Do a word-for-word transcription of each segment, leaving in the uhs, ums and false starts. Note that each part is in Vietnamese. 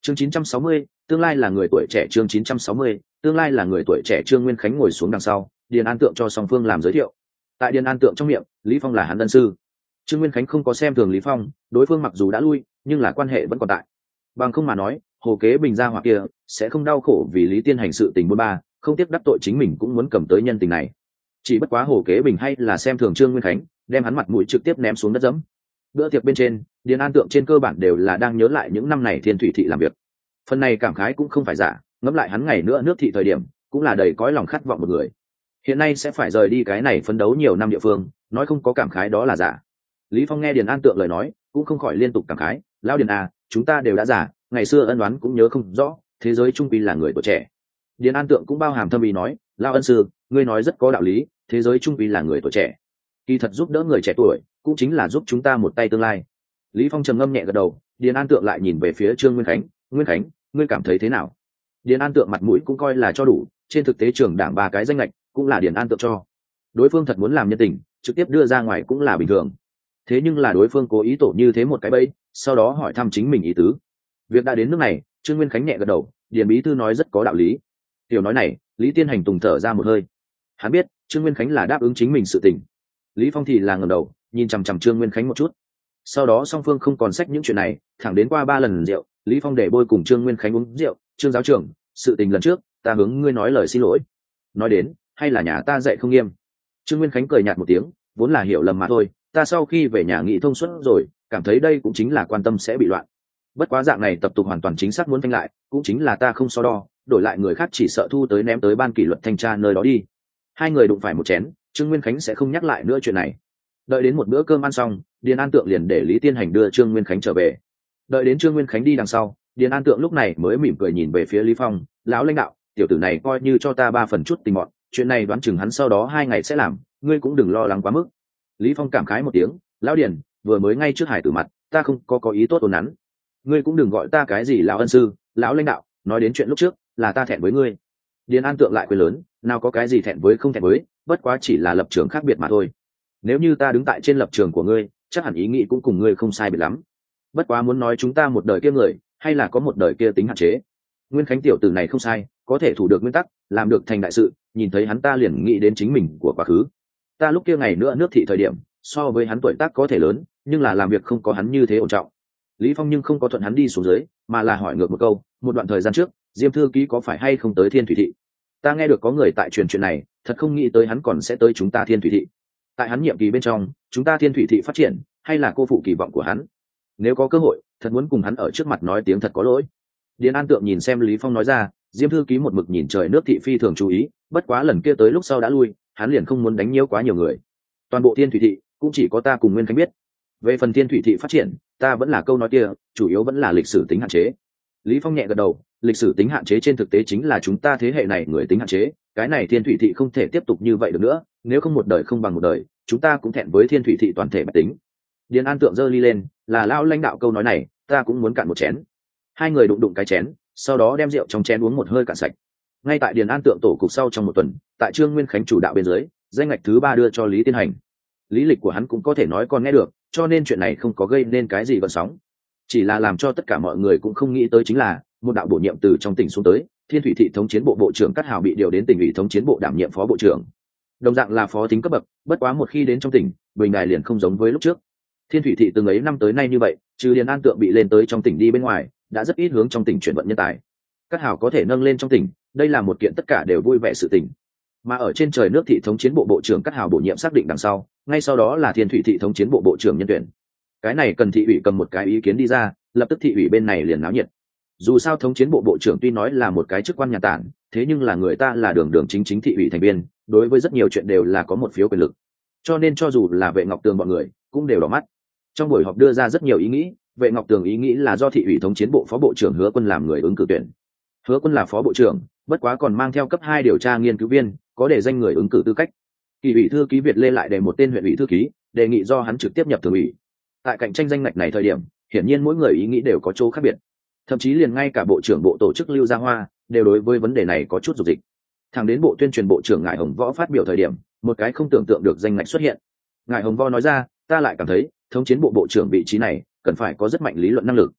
Chương chín trăm sáu mươi, tương lai là người tuổi trẻ. Chương chín trăm sáu mươi, tương lai là người tuổi trẻ. Trương Nguyên Khánh ngồi xuống đằng sau, Điền An Tượng cho song phương làm giới thiệu. Tại Điền An Tượng trong miệng, Lý Phong là hắn ân sư. Trương Nguyên Khánh không có xem thường Lý Phong, đối phương mặc dù đã lui, nhưng là quan hệ vẫn còn tại. Bằng không mà nói, Hồ Kế Bình gia hỏa kia sẽ không đau khổ vì Lý Tiên Hành sự tình buôn ba, không tiếc đắc tội chính mình cũng muốn cầm tới nhân tình này. Chỉ bất quá Hồ Kế Bình hay là xem thường Trương Nguyên Khánh, đem hắn mặt mũi trực tiếp ném xuống đất dẫm. Bữa tiệc bên trên, Điền An Tượng trên cơ bản đều là đang nhớ lại những năm này Thiên Thủy thị làm việc. Phần này cảm khái cũng không phải giả, ngẫm lại hắn ngày nữa nước thị thời điểm, cũng là đầy cõi lòng khát vọng một người. Hiện nay sẽ phải rời đi cái này phấn đấu nhiều năm địa phương, nói không có cảm khái đó là giả. Lý Phong nghe Điền An Tượng lời nói, cũng không khỏi liên tục cảm khái, lão Điền à, chúng ta đều đã già, ngày xưa ân oán cũng nhớ không rõ, thế giới trung quy là người tuổi trẻ. Điền An Tượng cũng bao hàm thâm ý nói, lão ân sư, ngươi nói rất có đạo lý, thế giới trung quy là người tuổi trẻ. Kỳ thật giúp đỡ người trẻ tuổi, cũng chính là giúp chúng ta một tay tương lai. Lý Phong trầm ngâm nhẹ gật đầu, Điền An Tượng lại nhìn về phía Trương Nguyên Khánh, Nguyên Khánh, ngươi cảm thấy thế nào? Điền An Tượng mặt mũi cũng coi là cho đủ, trên thực tế trưởng đảng ba cái danh lệch cũng là Điền An Tượng cho. Đối phương thật muốn làm nhân tình, trực tiếp đưa ra ngoài cũng là bình thường. Thế nhưng là đối phương cố ý tổ như thế một cái bẫy, sau đó hỏi thăm chính mình ý tứ. Việc đã đến nước này, Trương Nguyên Khánh nhẹ gật đầu, Điền bí thư nói rất có đạo lý. Tiểu nói này, Lý Tiên Hành tùng thở ra một hơi. Hắn biết, Trương Nguyên Khánh là đáp ứng chính mình sự tình. Lý Phong thì là ngẩng đầu, nhìn chằm chằm Trương Nguyên Khánh một chút. Sau đó song phương không còn sách những chuyện này, thẳng đến qua ba lần rượu, Lý Phong để bôi cùng Trương Nguyên Khánh uống rượu, Trương giáo trưởng, sự tình lần trước, ta hướng ngươi nói lời xin lỗi. Nói đến, hay là nhà ta dạy không nghiêm. Trương Nguyên Khánh cười nhạt một tiếng, vốn là hiểu lầm mà thôi, ta sau khi về nhà nghị thông suốt rồi, cảm thấy đây cũng chính là quan tâm sẽ bị loạn. Bất quá dạng này tập tục hoàn toàn chính xác muốn phanh lại, cũng chính là ta không so đo, đổi lại người khác chỉ sợ thu tới ném tới ban kỷ luật thanh tra nơi đó đi. Hai người đụng phải một chén, Trương Nguyên Khánh sẽ không nhắc lại nữa chuyện này. Đợi đến một bữa cơm ăn xong, Điền An Tượng liền để Lý Tiên Hành đưa Trương Nguyên Khánh trở về. Đợi đến Trương Nguyên Khánh đi đằng sau, Điền An Tượng lúc này mới mỉm cười nhìn về phía Lý Phong, lão lãnh đạo, tiểu tử này coi như cho ta ba phần chút tình mọn, chuyện này đoán chừng hắn sau đó hai ngày sẽ làm, ngươi cũng đừng lo lắng quá mức. Lý Phong cảm khái một tiếng, lão Điền, vừa mới ngay trước hải tử mặt, ta không có có ý tốt ôn nắn, ngươi cũng đừng gọi ta cái gì lão ân sư, lão lãnh đạo, nói đến chuyện lúc trước, là ta thẹn với ngươi. Điền An Tượng lại cười lớn, nào có cái gì thẹn với không thẹn với, bất quá chỉ là lập trường khác biệt mà thôi. Nếu như ta đứng tại trên lập trường của ngươi, chắc hẳn ý nghĩ cũng cùng ngươi không sai biệt lắm. Bất quá muốn nói chúng ta một đời kia người, hay là có một đời kia tính hạn chế. Nguyên Khánh tiểu tử này không sai, có thể thủ được nguyên tắc, làm được thành đại sự, nhìn thấy hắn ta liền nghĩ đến chính mình của quá khứ. Ta lúc kia ngày nữa nước thị thời điểm, so với hắn tuổi tác có thể lớn, nhưng là làm việc không có hắn như thế ổn trọng. Lý Phong nhưng không có thuận hắn đi xuống dưới, mà là hỏi ngược một câu, một đoạn thời gian trước, Diêm thư ký có phải hay không tới Thiên Thủy thị? Ta nghe được có người tại truyền chuyện này, thật không nghĩ tới hắn còn sẽ tới chúng ta Thiên Thủy thị. Tại hắn nhiệm kỳ bên trong, chúng ta Thiên Thủy thị phát triển, hay là cô phụ kỳ vọng của hắn? Nếu có cơ hội, thật muốn cùng hắn ở trước mặt nói tiếng thật có lỗi. Điền An Tượng nhìn xem Lý Phong nói ra, Diêm thư ký một mực nhìn trời nước thị phi thường chú ý, bất quá lần kia tới lúc sau đã lui, hắn liền không muốn đánh nhiễu quá nhiều người. Toàn bộ Thiên Thủy thị cũng chỉ có ta cùng Nguyên Khánh biết. Về phần Thiên Thủy thị phát triển, ta vẫn là câu nói kia, chủ yếu vẫn là lịch sử tính hạn chế. Lý Phong nhẹ gật đầu, lịch sử tính hạn chế trên thực tế chính là chúng ta thế hệ này người tính hạn chế, cái này Thiên Thủy thị không thể tiếp tục như vậy được nữa, nếu không một đời không bằng một đời, chúng ta cũng thẹn với Thiên Thủy thị toàn thể bách tính. Điền An Tượng giơ ly lên, là lão lãnh đạo câu nói này, ta cũng muốn cạn một chén. Hai người đụng đụng cái chén, sau đó đem rượu trong chén uống một hơi cạn sạch. Ngay tại Điền An Tượng tổ cục sau trong một tuần, tại Trương Nguyên Khánh chủ đạo bên dưới, danh ngạch thứ ba đưa cho Lý Tiên Hành. Lý lịch của hắn cũng có thể nói còn nghe được, cho nên chuyện này không có gây nên cái gì gợn sóng. Chỉ là làm cho tất cả mọi người cũng không nghĩ tới chính là, một đạo bổ nhiệm từ trong tỉnh xuống tới, Thiên Thủy thị thống chiến bộ bộ trưởng Cát Hào bị điều đến tỉnh ủy thống chiến bộ đảm nhiệm phó bộ trưởng. Đồng dạng là phó thính cấp bậc, bất quá một khi đến trong tỉnh, Bình Đài liền không giống với lúc trước. Thiên Thủy thị từng ấy năm tới nay như vậy, trừ Điền An Tượng bị lên tới trong tỉnh đi bên ngoài, đã rất ít hướng trong tỉnh chuyển vận nhân tài. Cát Hào có thể nâng lên trong tỉnh, đây là một kiện tất cả đều vui vẻ sự tình. Mà ở trên trời nước thị thống chiến bộ bộ trưởng Cát Hào bổ nhiệm xác định đằng sau, ngay sau đó là Thiên Thủy thị thống chiến bộ bộ trưởng nhân tuyển. Cái này cần thị ủy cầm một cái ý kiến đi ra, lập tức thị ủy bên này liền náo nhiệt. Dù sao thống chiến bộ bộ trưởng tuy nói là một cái chức quan nhà tản, thế nhưng là người ta là đường đường chính chính thị ủy thành viên, đối với rất nhiều chuyện đều là có một phiếu quyền lực. Cho nên cho dù là Vệ Ngọc Tường bọn người cũng đều đỏ mắt. Trong buổi họp đưa ra rất nhiều ý nghĩ, Vệ Ngọc Tường ý nghĩ là do thị ủy thống chiến bộ phó bộ trưởng Hứa Quân làm người ứng cử tuyển. Hứa Quân là phó bộ trưởng, bất quá còn mang theo cấp hai điều tra nghiên cứu viên, có để danh người ứng cử tư cách. Kỳ ủy thư ký Việt Lê lại đề một tên huyện ủy thư ký, đề nghị do hắn trực tiếp nhập thường ủy. Tại cạnh tranh danh ngạch này thời điểm, hiển nhiên mỗi người ý nghĩ đều có chỗ khác biệt. Thậm chí liền ngay cả bộ trưởng bộ tổ chức Lưu Gia Hoa đều đối với vấn đề này có chút dục dịch. Thẳng đến bộ tuyên truyền bộ trưởng Ngải Hồng Võ phát biểu thời điểm, một cái không tưởng tượng được danh ngạch xuất hiện. Ngải Hồng Võ nói ra, ta lại cảm thấy thống chiến bộ bộ trưởng vị trí này cần phải có rất mạnh lý luận năng lực.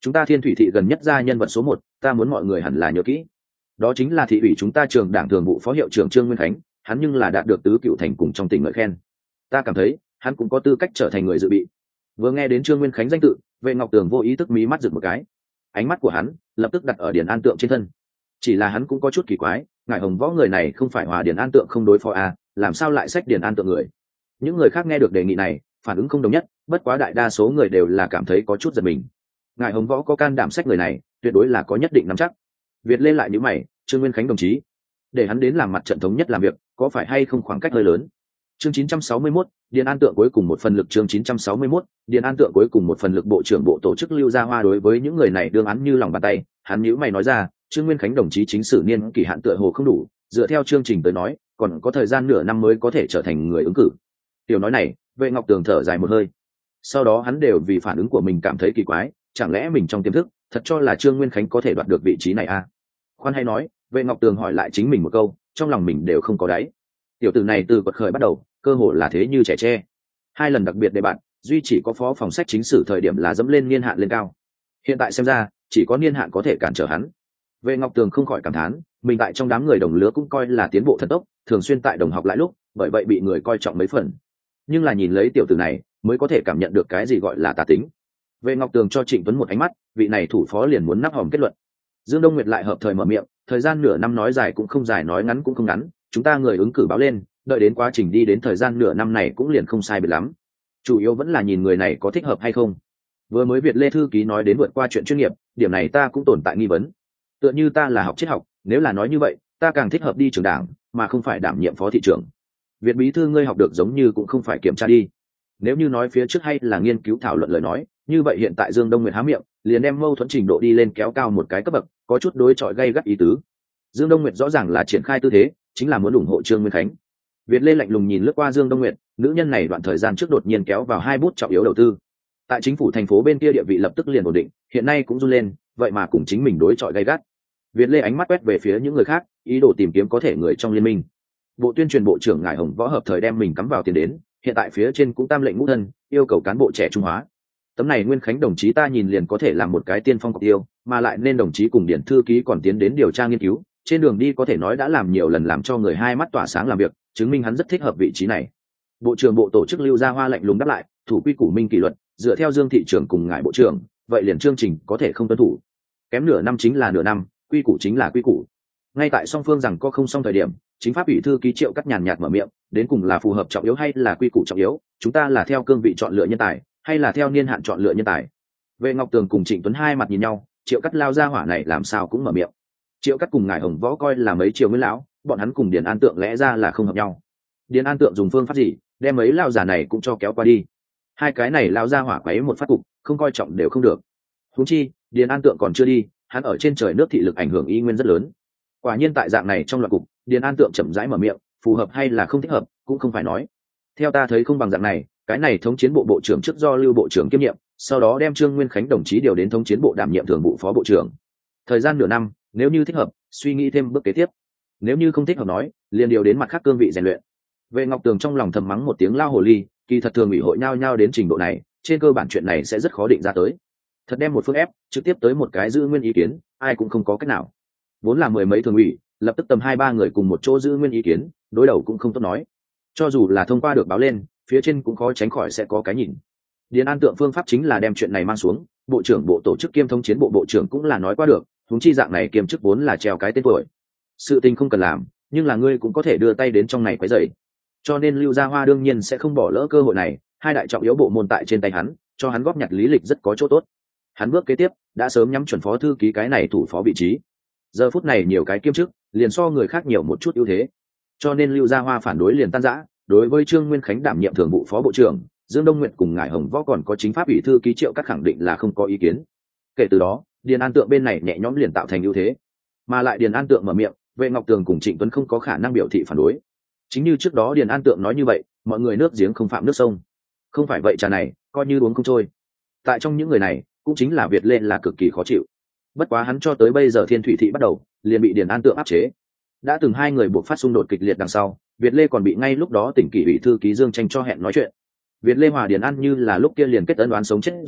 chúng ta thiên thủy thị gần nhất ra nhân vật số một, ta muốn mọi người hẳn là nhớ kỹ, đó chính là thị ủy chúng ta trường đảng thường vụ phó hiệu trưởng Trương Nguyên Khánh, hắn nhưng là đạt được tứ cựu thành cùng trong tỉnh ngợi khen, ta cảm thấy hắn cũng có tư cách trở thành người dự bị. Vừa nghe đến Trương Nguyên Khánh danh tự, Vệ Ngọc Tường vô ý thức mí mắt giựt một cái, ánh mắt của hắn lập tức đặt ở Điền An Tượng trên thân. Chỉ là hắn cũng có chút kỳ quái, ngài Hồng Võ người này không phải hòa Điền An Tượng không đối phó à, làm sao lại xách Điền An Tượng người? Những người khác nghe được đề nghị này phản ứng không đồng nhất, bất quá đại đa số người đều là cảm thấy có chút giật mình. Ngài Hồng Võ có can đảm xách người này, tuyệt đối là có nhất định nắm chắc. Việt lên lại nhíu mày, Trương Nguyên Khánh đồng chí, để hắn đến làm mặt trận thống nhất làm việc, có phải hay không khoảng cách hơi lớn? Chương chín trăm sáu mươi mốt, Điền An Tượng cuối cùng một phần lực. Chương chín trăm sáu mươi mốt, Điền An Tượng cuối cùng một phần lực. Bộ trưởng bộ tổ chức Lưu Gia Hoa đối với những người này đương án như lòng bàn tay, hắn nhíu mày nói ra, Trương Nguyên Khánh đồng chí chính sử niên kỳ hạn tựa hồ không đủ, dựa theo chương trình tới nói, còn có thời gian nửa năm mới có thể trở thành người ứng cử. Tiểu nói này, Vệ Ngọc Tường thở dài một hơi. Sau đó hắn đều vì phản ứng của mình cảm thấy kỳ quái, chẳng lẽ mình trong tiềm thức thật cho là Trương Nguyên Khánh có thể đoạt được vị trí này à? Khoan hay nói, Vệ Ngọc Tường hỏi lại chính mình một câu, trong lòng mình đều không có đáy. Tiểu tử này từ quật khởi bắt đầu, cơ hội là thế như trẻ tre. Hai lần đặc biệt đề bạn, duy chỉ có phó phòng sách chính sử thời điểm là dẫm lên niên hạn lên cao. Hiện tại xem ra, chỉ có niên hạn có thể cản trở hắn. Vệ Ngọc Tường không khỏi cảm thán, mình tại trong đám người đồng lứa cũng coi là tiến bộ thần tốc, thường xuyên tại đồng học lại lúc, bởi vậy bị người coi trọng mấy phần. Nhưng là nhìn lấy tiểu tử này, mới có thể cảm nhận được cái gì gọi là tà tính. Vệ Ngọc Tường cho Trịnh Tuấn một ánh mắt, vị này thủ phó liền muốn nắp hòm kết luận. Dương Đông Nguyệt lại hợp thời mở miệng, thời gian nửa năm nói dài cũng không dài, nói ngắn cũng không ngắn, chúng ta người ứng cử báo lên, đợi đến quá trình đi đến thời gian nửa năm này cũng liền không sai biệt lắm. Chủ yếu vẫn là nhìn người này có thích hợp hay không. Vừa mới Việt Lê thư ký nói đến vượt qua chuyện chuyên nghiệp, điểm này ta cũng tồn tại nghi vấn. Tựa như ta là học triết học, nếu là nói như vậy, ta càng thích hợp đi trường đảng, mà không phải đảm nhiệm phó thị trưởng. Việt bí thư ngươi học được giống như cũng không phải kiểm tra đi. Nếu như nói phía trước hay là nghiên cứu thảo luận lời nói, như vậy hiện tại Dương Đông Nguyệt há miệng, liền đem mâu thuẫn trình độ đi lên kéo cao một cái cấp bậc, có chút đối chọi gay gắt ý tứ. Dương Đông Nguyệt rõ ràng là triển khai tư thế, chính là muốn ủng hộ Trương Nguyên Khánh. Việt Lê lạnh lùng nhìn lướt qua Dương Đông Nguyệt, nữ nhân này đoạn thời gian trước đột nhiên kéo vào hai bút trọng yếu đầu tư. Tại chính phủ thành phố bên kia địa vị lập tức liền ổn định, hiện nay cũng run lên, vậy mà cùng chính mình đối chọi gay gắt. Việt Lê ánh mắt quét về phía những người khác, ý đồ tìm kiếm có thể người trong liên minh. Bộ tuyên truyền bộ trưởng Ngải Hồng Võ hợp thời đem mình cắm vào tiền đến, hiện tại phía trên cũng tam lệnh ngũ thân, yêu cầu cán bộ trẻ trung hóa. Tấm này Nguyên Khánh đồng chí ta nhìn liền có thể làm một cái tiên phong cọc tiêu, mà lại nên đồng chí cùng điển thư ký còn tiến đến điều tra nghiên cứu, trên đường đi có thể nói đã làm nhiều lần làm cho người hai mắt tỏa sáng làm việc, chứng minh hắn rất thích hợp vị trí này. Bộ trưởng bộ tổ chức Lưu Gia Hoa lạnh lùng đáp lại, thủ quy củ minh kỷ luật, dựa theo Dương thị trưởng cùng ngài bộ trưởng, vậy liền chương trình có thể không tuân thủ. Kém nửa năm chính là nửa năm, quy củ chính là quy củ. Ngay tại song phương rằng có không xong thời điểm, chính pháp ủy thư ký Triệu Cắt nhàn nhạt mở miệng, đến cùng là phù hợp trọng yếu hay là quy củ trọng yếu, chúng ta là theo cương vị chọn lựa nhân tài, hay là theo niên hạn chọn lựa nhân tài. Vệ Ngọc Tường cùng Trịnh Tuấn hai mặt nhìn nhau, Triệu Cắt lao ra hỏa này làm sao cũng mở miệng. Triệu Cắt cùng ngài Hồng Võ coi là mấy triều nguyên lão, bọn hắn cùng Điền An Tượng lẽ ra là không hợp nhau. Điền An Tượng dùng phương pháp gì, đem mấy lao giả này cũng cho kéo qua đi. Hai cái này lao ra hỏa quấy một phát cục, không coi trọng đều không được. Huống chi, Điền An Tượng còn chưa đi, hắn ở trên trời nước thị lực ảnh hưởng y nguyên rất lớn. Quả nhiên tại dạng này trong loạt cục, Điền An Tượng chậm rãi mở miệng, phù hợp hay là không thích hợp, cũng không phải nói. Theo ta thấy không bằng dạng này, cái này thống chiến bộ bộ trưởng trước do Lưu bộ trưởng kiêm nhiệm, sau đó đem Trương Nguyên Khánh đồng chí điều đến thống chiến bộ đảm nhiệm thường vụ phó bộ trưởng. Thời gian nửa năm, nếu như thích hợp, suy nghĩ thêm bước kế tiếp. Nếu như không thích hợp nói, liền điều đến mặt khác cương vị rèn luyện. Vệ Ngọc Tường trong lòng thầm mắng một tiếng lao hồ ly, kỳ thật thường ủy hội nhao nhao đến trình độ này, trên cơ bản chuyện này sẽ rất khó định ra tới. Thật đem một phương ép, trực tiếp tới một cái giữ nguyên ý kiến, ai cũng không có cách nào. Vốn là mười mấy thường ủy, lập tức tầm hai ba người cùng một chỗ giữ nguyên ý kiến, đối đầu cũng không tốt nói. Cho dù là thông qua được báo lên, phía trên cũng khó tránh khỏi sẽ có cái nhìn. Điền An Tượng phương pháp chính là đem chuyện này mang xuống, bộ trưởng bộ tổ chức kiêm thống chiến bộ bộ trưởng cũng là nói qua được, huống chi dạng này kiêm chức vốn là treo cái tên tuổi. Sự tình không cần làm, nhưng là ngươi cũng có thể đưa tay đến trong này quấy rầy. Cho nên Lưu Gia Hoa đương nhiên sẽ không bỏ lỡ cơ hội này, hai đại trọng yếu bộ môn tại trên tay hắn, cho hắn góp nhặt lý lịch rất có chỗ tốt. Hắn bước kế tiếp đã sớm nhắm chuẩn phó thư ký cái này thủ phó vị trí. Giờ phút này nhiều cái kiêm chức, liền so người khác nhiều một chút ưu thế. Cho nên Lưu Gia Hoa phản đối liền tan rã, đối với Trương Nguyên Khánh đảm nhiệm thường vụ phó bộ trưởng, Dương Đông Nguyệt cùng ngài Hồng Võ còn có chính pháp ủy thư ký Triệu Cắt khẳng định là không có ý kiến. Kể từ đó, Điền An Tượng bên này nhẹ nhõm liền tạo thành ưu thế. Mà lại Điền An Tượng mở miệng, Vệ Ngọc Tường cùng Trịnh Tuấn không có khả năng biểu thị phản đối. Chính như trước đó Điền An Tượng nói như vậy, mọi người nước giếng không phạm nước sông. Không phải vậy trà này, coi như uống không trôi. Tại trong những người này, cũng chính là Việt lên là cực kỳ khó chịu. Bất quá hắn cho tới bây giờ Thiên Thủy thị bắt đầu, liền bị Điền An Tượng áp chế. Đã từng hai người buộc phát xung đột kịch liệt đằng sau, Việt Lê còn bị ngay lúc đó tỉnh kỷ ủy thư ký Dương Tranh cho hẹn nói chuyện. Việt Lê hòa Điền An như là lúc kia liền kết ấn đoán sống chết rồi,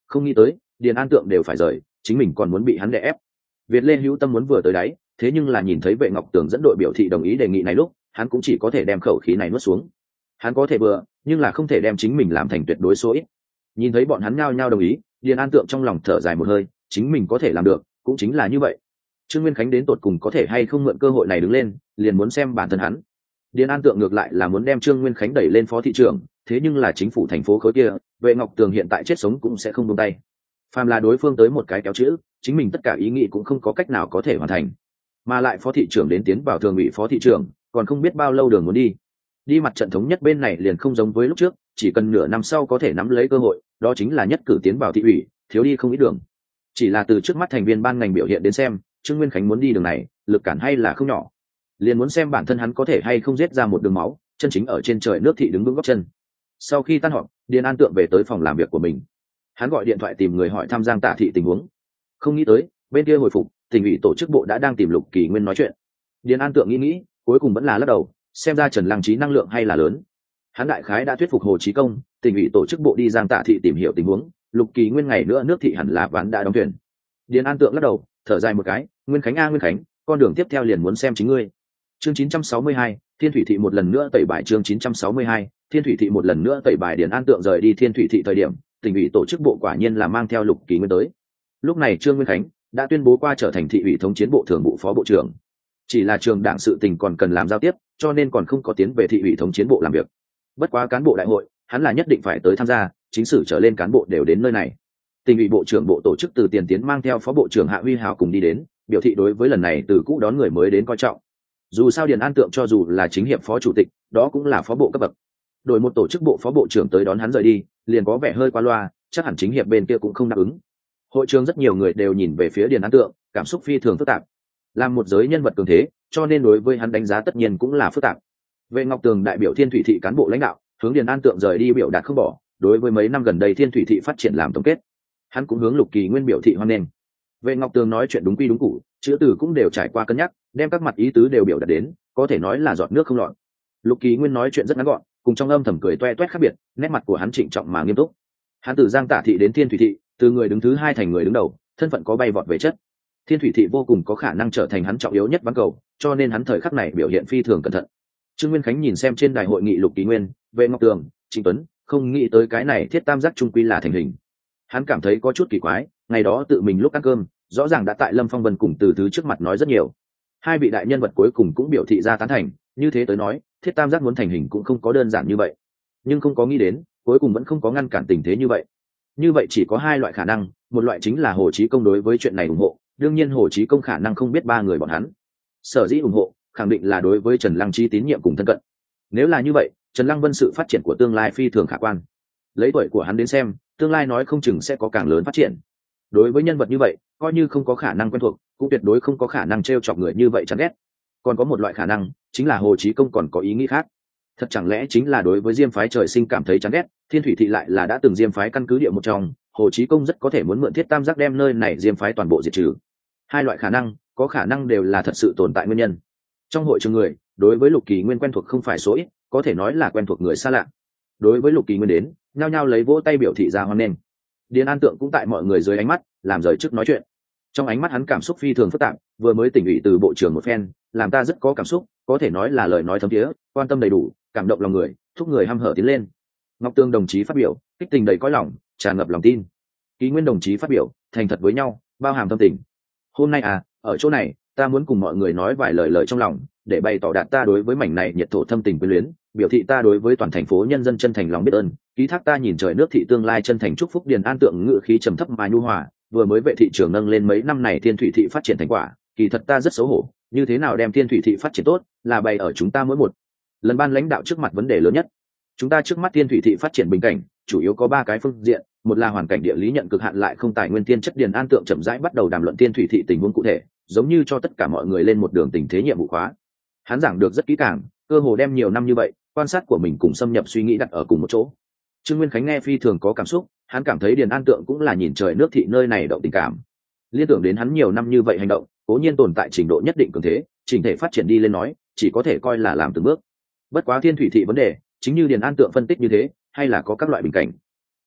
không nghĩ tới điền an tượng đều phải rời, chính mình còn muốn bị hắn đè ép. Việt Lê hữu tâm muốn vừa tới đáy, thế nhưng là nhìn thấy Vệ Ngọc Tường dẫn đội biểu thị đồng ý đề nghị này lúc, hắn cũng chỉ có thể đem khẩu khí này nuốt xuống. Hắn có thể vừa, nhưng là không thể đem chính mình làm thành tuyệt đối số ít. Nhìn thấy bọn hắn nhao nhao đồng ý, điền an tượng trong lòng thở dài một hơi, chính mình có thể làm được, cũng chính là như vậy. Trương Nguyên Khánh đến tột cùng có thể hay không mượn cơ hội này đứng lên, liền muốn xem bản thân hắn. Điền an tượng ngược lại là muốn đem Trương Nguyên Khánh đẩy lên phó thị trưởng, thế nhưng là chính phủ thành phố khối kia, Vệ Ngọc Tường hiện tại chết sống cũng sẽ không buông tay. Phàm là đối phương tới một cái kéo chữ, chính mình tất cả ý nghĩ cũng không có cách nào có thể hoàn thành. Mà lại phó thị trưởng đến tiến vào thường ủy phó thị trưởng, còn không biết bao lâu đường muốn đi. Đi mặt trận thống nhất bên này liền không giống với lúc trước, chỉ cần nửa năm sau có thể nắm lấy cơ hội, đó chính là nhất cử tiến vào thị ủy, thiếu đi không ít đường. Chỉ là từ trước mắt thành viên ban ngành biểu hiện đến xem, Trương Nguyên Khánh muốn đi đường này, lực cản hay là không nhỏ. Liền muốn xem bản thân hắn có thể hay không giết ra một đường máu, chân chính ở trên trời nước thị đứng vững gót chân. Sau khi tan họp, Điền An Tượng về tới phòng làm việc của mình. Hắn gọi điện thoại tìm người hỏi thăm Giang Tạ Thị tình huống. Không nghĩ tới, bên kia hồi phục, tỉnh ủy tổ chức bộ đã đang tìm Lục Kỳ Nguyên nói chuyện. Điền An Tượng nghĩ nghĩ, cuối cùng vẫn là lắc đầu, xem ra Trần Lăng Trí năng lượng hay là lớn. Hắn đại khái đã thuyết phục Hồ Chí Công, tỉnh ủy tổ chức bộ đi Giang Tạ Thị tìm hiểu tình huống, Lục Kỳ Nguyên ngày nữa nước thị hẳn là ván đã đóng thuyền. Điền An Tượng lắc đầu, thở dài một cái, Nguyên Khánh a Nguyên Khánh, con đường tiếp theo liền muốn xem chính ngươi. Chương chín trăm sáu mươi hai, Thiên Thủy Thị một lần nữa tẩy bài. Chương chín trăm sáu mươi hai, Thiên Thủy Thị một lần nữa tẩy bài. Điền An Tượng rời đi Thiên Thủy Thị thời điểm, tỉnh ủy tổ chức bộ quả nhiên là mang theo Lục Kỳ Nguyên tới. Lúc này Trương Nguyên Khánh đã tuyên bố qua trở thành thị ủy thống chiến bộ thường vụ phó bộ trưởng. Chỉ là trường đảng sự tình còn cần làm giao tiếp, cho nên còn không có tiến về thị ủy thống chiến bộ làm việc. Bất quá cán bộ đại hội, hắn là nhất định phải tới tham gia, chính sử trở lên cán bộ đều đến nơi này. Tỉnh ủy bộ trưởng bộ tổ chức từ Tiền Tiến mang theo phó bộ trưởng Hạ Huy Hào cùng đi đến, biểu thị đối với lần này từ cũ đón người mới đến coi trọng. Dù sao Điền An Tượng cho dù là chính hiệp phó chủ tịch, đó cũng là phó bộ cấp bậc. Đổi một tổ chức bộ phó bộ trưởng tới đón hắn rời đi, liền có vẻ hơi qua loa, chắc hẳn chính hiệp bên kia cũng không đáp ứng. Hội trường rất nhiều người đều nhìn về phía Điền An Tượng, cảm xúc phi thường phức tạp. Làm một giới nhân vật cường thế, cho nên đối với hắn đánh giá tất nhiên cũng là phức tạp. Vệ Ngọc Tường đại biểu Thiên Thủy Thị cán bộ lãnh đạo, hướng Điền An Tượng rời đi biểu đạt không bỏ, đối với mấy năm gần đây Thiên Thủy Thị phát triển làm tổng kết. Hắn cũng hướng Lục Kỳ Nguyên biểu thị hoan nghênh. Vệ Ngọc Tường nói chuyện đúng quy đúng cũ, chữ từ cũng đều trải qua cân nhắc, đem các mặt ý tứ đều biểu đạt đến, có thể nói là giọt nước không lọt. Lục Kỳ Nguyên nói chuyện rất ngắn gọn, cùng trong âm thầm cười toe toét khác biệt, nét mặt của hắn trịnh trọng mà nghiêm túc. Hắn từ Giang Tạ Thị đến Thiên Thủy Thị, từ người đứng thứ hai thành người đứng đầu, thân phận có bay vọt về chất. Thiên Thủy Thị vô cùng có khả năng trở thành hắn trọng yếu nhất ván cầu, cho nên hắn thời khắc này biểu hiện phi thường cẩn thận. Trương Nguyên Khánh nhìn xem trên đài hội nghị Lục Kỳ Nguyên, Vệ Ngọc Tường, Trịnh Tuấn, không nghĩ tới cái này thiết tam giác trung quy là thành hình. Hắn cảm thấy có chút kỳ quái, ngày đó tự mình lúc ăn cơm, rõ ràng đã tại Lâm Phong Vân cùng từ thứ trước mặt nói rất nhiều. Hai vị đại nhân vật cuối cùng cũng biểu thị ra tán thành, như thế tới nói, thiết tam giác muốn thành hình cũng không có đơn giản như vậy. Nhưng không có nghĩ đến, cuối cùng vẫn không có ngăn cản tình thế như vậy. Như vậy chỉ có hai loại khả năng, một loại chính là Hồ Chí Công đối với chuyện này ủng hộ, đương nhiên Hồ Chí Công khả năng không biết ba người bọn hắn. Sở dĩ ủng hộ, khẳng định là đối với Trần Lăng Chi tín nhiệm cùng thân cận. Nếu là như vậy, Trần Lăng Vân sự phát triển của tương lai phi thường khả quan. Lấy tuổi của hắn đến xem, tương lai nói không chừng sẽ có càng lớn phát triển. Đối với nhân vật như vậy, coi như không có khả năng quen thuộc, cũng tuyệt đối không có khả năng trêu chọc người như vậy chán ghét. Còn có một loại khả năng, chính là Hồ Chí Công còn có ý nghĩ khác. Thật chẳng lẽ chính là đối với Diêm phái trời sinh cảm thấy chán ghét, Thiên Thủy Thị lại là đã từng Diêm phái căn cứ địa một trong, Hồ Chí Công rất có thể muốn mượn thiết tam giác đem nơi này Diêm phái toàn bộ diệt trừ. Hai loại khả năng, có khả năng đều là thật sự tồn tại nguyên nhân. Trong hội trường người, đối với Lục Kỳ Nguyên quen thuộc không phải số ít, có thể nói là quen thuộc người xa lạ. Đối với Lục Kỳ Nguyên đến, nhao nhao lấy vỗ tay biểu thị ra hoan nghênh. Điền An Tượng cũng tại mọi người dưới ánh mắt, làm rời chức nói chuyện. Trong ánh mắt hắn cảm xúc phi thường phức tạp, vừa mới tỉnh ủy từ bộ trưởng một phen, làm ta rất có cảm xúc, có thể nói là lời nói thấm thía, quan tâm đầy đủ, cảm động lòng người, thúc người hăm hở tiến lên. Ngọc Tương đồng chí phát biểu, kích tình đầy cõi lòng, tràn ngập lòng tin. Kỳ Nguyên đồng chí phát biểu, thành thật với nhau, bao hàm tâm tình. Hôm nay à, ở chỗ này, ta muốn cùng mọi người nói vài lời lời trong lòng, để bày tỏ đạt ta đối với mảnh này nhiệt thổ thâm tình quyến luyến, biểu thị ta đối với toàn thành phố nhân dân chân thành lòng biết ơn, ký thác ta nhìn trời nước thị tương lai chân thành chúc phúc. Điền An Tượng ngự khí trầm thấp mà nhu hòa, vừa mới vệ thị trường nâng lên mấy năm này Thiên Thủy Thị phát triển thành quả, kỳ thật ta rất xấu hổ, như thế nào đem Thiên Thủy Thị phát triển tốt, là bày ở chúng ta mỗi một lần ban lãnh đạo trước mặt vấn đề lớn nhất. Chúng ta trước mắt Thiên Thủy Thị phát triển bình cảnh, chủ yếu có ba cái phương diện, một là hoàn cảnh địa lý nhận cực hạn lại không tài nguyên thiên chất. Điền An Tượng chậm rãi bắt đầu đàm luận Thiên Thủy Thị tình huống cụ thể, giống như cho tất cả mọi người lên một đường tình thế nhiệm vụ khóa. Hắn giảng được rất kỹ càng, cơ hồ đem nhiều năm như vậy quan sát của mình cùng xâm nhập suy nghĩ đặt ở cùng một chỗ. Trương Nguyên Khánh nghe phi thường có cảm xúc, hắn cảm thấy Điền An Tượng cũng là nhìn trời nước thị nơi này động tình cảm. Liên tưởng đến hắn nhiều năm như vậy hành động, cố nhiên tồn tại trình độ nhất định cường thế, trình thể phát triển đi lên nói, chỉ có thể coi là làm từng bước. Bất quá Thiên Thủy Thị vấn đề, chính như Điền An Tượng phân tích như thế, hay là có các loại bình cảnh.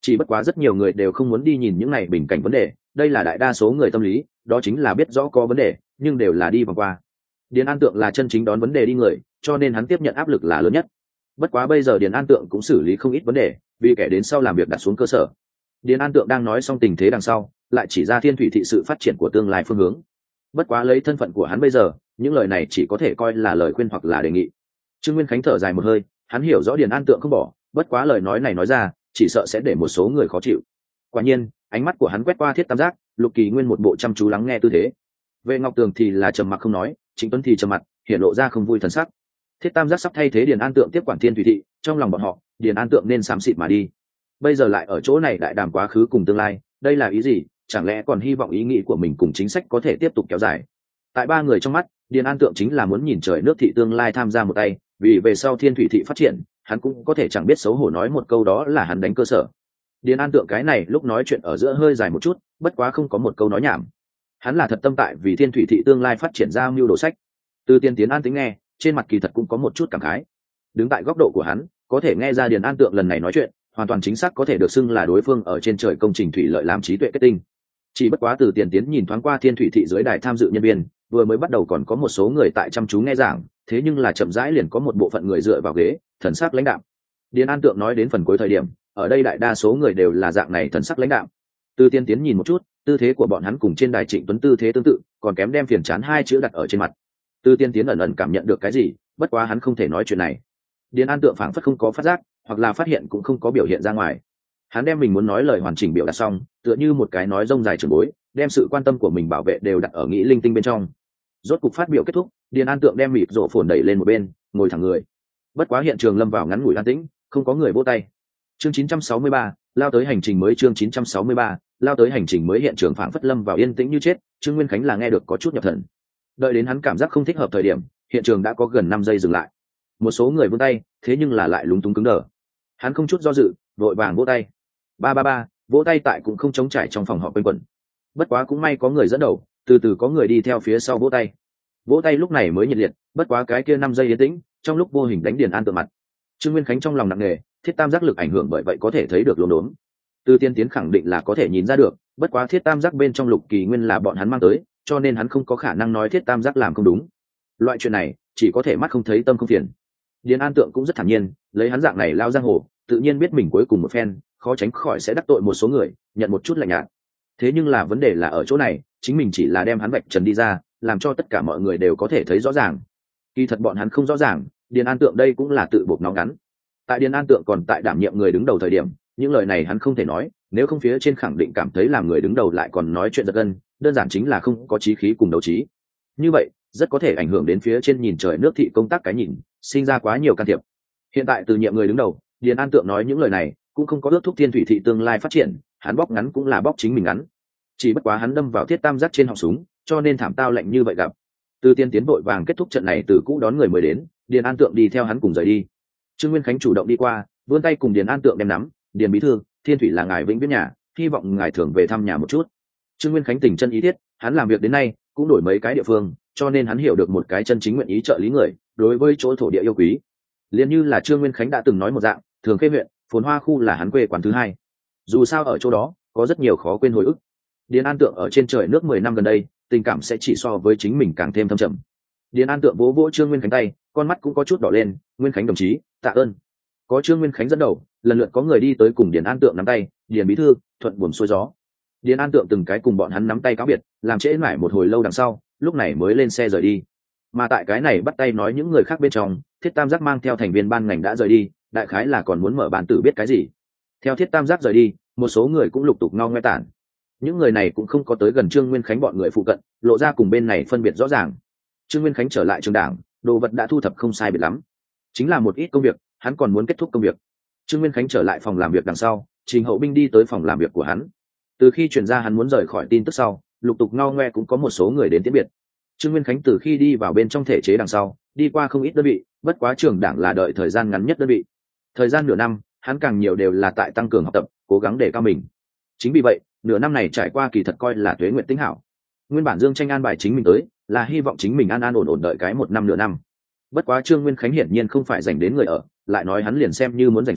chỉ bất quá rất nhiều người đều không muốn đi nhìn những này bình cảnh vấn đề, đây là đại đa số người tâm lý, đó chính là biết rõ có vấn đề nhưng đều là đi vòng qua. Điền An Tượng là chân chính đón vấn đề đi người, cho nên hắn tiếp nhận áp lực là lớn nhất. Bất quá bây giờ Điền An Tượng cũng xử lý không ít vấn đề, vì kẻ đến sau làm việc đặt xuống cơ sở. Điền An Tượng đang nói xong tình thế đằng sau, lại chỉ ra thiên thủy thị sự phát triển của tương lai phương hướng. Bất quá lấy thân phận của hắn bây giờ, những lời này chỉ có thể coi là lời khuyên hoặc là đề nghị. Trương Nguyên Khánh thở dài một hơi, hắn hiểu rõ Điền An Tượng không bỏ, bất quá lời nói này nói ra, chỉ sợ sẽ để một số người khó chịu. Quả nhiên, ánh mắt của hắn quét qua Thiết Tam Giác, Lục Kỳ Nguyên một bộ chăm chú lắng nghe tư thế. Vệ Ngọc Tường thì là trầm mặc không nói, Trịnh Tuấn thì trầm mặt, hiện lộ ra không vui thần sắc. Thiết Tam Giác sắp thay thế Điền An Tượng tiếp quản Thiên Thủy thị, trong lòng bọn họ, Điền An Tượng nên xám xịt mà đi. Bây giờ lại ở chỗ này đại đàm quá khứ cùng tương lai, đây là ý gì? Chẳng lẽ còn hy vọng ý nghĩ của mình cùng chính sách có thể tiếp tục kéo dài? Tại ba người trong mắt, Điền An Tượng chính là muốn nhìn trời nước thị tương lai tham gia một tay, vì về sau Thiên Thủy thị phát triển, hắn cũng có thể chẳng biết xấu hổ nói một câu đó là hắn đánh cơ sở. Điền An Tượng cái này lúc nói chuyện ở giữa hơi dài một chút, bất quá không có một câu nói nhảm. Hắn là thật tâm tại vì Thiên Thủy thị tương lai phát triển ra mưu đồ sách. Từ Tiên Tiến an tính nghe, trên mặt kỳ thật cũng có một chút cảm khái. Đứng tại góc độ của hắn, có thể nghe ra Điền An Tượng lần này nói chuyện, hoàn toàn chính xác có thể được xưng là đối phương ở trên trời công trình thủy lợi làm trí tuệ kết tinh. Chỉ bất quá Từ Tiền Tiến nhìn thoáng qua Thiên Thủy thị dưới đài tham dự nhân viên, vừa mới bắt đầu còn có một số người tại chăm chú nghe giảng, thế nhưng là chậm rãi liền có một bộ phận người dựa vào ghế, thần sắc lãnh đạm. Điền An Tượng nói đến phần cuối thời điểm, ở đây đại đa số người đều là dạng này thần sắc lãnh đạm. Từ Tiên Tiến nhìn một chút, tư thế của bọn hắn cùng trên đài Trịnh Tuấn tư thế tương tự, còn kém đem phiền chán hai chữ đặt ở trên mặt. Từ Tiên Tiến ẩn ẩn cảm nhận được cái gì, bất quá hắn không thể nói chuyện này. Điền An Tượng phảng phất không có phát giác, hoặc là phát hiện cũng không có biểu hiện ra ngoài. Hắn đem mình muốn nói lời hoàn chỉnh biểu đạt xong, tựa như một cái nói rông dài trường bối, đem sự quan tâm của mình bảo vệ đều đặt ở nghĩ linh tinh bên trong. Rốt cục phát biểu kết thúc, Điền An Tượng đem mịt rộ phồn đẩy lên một bên, ngồi thẳng người. Bất quá hiện trường lâm vào ngắn ngủi an tĩnh, không có người vỗ tay. Chương chín trăm sáu mươi ba, lao tới hành trình mới chương chín trăm sáu mươi ba, lao tới hành trình mới hiện trường phảng phất lâm vào yên tĩnh như chết, Trương Nguyên Khánh là nghe được có chút nhập thần. Đợi đến hắn cảm giác không thích hợp thời điểm, hiện trường đã có gần năm giây dừng lại. Một số người vươn tay, thế nhưng là lại lúng túng cứng đờ. Hắn không chút do dự, vội vàng vỗ tay. Ba ba ba, vỗ tay tại cũng không trống trải trong phòng họp quanh quẩn. Bất quá cũng may có người dẫn đầu, từ từ có người đi theo phía sau vỗ tay. Vỗ tay lúc này mới nhiệt liệt, bất quá cái kia năm giây yên tĩnh, trong lúc vô hình đánh Điền An Tượng mặt. Trương Nguyên Khánh trong lòng nặng nề, Thiết Tam Giác lực ảnh hưởng bởi vậy có thể thấy được luống đốn. Từ Tiên Tiến khẳng định là có thể nhìn ra được, bất quá Thiết Tam Giác bên trong Lục Kỳ Nguyên là bọn hắn mang tới, cho nên hắn không có khả năng nói Thiết Tam Giác làm không đúng. Loại chuyện này, chỉ có thể mắt không thấy tâm không phiền. Điền An Tượng cũng rất thản nhiên, lấy hắn dạng này lao giang hồ, tự nhiên biết mình cuối cùng một phen, khó tránh khỏi sẽ đắc tội một số người, nhận một chút lạnh nhạt. Thế nhưng là vấn đề là ở chỗ này, chính mình chỉ là đem hắn vạch trần đi ra, làm cho tất cả mọi người đều có thể thấy rõ ràng. Kỳ thật bọn hắn không rõ ràng, Điền An Tượng đây cũng là tự buộc nóng ngắn. Tại Điền An Tượng còn tại đảm nhiệm người đứng đầu thời điểm, những lời này hắn không thể nói, nếu không phía trên khẳng định cảm thấy làm người đứng đầu lại còn nói chuyện giật gân, đơn giản chính là không có chí khí cùng đấu trí. Như vậy, rất có thể ảnh hưởng đến phía trên nhìn trời nước thị công tác cái nhìn, sinh ra quá nhiều can thiệp. Hiện tại từ nhiệm người đứng đầu, Điền An Tượng nói những lời này, cũng không có ước thúc Thiên Thủy thị tương lai phát triển, hắn bóc ngắn cũng là bóc chính mình ngắn. Chỉ bất quá hắn đâm vào Thiết Tam Giác trên họng súng, cho nên thảm tao lạnh như vậy gặp. Từ Tiên Tiến vội vàng kết thúc trận này từ cũ đón người mới đến, Điền An Tượng đi theo hắn cùng rời đi. Trương Nguyên Khánh chủ động đi qua, vươn tay cùng Điền An Tượng đem nắm, "Điền bí thư, Thiên Thủy là ngài vĩnh viễn nhà, hy vọng ngài thường về thăm nhà một chút." Trương Nguyên Khánh tình chân ý thiết, hắn làm việc đến nay cũng đổi mấy cái địa phương, cho nên hắn hiểu được một cái chân chính nguyện ý trợ lý người, đối với chỗ thổ địa yêu quý. Liên như là Trương Nguyên Khánh đã từng nói một dạng, Thường Khê huyện, Phồn Hoa khu là hắn quê quán thứ hai. Dù sao ở chỗ đó có rất nhiều khó quên hồi ức. Điền An Tượng ở trên trời nước mười năm gần đây, tình cảm sẽ chỉ so với chính mình càng thêm thâm trầm. Điền An Tượng vỗ vỗ Trương Nguyên Khánh tay, con mắt cũng có chút đỏ lên, "Nguyên Khánh đồng chí, tạ ơn." Có Trương Nguyên Khánh dẫn đầu, lần lượt có người đi tới cùng Điền An Tượng nắm tay, "Điền bí thư, thuận buồm xuôi gió." Điền An Tượng từng cái cùng bọn hắn nắm tay cáo biệt, làm trễ mãi một hồi lâu đằng sau, lúc này mới lên xe rời đi. Mà tại cái này bắt tay nói những người khác bên trong, Thiết Tam Giác mang theo thành viên ban ngành đã rời đi, đại khái là còn muốn mở bàn tử biết cái gì. Theo Thiết Tam Giác rời đi, một số người cũng lục tục ngao ngoe tản. Những người này cũng không có tới gần Trương Nguyên Khánh bọn người phụ cận, lộ ra cùng bên này phân biệt rõ ràng. Trương Nguyên Khánh trở lại trường đảng, đồ vật đã thu thập không sai biệt lắm, chính là một ít công việc, hắn còn muốn kết thúc công việc. Trương Nguyên Khánh trở lại phòng làm việc đằng sau, Trình Hậu Binh đi tới phòng làm việc của hắn. Từ khi truyền ra hắn muốn rời khỏi tin tức sau, lục tục ngao ngoe cũng có một số người đến tiễn biệt. Trương Nguyên Khánh từ khi đi vào bên trong thể chế đằng sau, đi qua không ít đơn vị, bất quá trường đảng là đợi thời gian ngắn nhất đơn vị. Thời gian nửa năm, hắn càng nhiều đều là tại tăng cường học tập, cố gắng để cao mình. Chính vì vậy, nửa năm này trải qua kỳ thật coi là tuế nguyện tính hảo. Nguyên bản Dương Tranh an bài chính mình tới, là hy vọng chính mình an an ổn ổn đợi cái một năm nửa năm. Bất quá Trương Nguyên Khánh hiển nhiên không phải dành đến người ở, lại nói hắn liền xem như muốn rảnh rỗi,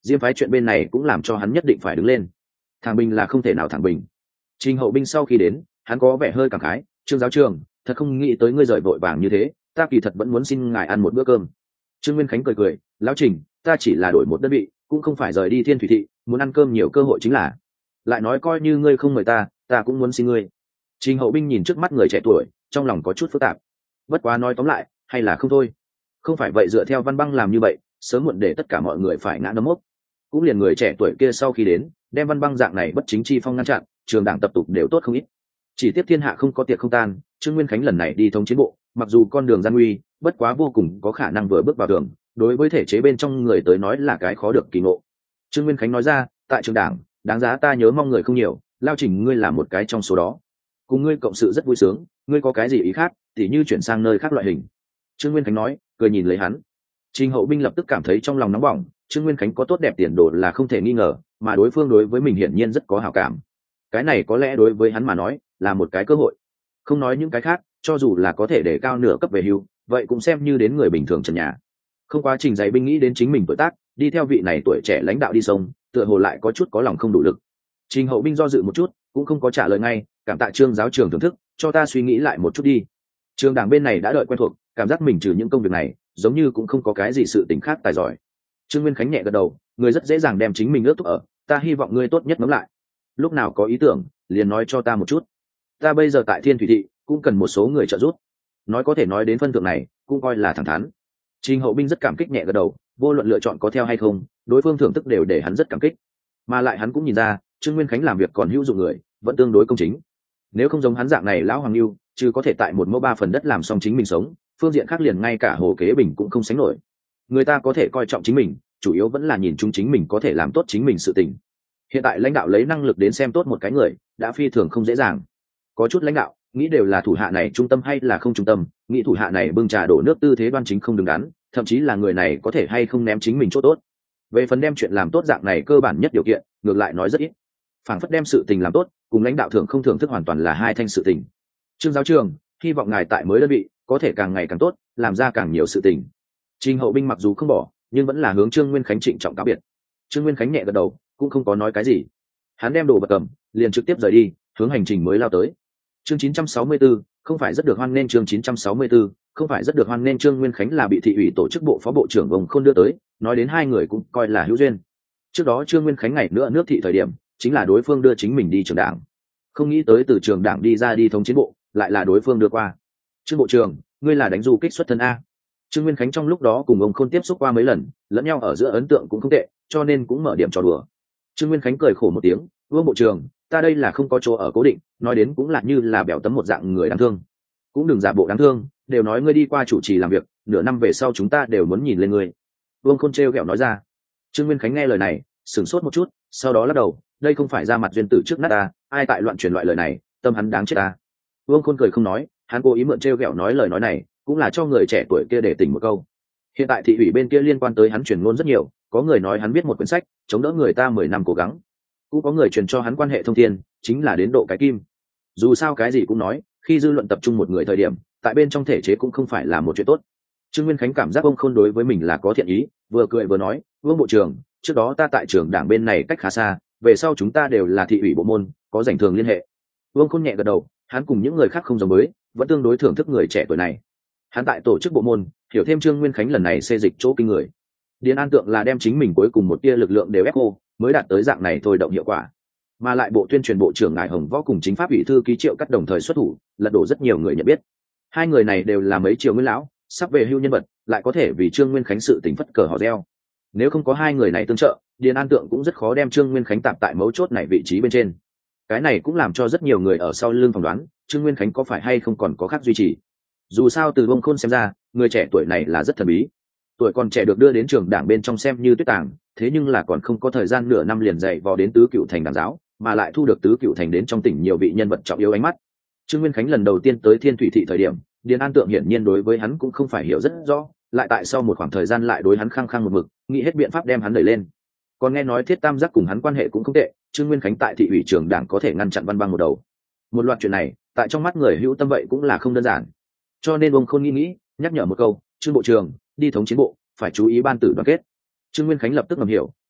diêm phái chuyện bên này cũng làm cho hắn nhất định phải đứng lên. Thằng bình là không thể nào thẳng bình. Trình Hậu Binh sau khi đến, hắn có vẻ hơi cảm khái, Trương giáo trường, thật không nghĩ tới ngươi rời vội vàng như thế, ta kỳ thật vẫn muốn xin ngài ăn một bữa cơm. Trương Nguyên Khánh cười cười, lão Trình, ta chỉ là đổi một đơn vị, cũng không phải rời đi Thiên Thủy thị, muốn ăn cơm nhiều cơ hội chính là. Lại nói coi như ngươi không mời ta, ta cũng muốn xin ngươi. Trình Hậu Binh nhìn trước mắt người trẻ tuổi, trong lòng có chút phức tạp. Bất quá nói tóm lại, hay là không thôi. Không phải vậy dựa theo Văn Băng làm như vậy, sớm muộn để tất cả mọi người phải ngã nấm mốc. Cũng liền người trẻ tuổi kia sau khi đến, đem Văn Băng dạng này bất chính chi phong ngăn chặn, trường đảng tập tục đều tốt không ít. Chỉ tiếp thiên hạ không có tiệc không tan, Trương Nguyên Khánh lần này đi thống chiến bộ, mặc dù con đường gian nguy, bất quá vô cùng có khả năng vừa bước vào đường, đối với thể chế bên trong người tới nói là cái khó được kỳ ngộ. Trương Nguyên Khánh nói ra, tại trường đảng, đáng giá ta nhớ mong người không nhiều, Lao Trình ngươi là một cái trong số đó. Cùng ngươi cộng sự rất vui sướng, ngươi có cái gì ý khác, thì như chuyển sang nơi khác loại hình. Trương Nguyên Khánh nói, cười nhìn lấy hắn. Trình Hậu Binh lập tức cảm thấy trong lòng nóng bỏng, Trương Nguyên Khánh có tốt đẹp tiền đồ là không thể nghi ngờ, mà đối phương đối với mình hiển nhiên rất có hảo cảm. Cái này có lẽ đối với hắn mà nói là một cái cơ hội. Không nói những cái khác, cho dù là có thể để cao nửa cấp về hưu, vậy cũng xem như đến người bình thường trần nhà. Không quá Trình Dày Binh nghĩ đến chính mình tuổi tác, đi theo vị này tuổi trẻ lãnh đạo đi sông, tựa hồ lại có chút có lòng không đủ lực. Trình Hậu Binh do dự một chút, cũng không có trả lời ngay, cảm tạ Trương giáo trường thưởng thức, cho ta suy nghĩ lại một chút đi. Trường đảng bên này đã đợi quen thuộc, cảm giác mình trừ những công việc này, giống như cũng không có cái gì sự tình khác tài giỏi. Trương Nguyên Khánh nhẹ gật đầu, người rất dễ dàng đem chính mình ước thúc ở, ta hy vọng ngươi tốt nhất ngẫm lại. Lúc nào có ý tưởng, liền nói cho ta một chút. Ta bây giờ tại Thiên Thủy thị, cũng cần một số người trợ giúp. Nói có thể nói đến phân thượng này, cũng coi là thẳng thắn. Trình Hậu Binh rất cảm kích nhẹ gật đầu, vô luận lựa chọn có theo hay không, đối phương thưởng thức đều để hắn rất cảm kích. Mà lại hắn cũng nhìn ra, Trương Nguyên Khánh làm việc còn hữu dụng người, vẫn tương đối công chính. Nếu không giống hắn dạng này lão hoàng lưu, chứ có thể tại một mẫu ba phần đất làm xong chính mình sống, phương diện khác liền ngay cả Hồ Kế Bình cũng không sánh nổi. Người ta có thể coi trọng chính mình, chủ yếu vẫn là nhìn chúng chính mình có thể làm tốt chính mình sự tình. Hiện tại lãnh đạo lấy năng lực đến xem tốt một cái người, đã phi thường không dễ dàng. Có chút lãnh đạo nghĩ đều là thủ hạ này trung tâm hay là không trung tâm, nghĩ thủ hạ này bưng trà đổ nước tư thế đoan chính không đứng đắn, thậm chí là người này có thể hay không ném chính mình chỗ tốt. Về phần đem chuyện làm tốt dạng này cơ bản nhất điều kiện, ngược lại nói rất ít. Phảng phất đem sự tình làm tốt, cùng lãnh đạo thưởng không thưởng thức hoàn toàn là hai thanh sự tình. Trương giáo trường, hy vọng ngài tại mới đơn vị có thể càng ngày càng tốt, làm ra càng nhiều sự tình. Trình Hậu Binh mặc dù không bỏ, nhưng vẫn là hướng Trương Nguyên Khánh trịnh trọng cáo biệt. Trương Nguyên Khánh nhẹ gật đầu, cũng không có nói cái gì. Hắn đem đồ vật cầm, liền trực tiếp rời đi, hướng hành trình mới lao tới. Chương chín trăm sáu mươi tư, không phải rất được hoan nên chương chín trăm sáu mươi tư, không phải rất được hoan nên Trương Nguyên Khánh là bị thị ủy tổ chức bộ phó bộ trưởng Ông Khôn đưa tới, nói đến hai người cũng coi là hữu duyên. Trước đó Trương Nguyên Khánh ngày nữa nước thị thời điểm, chính là đối phương đưa chính mình đi trường đảng. Không nghĩ tới từ trường đảng đi ra đi thống chiến bộ, lại là đối phương đưa qua. Trương bộ trưởng, ngươi là đánh du kích xuất thân a? Trương Nguyên Khánh trong lúc đó cùng ông Khôn tiếp xúc qua mấy lần, lẫn nhau ở giữa ấn tượng cũng không tệ, cho nên cũng mở điểm trò đùa. Trương Nguyên Khánh cười khổ một tiếng, Vương bộ trưởng, ta đây là không có chỗ ở cố định, nói đến cũng là như là bèo tấm một dạng người đáng thương. Cũng đừng giả bộ đáng thương, đều nói ngươi đi qua chủ trì làm việc, nửa năm về sau chúng ta đều muốn nhìn lên ngươi. Vương Khôn trêu ghẹo nói ra. Trương Nguyên Khánh nghe lời này, sửng sốt một chút, sau đó lắc đầu, đây không phải ra mặt duyên tử trước nát ta, ai tại loạn truyền loại lời này, tâm hắn đáng chết ta. Vương Khôn cười không nói, hắn cố ý mượn trêu ghẹo nói lời nói này, cũng là cho người trẻ tuổi kia để tỉnh một câu. Hiện tại thị ủy bên kia liên quan tới hắn truyền ngôn rất nhiều, có người nói hắn viết một quyển sách chống đỡ người ta mười năm cố gắng, cũng có người truyền cho hắn quan hệ thông thiên, chính là đến độ cái kim. Dù sao cái gì cũng nói, khi dư luận tập trung một người thời điểm, tại bên trong thể chế cũng không phải là một chuyện tốt. Trương Nguyên Khánh cảm giác ông Khôn đối với mình là có thiện ý, vừa cười vừa nói, Vương bộ trưởng, trước đó ta tại trường đảng bên này cách khá xa, về sau chúng ta đều là thị ủy bộ môn, có rảnh thường liên hệ. Vương Khôn nhẹ gật đầu, hắn cùng những người khác không giống mới, vẫn tương đối thưởng thức người trẻ tuổi này. Hắn tại tổ chức bộ môn, hiểu thêm Trương Nguyên Khánh lần này xê dịch chỗ kinh người. Điền An Tượng là đem chính mình cuối cùng một tia lực lượng đều ép cô, mới đạt tới dạng này thôi động hiệu quả. Mà lại bộ tuyên truyền bộ trưởng Ngải Hồng Võ cùng chính pháp ủy thư ký Triệu Cắt đồng thời xuất thủ, lật đổ rất nhiều người nhận biết. Hai người này đều là mấy triều nguyên lão, sắp về hưu nhân vật, lại có thể vì Trương Nguyên Khánh sự tình phất cờ hò reo. Nếu không có hai người này tương trợ, Điền An Tượng cũng rất khó đem Trương Nguyên Khánh tạm tại mấu chốt này vị trí bên trên. Cái này cũng làm cho rất nhiều người ở sau lưng phỏng đoán, Trương Nguyên Khánh có phải hay không còn có khác duy trì. Dù sao từ Ông Khôn xem ra, người trẻ tuổi này là rất thần bí. Tuổi còn trẻ được đưa đến trường đảng bên trong xem như tuyết tàng, thế nhưng là còn không có thời gian nửa năm liền dạy vò đến tứ cựu thành đảng giáo, mà lại thu được tứ cựu thành đến trong tỉnh nhiều vị nhân vật trọng yếu ánh mắt. Trương Nguyên Khánh lần đầu tiên tới Thiên Thủy thị thời điểm, Điền An Tượng hiển nhiên đối với hắn cũng không phải hiểu rất rõ, lại tại sau một khoảng thời gian lại đối hắn khăng khăng một mực, nghĩ hết biện pháp đem hắn đẩy lên. Còn nghe nói Thiết Tam Giác cùng hắn quan hệ cũng không tệ, Trương Nguyên Khánh tại thị ủy trường đảng có thể ngăn chặn Văn Băng một đầu. Một loạt chuyện này, tại trong mắt người hữu tâm vậy cũng là không đơn giản. Cho nên ông Khôn nghĩ nghĩ, nhắc nhở một câu, Trương bộ trưởng, đi thống chiến bộ, phải chú ý ban tử đoàn kết. Trương Nguyên Khánh lập tức ngầm hiểu,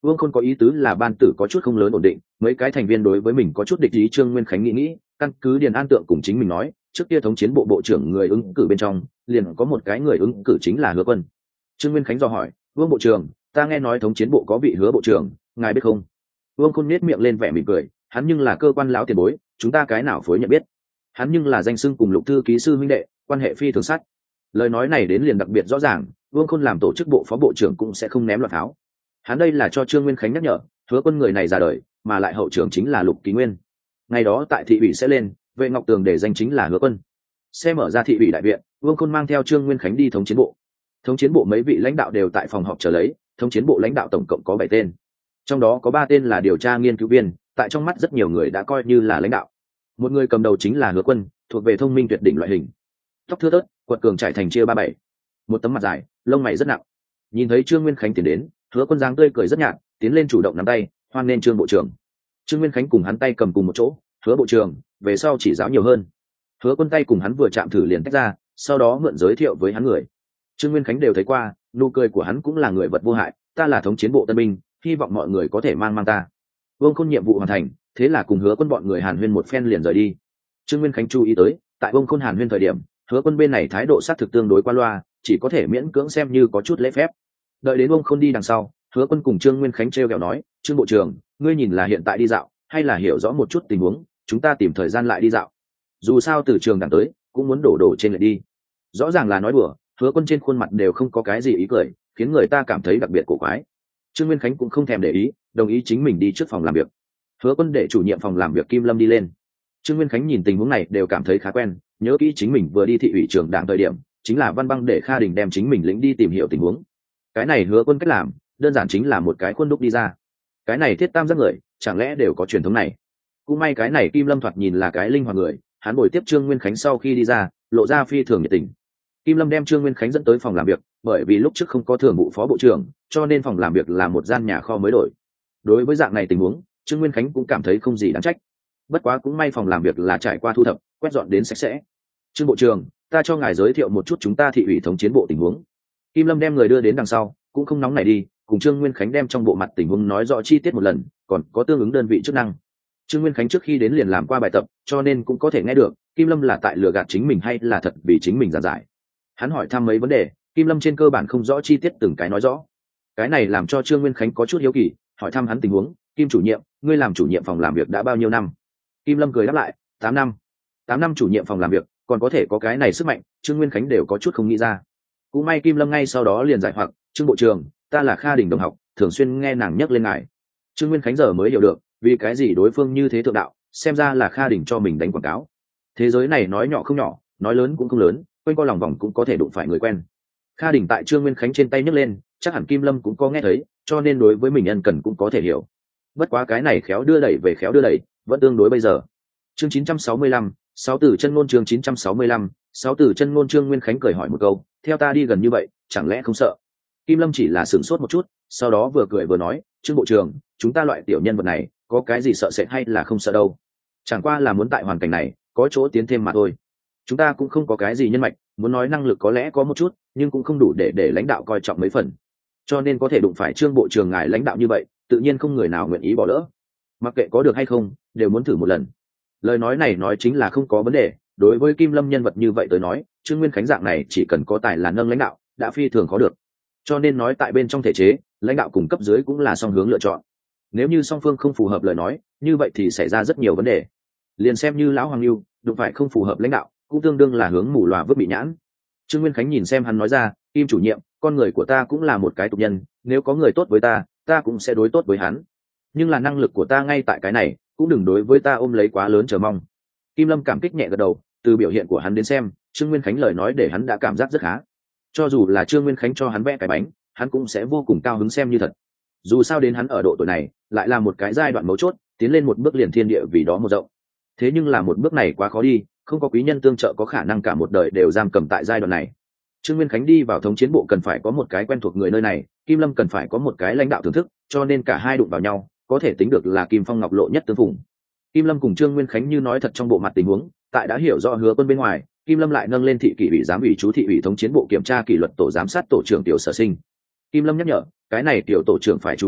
Vương Khôn có ý tứ là ban tử có chút không lớn ổn định, mấy cái thành viên đối với mình có chút địch ý. Trương Nguyên Khánh nghĩ nghĩ, căn cứ Điền An Tượng cùng chính mình nói, trước kia thống chiến bộ bộ trưởng người ứng cử bên trong liền có một cái người ứng cử chính là Hứa Quân. Trương Nguyên Khánh dò hỏi, Vương bộ trưởng, ta nghe nói thống chiến bộ có vị Hứa bộ trưởng, ngài biết không? Vương Khôn nhếch miệng lên vẻ mỉm cười, hắn nhưng là cơ quan lão tiền bối, chúng ta cái nào phối nhận biết. Hắn nhưng là danh xưng cùng Lục thư ký sư huynh đệ, quan hệ phi thường sát. Lời nói này đến liền đặc biệt rõ ràng, Vương Khôn làm tổ chức bộ phó bộ trưởng cũng sẽ không ném loạt tháo. Hắn đây là cho Trương Nguyên Khánh nhắc nhở, Hứa Quân người này ra đời, mà lại hậu trưởng chính là Lục Ký Nguyên. Ngày đó tại thị ủy sẽ lên, Vệ Ngọc Tường để danh chính là Hứa Quân. Xe mở ra thị ủy đại viện, Vương Khôn mang theo Trương Nguyên Khánh đi thống chiến bộ. Thống chiến bộ mấy vị lãnh đạo đều tại phòng họp chờ lấy, thống chiến bộ lãnh đạo tổng cộng có bảy tên, trong đó có ba tên là điều tra nghiên cứu viên, tại trong mắt rất nhiều người đã coi như là lãnh đạo. Một người cầm đầu chính là Hứa Quân, thuộc về thông minh tuyệt đỉnh loại hình, tóc thưa thớt, quật cường trải thành chia ba bảy, một tấm mặt dài, lông mày rất nặng. Nhìn thấy Trương Nguyên Khánh tiến đến, Hứa Quân dáng tươi cười rất nhạt, tiến lên chủ động nắm tay, hoan nghênh Trương bộ trưởng. Trương Nguyên Khánh cùng hắn tay cầm cùng một chỗ, Hứa bộ trưởng, về sau chỉ giáo nhiều hơn. Hứa Quân tay cùng hắn vừa chạm thử liền tách ra, sau đó mượn giới thiệu với hắn người. Trương Nguyên Khánh đều thấy qua, nụ cười của hắn cũng là người vật vô hại, ta là thống chiến bộ tân binh, hy vọng mọi người có thể mang mang ta. Vương Khôn nhiệm vụ hoàn thành, thế là cùng Hứa Quân bọn người hàn huyên một phen liền rời đi. Trương Nguyên Khánh chú ý tới, tại Vương Khôn hàn huyên thời điểm, Hứa Quân bên này thái độ sát thực tương đối qua loa, chỉ có thể miễn cưỡng xem như có chút lễ phép. Đợi đến Vương Khôn đi đằng sau, Hứa Quân cùng Trương Nguyên Khánh trêu ghẹo nói, Trương bộ trưởng, ngươi nhìn là hiện tại đi dạo, hay là hiểu rõ một chút tình huống, chúng ta tìm thời gian lại đi dạo. Dù sao từ trường đảng tới, cũng muốn đổ đổ trên lại đi. Rõ ràng là nói đùa, Hứa Quân trên khuôn mặt đều không có cái gì ý cười, khiến người ta cảm thấy đặc biệt cổ quái. Trương Nguyên Khánh cũng không thèm để ý, đồng ý chính mình đi trước phòng làm việc. Hứa Quân để chủ nhiệm phòng làm việc Kim Lâm đi lên. Trương Nguyên Khánh nhìn tình huống này đều cảm thấy khá quen, nhớ kỹ chính mình vừa đi thị ủy trường đảng thời điểm, chính là Văn Băng để Kha Đình đem chính mình lĩnh đi tìm hiểu tình huống. Cái này Hứa Quân cách làm, đơn giản chính là một cái khuôn đúc đi ra. Cái này thiết tam giác người, chẳng lẽ đều có truyền thống này? Cũng may cái này Kim Lâm thoạt nhìn là cái linh hoạt người, hắn bồi tiếp Trương Nguyên Khánh sau khi đi ra, lộ ra phi thường nhiệt tình. Kim Lâm đem Trương Nguyên Khánh dẫn tới phòng làm việc, bởi vì lúc trước không có thường vụ phó bộ trưởng, cho nên phòng làm việc là một gian nhà kho mới đổi. Đối với dạng này tình huống, Trương Nguyên Khánh cũng cảm thấy không gì đáng trách. Bất quá cũng may phòng làm việc là trải qua thu thập, quét dọn đến sạch sẽ. Trương bộ trưởng, ta cho ngài giới thiệu một chút chúng ta thị ủy thống chiến bộ tình huống. Kim Lâm đem người đưa đến đằng sau, cũng không nóng nảy đi, cùng Trương Nguyên Khánh đem trong bộ mặt tình huống nói rõ chi tiết một lần, còn có tương ứng đơn vị chức năng. Trương Nguyên Khánh trước khi đến liền làm qua bài tập, cho nên cũng có thể nghe được Kim Lâm là tại lừa gạt chính mình hay là thật vì chính mình giảng giải. Hắn hỏi thăm mấy vấn đề, Kim Lâm trên cơ bản không rõ chi tiết từng cái nói rõ. Cái này làm cho Trương Nguyên Khánh có chút hiếu kỳ, hỏi thăm hắn tình huống, Kim chủ nhiệm, ngươi làm chủ nhiệm phòng làm việc đã bao nhiêu năm? Kim Lâm cười đáp lại, tám năm. Tám năm chủ nhiệm phòng làm việc, còn có thể có cái này sức mạnh, Trương Nguyên Khánh đều có chút không nghĩ ra. Cũng may Kim Lâm ngay sau đó liền giải hoặc, Trương bộ trưởng, ta là Kha Đình đồng học, thường xuyên nghe nàng nhắc lên ngài. Trương Nguyên Khánh giờ mới hiểu được, vì cái gì đối phương như thế thượng đạo, xem ra là Kha Đình cho mình đánh quảng cáo. Thế giới này nói nhỏ không nhỏ, nói lớn cũng không lớn, quanh co lòng vòng cũng có thể đụng phải người quen. Kha Đình tại Trương Nguyên Khánh trên tay nhấc lên, chắc hẳn Kim Lâm cũng có nghe thấy, cho nên đối với mình ân cần cũng có thể hiểu. Bất quá cái này khéo đưa đẩy về khéo đưa đẩy, vẫn tương đối bây giờ. Chương chín trăm sáu mươi lăm, sáu từ chân ngôn chương chín trăm sáu mươi lăm, sáu từ chân ngôn. Trương Nguyên Khánh cười hỏi một câu, theo ta đi gần như vậy, chẳng lẽ không sợ? Kim Lâm chỉ là sửng sốt một chút, sau đó vừa cười vừa nói, Trương bộ trưởng, chúng ta loại tiểu nhân vật này, có cái gì sợ sệt hay là không sợ đâu. Chẳng qua là muốn tại hoàn cảnh này, có chỗ tiến thêm mà thôi. Chúng ta cũng không có cái gì nhân mạch, muốn nói năng lực có lẽ có một chút, nhưng cũng không đủ để để lãnh đạo coi trọng mấy phần. Cho nên có thể đụng phải Trương bộ trưởng ngài lãnh đạo như vậy, tự nhiên không người nào nguyện ý bỏ lỡ. Mặc kệ có được hay không, đều muốn thử một lần. Lời nói này nói chính là không có vấn đề, đối với Kim Lâm nhân vật như vậy tới nói, Trương Nguyên Khánh dạng này chỉ cần có tài là nâng lãnh đạo, đã phi thường khó được. Cho nên nói tại bên trong thể chế, lãnh đạo cùng cấp dưới cũng là song hướng lựa chọn. Nếu như song phương không phù hợp lời nói, như vậy thì xảy ra rất nhiều vấn đề. Liền xem như lão Hoàng Lưu, đụng phải không phù hợp lãnh đạo, cũng tương đương là hướng mù lòa vứt bị nhãn. Trương Nguyên Khánh nhìn xem hắn nói ra, Kim chủ nhiệm, con người của ta cũng là một cái tục nhân, nếu có người tốt với ta, ta cũng sẽ đối tốt với hắn. Nhưng là năng lực của ta ngay tại cái này, cũng đừng đối với ta ôm lấy quá lớn chờ mong. Kim Lâm cảm kích nhẹ gật đầu, từ biểu hiện của hắn đến xem, Trương Nguyên Khánh lời nói để hắn đã cảm giác rất khá. Cho dù là Trương Nguyên Khánh cho hắn vẽ cái bánh, hắn cũng sẽ vô cùng cao hứng xem như thật. Dù sao đến hắn ở độ tuổi này, lại là một cái giai đoạn mấu chốt, tiến lên một bước liền thiên địa vì đó một rộng. Thế nhưng là một bước này quá khó đi, không có quý nhân tương trợ có khả năng cả một đời đều giam cầm tại giai đoạn này. Trương Nguyên Khánh đi vào thống chiến bộ cần phải có một cái quen thuộc người nơi này, Kim Lâm cần phải có một cái lãnh đạo thưởng thức, cho nên cả hai đụng vào nhau, có thể tính được là Kim Phong Ngọc Lộ nhất tương phùng. Kim Lâm cùng Trương Nguyên Khánh như nói thật trong bộ mặt tình huống, tại đã hiểu rõ Hứa Quân bên ngoài, Kim Lâm lại nâng lên thị kỷ ủy giám ủy chú thị ủy thống chiến bộ kiểm tra kỷ luật tổ giám sát tổ trưởng Tiểu Sở Sinh. Kim Lâm nhắc nhở, cái này Tiểu tổ trưởng phải chú ý,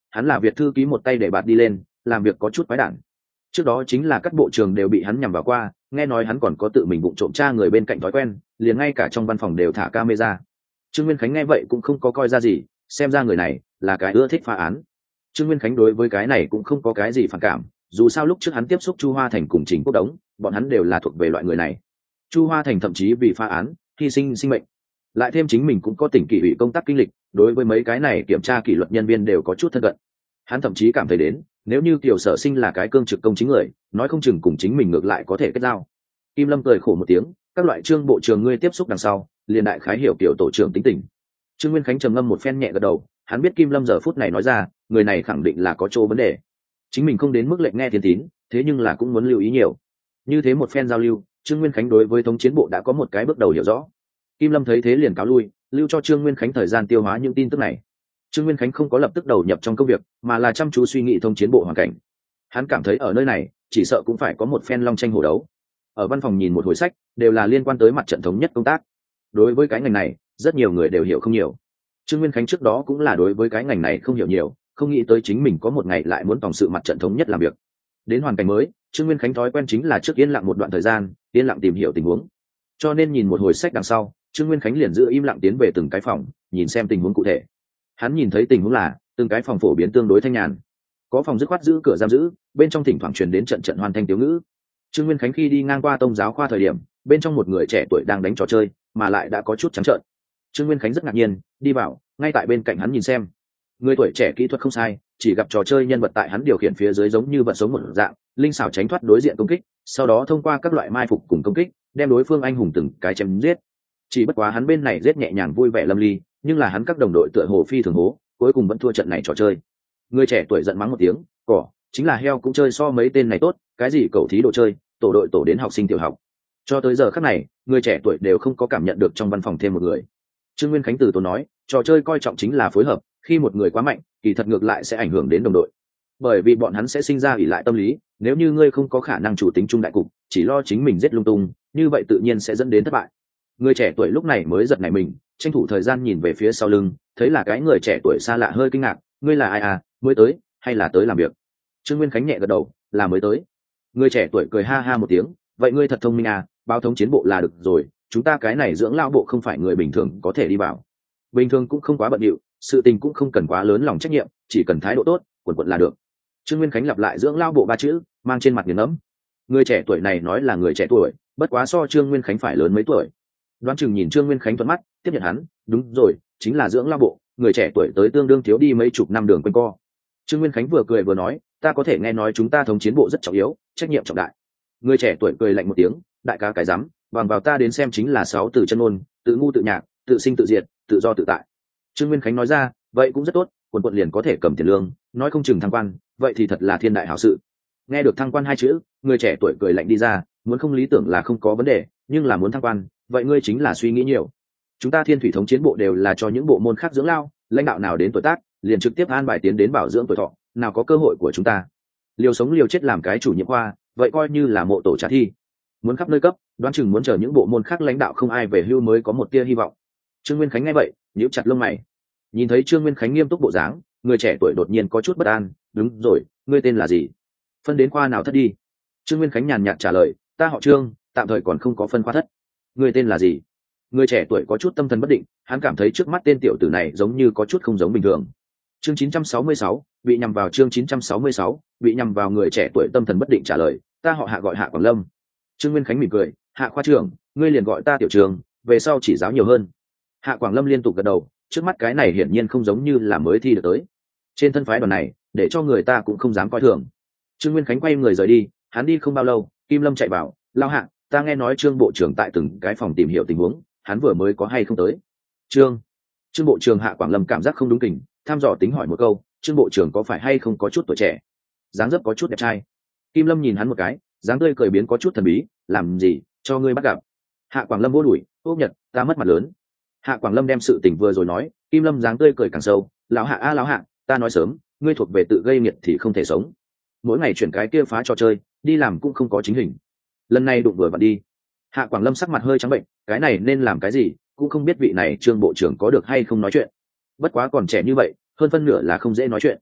hắn là Việt thư ký một tay để bạt đi lên, làm việc có chút quái đản. Trước đó chính là các bộ trường đều bị hắn nhằm vào qua, nghe nói hắn còn có tự mình vụng trộm tra người bên cạnh thói quen, liền ngay cả trong văn phòng đều thả camera. Trương Nguyên Khánh nghe vậy cũng không có coi ra gì, xem ra người này là cái ưa thích phá án. Trương Nguyên Khánh đối với cái này cũng không có cái gì phản cảm, dù sao lúc trước hắn tiếp xúc Chu Hoa Thành cùng Trình Quốc Đống, bọn hắn đều là thuộc về loại người này. Chu Hoa Thành thậm chí vì phá án hy sinh sinh mệnh, lại thêm chính mình cũng có tỉnh kỷ ủy công tác kinh lịch, đối với mấy cái này kiểm tra kỷ luật nhân viên đều có chút thân cận. Hắn thậm chí cảm thấy đến, nếu như Tiểu Sở Sinh là cái cương trực công chính người, nói không chừng cùng chính mình ngược lại có thể kết giao. Kim Lâm cười khổ một tiếng, các loại Trương bộ trưởng ngươi tiếp xúc đằng sau, liền đại khái hiểu kiểu tổ trưởng tính tình. Trương Nguyên Khánh trầm ngâm một phen nhẹ gật đầu, hắn biết Kim Lâm giờ phút này nói ra, người này khẳng định là có chỗ vấn đề. Chính mình không đến mức lệnh nghe thiên tín, thế nhưng là cũng muốn lưu ý nhiều. Như thế một phen giao lưu, Trương Nguyên Khánh đối với thống chiến bộ đã có một cái bước đầu hiểu rõ. Kim Lâm thấy thế liền cáo lui, lưu cho Trương Nguyên Khánh thời gian tiêu hóa những tin tức này. Trương Nguyên Khánh không có lập tức đầu nhập trong công việc, mà là chăm chú suy nghĩ thống chiến bộ hoàn cảnh. Hắn cảm thấy ở nơi này, chỉ sợ cũng phải có một phen long tranh hổ đấu. Ở văn phòng nhìn một hồi sách, đều là liên quan tới mặt trận thống nhất công tác. Đối với cái ngành này, rất nhiều người đều hiểu không nhiều. Trương Nguyên Khánh trước đó cũng là đối với cái ngành này không hiểu nhiều, không nghĩ tới chính mình có một ngày lại muốn tổng sự mặt trận thống nhất làm việc. Đến hoàn cảnh mới, Trương Nguyên Khánh thói quen chính là trước yên lặng một đoạn thời gian, yên lặng tìm hiểu tình huống. Cho nên nhìn một hồi sách đằng sau, Trương Nguyên Khánh liền giữ im lặng tiến về từng cái phòng, nhìn xem tình huống cụ thể. Hắn nhìn thấy tình huống là từng cái phòng phổ biến tương đối thanh nhàn, có phòng dứt khoát giữ cửa giam giữ, bên trong thỉnh thoảng truyền đến trận trận hoàn thanh tiểu ngữ. Trương Nguyên Khánh khi đi ngang qua tông giáo khoa thời điểm, bên trong một người trẻ tuổi đang đánh trò chơi, mà lại đã có chút trắng trợn. Trương Nguyên Khánh rất ngạc nhiên, đi vào, ngay tại bên cạnh hắn nhìn xem. Người tuổi trẻ kỹ thuật không sai, chỉ gặp trò chơi nhân vật tại hắn điều khiển phía dưới giống như vật sống một dạng, linh xảo tránh thoát đối diện công kích, sau đó thông qua các loại mai phục cùng công kích, đem đối phương anh hùng từng cái chém giết. Chỉ bất quá hắn bên này giết nhẹ nhàng vui vẻ lâm ly, nhưng là hắn các đồng đội tựa hồ phi thường hố, cuối cùng vẫn thua trận này trò chơi. Người trẻ tuổi giận mắng một tiếng, cỏ, chính là heo cũng chơi so mấy tên này tốt, cái gì cẩu thí đồ chơi, tổ đội tổ đến học sinh tiểu học. Cho tới giờ khắc này, người trẻ tuổi đều không có cảm nhận được trong văn phòng thêm một người. Trương Nguyên Khánh từ tốn nói, trò chơi coi trọng chính là phối hợp, khi một người quá mạnh, kỳ thật ngược lại sẽ ảnh hưởng đến đồng đội. Bởi vì bọn hắn sẽ sinh ra ỷ lại tâm lý, nếu như ngươi không có khả năng chủ tính trung đại cục, chỉ lo chính mình giết lung tung, như vậy tự nhiên sẽ dẫn đến thất bại. Người trẻ tuổi lúc này mới giật nảy mình, tranh thủ thời gian nhìn về phía sau lưng, thấy là cái người trẻ tuổi xa lạ hơi kinh ngạc, ngươi là ai à, mới tới, hay là tới làm việc? Trương Nguyên Khánh nhẹ gật đầu, là mới tới. Người trẻ tuổi cười ha ha một tiếng, vậy ngươi thật thông minh à, báo thống chiến bộ là được rồi, chúng ta cái này dưỡng lao bộ không phải người bình thường có thể đi vào. Bình thường cũng không quá bận điệu, sự tình cũng không cần quá lớn lòng trách nhiệm, chỉ cần thái độ tốt, quần quần là được. Trương Nguyên Khánh lặp lại dưỡng lao bộ ba chữ, mang trên mặt nghiền ngẫm. Người trẻ tuổi này nói là người trẻ tuổi, bất quá so Trương Nguyên Khánh phải lớn mấy tuổi. Đoán chừng nhìn Trương Nguyên Khánh thuận mắt, tiếp nhận hắn, đúng rồi, chính là dưỡng lao bộ, người trẻ tuổi tới tương đương thiếu đi mấy chục năm đường quanh co. Trương Nguyên Khánh vừa cười vừa nói, ta có thể nghe nói chúng ta thống chiến bộ rất trọng yếu, trách nhiệm trọng đại. Người trẻ tuổi cười lạnh một tiếng, đại ca cái dám, bằng vào ta đến xem chính là sáu từ chân ngôn, tự ngu tự nhạc, tự sinh tự diệt, tự do tự tại. Trương Nguyên Khánh nói ra, vậy cũng rất tốt, quần quận liền có thể cầm tiền lương, nói không chừng thăng quan, vậy thì thật là thiên đại hảo sự. Nghe được thăng quan hai chữ, người trẻ tuổi cười lạnh đi ra, muốn không lý tưởng là không có vấn đề, nhưng là muốn thăng quan, vậy ngươi chính là suy nghĩ nhiều. Chúng ta Thiên Thủy thống chiến bộ đều là cho những bộ môn khác dưỡng lao, lãnh đạo nào đến tuổi tác, liền trực tiếp an bài tiến đến bảo dưỡng tuổi thọ, nào có cơ hội của chúng ta. Liều sống liều chết làm cái chủ nhiệm khoa, vậy coi như là mộ tổ trả thi. Muốn khắp nơi cấp, đoán chừng muốn chờ những bộ môn khác lãnh đạo không ai về hưu mới có một tia hy vọng. Trương Nguyên Khánh nghe vậy, nhíu chặt lông mày. Nhìn thấy Trương Nguyên Khánh nghiêm túc bộ dáng, người trẻ tuổi đột nhiên có chút bất an, đúng rồi, ngươi tên là gì? Phân đến khoa nào thất đi? Trương Nguyên Khánh nhàn nhạt trả lời, ta họ Trương, tạm thời còn không có phân khoa thất. Ngươi tên là gì? Người trẻ tuổi có chút tâm thần bất định, hắn cảm thấy trước mắt tên tiểu tử này giống như có chút không giống bình thường. Chương chín trăm sáu mươi sáu, bị nhằm vào chương chín trăm sáu mươi sáu, bị nhằm vào. Người trẻ tuổi tâm thần bất định trả lời, ta họ Hạ gọi Hạ Quảng Lâm. Trương Nguyên Khánh mỉm cười, Hạ khoa trưởng, ngươi liền gọi ta tiểu Trường, về sau chỉ giáo nhiều hơn. Hạ Quảng Lâm liên tục gật đầu, trước mắt cái này hiển nhiên không giống như là mới thi được tới. Trên thân phái đoàn này, để cho người ta cũng không dám coi thường. Trương Nguyên Khánh quay người rời đi, hắn đi không bao lâu, Kim Lâm chạy vào, lao Hạ, ta nghe nói Trương bộ trưởng tại từng cái phòng tìm hiểu tình huống, hắn vừa mới có hay không tới? Trương, Trương bộ trưởng. Hạ Quảng Lâm cảm giác không đúng kình, tham dò tính hỏi một câu, Trương bộ trưởng có phải hay không có chút tuổi trẻ, dáng dấp có chút đẹp trai? Kim Lâm nhìn hắn một cái, dáng tươi cười biến có chút thần bí, làm gì cho ngươi bắt gặp? Hạ Quảng Lâm vô đuổi, ốp nhật, ta mất mặt lớn. Hạ Quảng Lâm đem sự tình vừa rồi nói, Kim Lâm dáng tươi cười càng sâu, lão Hạ a lão Hạ, ta nói sớm, ngươi thuộc về tự gây nghiệt thì không thể sống. Mỗi ngày chuyển cái kia phá trò chơi, đi làm cũng không có chính hình. Lần này đụng vừa vặn đi. Hạ Quảng Lâm sắc mặt hơi trắng bệnh, cái này nên làm cái gì, cũng không biết vị này Trương bộ trưởng có được hay không nói chuyện. Bất quá còn trẻ như vậy, hơn phân nửa là không dễ nói chuyện.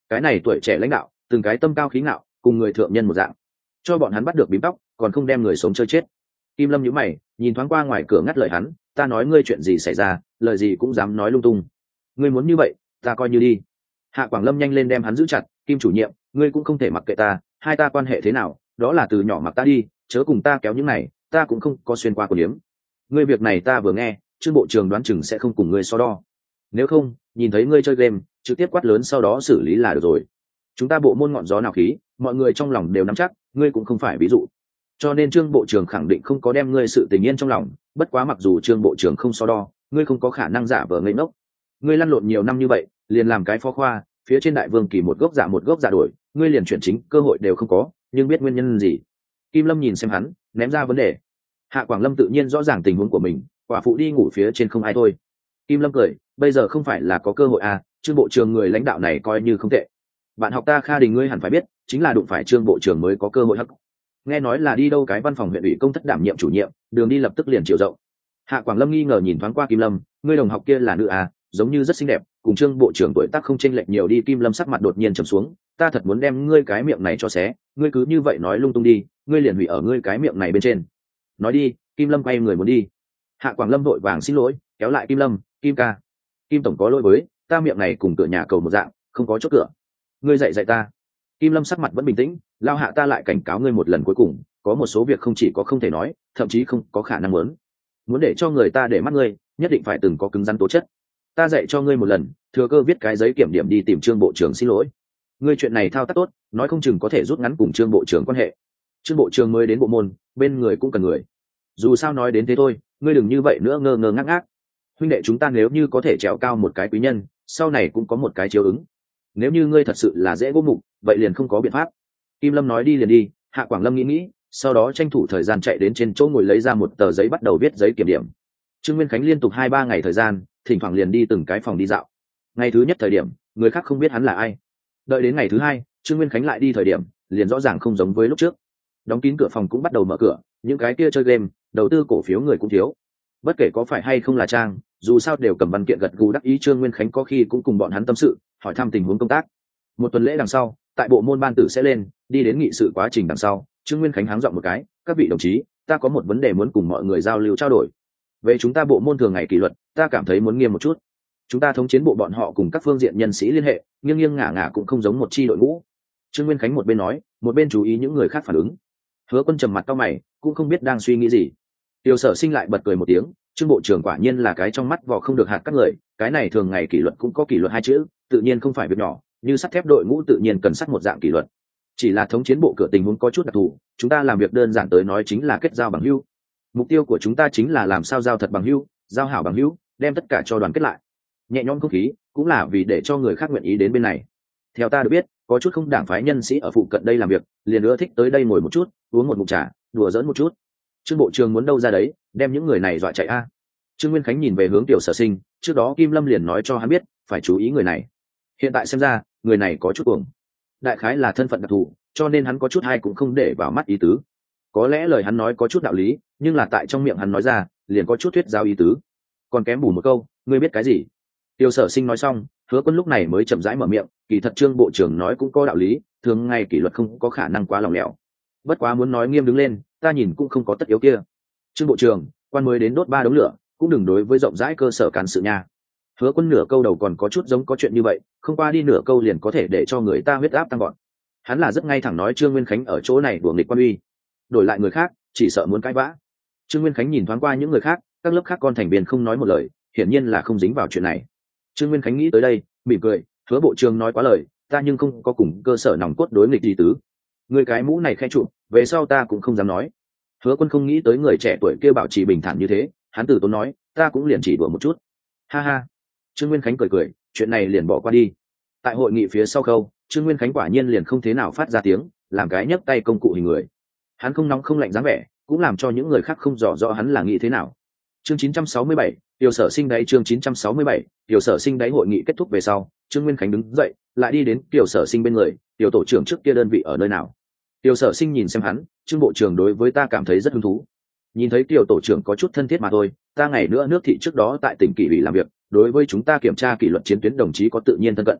cái này tuổi trẻ lãnh đạo từng cái tâm cao khí ngạo, cùng người thượng nhân một dạng, cho bọn hắn bắt được bím tóc còn không đem người sống chơi chết. Kim Lâm nhíu mày, nhìn thoáng qua ngoài cửa ngắt lời hắn, ta nói ngươi chuyện gì xảy ra, lời gì cũng dám nói lung tung. Ngươi muốn như vậy, ta coi như đi. Hạ Quảng Lâm nhanh lên đem hắn giữ chặt, Kim chủ nhiệm, ngươi cũng không thể mặc kệ ta, hai ta quan hệ thế nào, đó là từ nhỏ mặc ta đi, chớ cùng ta kéo những này, ta cũng không có xuyên qua của liếm. Ngươi việc này ta vừa nghe, Trương bộ trưởng đoán chừng sẽ không cùng ngươi so đo. Nếu không, nhìn thấy ngươi chơi game, trực tiếp quát lớn sau đó xử lý là được rồi. Chúng ta bộ môn ngọn gió nào khí, mọi người trong lòng đều nắm chắc, ngươi cũng không phải ví dụ. Cho nên Trương bộ trưởng khẳng định không có đem ngươi sự tình yên trong lòng, bất quá mặc dù Trương bộ trưởng không so đo, ngươi không có khả năng giả vờ ngây ngốc. Ngươi lăn lộn nhiều năm như vậy, liền làm cái phó khoa, phía trên đại vương kỳ một gốc giả một gốc giả đổi, ngươi liền chuyển chính cơ hội đều không có, nhưng biết nguyên nhân gì? Kim Lâm nhìn xem hắn, ném ra vấn đề. Hạ Quảng Lâm tự nhiên rõ ràng tình huống của mình, quả phụ đi ngủ phía trên không ai thôi. Kim Lâm cười, bây giờ không phải là có cơ hội à, Trương bộ trưởng người lãnh đạo này coi như không tệ. Bạn học ta Kha Đình ngươi hẳn phải biết, chính là đụng phải Trương bộ trưởng mới có cơ hội hắc. Nghe nói là đi đâu cái văn phòng huyện ủy công thất đảm nhiệm chủ nhiệm, đường đi lập tức liền chiều rộng. Hạ Quảng Lâm nghi ngờ nhìn thoáng qua Kim Lâm, ngươi đồng học kia là nữ à, giống như rất xinh đẹp, cùng Trương bộ trưởng tuổi tác không chênh lệch nhiều đi. Kim Lâm sắc mặt đột nhiên trầm xuống, ta thật muốn đem ngươi cái miệng này cho xé, ngươi cứ như vậy nói lung tung đi, ngươi liền hủy ở ngươi cái miệng này bên trên. Nói đi. Kim Lâm quay người muốn đi. Hạ Quảng Lâm vội vàng xin lỗi, kéo lại Kim Lâm, Kim ca, Kim tổng có lỗi với, ta miệng này cùng cửa nhà cầu một dạng, không có chốt cửa. Ngươi dạy dạy ta. Kim Lâm sắc mặt vẫn bình tĩnh, lao hạ ta lại cảnh cáo ngươi một lần cuối cùng, có một số việc không chỉ có không thể nói, thậm chí không có khả năng muốn. Muốn để cho người ta để mắt ngươi, nhất định phải từng có cứng rắn tố chất. Ta dạy cho ngươi một lần, thừa cơ viết cái giấy kiểm điểm đi tìm Trương bộ trưởng xin lỗi. Ngươi chuyện này thao tác tốt, nói không chừng có thể rút ngắn cùng Trương bộ trưởng quan hệ. Trương bộ trưởng mới đến bộ môn, bên người cũng cần người. Dù sao nói đến thế thôi, ngươi đừng như vậy nữa ngơ ngơ ngác ngác. Huynh đệ chúng ta nếu như có thể trèo cao một cái quý nhân, sau này cũng có một cái chiếu ứng. Nếu như ngươi thật sự là dễ gỗ mục, vậy liền không có biện pháp. Kim Lâm nói đi liền đi. Hạ Quảng Lâm nghĩ nghĩ, sau đó tranh thủ thời gian chạy đến trên chỗ ngồi lấy ra một tờ giấy bắt đầu viết giấy kiểm điểm. Trương Nguyên Khánh liên tục hai ba ngày thời gian, thỉnh thoảng liền đi từng cái phòng đi dạo. Ngày thứ nhất thời điểm, người khác không biết hắn là ai. Đợi đến ngày thứ hai, Trương Nguyên Khánh lại đi thời điểm, liền rõ ràng không giống với lúc trước. Đóng kín cửa phòng cũng bắt đầu mở cửa, những cái kia chơi game, đầu tư cổ phiếu người cũng thiếu. Bất kể có phải hay không là trang, dù sao đều cầm văn kiện gật gù đắc ý. Trương Nguyên Khánh có khi cũng cùng bọn hắn tâm sự, hỏi thăm tình huống công tác. Một tuần lễ đằng sau, tại bộ môn ban tử sẽ lên, đi đến nghị sự quá trình đằng sau, Trương Nguyên Khánh háng giọng một cái, các vị đồng chí, ta có một vấn đề muốn cùng mọi người giao lưu trao đổi. Về chúng ta bộ môn thường ngày kỷ luật, ta cảm thấy muốn nghiêm một chút. Chúng ta thống chiến bộ bọn họ cùng các phương diện nhân sĩ liên hệ, nghiêng nghiêng ngả ngả cũng không giống một chi đội ngũ. Trương Nguyên Khánh một bên nói, một bên chú ý những người khác phản ứng. Hứa Quân trầm mặt cau mày, cũng không biết đang suy nghĩ gì. Tiêu Sở Sinh lại bật cười một tiếng, Trương bộ trưởng quả nhiên là cái trong mắt vỏ không được hạt các người, cái này thường ngày kỷ luật cũng có kỷ luật hai chữ, tự nhiên không phải việc nhỏ, như sắt thép đội ngũ tự nhiên cần sắt một dạng kỷ luật. Chỉ là thống chiến bộ cửa tình huống có chút đặc thù, chúng ta làm việc đơn giản tới nói chính là kết giao bằng hữu. Mục tiêu của chúng ta chính là làm sao giao thật bằng hữu, giao hảo bằng hữu, đem tất cả cho đoàn kết lại. Nhẹ nhõm không khí, cũng là vì để cho người khác nguyện ý đến bên này. Theo ta được biết, có chút không đảng phái nhân sĩ ở phụ cận đây làm việc, liền ưa thích tới đây ngồi một chút, uống một ngụm trà, đùa giỡn một chút. Trương bộ trưởng muốn đâu ra đấy, đem những người này dọa chạy a. Trương Nguyên Khánh nhìn về hướng Tiểu Sở Sinh, trước đó Kim Lâm liền nói cho hắn biết, phải chú ý người này. Hiện tại xem ra, người này có chút cuồng. Đại khái là thân phận đặc thù, cho nên hắn có chút hay cũng không để vào mắt ý tứ. Có lẽ lời hắn nói có chút đạo lý, nhưng là tại trong miệng hắn nói ra, liền có chút thuyết giao ý tứ. Còn kém bù một câu, ngươi biết cái gì? Tiêu Sở Sinh nói xong, Hứa Quân lúc này mới chậm rãi mở miệng, kỳ thật Trương bộ trưởng nói cũng có đạo lý, thường ngày kỷ luật không có khả năng quá lỏng lẻo. Bất quá muốn nói nghiêm đứng lên, ta nhìn cũng không có tất yếu kia. Trương bộ trưởng, quan mới đến đốt ba đống lửa, cũng đừng đối với rộng rãi cơ sở cán sự nha. Hứa Quân nửa câu đầu còn có chút giống có chuyện như vậy, không qua đi nửa câu liền có thể để cho người ta huyết áp tăng gọn. Hắn là rất ngay thẳng nói Trương Nguyên Khánh ở chỗ này đùa nghịch quan uy, đổi lại người khác chỉ sợ muốn cãi vã. Trương Nguyên Khánh nhìn thoáng qua những người khác, các lớp khác con thành viên không nói một lời, hiển nhiên là không dính vào chuyện này. Trương Nguyên Khánh nghĩ tới đây, mỉm cười, Hứa bộ trưởng nói quá lời, ta nhưng không có cùng cơ sở nòng cốt đối nghịch gì tứ. Người cái mũ này khe trụ, về sau ta cũng không dám nói. Hứa Quân không nghĩ tới người trẻ tuổi kia bảo trì bình thản như thế, hắn từ tốn nói, ta cũng liền chỉ đùa một chút. Ha ha. Trương Nguyên Khánh cười cười, chuyện này liền bỏ qua đi. Tại hội nghị phía sau khâu, Trương Nguyên Khánh quả nhiên liền không thế nào phát ra tiếng, làm cái nhấc tay công cụ hình người. Hắn không nóng không lạnh dáng vẻ, cũng làm cho những người khác không rõ rõ hắn là nghĩ thế nào. Chương chín trăm sáu mươi bảy, Tiểu Sở Sinh đáy. Chương chín trăm sáu mươi bảy, Tiểu Sở Sinh đáy. Hội nghị kết thúc về sau, Trương Nguyên Khánh đứng dậy, lại đi đến Tiểu Sở Sinh bên người, Tiểu tổ trưởng trước kia đơn vị ở nơi nào? Tiểu Sở Sinh nhìn xem hắn, Trương bộ trưởng đối với ta cảm thấy rất hứng thú. Nhìn thấy Tiểu tổ trưởng có chút thân thiết mà thôi, ta ngày nữa nước thị trước đó tại tỉnh Kỷ ủy làm việc, đối với chúng ta kiểm tra kỷ luật chiến tuyến đồng chí có tự nhiên thân cận.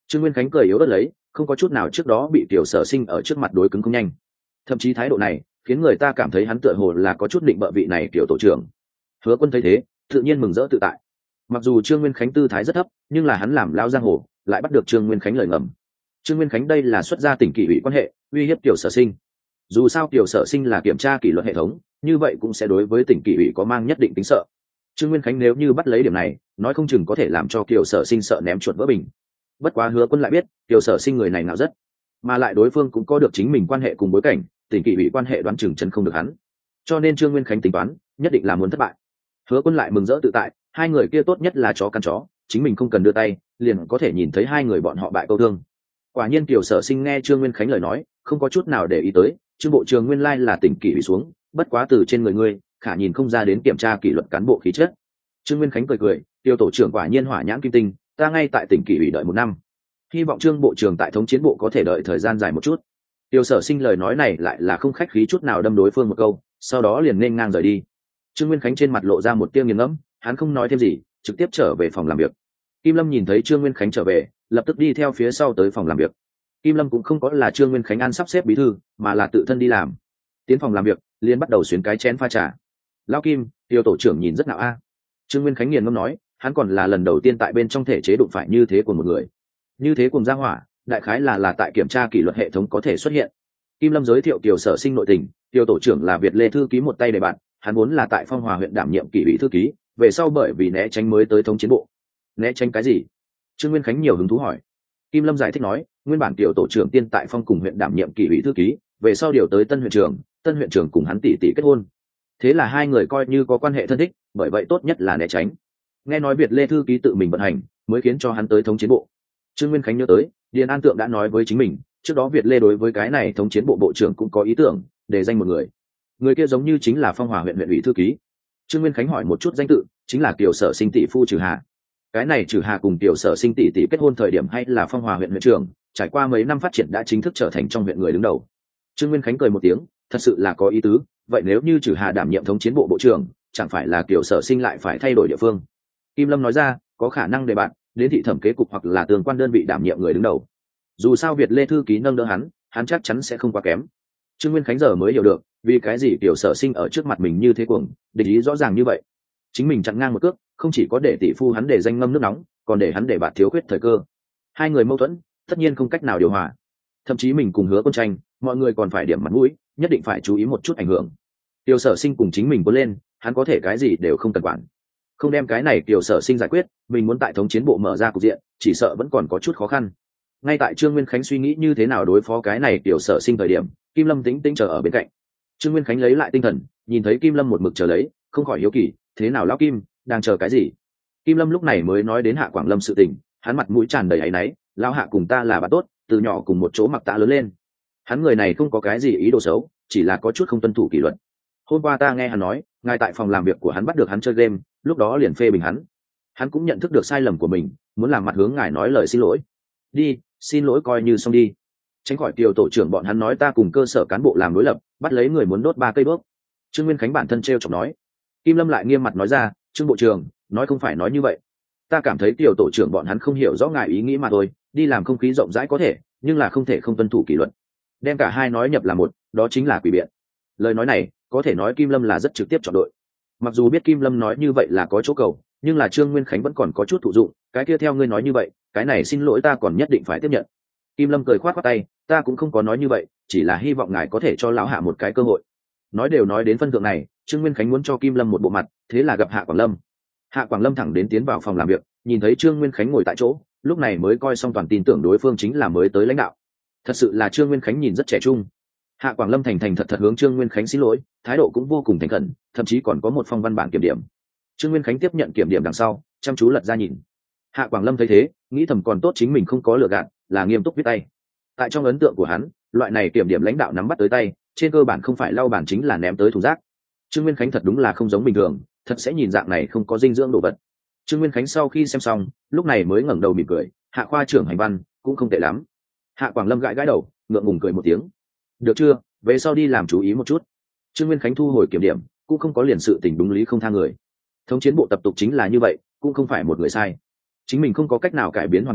Trương Nguyên Khánh cười yếu ớt lấy, không có chút nào trước đó bị Tiểu Sở Sinh ở trước mặt đối cứng không nhanh, thậm chí thái độ này khiến người ta cảm thấy hắn tựa hồ là có chút định bợ vị này Tiểu tổ trưởng. Hứa Quân thấy thế tự nhiên mừng rỡ tự tại. Mặc dù Trương Nguyên Khánh tư thái rất thấp, nhưng là hắn làm lao giang hồ lại bắt được Trương Nguyên Khánh lời ngầm. Trương Nguyên Khánh đây là xuất gia tỉnh kỷ ủy quan hệ, uy hiếp Tiểu Sở Sinh. Dù sao Tiểu Sở Sinh là kiểm tra kỷ luật hệ thống, như vậy cũng sẽ đối với tỉnh kỷ ủy có mang nhất định tính sợ. Trương Nguyên Khánh nếu như bắt lấy điểm này, nói không chừng có thể làm cho Tiểu Sở Sinh sợ ném chuột vỡ bình. Bất quá Hứa Quân lại biết, Tiểu Sở Sinh người này nào rất, mà lại đối phương cũng có được chính mình quan hệ cùng bối cảnh, tỉnh kỷ ủy quan hệ đoán chừng chân không được hắn. Cho nên Trương Nguyên Khánh tính toán, nhất định là muốn thất bại. Hứa Quân lại mừng rỡ tự tại, hai người kia tốt nhất là chó căn chó, chính mình không cần đưa tay, liền có thể nhìn thấy hai người bọn họ bại câu thương. Quả nhiên Tiểu Sở Sinh nghe Trương Nguyên Khánh lời nói, không có chút nào để ý tới, Trương bộ trưởng nguyên lai là tỉnh kỷ ủy xuống, bất quá từ trên người ngươi, khả nhìn không ra đến kiểm tra kỷ luật cán bộ khí chất. Trương Nguyên Khánh cười cười, Tiêu tổ trưởng quả nhiên hỏa nhãn kim tinh, ta ngay tại tỉnh kỷ ủy đợi một năm, hy vọng Trương bộ trưởng tại thống chiến bộ có thể đợi thời gian dài một chút. Tiêu Sở Sinh lời nói này lại là không khách khí chút nào đâm đối phương một câu, sau đó liền nên ngang rời đi. Trương Nguyên Khánh trên mặt lộ ra một tia nghiền ngẫm, hắn không nói thêm gì, trực tiếp trở về phòng làm việc. Kim Lâm nhìn thấy Trương Nguyên Khánh trở về, lập tức đi theo phía sau tới phòng làm việc. Kim Lâm cũng không có là Trương Nguyên Khánh ăn sắp xếp bí thư, mà là tự thân đi làm. Tiến phòng làm việc, liền bắt đầu xuyến cái chén pha trà. Lão Kim, Tiêu tổ trưởng nhìn rất nào a. Trương Nguyên Khánh nghiền ngẫm nói, hắn còn là lần đầu tiên tại bên trong thể chế đụng phải như thế của một người. Như thế cùng gia hỏa, đại khái là là tại kiểm tra kỷ luật hệ thống có thể xuất hiện. Kim Lâm giới thiệu Tiểu Sở Sinh nội tình, Tiêu tổ trưởng là Việt Lê thư ký một tay đề bạn, hắn vốn là tại Phong Hòa huyện đảm nhiệm kỷ ủy thư ký, về sau bởi vì né tránh mới tới thống chiến bộ. Né tránh cái gì? Trương Nguyên Khánh nhiều hứng thú hỏi. Kim Lâm giải thích nói, nguyên bản Tiểu tổ trưởng tiên tại Phong cùng huyện đảm nhiệm kỷ ủy thư ký, về sau điều tới Tân huyện trưởng, Tân huyện trưởng cùng hắn tỷ tỷ kết hôn. Thế là hai người coi như có quan hệ thân thích, bởi vậy tốt nhất là né tránh. Nghe nói Việt Lê thư ký tự mình vận hành, mới khiến cho hắn tới thống chiến bộ. Trương Nguyên Khánh nhớ tới, Điền An Tượng đã nói với chính mình, trước đó Việt Lê đối với cái này thống chiến bộ bộ trưởng cũng có ý tưởng, để danh một người. Người kia giống như chính là Phong Hòa huyện huyện ủy thư ký. Trương Nguyên Khánh hỏi một chút danh tự, chính là Tiểu Sở Sinh tỷ phu Trừ Hà. Cái này Trừ Hà cùng Tiểu Sở Sinh tỷ tỷ kết hôn thời điểm hay là Phong Hòa huyện huyện trưởng, trải qua mấy năm phát triển đã chính thức trở thành trong huyện người đứng đầu. Trương Nguyên Khánh cười một tiếng, thật sự là có ý tứ, vậy nếu như Trừ Hà đảm nhiệm thống chiến bộ bộ trưởng, chẳng phải là Tiểu Sở Sinh lại phải thay đổi địa phương. Kim Lâm nói ra, có khả năng để bạn đến thị thẩm kế cục hoặc là tương quan đơn vị đảm nhiệm người đứng đầu. Dù sao Việt Lê thư ký nâng đỡ hắn, hắn chắc chắn sẽ không quá kém. Trương Nguyên Khánh giờ mới hiểu được, vì cái gì Tiểu Sở Sinh ở trước mặt mình như thế cuồng, địch ý rõ ràng như vậy. Chính mình chặn ngang một cước, không chỉ có để tỷ phu hắn để danh ngâm nước nóng, còn để hắn để bạt thiếu khuyết thời cơ. Hai người mâu thuẫn, tất nhiên không cách nào điều hòa. Thậm chí mình cùng Hứa Quân tranh, mọi người còn phải điểm mặt mũi, nhất định phải chú ý một chút ảnh hưởng. Tiểu Sở Sinh cùng chính mình có lên, hắn có thể cái gì đều không cần quản. Không đem cái này Tiểu Sở Sinh giải quyết, mình muốn tại thống chiến bộ mở ra cục diện, chỉ sợ vẫn còn có chút khó khăn. Ngay tại Trương Nguyên Khánh suy nghĩ như thế nào đối phó cái này Tiểu Sở Sinh thời điểm, Kim Lâm tĩnh tĩnh chờ ở bên cạnh. Trương Nguyên Khánh lấy lại tinh thần, nhìn thấy Kim Lâm một mực chờ lấy, không khỏi hiếu kỳ, thế nào lão Kim, đang chờ cái gì? Kim Lâm lúc này mới nói đến Hạ Quảng Lâm sự tình, hắn mặt mũi tràn đầy áy náy, lão Hạ cùng ta là bạn tốt, từ nhỏ cùng một chỗ mặc tạ lớn lên. Hắn người này không có cái gì ý đồ xấu, chỉ là có chút không tuân thủ kỷ luật. Hôm qua ta nghe hắn nói, ngay tại phòng làm việc của hắn bắt được hắn chơi game, lúc đó liền phê bình hắn. Hắn cũng nhận thức được sai lầm của mình, muốn làm mặt hướng ngài nói lời xin lỗi. Đi, xin lỗi coi như xong đi. Tránh khỏi Tiểu tổ trưởng bọn hắn nói ta cùng cơ sở cán bộ làm đối lập, bắt lấy người muốn đốt ba cây đuốc. Trương Nguyên Khánh bản thân trêu chọc nói. Kim Lâm lại nghiêm mặt nói ra, Trương bộ trưởng, nói không phải nói như vậy. Ta cảm thấy Tiểu tổ trưởng bọn hắn không hiểu rõ ngài ý nghĩ mà thôi, đi làm không khí rộng rãi có thể, nhưng là không thể không tuân thủ kỷ luật. Đem cả hai nói nhập là một, đó chính là quỷ biện. Lời nói này, có thể nói Kim Lâm là rất trực tiếp chọn đội. Mặc dù biết Kim Lâm nói như vậy là có chỗ cầu, nhưng là Trương Nguyên Khánh vẫn còn có chút thụ dụng, cái kia theo ngươi nói như vậy, cái này xin lỗi ta còn nhất định phải tiếp nhận. Kim Lâm cười khoát khoát tay, ta cũng không có nói như vậy, chỉ là hy vọng ngài có thể cho lão Hạ một cái cơ hội. Nói đều nói đến phân thượng này, Trương Nguyên Khánh muốn cho Kim Lâm một bộ mặt, thế là gặp Hạ Quảng Lâm. Hạ Quảng Lâm thẳng đến tiến vào phòng làm việc, nhìn thấy Trương Nguyên Khánh ngồi tại chỗ, lúc này mới coi xong toàn tin tưởng đối phương chính là mới tới lãnh đạo. Thật sự là Trương Nguyên Khánh nhìn rất trẻ trung. Hạ Quảng Lâm thành thành thật thật hướng Trương Nguyên Khánh xin lỗi, thái độ cũng vô cùng thành khẩn, thậm chí còn có một phong văn bản kiểm điểm. Trương Nguyên Khánh tiếp nhận kiểm điểm đằng sau, chăm chú lật ra nhìn. Hạ Quảng Lâm thấy thế, nghĩ thầm còn tốt chính mình không có lừa gạt, là nghiêm túc viết tay. Tại trong ấn tượng của hắn, loại này kiểm điểm lãnh đạo nắm bắt tới tay, trên cơ bản không phải lau bản chính là ném tới thùng rác. Trương Nguyên Khánh thật đúng là không giống bình thường, thật sẽ nhìn dạng này không có dinh dưỡng đồ vật. Trương Nguyên Khánh sau khi xem xong, lúc này mới ngẩng đầu mỉm cười, Hạ khoa trưởng hành văn cũng không tệ lắm. Hạ Quảng Lâm gãi gãi đầu, ngượng ngùng cười một tiếng. Được chưa, về sau đi làm chú ý một chút. Trương Nguyên Khánh thu hồi kiểm điểm, cũng không có liền sự tình đúng lý không tha người. Thống chiến bộ tập tục chính là như vậy, cũng không phải một người sai. Chính mình không có cách nào cải biến hoàn cảnh,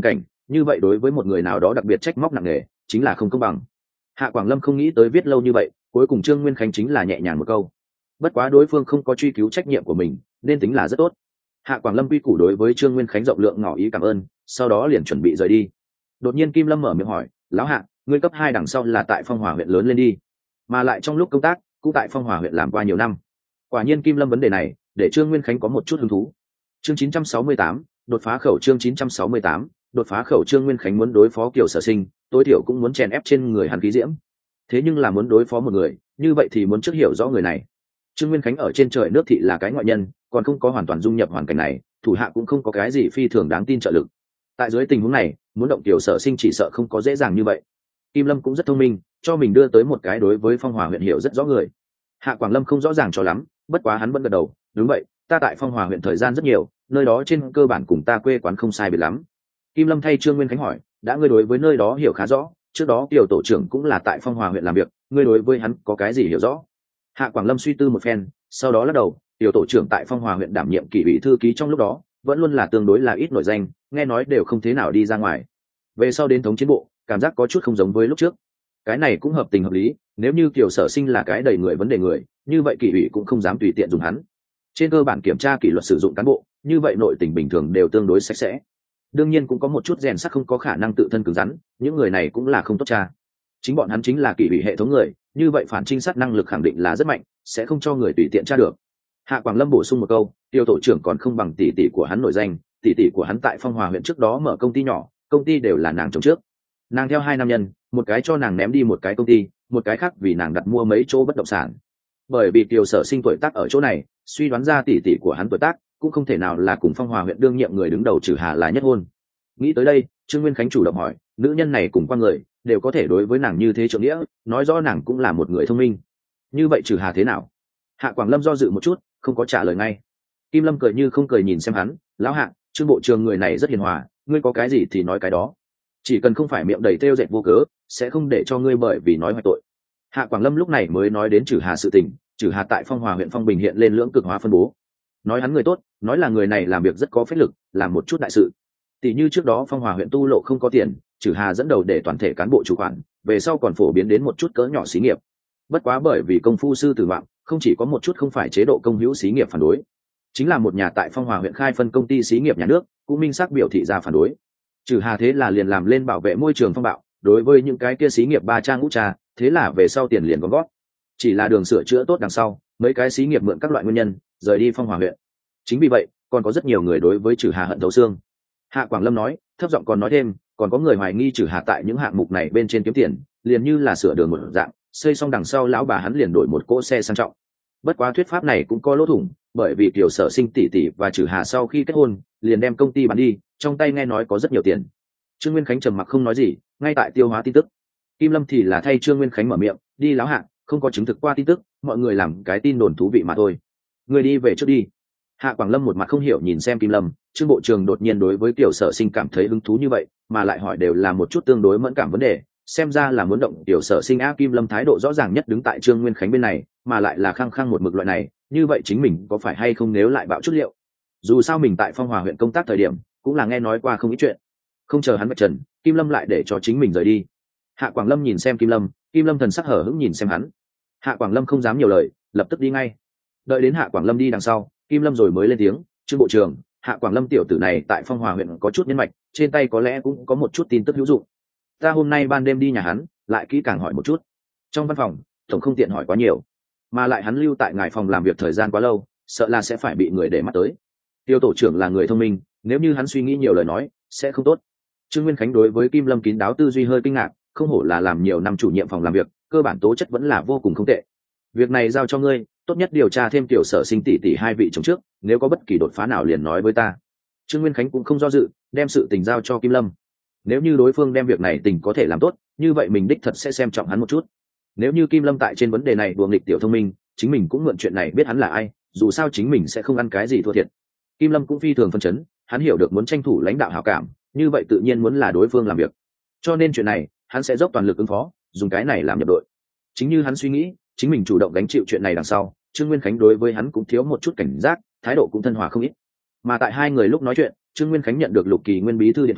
như vậy đối với một người nào đó đặc biệt trách móc nặng nề chính là không công bằng. Hạ Quảng Lâm không nghĩ tới viết lâu như vậy, cuối cùng Trương Nguyên Khánh chính là nhẹ nhàng một câu. Bất quá đối phương không có truy cứu trách nhiệm của mình nên tính là rất tốt. Hạ Quảng Lâm quy củ đối với Trương Nguyên Khánh rộng lượng ngỏ ý cảm ơn, sau đó liền chuẩn bị rời đi. Đột nhiên Kim Lâm mở miệng hỏi, lão Hạ, ngươi cấp hai đằng sau là tại Phong Hòa huyện lớn lên đi, mà lại trong lúc công tác cũng tại Phong Hòa huyện làm qua nhiều năm. Quả nhiên Kim Lâm vấn đề này để Trương Nguyên Khánh có một chút hứng thú. Chương chín trăm sáu mươi tám, đột phá khẩu. Chương chín trăm sáu mươi tám, đột phá khẩu. Trương Nguyên Khánh muốn đối phó Kiều Sở Sinh, tối thiểu cũng muốn chèn ép trên người hắn khí diễm. Thế nhưng là muốn đối phó một người, như vậy thì muốn trước hiểu rõ người này. Trương Nguyên Khánh ở trên trời nước thị là cái ngoại nhân, còn không có hoàn toàn dung nhập hoàn cảnh này, thủ hạ cũng không có cái gì phi thường đáng tin trợ lực. Tại dưới tình huống này, muốn động Kiều Sở Sinh chỉ sợ không có dễ dàng như vậy. Kim Lâm cũng rất thông minh, cho mình đưa tới một cái đối với Phong Hòa huyện hiểu rất rõ người. Hạ Quảng Lâm không rõ ràng cho lắm, bất quá hắn vẫn gật đầu, đúng vậy, ta tại Phong Hòa huyện thời gian rất nhiều, nơi đó trên cơ bản cùng ta quê quán không sai biệt lắm. Kim Lâm thay Trương Nguyên Khánh hỏi, đã ngươi đối với nơi đó hiểu khá rõ, trước đó Kiều tổ trưởng cũng là tại Phong Hòa huyện làm việc, ngươi đối với hắn có cái gì hiểu rõ? Hạ Quảng Lâm suy tư một phen, sau đó lắc đầu, Kiều tổ trưởng tại Phong Hòa huyện đảm nhiệm kỷ ủy thư ký trong lúc đó, vẫn luôn là tương đối là ít nổi danh, nghe nói đều không thế nào đi ra ngoài. Về sau đến thống chiến bộ, cảm giác có chút không giống với lúc trước. Cái này cũng hợp tình hợp lý, nếu như Kiều Sở Sinh là cái đầy người vấn đề người, như vậy kỷ ủy cũng không dám tùy tiện dùng hắn. Trên cơ bản kiểm tra kỷ luật sử dụng cán bộ, như vậy nội tình bình thường đều tương đối sạch sẽ. Đương nhiên cũng có một chút rèn sắc không có khả năng tự thân cứng rắn, những người này cũng là không tốt tra. Chính bọn hắn chính là kỷ ủy hệ thống người, như vậy phản trinh sát năng lực khẳng định là rất mạnh, sẽ không cho người tùy tiện tra được. Hạ Quảng Lâm bổ sung một câu, Tiêu tổ trưởng còn không bằng tỷ tỷ của hắn nổi danh, tỷ tỷ của hắn tại Phong Hòa huyện trước đó mở công ty nhỏ, công ty đều là nàng trồng trước. Nàng theo hai nam nhân, một cái cho nàng ném đi một cái công ty, một cái khác vì nàng đặt mua mấy chỗ bất động sản. Bởi vì Kiều Sở Sinh tuổi tác ở chỗ này, suy đoán ra tỷ tỷ của hắn tuổi tác cũng không thể nào là cùng Phong Hòa huyện đương nhiệm người đứng đầu Trử Hà là nhất hôn. Nghĩ tới đây, Trương Nguyên Khánh chủ động hỏi, nữ nhân này cùng qua người đều có thể đối với nàng như thế trượng nghĩa, nói rõ nàng cũng là một người thông minh. Như vậy Trử Hà thế nào? Hạ Quảng Lâm do dự một chút, không có trả lời ngay. Kim Lâm cười như không cười nhìn xem hắn, lão Hạ, Trương bộ trưởng người này rất hiền hòa, ngươi có cái gì thì nói cái đó, chỉ cần không phải miệng đầy thêu dệt vô cớ, sẽ không để cho ngươi bởi vì nói hoài tội. Hạ Quảng Lâm lúc này mới nói đến Trử Hà sự tình. Trử Hà tại Phong Hòa huyện Phong Bình hiện lên lưỡng cực hóa phân bố, nói hắn người tốt, nói là người này làm việc rất có phách lực, làm một chút đại sự. Tỷ như trước đó Phong Hòa huyện tu lộ không có tiền, Trử Hà dẫn đầu để toàn thể cán bộ chủ quản, về sau còn phổ biến đến một chút cỡ nhỏ xí nghiệp. Bất quá bởi vì công phu sư tử mạng, không chỉ có một chút không phải chế độ công hữu xí nghiệp phản đối, chính là một nhà tại Phong Hòa huyện khai phân công ty xí nghiệp nhà nước cũng minh xác biểu thị ra phản đối. Trử Hà thế là liền làm lên bảo vệ môi trường phong bạo, đối với những cái kia xí nghiệp ba trang ngũ trà, thế là về sau tiền liền gom gót. Chỉ là đường sửa chữa tốt đằng sau, mấy cái xí nghiệp mượn các loại nguyên nhân rời đi Phong Hòa huyện. Chính vì vậy, còn có rất nhiều người đối với Trử Hà hận thấu xương. Hạ Quảng Lâm nói, thấp giọng còn nói thêm, còn có người hoài nghi Trử Hà tại những hạng mục này bên trên kiếm tiền, liền như là sửa đường một dạng, xây xong đằng sau lão bà hắn liền đổi một cỗ xe sang trọng. Bất quá thuyết pháp này cũng có lỗ thủng, bởi vì Kiều Sở Sinh tỷ tỷ và Trử Hà sau khi kết hôn, liền đem công ty bán đi, trong tay nghe nói có rất nhiều tiền. Trương Nguyên Khánh trầm mặc không nói gì, ngay tại tiêu hóa tin tức. Kim Lâm thì là thay Trương Nguyên Khánh mở miệng, đi lão Hạ, không có chứng thực qua tin tức, mọi người làm cái tin đồn thú vị mà thôi. Người đi về trước đi. Hạ Quảng Lâm một mặt không hiểu nhìn xem Kim Lâm, Trương bộ trưởng đột nhiên đối với Kiều Sở Sinh cảm thấy hứng thú như vậy, mà lại hỏi đều là một chút tương đối mẫn cảm vấn đề, xem ra là muốn động Kiều Sở Sinh á. Kim Lâm thái độ rõ ràng nhất đứng tại Trương Nguyên Khánh bên này, mà lại là khăng khăng một mực loại này, như vậy chính mình có phải hay không nếu lại bạo chút liệu? Dù sao mình tại Phong Hòa huyện công tác thời điểm, cũng là nghe nói qua không ít chuyện. Không chờ hắn vạch trần, Kim Lâm lại để cho chính mình rời đi. Hạ Quảng Lâm nhìn xem Kim Lâm, Kim Lâm thần sắc hở hững nhìn xem hắn. Hạ Quảng Lâm không dám nhiều lời, lập tức đi ngay. Đợi đến Hạ Quảng Lâm đi đằng sau, Kim Lâm rồi mới lên tiếng, Trương bộ trưởng, Hạ Quảng Lâm tiểu tử này tại Phong Hòa huyện có chút nhân mạch, trên tay có lẽ cũng có một chút tin tức hữu dụng. Ta hôm nay ban đêm đi nhà hắn, lại kỹ càng hỏi một chút. Trong văn phòng, tổng không tiện hỏi quá nhiều, mà lại hắn lưu tại ngài phòng làm việc thời gian quá lâu, sợ là sẽ phải bị người để mắt tới. Tiêu tổ trưởng là người thông minh, nếu như hắn suy nghĩ nhiều lời nói, sẽ không tốt. Trương Nguyên Khánh đối với Kim Lâm kín đáo tư duy hơi kinh ngạc, không hổ là làm nhiều năm chủ nhiệm phòng làm việc, cơ bản tố chất vẫn là vô cùng không tệ. Việc này giao cho ngươi, tốt nhất điều tra thêm Tiểu Sở Sinh tỷ tỷ hai vị chồng trước, nếu có bất kỳ đột phá nào liền nói với ta. Trương Nguyên Khánh cũng không do dự, đem sự tình giao cho Kim Lâm. Nếu như đối phương đem việc này tình có thể làm tốt, như vậy mình đích thật sẽ xem trọng hắn một chút. Nếu như Kim Lâm tại trên vấn đề này đùa nghịch tiểu thông minh, chính mình cũng mượn chuyện này biết hắn là ai, dù sao chính mình sẽ không ăn cái gì thua thiệt. Kim Lâm cũng phi thường phân chấn, hắn hiểu được muốn tranh thủ lãnh đạo hảo cảm, như vậy tự nhiên muốn là đối phương làm việc. Cho nên chuyện này, hắn sẽ dốc toàn lực ứng phó, dùng cái này làm nhập đội. Chính như hắn suy nghĩ, chính mình chủ động gánh chịu chuyện này đằng sau, Trương Nguyên Khánh đối với hắn cũng thiếu một chút cảnh giác, thái độ cũng thân hòa không ít. Mà tại hai người lúc nói chuyện, Trương Nguyên Khánh nhận được Lục Kỳ Nguyên bí thư điện thoại,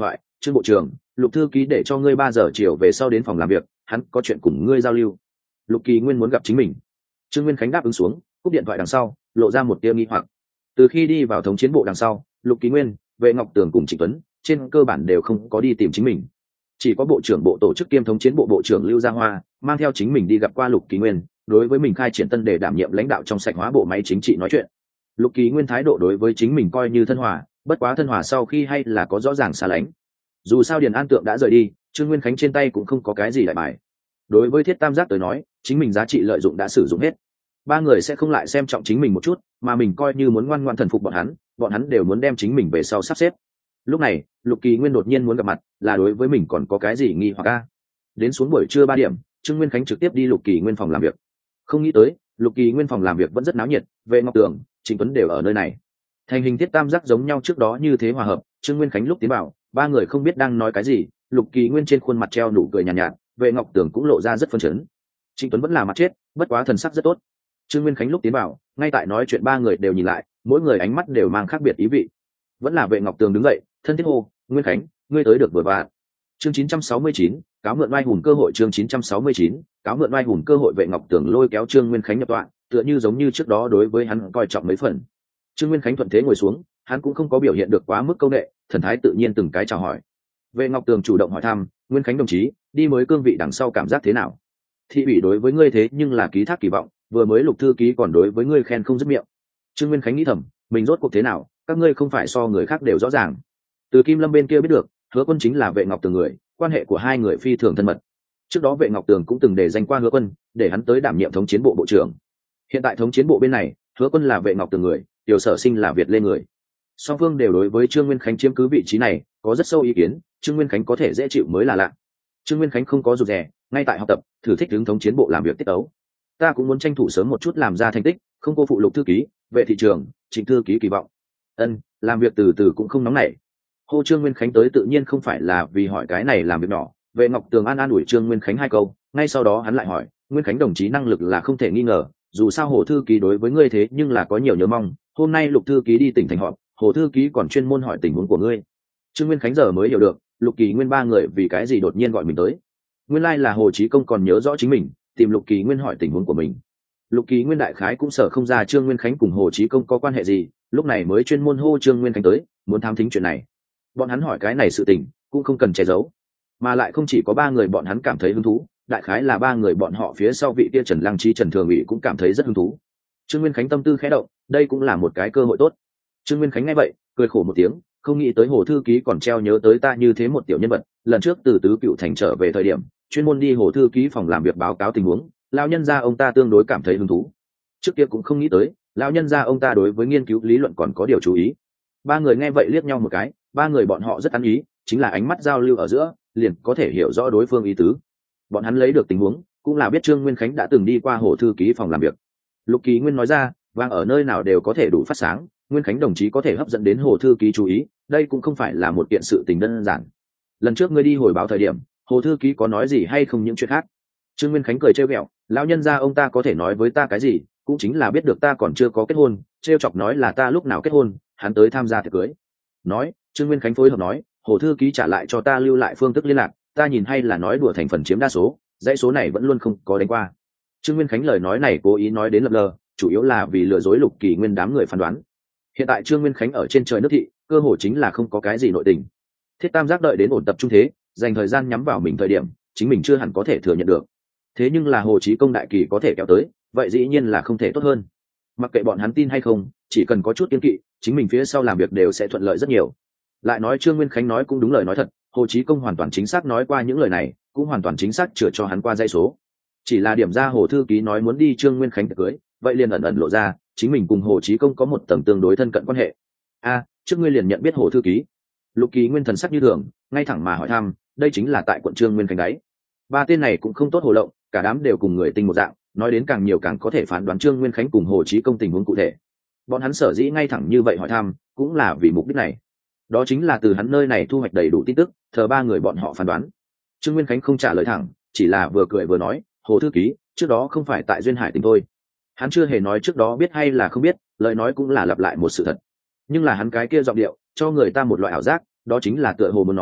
Trương bộ trưởng, Lục thư ký để cho ngươi ba giờ chiều về sau đến phòng làm việc, hắn có chuyện cùng ngươi giao lưu. Lục Kỳ Nguyên muốn gặp chính mình. Trương Nguyên Khánh đáp ứng xuống, cúp điện thoại đằng sau, lộ ra một tia nghi hoặc. Từ khi đi vào thống chiến bộ đằng sau, Lục Kỳ Nguyên, Vệ Ngọc Tường cùng Trịnh Tuấn, trên cơ bản đều không có đi tìm chính mình. Chỉ có bộ trưởng bộ tổ chức kiêm thống chiến bộ bộ trưởng Lưu Gia Hoa mang theo chính mình đi gặp qua Lục Kỳ Nguyên, đối với mình khai triển tân để đảm nhiệm lãnh đạo trong sạch hóa bộ máy chính trị nói chuyện. Lục Kỳ Nguyên thái độ đối với chính mình coi như thân hòa, bất quá thân hòa sau khi hay là có rõ ràng xa lánh. Dù sao Điền An Tượng đã rời đi, Trương Nguyên Khánh trên tay cũng không có cái gì đại bài. Đối với Thiết Tam Giác tới nói, chính mình giá trị lợi dụng đã sử dụng hết. Ba người sẽ không lại xem trọng chính mình một chút, mà mình coi như muốn ngoan ngoãn thần phục bọn hắn, bọn hắn đều muốn đem chính mình về sau sắp xếp. Lúc này, Lục Kỳ Nguyên đột nhiên muốn gặp mặt, là đối với mình còn có cái gì nghi hoặc a? Đến xuống buổi trưa ba điểm, Trương Nguyên Khánh trực tiếp đi Lục Kỳ Nguyên phòng làm việc. Không nghĩ tới, Lục Kỳ Nguyên phòng làm việc vẫn rất náo nhiệt, Vệ Ngọc Tường, Trịnh Tuấn đều ở nơi này. Thành hình Thiết Tam Giác giống nhau trước đó như thế hòa hợp, Trương Nguyên Khánh lúc tiến vào, ba người không biết đang nói cái gì, Lục Kỳ Nguyên trên khuôn mặt treo nụ cười nhàn nhạt, nhạt, Vệ Ngọc Tường cũng lộ ra rất phấn chấn. Trịnh Tuấn vẫn là mặt chết, bất quá thần sắc rất tốt. Trương Nguyên Khánh lúc tiến vào, ngay tại nói chuyện ba người đều nhìn lại, mỗi người ánh mắt đều mang khác biệt ý vị. Vẫn là Vệ Ngọc Tường đứng dậy, thân thiết hô, Nguyên Khánh, ngươi tới được vừa vặn. Chương chín trăm sáu mươi chín, cáo mượn oai hùng cơ hội. Chương chín trăm sáu mươi chín, cáo mượn oai hùng cơ hội. Vệ Ngọc Tường lôi kéo Trương Nguyên Khánh nhập tọa, tựa như giống như trước đó đối với hắn coi trọng mấy phần. Trương Nguyên Khánh thuận thế ngồi xuống, hắn cũng không có biểu hiện được quá mức câu nệ, thần thái tự nhiên từng cái chào hỏi. Vệ Ngọc Tường chủ động hỏi thăm, Nguyên Khánh đồng chí, đi mới cương vị đằng sau cảm giác thế nào? Thị ủy đối với ngươi thế nhưng là ký thác kỳ vọng, vừa mới Lục thư ký còn đối với ngươi khen không dứt miệng. Trương Nguyên Khánh nghĩ thầm, mình rốt cuộc thế nào, các ngươi không phải so người khác đều rõ ràng. Từ Kim Lâm bên kia biết được, Hứa Quân chính là Vệ Ngọc Tường người, quan hệ của hai người phi thường thân mật. Trước đó Vệ Ngọc Tường cũng từng đề danh qua Hứa Quân, để hắn tới đảm nhiệm thống chiến bộ bộ trưởng. Hiện tại thống chiến bộ bên này, Hứa Quân là Vệ Ngọc Tường người, Tiểu Sở Sinh là Việt Lê người. Song phương đều đối với Trương Nguyên Khánh chiếm cứ vị trí này có rất sâu ý kiến, Trương Nguyên Khánh có thể dễ chịu mới là lạ. Trương Nguyên Khánh không có rụt rè, ngay tại học tập, thử thích hướng thống chiến bộ làm việc tiết ấu. Ta cũng muốn tranh thủ sớm một chút làm ra thành tích, không cô phụ Lục thư ký, Vệ thị trường, Trịnh thư ký kỳ vọng. Ân, làm việc từ từ cũng không nóng nảy. Hô Trương Nguyên Khánh tới tự nhiên không phải là vì hỏi cái này làm việc nhỏ, Vệ Ngọc Tường an an ủi Trương Nguyên Khánh hai câu, ngay sau đó hắn lại hỏi, Nguyên Khánh đồng chí năng lực là không thể nghi ngờ, dù sao Hồ thư ký đối với ngươi thế nhưng là có nhiều nhớ mong, hôm nay Lục thư ký đi tỉnh thành họp, Hồ thư ký còn chuyên môn hỏi tình huống của ngươi. Trương Nguyên Khánh giờ mới hiểu được, Lục Kỳ Nguyên ba người vì cái gì đột nhiên gọi mình tới. Nguyên lai like là Hồ Chí Công còn nhớ rõ chính mình, tìm Lục Kỳ Nguyên hỏi tình huống của mình. Lục Kỳ Nguyên đại khái cũng sợ không ra Trương Nguyên Khánh cùng Hồ Chí Công có quan hệ gì, lúc này mới chuyên môn hô Trương Nguyên Khánh tới, muốn thám thính chuyện này. Bọn hắn hỏi cái này sự tình, cũng không cần che giấu, mà lại không chỉ có ba người bọn hắn cảm thấy hứng thú, đại khái là ba người bọn họ phía sau vị kia Trần Lăng Trí Trần Thường Ủy cũng cảm thấy rất hứng thú. Trương Nguyên Khánh tâm tư khẽ động, đây cũng là một cái cơ hội tốt. Trương Nguyên Khánh nghe vậy, cười khổ một tiếng, không nghĩ tới Hồ thư ký còn treo nhớ tới ta như thế một tiểu nhân vật, lần trước từ Tứ Cựu Thành trở về thời điểm, chuyên môn đi Hồ thư ký phòng làm việc báo cáo tình huống, lão nhân gia ông ta tương đối cảm thấy hứng thú. Trước kia cũng không nghĩ tới, lão nhân gia ông ta đối với nghiên cứu lý luận còn có điều chú ý. Ba người nghe vậy liếc nhau một cái, ba người bọn họ rất ăn ý, chính là ánh mắt giao lưu ở giữa, liền có thể hiểu rõ đối phương ý tứ. Bọn hắn lấy được tình huống, cũng là biết Trương Nguyên Khánh đã từng đi qua Hồ thư ký phòng làm việc. Lục Kỳ Nguyên nói ra, vang ở nơi nào đều có thể đủ phát sáng, Nguyên Khánh đồng chí có thể hấp dẫn đến Hồ thư ký chú ý, đây cũng không phải là một kiện sự tình đơn giản. Lần trước ngươi đi hồi báo thời điểm, Hồ thư ký có nói gì hay không những chuyện khác? Trương Nguyên Khánh cười trêu ghẹo, lão nhân gia ông ta có thể nói với ta cái gì, cũng chính là biết được ta còn chưa có kết hôn, trêu chọc nói là ta lúc nào kết hôn, hắn tới tham gia tiệc cưới. Nói, Trương Nguyên Khánh phối hợp nói, Hồ thư ký trả lại cho ta lưu lại phương thức liên lạc, ta nhìn hay là nói đùa thành phần chiếm đa số, dãy số này vẫn luôn không có đánh qua. Trương Nguyên Khánh lời nói này cố ý nói đến lập lờ, chủ yếu là vì lừa dối Lục Kỳ Nguyên đám người phán đoán. Hiện tại Trương Nguyên Khánh ở trên trời nước thị, cơ hội chính là không có cái gì nội tình. Thiết Tam Giác đợi đến ổn tập trung thế, dành thời gian nhắm vào mình thời điểm, chính mình chưa hẳn có thể thừa nhận được. Thế nhưng là Hồ Chí Công đại kỳ có thể kéo tới, vậy dĩ nhiên là không thể tốt hơn. Mặc kệ bọn hắn tin hay không, chỉ cần có chút kiên kỵ, chính mình phía sau làm việc đều sẽ thuận lợi rất nhiều. Lại nói Trương Nguyên Khánh nói cũng đúng lời nói thật, Hồ Chí Công hoàn toàn chính xác nói qua những lời này, cũng hoàn toàn chính xác chữa cho hắn qua dãy số. Chỉ là điểm ra Hồ thư ký nói muốn đi Trương Nguyên Khánh tiệc cưới, vậy liền ẩn ẩn lộ ra, chính mình cùng Hồ Chí Công có một tầng tương đối thân cận quan hệ. A, trước ngươi liền nhận biết Hồ thư ký? Lục Kỳ Nguyên thần sắc như thường, ngay thẳng mà hỏi thăm, đây chính là tại quận Trương Nguyên Khánh đấy. Ba tên này cũng không tốt hồ lộng, cả đám đều cùng người tinh một dạng, nói đến càng nhiều càng có thể phán đoán Trương Nguyên Khánh cùng Hồ Chí Công tình huống cụ thể. Bọn hắn sở dĩ ngay thẳng như vậy hỏi thăm, cũng là vì mục đích này. Đó chính là từ hắn nơi này thu hoạch đầy đủ tin tức, thờ ba người bọn họ phán đoán. Trương Nguyên Khánh không trả lời thẳng, chỉ là vừa cười vừa nói, Hồ thư ký, trước đó không phải tại Duyên Hải tỉnh thôi. Hắn chưa hề nói trước đó biết hay là không biết, lời nói cũng là lặp lại một sự thật. Nhưng là hắn cái kia giọng điệu, cho người ta một loại ảo giác, đó chính là tựa hồ muốn nói,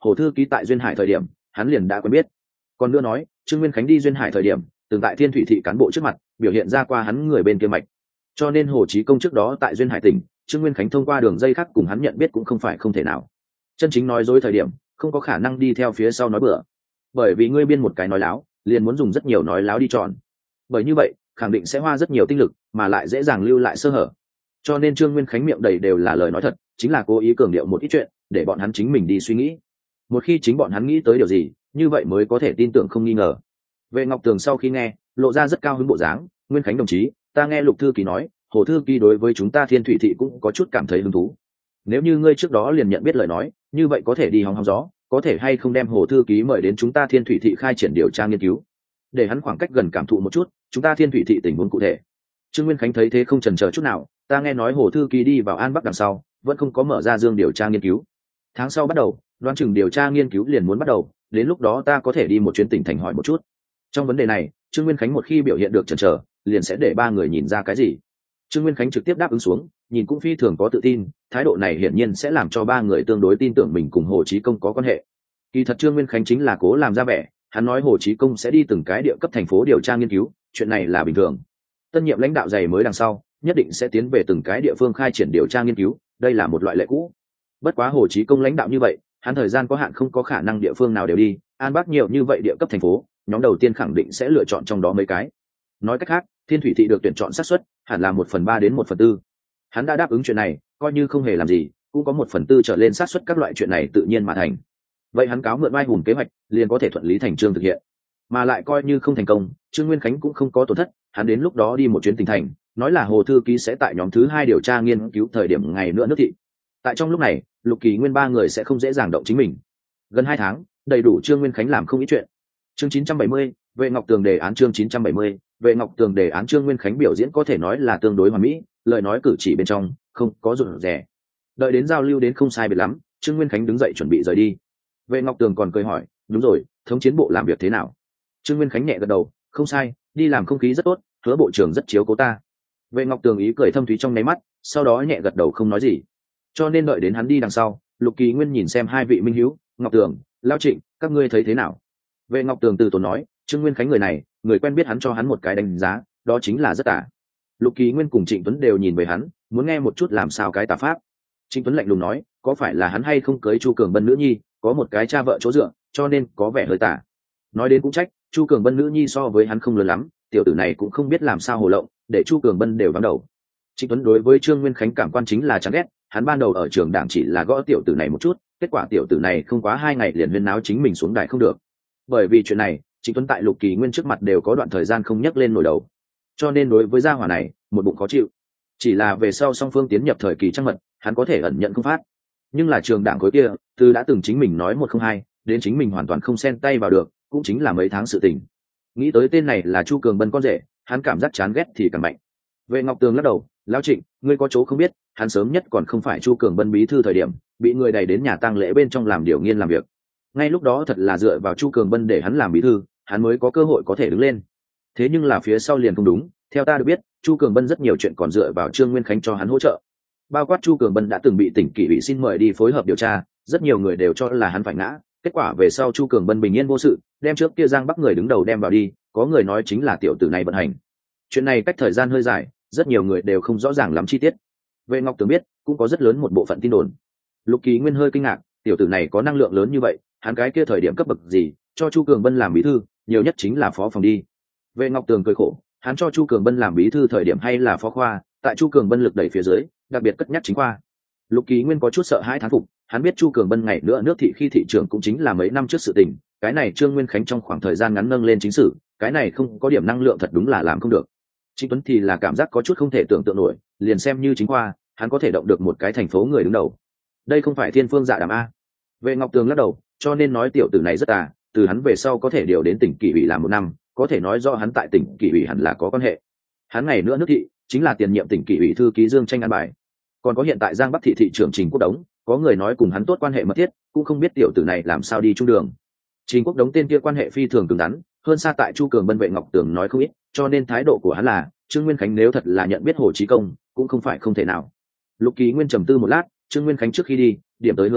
hồ thư ký tại duyên hải thời điểm hắn liền đã quen biết. Còn nữa nói trương nguyên khánh đi duyên hải thời điểm từng tại thiên thủy thị cán bộ trước mặt biểu hiện ra qua hắn người bên kia mạch, cho nên hồ chí công trước đó tại duyên hải tỉnh trương nguyên khánh thông qua đường dây khác cùng hắn nhận biết cũng không phải không thể nào. Chân chính nói dối thời điểm không có khả năng đi theo phía sau nói bừa, bởi vì ngươi biên một cái nói láo liền muốn dùng rất nhiều nói láo đi tròn, bởi như vậy khẳng định sẽ hoa rất nhiều tinh lực mà lại dễ dàng lưu lại sơ hở. Cho nên trương nguyên khánh miệng đầy đều là lời nói thật, chính là cố ý cường điệu một ít chuyện để bọn hắn chính mình đi suy nghĩ, một khi chính bọn hắn nghĩ tới điều gì như vậy mới có thể tin tưởng không nghi ngờ. Vệ Ngọc Tường sau khi nghe lộ ra rất cao hứng bộ dáng. Nguyên Khánh đồng chí, ta nghe Lục thư ký nói hồ thư ký đối với chúng ta Thiên Thủy thị cũng có chút cảm thấy hứng thú, nếu như ngươi trước đó liền nhận biết lời nói như vậy có thể đi hóng hóng gió, có thể hay không đem hồ thư ký mời đến chúng ta Thiên Thủy thị khai triển điều tra nghiên cứu, để hắn khoảng cách gần cảm thụ một chút chúng ta Thiên Thủy thị tình huống cụ thể. Trương Nguyên Khánh thấy thế không chần chờ chút nào, ta nghe nói hồ thư ký đi vào An Bắc đằng sau vẫn không có mở ra dương điều tra nghiên cứu, tháng sau bắt đầu đoán chừng điều tra nghiên cứu liền muốn bắt đầu, đến lúc đó ta có thể đi một chuyến tỉnh thành hỏi một chút. Trong vấn đề này Trương Nguyên Khánh một khi biểu hiện được chần chờ liền sẽ để ba người nhìn ra cái gì. Trương Nguyên Khánh trực tiếp đáp ứng xuống, nhìn cũng phi thường có tự tin, thái độ này hiển nhiên sẽ làm cho ba người tương đối tin tưởng mình cùng Hồ Chí Công có quan hệ. Kỳ thật Trương Nguyên Khánh chính là cố làm ra vẻ, hắn nói Hồ Chí Công sẽ đi từng cái địa cấp thành phố điều tra nghiên cứu, chuyện này là bình thường. Tân nhiệm lãnh đạo dày mới đằng sau, nhất định sẽ tiến về từng cái địa phương khai triển điều tra nghiên cứu, đây là một loại lệ cũ. Bất quá Hồ Chí Công lãnh đạo như vậy, hắn thời gian có hạn không có khả năng địa phương nào đều đi, An Bắc nhiều như vậy địa cấp thành phố, nhóm đầu tiên khẳng định sẽ lựa chọn trong đó mấy cái. Nói cách khác, Thiên Thủy thị được tuyển chọn xác suất hẳn là một phần ba đến một phần tư. Hắn đã đáp ứng chuyện này, coi như không hề làm gì, cũng có một phần tư trở lên xác suất các loại chuyện này tự nhiên mà thành. Vậy hắn cáo mượn oai hùng kế hoạch liền có thể thuận lý thành chương thực hiện, mà lại coi như không thành công, Trương Nguyên Khánh cũng không có tổn thất. Hắn đến lúc đó đi một chuyến tỉnh thành, nói là Hồ thư ký sẽ tại nhóm thứ hai điều tra nghiên cứu thời điểm ngày nữa nước thị. Tại trong lúc này, Lục Kỳ Nguyên ba người sẽ không dễ dàng động chính mình. Gần hai tháng, đầy đủ Trương Nguyên Khánh làm không ít chuyện. Chương chín trăm bảy mươi, Vệ Ngọc Tường đề án chương chín trăm bảy mươi, Vệ Ngọc Tường đề án Trương Nguyên Khánh biểu diễn có thể nói là tương đối hoàn mỹ, lời nói cử chỉ bên trong không có rụt rè. Đợi đến giao lưu đến không sai biệt lắm, Trương Nguyên Khánh đứng dậy chuẩn bị rời đi. Vệ Ngọc Tường còn cười hỏi, đúng rồi, thống chiến bộ làm việc thế nào? Trương Nguyên Khánh nhẹ gật đầu, không sai, đi làm không khí rất tốt, Hứa bộ trưởng rất chiếu cố ta. Vệ Ngọc Tường ý cười thâm thúy trong nháy mắt, sau đó nhẹ gật đầu không nói gì. Cho nên đợi đến hắn đi đằng sau, Lục Kỳ Nguyên nhìn xem hai vị minh hữu, Ngọc Tường, Lao Trịnh, các ngươi thấy thế nào? Vệ Ngọc Tường từ tốn nói, Trương Nguyên Khánh người này, người quen biết hắn cho hắn một cái đánh giá, đó chính là rất tả. Lục Kỳ Nguyên cùng Trịnh Tuấn đều nhìn về hắn, muốn nghe một chút làm sao cái tà pháp. Trịnh Tuấn lạnh lùng nói, có phải là hắn hay không cưới Chu Cường Bân nữ nhi, có một cái cha vợ chỗ dựa, cho nên có vẻ hơi tả. Nói đến cũng trách, Chu Cường Bân nữ nhi so với hắn không lớn lắm, tiểu tử này cũng không biết làm sao hồ lộng, để Chu Cường Bân đều vắng đầu. Trịnh Tuấn đối với Trương Nguyên Khánh cảm quan chính là chán ghét, hắn ban đầu ở trường đảng chỉ là gõ tiểu tử này một chút, kết quả tiểu tử này không quá hai ngày liền huyên náo chính mình xuống đài không được. Bởi vì chuyện này, Trịnh Tuấn tại Lục Kỳ Nguyên trước mặt đều có đoạn thời gian không nhắc lên nổi đầu, cho nên đối với gia hỏa này một bụng khó chịu. Chỉ là về sau song phương tiến nhập thời kỳ trăng mật, hắn có thể ẩn nhận không phát. Nhưng là trường đảng khối kia, từ đã từng chính mình nói một không hai, đến chính mình hoàn toàn không xen tay vào được, cũng chính là mấy tháng sự tình. Nghĩ tới tên này là Chu Cường Bân con rể, hắn cảm giác chán ghét thì càng mạnh. Vệ Ngọc Tường lắc đầu, Lão Trịnh, ngươi có chỗ không biết, hắn sớm nhất còn không phải Chu Cường Bân bí thư thời điểm, bị người đẩy đến nhà tang lễ bên trong làm điều nghiên làm việc. Ngay lúc đó thật là dựa vào Chu Cường Bân để hắn làm bí thư, hắn mới có cơ hội có thể đứng lên. Thế nhưng là phía sau liền không đúng, theo ta được biết, Chu Cường Bân rất nhiều chuyện còn dựa vào Trương Nguyên Khánh cho hắn hỗ trợ. Bao quát Chu Cường Bân đã từng bị tỉnh kỷ ủy xin mời đi phối hợp điều tra, rất nhiều người đều cho là hắn phải ngã, kết quả về sau Chu Cường Bân bình yên vô sự, đem trước kia Giang Bắc người đứng đầu đem vào đi, có người nói chính là tiểu tử này vận hành. Chuyện này cách thời gian hơi dài, rất nhiều người đều không rõ ràng lắm chi tiết. Vệ Ngọc Tường biết, cũng có rất lớn một bộ phận tin đồn. Lục Kỳ Nguyên hơi kinh ngạc, tiểu tử này có năng lượng lớn như vậy, hắn cái kia thời điểm cấp bậc gì, cho Chu Cường Bân làm bí thư, nhiều nhất chính là phó phòng đi. Vệ Ngọc Tường cười khổ, hắn cho Chu Cường Bân làm bí thư thời điểm hay là phó khoa, tại Chu Cường Bân lực đẩy phía dưới, đặc biệt cất nhắc chính khoa. Lục Kỳ Nguyên có chút sợ hãi thán phục, hắn biết Chu Cường Bân ngày nữa nước thị khi thị trưởng cũng chính là mấy năm trước sự tình, cái này Trương Nguyên Khánh trong khoảng thời gian ngắn nâng lên chính sử, cái này không có điểm năng lượng thật đúng là làm không được. Trịnh Tuấn thì là cảm giác có chút không thể tưởng tượng nổi, liền xem như chính khoa, hắn có thể động được một cái thành phố người đứng đầu. Đây không phải thiên phương dạ đàm a. Vệ Ngọc Tường lắc đầu, cho nên nói tiểu tử này rất à, từ hắn về sau có thể điều đến tỉnh kỷ ủy làm một năm, có thể nói do hắn tại tỉnh kỷ ủy hẳn là có quan hệ. Hắn ngày nữa nước thị chính là tiền nhiệm tỉnh kỷ ủy thư ký Dương Tranh an bài, còn có hiện tại Giang Bắc thị thị trưởng Trình Quốc Đống, có người nói cùng hắn tốt quan hệ mật thiết, cũng không biết tiểu tử này làm sao đi chung đường. Trình Quốc Đống tên kia quan hệ phi thường cứng rắn, hơn xa tại Chu Cường Bân. Vệ Ngọc Tường nói không ít, cho nên thái độ của hắn là Trương Nguyên Khánh nếu thật là nhận biết Hồ Chí Công, cũng không phải không thể nào. Lục Kỳ Nguyên trầm tư một lát, Trương Nguyên Khánh trước khi đi điểm tới Hứa Quân,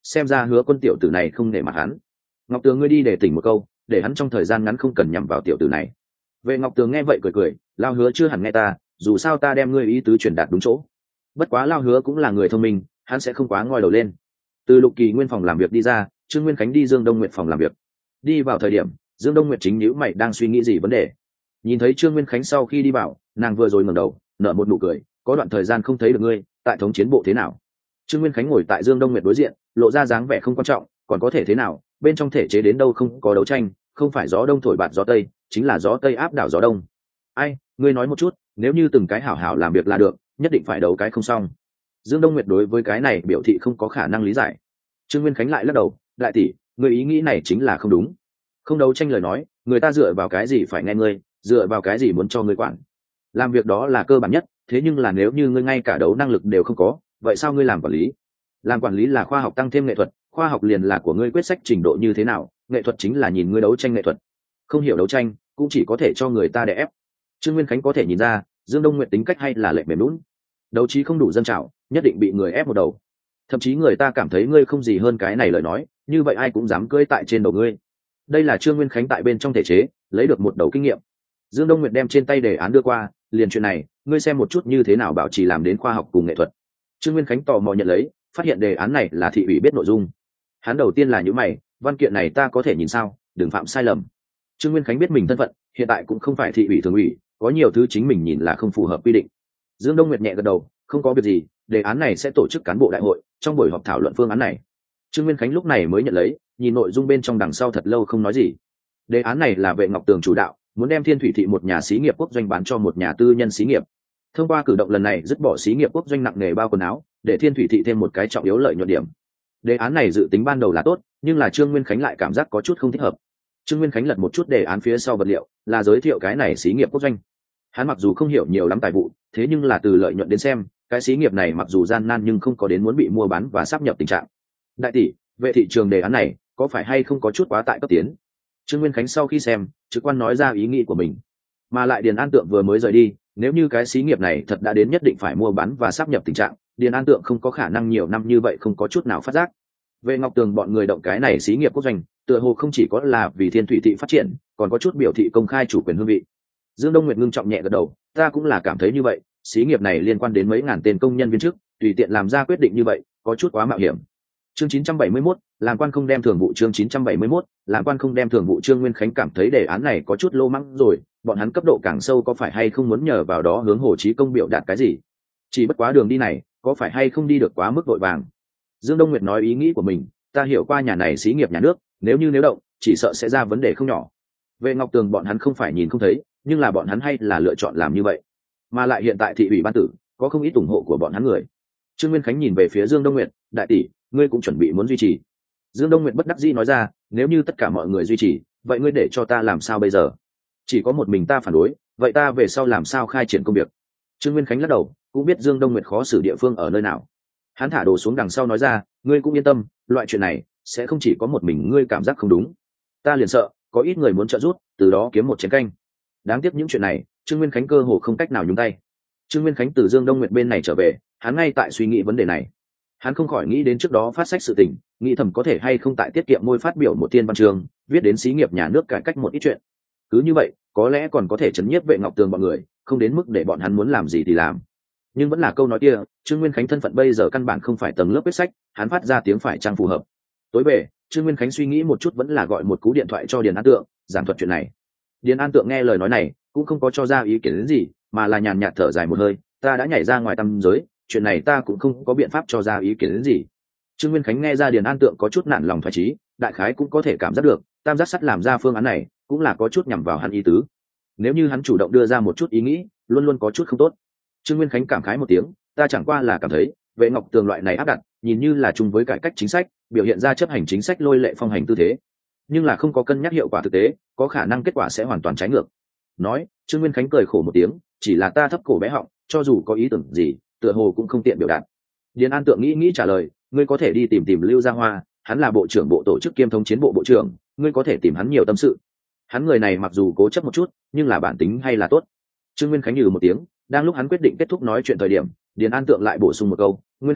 xem ra Hứa Quân tiểu tử này không nể mặt hắn. Ngọc Tường, ngươi đi để tỉnh một câu, để hắn trong thời gian ngắn không cần nhằm vào tiểu tử này. Vệ Ngọc Tường nghe vậy cười cười, Lao Hứa chưa hẳn nghe ta, dù sao ta đem ngươi ý tứ truyền đạt đúng chỗ. Bất quá Lao Hứa cũng là người thông minh, hắn sẽ không quá ngoi đầu lên. Từ Lục Kỳ Nguyên phòng làm việc đi ra, Trương Nguyên Khánh đi Dương Đông Nguyệt phòng làm việc. Đi vào thời điểm, Dương Đông Nguyệt chính nhíu mày đang suy nghĩ gì vấn đề. Nhìn thấy Trương Nguyên Khánh sau khi đi vào, nàng vừa rồi ngẩng đầu, nở một nụ cười, có đoạn thời gian không thấy được ngươi, tại thống chiến bộ thế nào? Trương Nguyên Khánh ngồi tại Dương Đông Nguyệt đối diện, lộ ra dáng vẻ không quan trọng, còn có thể thế nào, bên trong thể chế đến đâu không có đấu tranh, không phải gió đông thổi bạt gió tây, chính là gió tây áp đảo gió đông. Ai, ngươi nói một chút, nếu như từng cái hảo hảo làm việc là được, nhất định phải đấu cái không xong. Dương Đông Nguyệt đối với cái này biểu thị không có khả năng lý giải. Trương Nguyên Khánh lại lắc đầu, đại tỷ, người ý nghĩ này chính là không đúng. Không đấu tranh lời nói, người ta dựa vào cái gì phải nghe ngươi, dựa vào cái gì muốn cho ngươi quản. Làm việc đó là cơ bản nhất, thế nhưng là nếu như ngươi ngay cả đấu năng lực đều không có, vậy sao ngươi làm quản lý? Làm quản lý là khoa học tăng thêm nghệ thuật, khoa học liền là của ngươi quyết sách trình độ như thế nào, nghệ thuật chính là nhìn ngươi đấu tranh nghệ thuật. Không hiểu đấu tranh, cũng chỉ có thể cho người ta đè ép. Trương Nguyên Khánh có thể nhìn ra, Dương Đông Nguyệt tính cách hay là lệ mềm lún, đấu trí không đủ dân trào, nhất định bị người ép một đầu. Thậm chí người ta cảm thấy ngươi không gì hơn cái này lời nói, như vậy ai cũng dám cưỡi tại trên đầu ngươi. Đây là Trương Nguyên Khánh tại bên trong thể chế lấy được một đầu kinh nghiệm. Dương Đông Nguyệt đem trên tay đề án đưa qua, liền chuyện này, ngươi xem một chút như thế nào bảo trì làm đến khoa học cùng nghệ thuật. Trương Nguyên Khánh tò mò nhận lấy, phát hiện đề án này là thị ủy biết nội dung. Hắn đầu tiên là những mày, văn kiện này ta có thể nhìn sao, đừng phạm sai lầm. Trương Nguyên Khánh biết mình thân phận, hiện tại cũng không phải thị ủy thường ủy, có nhiều thứ chính mình nhìn là không phù hợp quy định. Dương Đông Nguyệt nhẹ gật đầu, không có việc gì, đề án này sẽ tổ chức cán bộ đại hội, trong buổi họp thảo luận phương án này. Trương Nguyên Khánh lúc này mới nhận lấy, nhìn nội dung bên trong đằng sau thật lâu không nói gì. Đề án này là Vệ Ngọc Tường chủ đạo, muốn đem Thiên Thủy thị một nhà xí nghiệp quốc doanh bán cho một nhà tư nhân xí nghiệp. Thông qua cử động lần này dứt bỏ xí nghiệp quốc doanh nặng nghề bao quần áo, để Thiên Thủy thị thêm một cái trọng yếu lợi nhuận điểm. Đề án này dự tính ban đầu là tốt, nhưng là Trương Nguyên Khánh lại cảm giác có chút không thích hợp. Trương Nguyên Khánh lật một chút đề án phía sau vật liệu, là giới thiệu cái này xí nghiệp quốc doanh. Hắn mặc dù không hiểu nhiều lắm tài vụ, thế nhưng là từ lợi nhuận đến xem, cái xí nghiệp này mặc dù gian nan nhưng không có đến muốn bị mua bán và sáp nhập tình trạng. Đại tỷ, về thị trường đề án này có phải hay không có chút quá tại cấp tiến? Trương Nguyên Khánh sau khi xem, trực quan nói ra ý nghĩ của mình. Mà lại Điền An Tượng vừa mới rời đi, nếu như cái xí nghiệp này thật đã đến nhất định phải mua bán và sáp nhập tình trạng, Điền An Tượng không có khả năng nhiều năm như vậy không có chút nào phát giác. Về Ngọc Tường bọn người động cái này xí nghiệp quốc doanh, tựa hồ không chỉ có là vì Thiên Thủy thị phát triển, còn có chút biểu thị công khai chủ quyền hương vị. Dương Đông Nguyệt ngưng trọng nhẹ gật đầu, ta cũng là cảm thấy như vậy, xí nghiệp này liên quan đến mấy ngàn tên công nhân viên chức, tùy tiện làm ra quyết định như vậy, có chút quá mạo hiểm. Chương chín trăm bảy mươi mốt, làm quan không đem thường vụ. Chương chín trăm bảy mươi mốt, làm quan không đem thường vụ. Trương Nguyên Khánh cảm thấy đề án này có chút lô mắng rồi, bọn hắn cấp độ càng sâu có phải hay không muốn nhờ vào đó hướng Hồ Chí Công biểu đạt cái gì? Chỉ bất quá đường đi này, có phải hay không đi được quá mức vội vàng? Dương Đông Nguyệt nói ý nghĩ của mình, ta hiểu qua nhà này xí nghiệp nhà nước, nếu như nếu động, chỉ sợ sẽ ra vấn đề không nhỏ. Về Ngọc Tường bọn hắn không phải nhìn không thấy, nhưng là bọn hắn hay là lựa chọn làm như vậy. Mà lại hiện tại thị ủy ban tử có không ít ủng hộ của bọn hắn người. Trương Nguyên Khánh nhìn về phía Dương Đông Nguyệt, đại tỷ, ngươi cũng chuẩn bị muốn duy trì. Dương Đông Nguyệt bất đắc dĩ nói ra, nếu như tất cả mọi người duy trì, vậy ngươi để cho ta làm sao bây giờ? Chỉ có một mình ta phản đối, vậy ta về sau làm sao khai triển công việc? Trương Nguyên Khánh lắc đầu, cũng biết Dương Đông Nguyệt khó xử địa phương ở nơi nào. Hắn thả đồ xuống đằng sau nói ra, ngươi cũng yên tâm, loại chuyện này sẽ không chỉ có một mình ngươi cảm giác không đúng. Ta liền sợ có ít người muốn trợ giúp, từ đó kiếm một chén canh. Đáng tiếc những chuyện này, Trương Nguyên Khánh cơ hồ không cách nào nhúng tay. Trương Nguyên Khánh từ Dương Đông Nguyệt bên này trở về, hắn ngay tại suy nghĩ vấn đề này. Hắn không khỏi nghĩ đến trước đó phát sách sự tình, nghĩ thầm có thể hay không tại tiết kiệm môi phát biểu một thiên văn chương, viết đến xí nghiệp nhà nước cải cách một ít chuyện. Cứ như vậy, có lẽ còn có thể chấn nhiếp Vệ Ngọc Tường bọn người, không đến mức để bọn hắn muốn làm gì thì làm. Nhưng vẫn là câu nói kia, Trương Nguyên Khánh thân phận bây giờ căn bản không phải tầng lớp viết sách, hắn phát ra tiếng phải trang phù hợp. Tối về, Trương Nguyên Khánh suy nghĩ một chút vẫn là gọi một cú điện thoại cho Điền An Tượng, giảng thuật chuyện này. Điền An Tượng nghe lời nói này, cũng không có cho ra ý kiến đến gì, mà là nhàn nhạt thở dài một hơi, ta đã nhảy ra ngoài tam giới, chuyện này ta cũng không có biện pháp cho ra ý kiến đến gì. Trương Nguyên Khánh nghe ra Điền An Tượng có chút nản lòng thoái chí, đại khái cũng có thể cảm giác được, tam giác sắt làm ra phương án này, cũng là có chút nhằm vào hắn ý tứ. Nếu như hắn chủ động đưa ra một chút ý nghĩ, luôn luôn có chút không tốt. Trương Nguyên Khánh cảm khái một tiếng, ta chẳng qua là cảm thấy, Vệ Ngọc Tường loại này áp đặt, nhìn như là chung với cải cách chính sách, biểu hiện ra chấp hành chính sách lôi lệ phong hành tư thế, nhưng là không có cân nhắc hiệu quả thực tế, có khả năng kết quả sẽ hoàn toàn trái ngược. Nói, Trương Nguyên Khánh cười khổ một tiếng, chỉ là ta thấp cổ bé họng, cho dù có ý tưởng gì, tựa hồ cũng không tiện biểu đạt. Điền An Tượng nghĩ nghĩ trả lời, ngươi có thể đi tìm tìm Lưu Gia Hoa, hắn là bộ trưởng bộ tổ chức kiêm thống chiến bộ bộ trưởng, ngươi có thể tìm hắn nhiều tâm sự. Hắn người này mặc dù cố chấp một chút, nhưng là bản tính hay là tốt. Trương Nguyên Khánh nhừ một tiếng, đang lúc hắn quyết định kết thúc nói chuyện thời điểm, Điền An Tượng lại bổ sung một câu, Nguyên Khánh,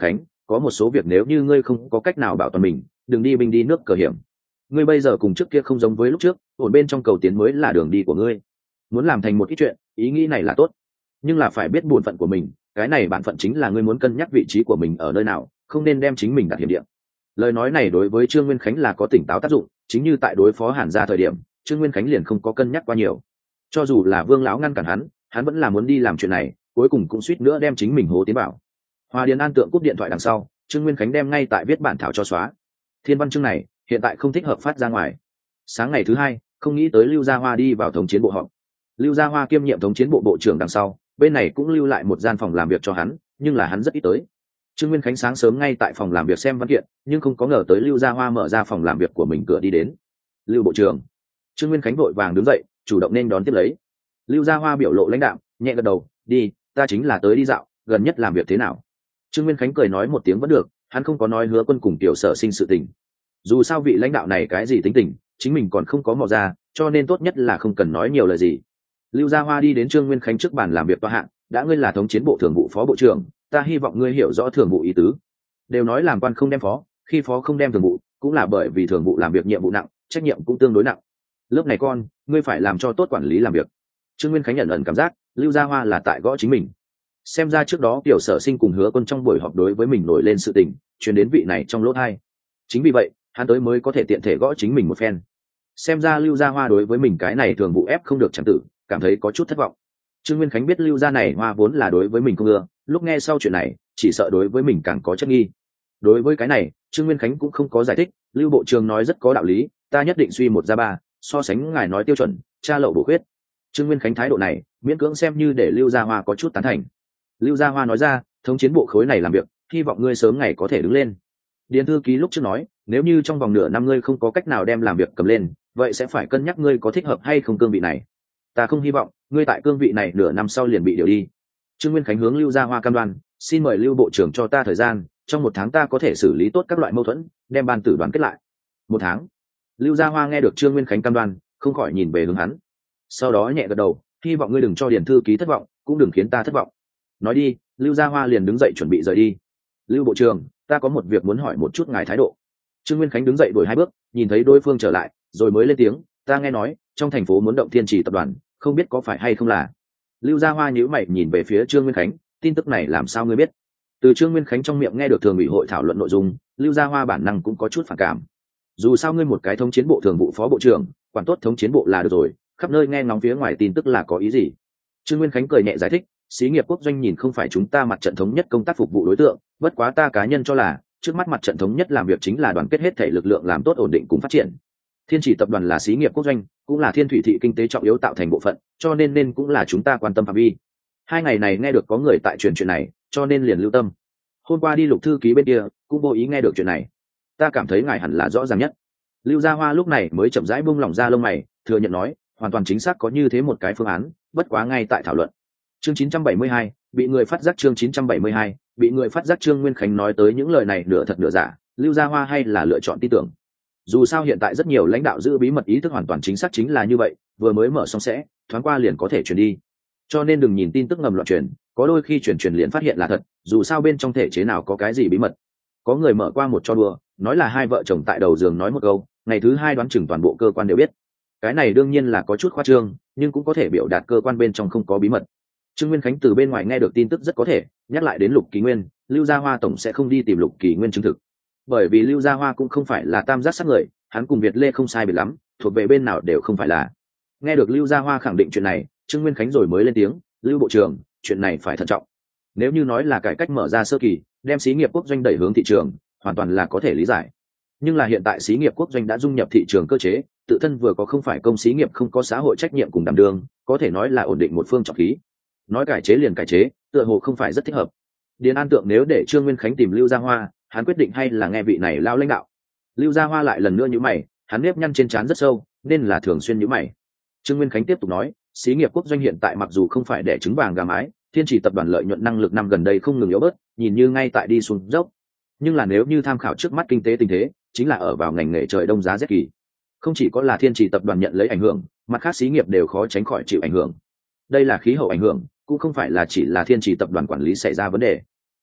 có một số việc nếu như ngươi không có cách nào bảo toàn mình, đừng đi binh đi nước cờ hiểm. Ngươi bây giờ cùng trước kia không giống với lúc trước, ổn bên trong cầu tiến mới là đường đi của ngươi. Muốn làm thành một ít chuyện, ý nghĩ này là tốt, nhưng là phải biết bổn phận của mình, cái này bản phận chính là ngươi muốn cân nhắc vị trí của mình ở nơi nào, không nên đem chính mình đặt hiểm địa. Lời nói này đối với Trương Nguyên Khánh là có tỉnh táo tác dụng, chính như tại đối phó Hàn gia thời điểm, Trương Nguyên Khánh liền không có cân nhắc quá nhiều. Cho dù là Vương lão ngăn cản hắn, hắn vẫn là muốn đi làm chuyện này, cuối cùng cũng suýt nữa đem chính mình hố tiến bảo. Hoa Điền An tượng cúp điện thoại đằng sau, Trương Nguyên Khánh đem ngay tại viết bản thảo cho xóa. Thiên văn chương này hiện tại không thích hợp phát ra ngoài. Sáng ngày thứ hai, không nghĩ tới Lưu Gia Hoa đi vào thống chiến bộ họp. Lưu Gia Hoa kiêm nhiệm thống chiến bộ bộ trưởng đằng sau, bên này cũng lưu lại một gian phòng làm việc cho hắn, nhưng là hắn rất ít tới. Trương Nguyên Khánh sáng sớm ngay tại phòng làm việc xem văn kiện, nhưng không có ngờ tới Lưu Gia Hoa mở ra phòng làm việc của mình cửa đi đến. Lưu bộ trưởng. Trương Nguyên Khánh vội vàng đứng dậy, chủ động nên đón tiếp lấy. Lưu Gia Hoa biểu lộ lãnh đạm, nhẹ gật đầu, đi, ta chính là tới đi dạo, gần nhất làm việc thế nào? Trương Nguyên Khánh cười nói một tiếng vẫn được, hắn không có nói Hứa Quân cùng Tiểu Sở Sinh sự tình. Dù sao vị lãnh đạo này cái gì tính tình, chính mình còn không có mò ra, cho nên tốt nhất là không cần nói nhiều lời gì. Lưu Gia Hoa đi đến Trương Nguyên Khánh trước bàn làm việc tọa hạng, đã ngươi là thống chiến bộ thường vụ phó bộ trưởng, ta hy vọng ngươi hiểu rõ thường vụ ý tứ. Đều nói làm quan không đem phó, khi phó không đem thường vụ, cũng là bởi vì thường vụ làm việc nhiệm vụ nặng, trách nhiệm cũng tương đối nặng. Lớp này con, ngươi phải làm cho tốt quản lý làm việc. Trương Nguyên Khánh nhận ẩn cảm giác, Lưu Gia Hoa là tại gõ chính mình. Xem ra trước đó Tiểu Sở Sinh cùng Hứa Quân trong buổi họp đối với mình nổi lên sự tình, truyền đến vị này trong lỗ tai. Chính vì vậy, hắn tới mới có thể tiện thể gõ chính mình một phen. Xem ra Lưu Gia Hoa đối với mình cái này thường vụ ép không được chẳng tử, cảm thấy có chút thất vọng. Trương Nguyên Khánh biết Lưu gia này Hoa vốn là đối với mình không ưa, lúc nghe sau chuyện này, chỉ sợ đối với mình càng có chất nghi. Đối với cái này, Trương Nguyên Khánh cũng không có giải thích, Lưu bộ trưởng nói rất có đạo lý, ta nhất định suy một ra ba, so sánh ngài nói tiêu chuẩn, tra lậu bổ khuyết. Trương Nguyên Khánh thái độ này, miễn cưỡng xem như để Lưu Gia Hoa có chút tán thành. Lưu Gia Hoa nói ra, thống chiến bộ khối này làm việc, hy vọng ngươi sớm ngày có thể đứng lên. Điền thư ký lúc trước nói, nếu như trong vòng nửa năm ngươi không có cách nào đem làm việc cầm lên, vậy sẽ phải cân nhắc ngươi có thích hợp hay không cương vị này. Ta không hy vọng ngươi tại cương vị này nửa năm sau liền bị điều đi. Trương Nguyên Khánh hướng Lưu Gia Hoa cam đoan, xin mời Lưu bộ trưởng cho ta thời gian, trong một tháng ta có thể xử lý tốt các loại mâu thuẫn, đem ban tử đoàn kết lại. Một tháng. Lưu Gia Hoa nghe được Trương Nguyên Khánh cam đoan, không khỏi nhìn về hướng hắn. Sau đó nhẹ gật đầu, hy vọng ngươi đừng cho Điền thư ký thất vọng, cũng đừng khiến ta thất vọng. Nói đi, Lưu Gia Hoa liền đứng dậy chuẩn bị rời đi. Lưu bộ trưởng, ta có một việc muốn hỏi một chút ngài thái độ. Trương Nguyên Khánh đứng dậy đuổi hai bước, nhìn thấy đối phương trở lại, rồi mới lên tiếng, ta nghe nói trong thành phố muốn động Thiên Trì tập đoàn, không biết có phải hay không là. Lưu Gia Hoa nhíu mày nhìn về phía Trương Nguyên Khánh, tin tức này làm sao ngươi biết? Từ Trương Nguyên Khánh trong miệng nghe được thường ủy hội thảo luận nội dung, Lưu Gia Hoa bản năng cũng có chút phản cảm. Dù sao ngươi một cái thống chiến bộ thường vụ phó bộ trưởng, quản tốt thống chiến bộ là được rồi, khắp nơi nghe ngóng phía ngoài tin tức là có ý gì? Trương Nguyên Khánh cười nhẹ giải thích, xí nghiệp quốc doanh nhìn không phải chúng ta mặt trận thống nhất công tác phục vụ đối tượng, bất quá ta cá nhân cho là trước mắt mặt trận thống nhất làm việc chính là đoàn kết hết thể lực lượng làm tốt ổn định cùng phát triển. Thiên Chỉ tập đoàn là xí nghiệp quốc doanh, cũng là Thiên Thủy thị kinh tế trọng yếu tạo thành bộ phận, cho nên nên cũng là chúng ta quan tâm phạm vi. Hai ngày này nghe được có người tại truyền chuyện này, cho nên liền lưu tâm. Hôm qua đi Lục thư ký bên kia, cũng vô ý nghe được chuyện này. Ta cảm thấy ngài hẳn là rõ ràng nhất. Lưu Gia Hoa lúc này mới chậm rãi buông lỏng ra lông mày, thừa nhận nói, hoàn toàn chính xác có như thế một cái phương án, bất quá ngay tại thảo luận. Chương chín trăm bảy mươi hai, bị người phát giác chương chín trăm bảy mươi hai, bị người phát giác Trương Nguyên Khánh nói tới những lời này nửa thật nửa giả, Lưu Gia Hoa hay là lựa chọn tin tưởng. Dù sao hiện tại rất nhiều lãnh đạo giữ bí mật ý thức hoàn toàn chính xác chính là như vậy, vừa mới mở xong sẽ, thoáng qua liền có thể truyền đi. Cho nên đừng nhìn tin tức ngầm loạn truyền, có đôi khi truyền truyền liền phát hiện là thật, dù sao bên trong thể chế nào có cái gì bí mật. Có người mở qua một trò đùa, nói là hai vợ chồng tại đầu giường nói một câu, ngày thứ hai đoán chừng toàn bộ cơ quan đều biết. Cái này đương nhiên là có chút khoa trương, nhưng cũng có thể biểu đạt cơ quan bên trong không có bí mật. Trương Nguyên Khánh từ bên ngoài nghe được tin tức rất có thể, nhắc lại đến Lục Kỳ Nguyên, Lưu Gia Hoa tổng sẽ không đi tìm Lục Kỳ Nguyên chứng thực. Bởi vì Lưu Gia Hoa cũng không phải là tam giác sát người, hắn cùng Việt Lê không sai biệt lắm, thuộc về bên nào đều không phải là. Nghe được Lưu Gia Hoa khẳng định chuyện này, Trương Nguyên Khánh rồi mới lên tiếng, Lưu bộ trưởng, chuyện này phải thận trọng. Nếu như nói là cải cách mở ra sơ kỳ, đem xí nghiệp quốc doanh đẩy hướng thị trường, hoàn toàn là có thể lý giải. Nhưng là hiện tại xí nghiệp quốc doanh đã dung nhập thị trường cơ chế, tự thân vừa có không phải công xí nghiệp không có xã hội trách nhiệm cùng đảm đương, có thể nói là ổn định một phương trọng khí. Nói cải chế liền cải chế, tựa hồ không phải rất thích hợp. Điền An Tượng nếu để Trương Nguyên Khánh tìm Lưu Gia Hoa, hắn quyết định hay là nghe vị này lao lãnh đạo. Lưu Gia Hoa lại lần nữa nhíu mày, hắn nếp nhăn trên trán rất sâu, nên là thường xuyên nhíu mày. Trương Nguyên Khánh tiếp tục nói, xí nghiệp quốc doanh hiện tại mặc dù không phải để trứng vàng gà mái, Thiên Chỉ tập đoàn lợi nhuận năng lực năm gần đây không ngừng yếu bớt, nhìn như ngay tại đi xuống dốc. Nhưng là nếu như tham khảo trước mắt kinh tế tình thế, chính là ở vào ngành nghề trời đông giá rét kỳ. Không chỉ có là Thiên Chỉ tập đoàn nhận lấy ảnh hưởng, mặt khác xí nghiệp đều khó tránh khỏi chịu ảnh hưởng. Đây là khí hậu ảnh hưởng, cũng không phải là chỉ là Thiên Chỉ tập đoàn quản lý xảy ra vấn đề.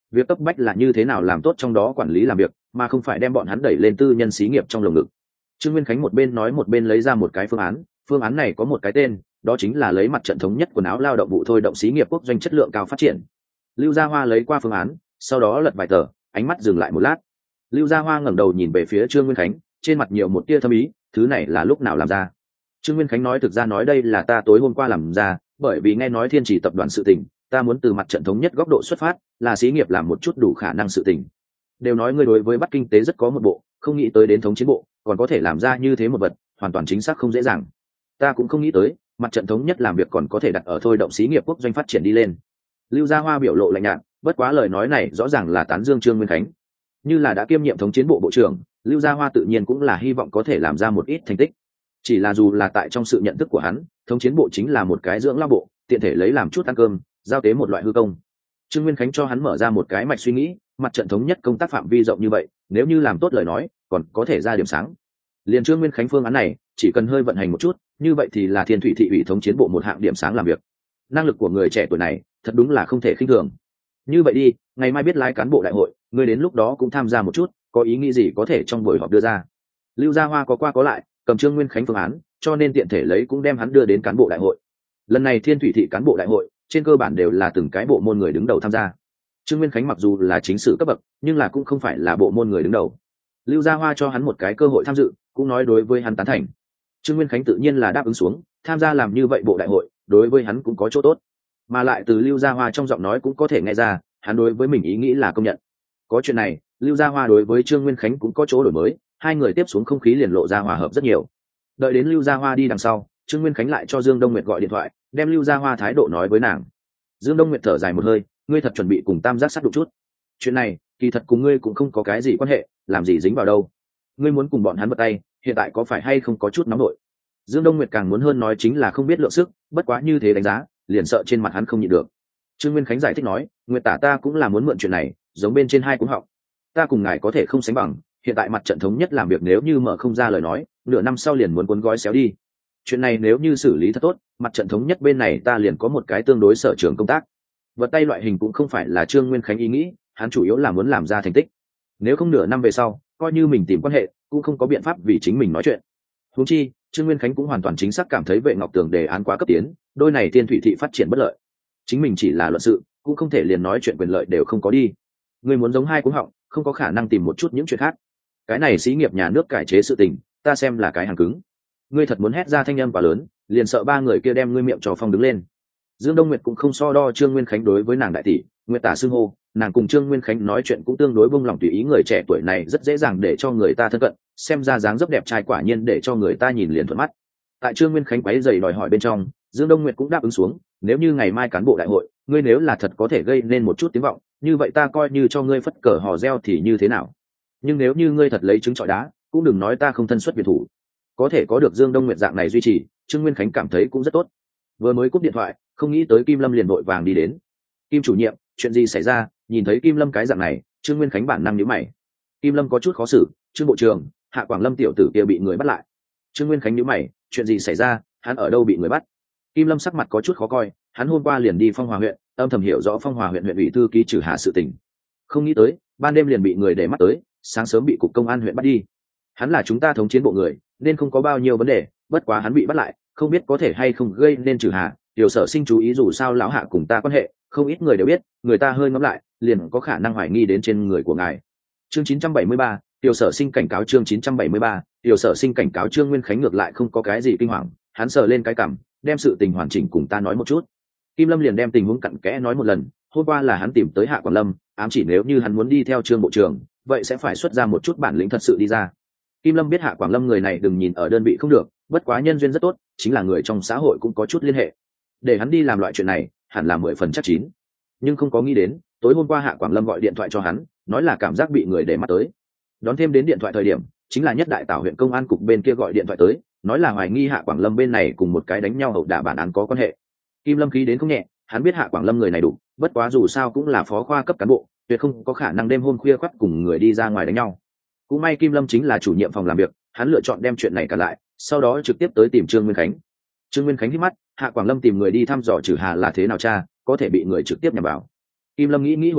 việc cấp bách là như thế nào làm tốt trong đó quản lý làm việc, mà không phải đem bọn hắn đẩy lên tư nhân xí nghiệp trong lồng ngực. Trương Nguyên Khánh một bên nói một bên lấy ra một cái phương án, phương án này có một cái tên, đó chính là lấy mặt trận thống nhất quần áo lao động vụ thôi động xí nghiệp quốc doanh chất lượng cao phát triển. Lưu Gia Hoa lấy qua phương án, sau đó lật vài tờ, ánh mắt dừng lại một lát. Lưu Gia Hoa ngẩng đầu nhìn về phía Trương Nguyên Khánh, trên mặt nhiều một tia thâm ý, thứ này là lúc nào làm ra? Trương Nguyên Khánh nói thực ra nói đây là ta tối hôm qua làm ra, bởi vì nghe nói Thiên Chỉ tập đoàn sự tình, ta muốn từ mặt trận thống nhất góc độ xuất phát, là xí nghiệp làm một chút đủ khả năng sự tình. Đều nói ngươi đối với Bắc kinh tế rất có một bộ, không nghĩ tới đến thống chiến bộ, còn có thể làm ra như thế một vật, hoàn toàn chính xác không dễ dàng. Ta cũng không nghĩ tới, mặt trận thống nhất làm việc còn có thể đặt ở thôi động xí nghiệp quốc doanh phát triển đi lên. Lưu Gia Hoa biểu lộ lạnh nhạt, bất quá lời nói này rõ ràng là tán dương Trương Nguyên Khánh. Như là đã kiêm nhiệm thống chiến bộ bộ trưởng, Lưu Gia Hoa tự nhiên cũng là hy vọng có thể làm ra một ít thành tích. Chỉ là dù là tại trong sự nhận thức của hắn, thống chiến bộ chính là một cái dưỡng lao bộ, tiện thể lấy làm chút ăn cơm, giao tế một loại hư công. Trương Nguyên Khánh cho hắn mở ra một cái mạch suy nghĩ, mặt trận thống nhất công tác phạm vi rộng như vậy, nếu như làm tốt lời nói, còn có thể ra điểm sáng. Liên Trương Nguyên Khánh phương án này, chỉ cần hơi vận hành một chút, như vậy thì là Thiên Thủy thị ủy thống chiến bộ một hạng điểm sáng làm việc. Năng lực của người trẻ tuổi này, thật đúng là không thể khinh thường. Như vậy đi, ngày mai biết lái cán bộ đại hội, ngươi đến lúc đó cũng tham gia một chút, có ý nghĩ gì có thể trong buổi họp đưa ra. Lưu Gia Hoa có qua có lại, cầm Trương Nguyên Khánh phương án, cho nên tiện thể lấy cũng đem hắn đưa đến cán bộ đại hội. Lần này Thiên Thủy thị cán bộ đại hội, trên cơ bản đều là từng cái bộ môn người đứng đầu tham gia. Trương Nguyên Khánh mặc dù là chính sử cấp bậc, nhưng là cũng không phải là bộ môn người đứng đầu. Lưu Gia Hoa cho hắn một cái cơ hội tham dự, cũng nói đối với hắn tán thành. Trương Nguyên Khánh tự nhiên là đáp ứng xuống, tham gia làm như vậy bộ đại hội, đối với hắn cũng có chỗ tốt. Mà lại từ Lưu Gia Hoa trong giọng nói cũng có thể nghe ra, hắn đối với mình ý nghĩ là công nhận. Có chuyện này, Lưu Gia Hoa đối với Trương Nguyên Khánh cũng có chỗ đổi mới, hai người tiếp xuống không khí liền lộ ra hòa hợp rất nhiều. Đợi đến Lưu Gia Hoa đi đằng sau, Trương Nguyên Khánh lại cho Dương Đông Nguyệt gọi điện thoại, đem Lưu Gia Hoa thái độ nói với nàng. Dương Đông Nguyệt thở dài một hơi, ngươi thật chuẩn bị cùng Tam Giác sát đụng chút. Chuyện này, kỳ thật cùng ngươi cũng không có cái gì quan hệ, làm gì dính vào đâu. Ngươi muốn cùng bọn hắn bật tay, hiện tại có phải hay không có chút nóng nổi. Dương Đông Nguyệt càng muốn hơn nói chính là không biết lượng sức, bất quá như thế đánh giá, liền sợ trên mặt hắn không nhịn được. Trương Nguyên Khánh giải thích nói, Nguyệt tả ta cũng là muốn mượn chuyện này, giống bên trên hai cũng họng. Ta cùng ngài có thể không sánh bằng, hiện tại mặt trận thống nhất làm việc nếu như mở không ra lời nói, nửa năm sau liền muốn cuốn gói xéo đi. Chuyện này nếu như xử lý thật tốt, mặt trận thống nhất bên này ta liền có một cái tương đối sở trường công tác. Vật tay loại hình cũng không phải là Trương Nguyên Khánh ý nghĩ, hắn chủ yếu là muốn làm ra thành tích. Nếu không nửa năm về sau, coi như mình tìm quan hệ, cũng không có biện pháp vì chính mình nói chuyện. Huống chi, Trương Nguyên Khánh cũng hoàn toàn chính xác cảm thấy Vệ Ngọc Tường đề án quá cấp tiến, đôi này Thiên Thủy thị phát triển bất lợi. Chính mình chỉ là luận sự, cũng không thể liền nói chuyện quyền lợi đều không có đi. Người muốn giống hai cuống họng, không có khả năng tìm một chút những chuyện khác. Cái này xí nghiệp nhà nước cải chế sự tình, ta xem là cái hàng cứng. Ngươi thật muốn hét ra thanh âm quá lớn, liền sợ ba người kia đem ngươi miệng trò phong đứng lên. Dương Đông Nguyệt cũng không so đo Trương Nguyên Khánh đối với nàng đại tỷ, Nguyệt tả xưng hô, nàng cùng Trương Nguyên Khánh nói chuyện cũng tương đối bông lòng tùy ý, người trẻ tuổi này rất dễ dàng để cho người ta thân cận, xem ra dáng dấp đẹp trai quả nhiên để cho người ta nhìn liền thuận mắt. Tại Trương Nguyên Khánh quấy giày đòi hỏi bên trong, Dương Đông Nguyệt cũng đáp ứng xuống, nếu như ngày mai cán bộ đại hội, ngươi nếu là thật có thể gây nên một chút tiếng vọng, như vậy ta coi như cho ngươi phất cờ hò reo thì như thế nào. Nhưng nếu như ngươi thật lấy trứng trọi đá, cũng đừng nói ta không thân xuất biệt thủ. Có thể có được Dương Đông Nguyệt dạng này duy trì, Trương Nguyên Khánh cảm thấy cũng rất tốt. Vừa mới cúp điện thoại, không nghĩ tới Kim Lâm liền vội vàng đi đến. Kim chủ nhiệm, chuyện gì xảy ra? Nhìn thấy Kim Lâm cái dạng này, Trương Nguyên Khánh bản năng nhíu mày. Kim Lâm có chút khó xử, Trương bộ trưởng, Hạ Quảng Lâm tiểu tử kia bị người bắt lại. Trương Nguyên Khánh nhíu mày, chuyện gì xảy ra? Hắn ở đâu bị người bắt? Kim Lâm sắc mặt có chút khó coi, hắn hôm qua liền đi Phong Hòa huyện, âm thầm hiểu rõ Phong Hòa huyện huyện ủy thư ký Trử Hà sự tình. Không nghĩ tới, ban đêm liền bị người để mắt tới, sáng sớm bị cục công an huyện bắt đi. Hắn là chúng ta thống chiến bộ người, nên không có bao nhiêu vấn đề, bất quá hắn bị bắt lại, không biết có thể hay không gây nên Trử Hà. Tiểu Sở Sinh chú ý dù sao lão Hạ cùng ta quan hệ, không ít người đều biết, người ta hơi ngẫm lại, liền có khả năng hoài nghi đến trên người của ngài. Chương chín trăm bảy mươi ba, Tiểu Sở Sinh cảnh cáo chương chín trăm bảy mươi ba, Tiểu Sở Sinh cảnh cáo Trương Nguyên Khánh ngược lại không có cái gì kinh hoàng, hắn sờ lên cái cằm, đem sự tình hoàn chỉnh cùng ta nói một chút. Kim Lâm liền đem tình huống cặn kẽ nói một lần, hôm qua là hắn tìm tới Hạ Quảng Lâm, ám chỉ nếu như hắn muốn đi theo Trương bộ trưởng, vậy sẽ phải xuất ra một chút bản lĩnh thật sự đi ra. Kim Lâm biết Hạ Quảng Lâm người này đừng nhìn ở đơn vị không được, bất quá nhân duyên rất tốt, chính là người trong xã hội cũng có chút liên hệ. Để hắn đi làm loại chuyện này, hẳn là mười phần chắc chín. Nhưng không có nghĩ đến, tối hôm qua Hạ Quảng Lâm gọi điện thoại cho hắn, nói là cảm giác bị người để mắt tới. Đón thêm đến điện thoại thời điểm, chính là Nhất Đại Tảo huyện công an cục bên kia gọi điện thoại tới, nói là hoài nghi Hạ Quảng Lâm bên này cùng một cái đánh nhau hậu đả bản án có quan hệ. Kim Lâm khí đến không nhẹ, hắn biết Hạ Quảng Lâm người này đủ, bất quá dù sao cũng là phó khoa cấp cán bộ, tuyệt không có khả năng đêm hôm khuya khoắt cùng người đi ra ngoài đánh nhau. Cũng may Kim Lâm chính là chủ nhiệm phòng làm việc, hắn lựa chọn đem chuyện này cả lại, sau đó trực tiếp tới tìm Trương Nguyên Khánh. Trương Nguyên Khánh hít mắt, Hạ Quảng Lâm tìm người đi thăm dò Trử Hà là thế nào cha, có thể bị người trực tiếp nhằm vào. Kim Lâm nghĩ nghĩ hồi đáp,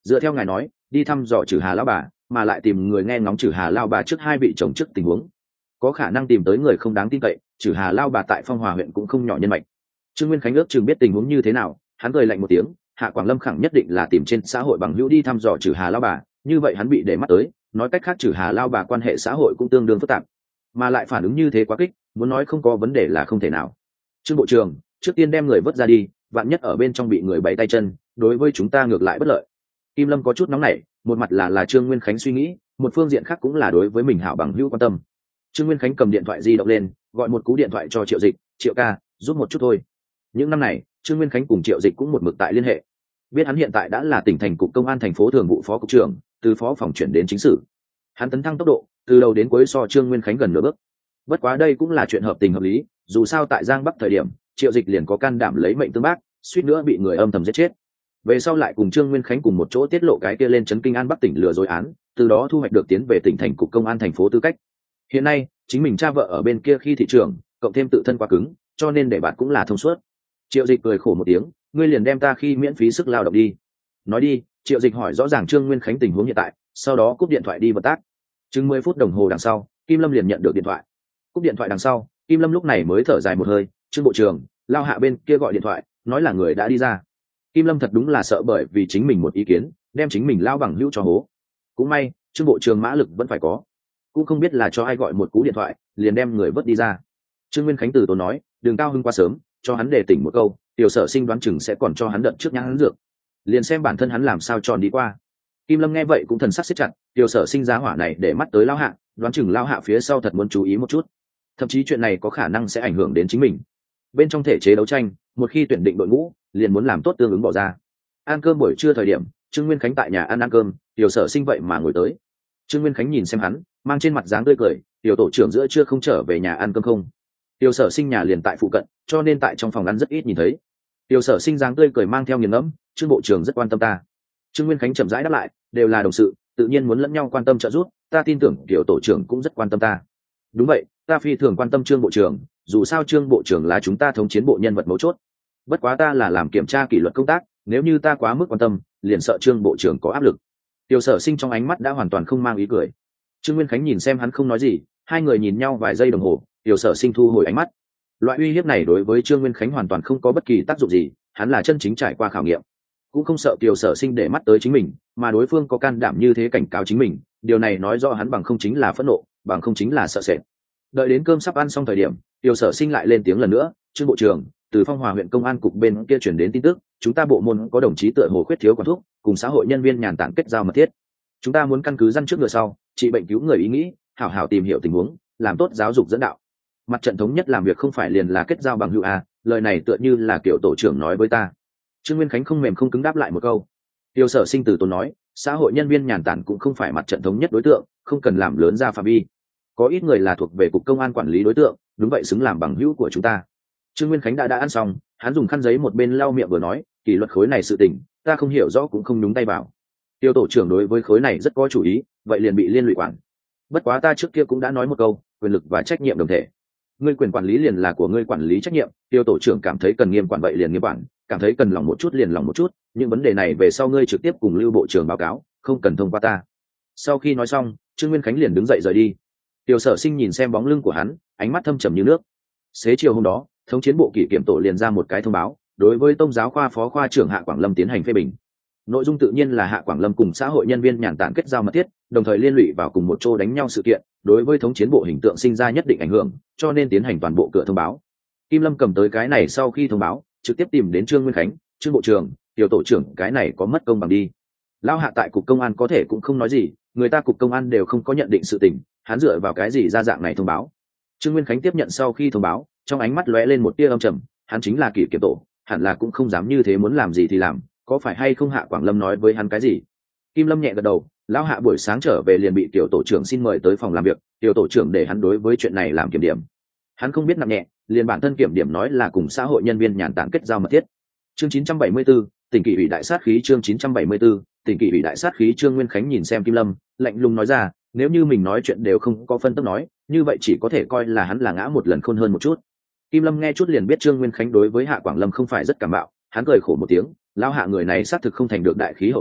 dựa theo ngài nói đi thăm dò Trử Hà lao bà, mà lại tìm người nghe ngóng Trử Hà lao bà trước hai vị chồng trước tình huống, có khả năng tìm tới người không đáng tin cậy. Trử Hà lao bà tại Phong Hòa huyện cũng không nhỏ nhân mạch. Trương Nguyên Khánh ước chừng biết tình huống như thế nào, hắn cười lạnh một tiếng, Hạ Quảng Lâm khẳng nhất định là tìm trên xã hội bằng hữu đi thăm dò Trử Hà lao bà, như vậy hắn bị để mắt tới, nói cách khác Trử Hà lao bà quan hệ xã hội cũng tương đương phức tạp, mà lại phản ứng như thế quá kích, muốn nói không có vấn đề là không thể nào. Trương bộ trưởng, trước tiên đem người vớt ra đi, vạn nhất ở bên trong bị người bày tay chân, đối với chúng ta ngược lại bất lợi. Kim Lâm có chút nóng nảy, một mặt là là Trương Nguyên Khánh suy nghĩ, một phương diện khác cũng là đối với mình hảo bằng hữu quan tâm. Trương Nguyên Khánh cầm điện thoại di động lên, gọi một cú điện thoại cho Triệu Dịch, Triệu ca, giúp một chút thôi. Những năm này, Trương Nguyên Khánh cùng Triệu Dịch cũng một mực tại liên hệ, biết hắn hiện tại đã là tỉnh thành cục công an thành phố thường vụ phó cục trưởng, từ phó phòng chuyển đến chính sự. Hắn tấn thăng tốc độ từ đầu đến cuối so Trương Nguyên Khánh gần nửa bước. Bất quá đây cũng là chuyện hợp tình hợp lý, dù sao tại Giang Bắc thời điểm, Triệu Dịch liền có can đảm lấy mệnh tương bác, suýt nữa bị người âm thầm giết chết. Về sau lại cùng Trương Nguyên Khánh cùng một chỗ tiết lộ cái kia lên trấn Kinh An Bắc tỉnh lừa dối án, từ đó thu hoạch được tiến về tỉnh thành cục công an thành phố tư cách. Hiện nay, chính mình cha vợ ở bên kia khi thị trường, cộng thêm tự thân quá cứng, cho nên để bạn cũng là thông suốt. Triệu Dịch cười khổ một tiếng, ngươi liền đem ta khi miễn phí sức lao động đi. Nói đi, Triệu Dịch hỏi rõ ràng Trương Nguyên Khánh tình huống hiện tại, sau đó cúp điện thoại đi vận tác. Chừng mười phút đồng hồ đằng sau, Kim Lâm liền nhận được điện thoại. Cúp điện thoại đằng sau, Kim Lâm lúc này mới thở dài một hơi, Trương bộ trưởng, lao hạ bên kia gọi điện thoại, nói là người đã đi ra. Kim Lâm thật đúng là sợ bởi vì chính mình một ý kiến, đem chính mình lao bằng hữu cho hố. Cũng may, Trương bộ trưởng mã lực vẫn phải có. Cũng không biết là cho ai gọi một cú điện thoại, liền đem người vớt đi ra. Trương Nguyên Khánh từ tốn nói, đường cao hưng quá sớm, cho hắn đề tỉnh một câu, tiểu sở sinh đoán chừng sẽ còn cho hắn đợt trước nhãn hắn dược, liền xem bản thân hắn làm sao tròn đi qua. Kim Lâm nghe vậy cũng thần sắc siết chặt, tiểu sở sinh giá hỏa này để mắt tới lao hạ, đoán chừng lao hạ phía sau thật muốn chú ý một chút, thậm chí chuyện này có khả năng sẽ ảnh hưởng đến chính mình. Bên trong thể chế đấu tranh, một khi tuyển định đội ngũ, liền muốn làm tốt tương ứng bỏ ra. Ăn cơm buổi trưa thời điểm, Trương Nguyên Khánh tại nhà ăn ăn cơm, tiểu sở sinh vậy mà ngồi tới. Trương Nguyên Khánh nhìn xem hắn, mang trên mặt dáng tươi cười, tiểu tổ trưởng giữa trưa không trở về nhà ăn cơm không? Tiểu sở sinh nhà liền tại phụ cận, cho nên tại trong phòng ăn rất ít nhìn thấy. Tiểu sở sinh dáng tươi cười mang theo nghiền ngẫm, Trương bộ trưởng rất quan tâm ta. Trương Nguyên Khánh chậm rãi đáp lại, đều là đồng sự, tự nhiên muốn lẫn nhau quan tâm trợ giúp, ta tin tưởng tiểu tổ trưởng cũng rất quan tâm ta. Đúng vậy, ta phi thường quan tâm Trương bộ trưởng, dù sao Trương bộ trưởng là chúng ta thống chiến bộ nhân vật mấu chốt. Bất quá ta là làm kiểm tra kỷ luật công tác, nếu như ta quá mức quan tâm, liền sợ Trương bộ trưởng có áp lực. Tiểu sở sinh trong ánh mắt đã hoàn toàn không mang ý cười. Trương Nguyên Khánh nhìn xem hắn không nói gì, hai người nhìn nhau vài giây đồng hồ, tiểu sở sinh thu hồi ánh mắt. Loại uy hiếp này đối với Trương Nguyên Khánh hoàn toàn không có bất kỳ tác dụng gì, hắn là chân chính trải qua khảo nghiệm, cũng không sợ tiểu sở sinh để mắt tới chính mình, mà đối phương có can đảm như thế cảnh cáo chính mình, điều này nói rõ hắn bằng không chính là phẫn nộ, bằng không chính là sợ sệt. Đợi đến cơm sắp ăn xong thời điểm, tiểu sở sinh lại lên tiếng lần nữa, Trương bộ trưởng, từ Phong Hòa huyện công an cục bên kia chuyển đến tin tức, chúng ta bộ môn có đồng chí tựa hồ khuyết thiếu quản thúc, cùng xã hội nhân viên nhàn tản kết giao mật thiết. Chúng ta muốn căn cứ răn trước ngựa sau, trị bệnh cứu người ý nghĩ, hảo hảo tìm hiểu tình huống, làm tốt giáo dục dẫn đạo. Mặt trận thống nhất làm việc không phải liền là kết giao bằng hữu à, lời này tựa như là kiểu tổ trưởng nói với ta. Trương Nguyên Khánh không mềm không cứng đáp lại một câu. Tiêu sở sinh từ tốn nói, xã hội nhân viên nhàn tản cũng không phải mặt trận thống nhất đối tượng, không cần làm lớn ra phạm vi. Có ít người là thuộc về cục công an quản lý đối tượng, đúng vậy xứng làm bằng hữu của chúng ta. Trương Nguyên Khánh đã đã ăn xong, hắn dùng khăn giấy một bên lau miệng vừa nói, kỷ luật khối này sự tình, ta không hiểu rõ cũng không nhúng tay vào. Tiêu tổ trưởng đối với khối này rất có chủ ý, vậy liền bị liên lụy quản. Bất quá ta trước kia cũng đã nói một câu, quyền lực và trách nhiệm đồng thể. Ngươi quyền quản lý liền là của ngươi quản lý trách nhiệm, tiêu tổ trưởng cảm thấy cần nghiêm quản vậy liền nghiêm quản, cảm thấy cần lòng một chút liền lòng một chút, những vấn đề này về sau ngươi trực tiếp cùng Lưu bộ trưởng báo cáo, không cần thông qua ta. Sau khi nói xong, Trương Nguyên Khánh liền đứng dậy rời đi. Tiêu sở sinh nhìn xem bóng lưng của hắn, ánh mắt thâm trầm như nước. Xế chiều hôm đó, thống chiến bộ kỷ kiểm tổ liền ra một cái thông báo, đối với Tông giáo khoa phó khoa trưởng Hạ Quảng Lâm tiến hành phê bình. Nội dung tự nhiên là Hạ Quảng Lâm cùng xã hội nhân viên nhàn tản kết giao mật thiết, đồng thời liên lụy vào cùng một chỗ đánh nhau sự kiện, đối với thống chiến bộ hình tượng sinh ra nhất định ảnh hưởng, cho nên tiến hành toàn bộ cửa thông báo. Kim Lâm cầm tới cái này sau khi thông báo, trực tiếp tìm đến Trương Nguyên Khánh, Trương bộ trưởng, tiểu tổ trưởng, cái này có mất công bằng đi. Lao Hạ tại cục công an có thể cũng không nói gì, người ta cục công an đều không có nhận định sự tình, hắn dựa vào cái gì ra dạng này thông báo. Trương Nguyên Khánh tiếp nhận sau khi thông báo, trong ánh mắt lóe lên một tia âm trầm, hắn chính là kỷ kiểm tổ, hẳn là cũng không dám như thế, muốn làm gì thì làm, có phải hay không Hạ Quảng Lâm nói với hắn cái gì? Kim Lâm nhẹ gật đầu, lão Hạ buổi sáng trở về liền bị tiểu tổ trưởng xin mời tới phòng làm việc, tiểu tổ trưởng để hắn đối với chuyện này làm kiểm điểm. Hắn không biết nặng nhẹ, liền bản thân kiểm điểm nói là cùng xã hội nhân viên nhàn tản kết giao mật thiết. Chương chín trăm bảy mươi bốn, tỉnh kỷ ủy đại sát khí. Chương chín trăm bảy mươi 4, tỉnh kỷ ủy đại sát khí. Trương Nguyên Khánh nhìn xem Kim Lâm, lạnh lùng nói ra, nếu như mình nói chuyện đều không có phân tích nói, như vậy chỉ có thể coi là hắn là ngã một lần khôn hơn một chút. Kim Lâm nghe chút liền biết Trương Nguyên Khánh đối với Hạ Quảng Lâm không phải rất cảm bạo, hắn cười khổ một tiếng, lão Hạ người này xác thực không thành được đại khí hậu gì,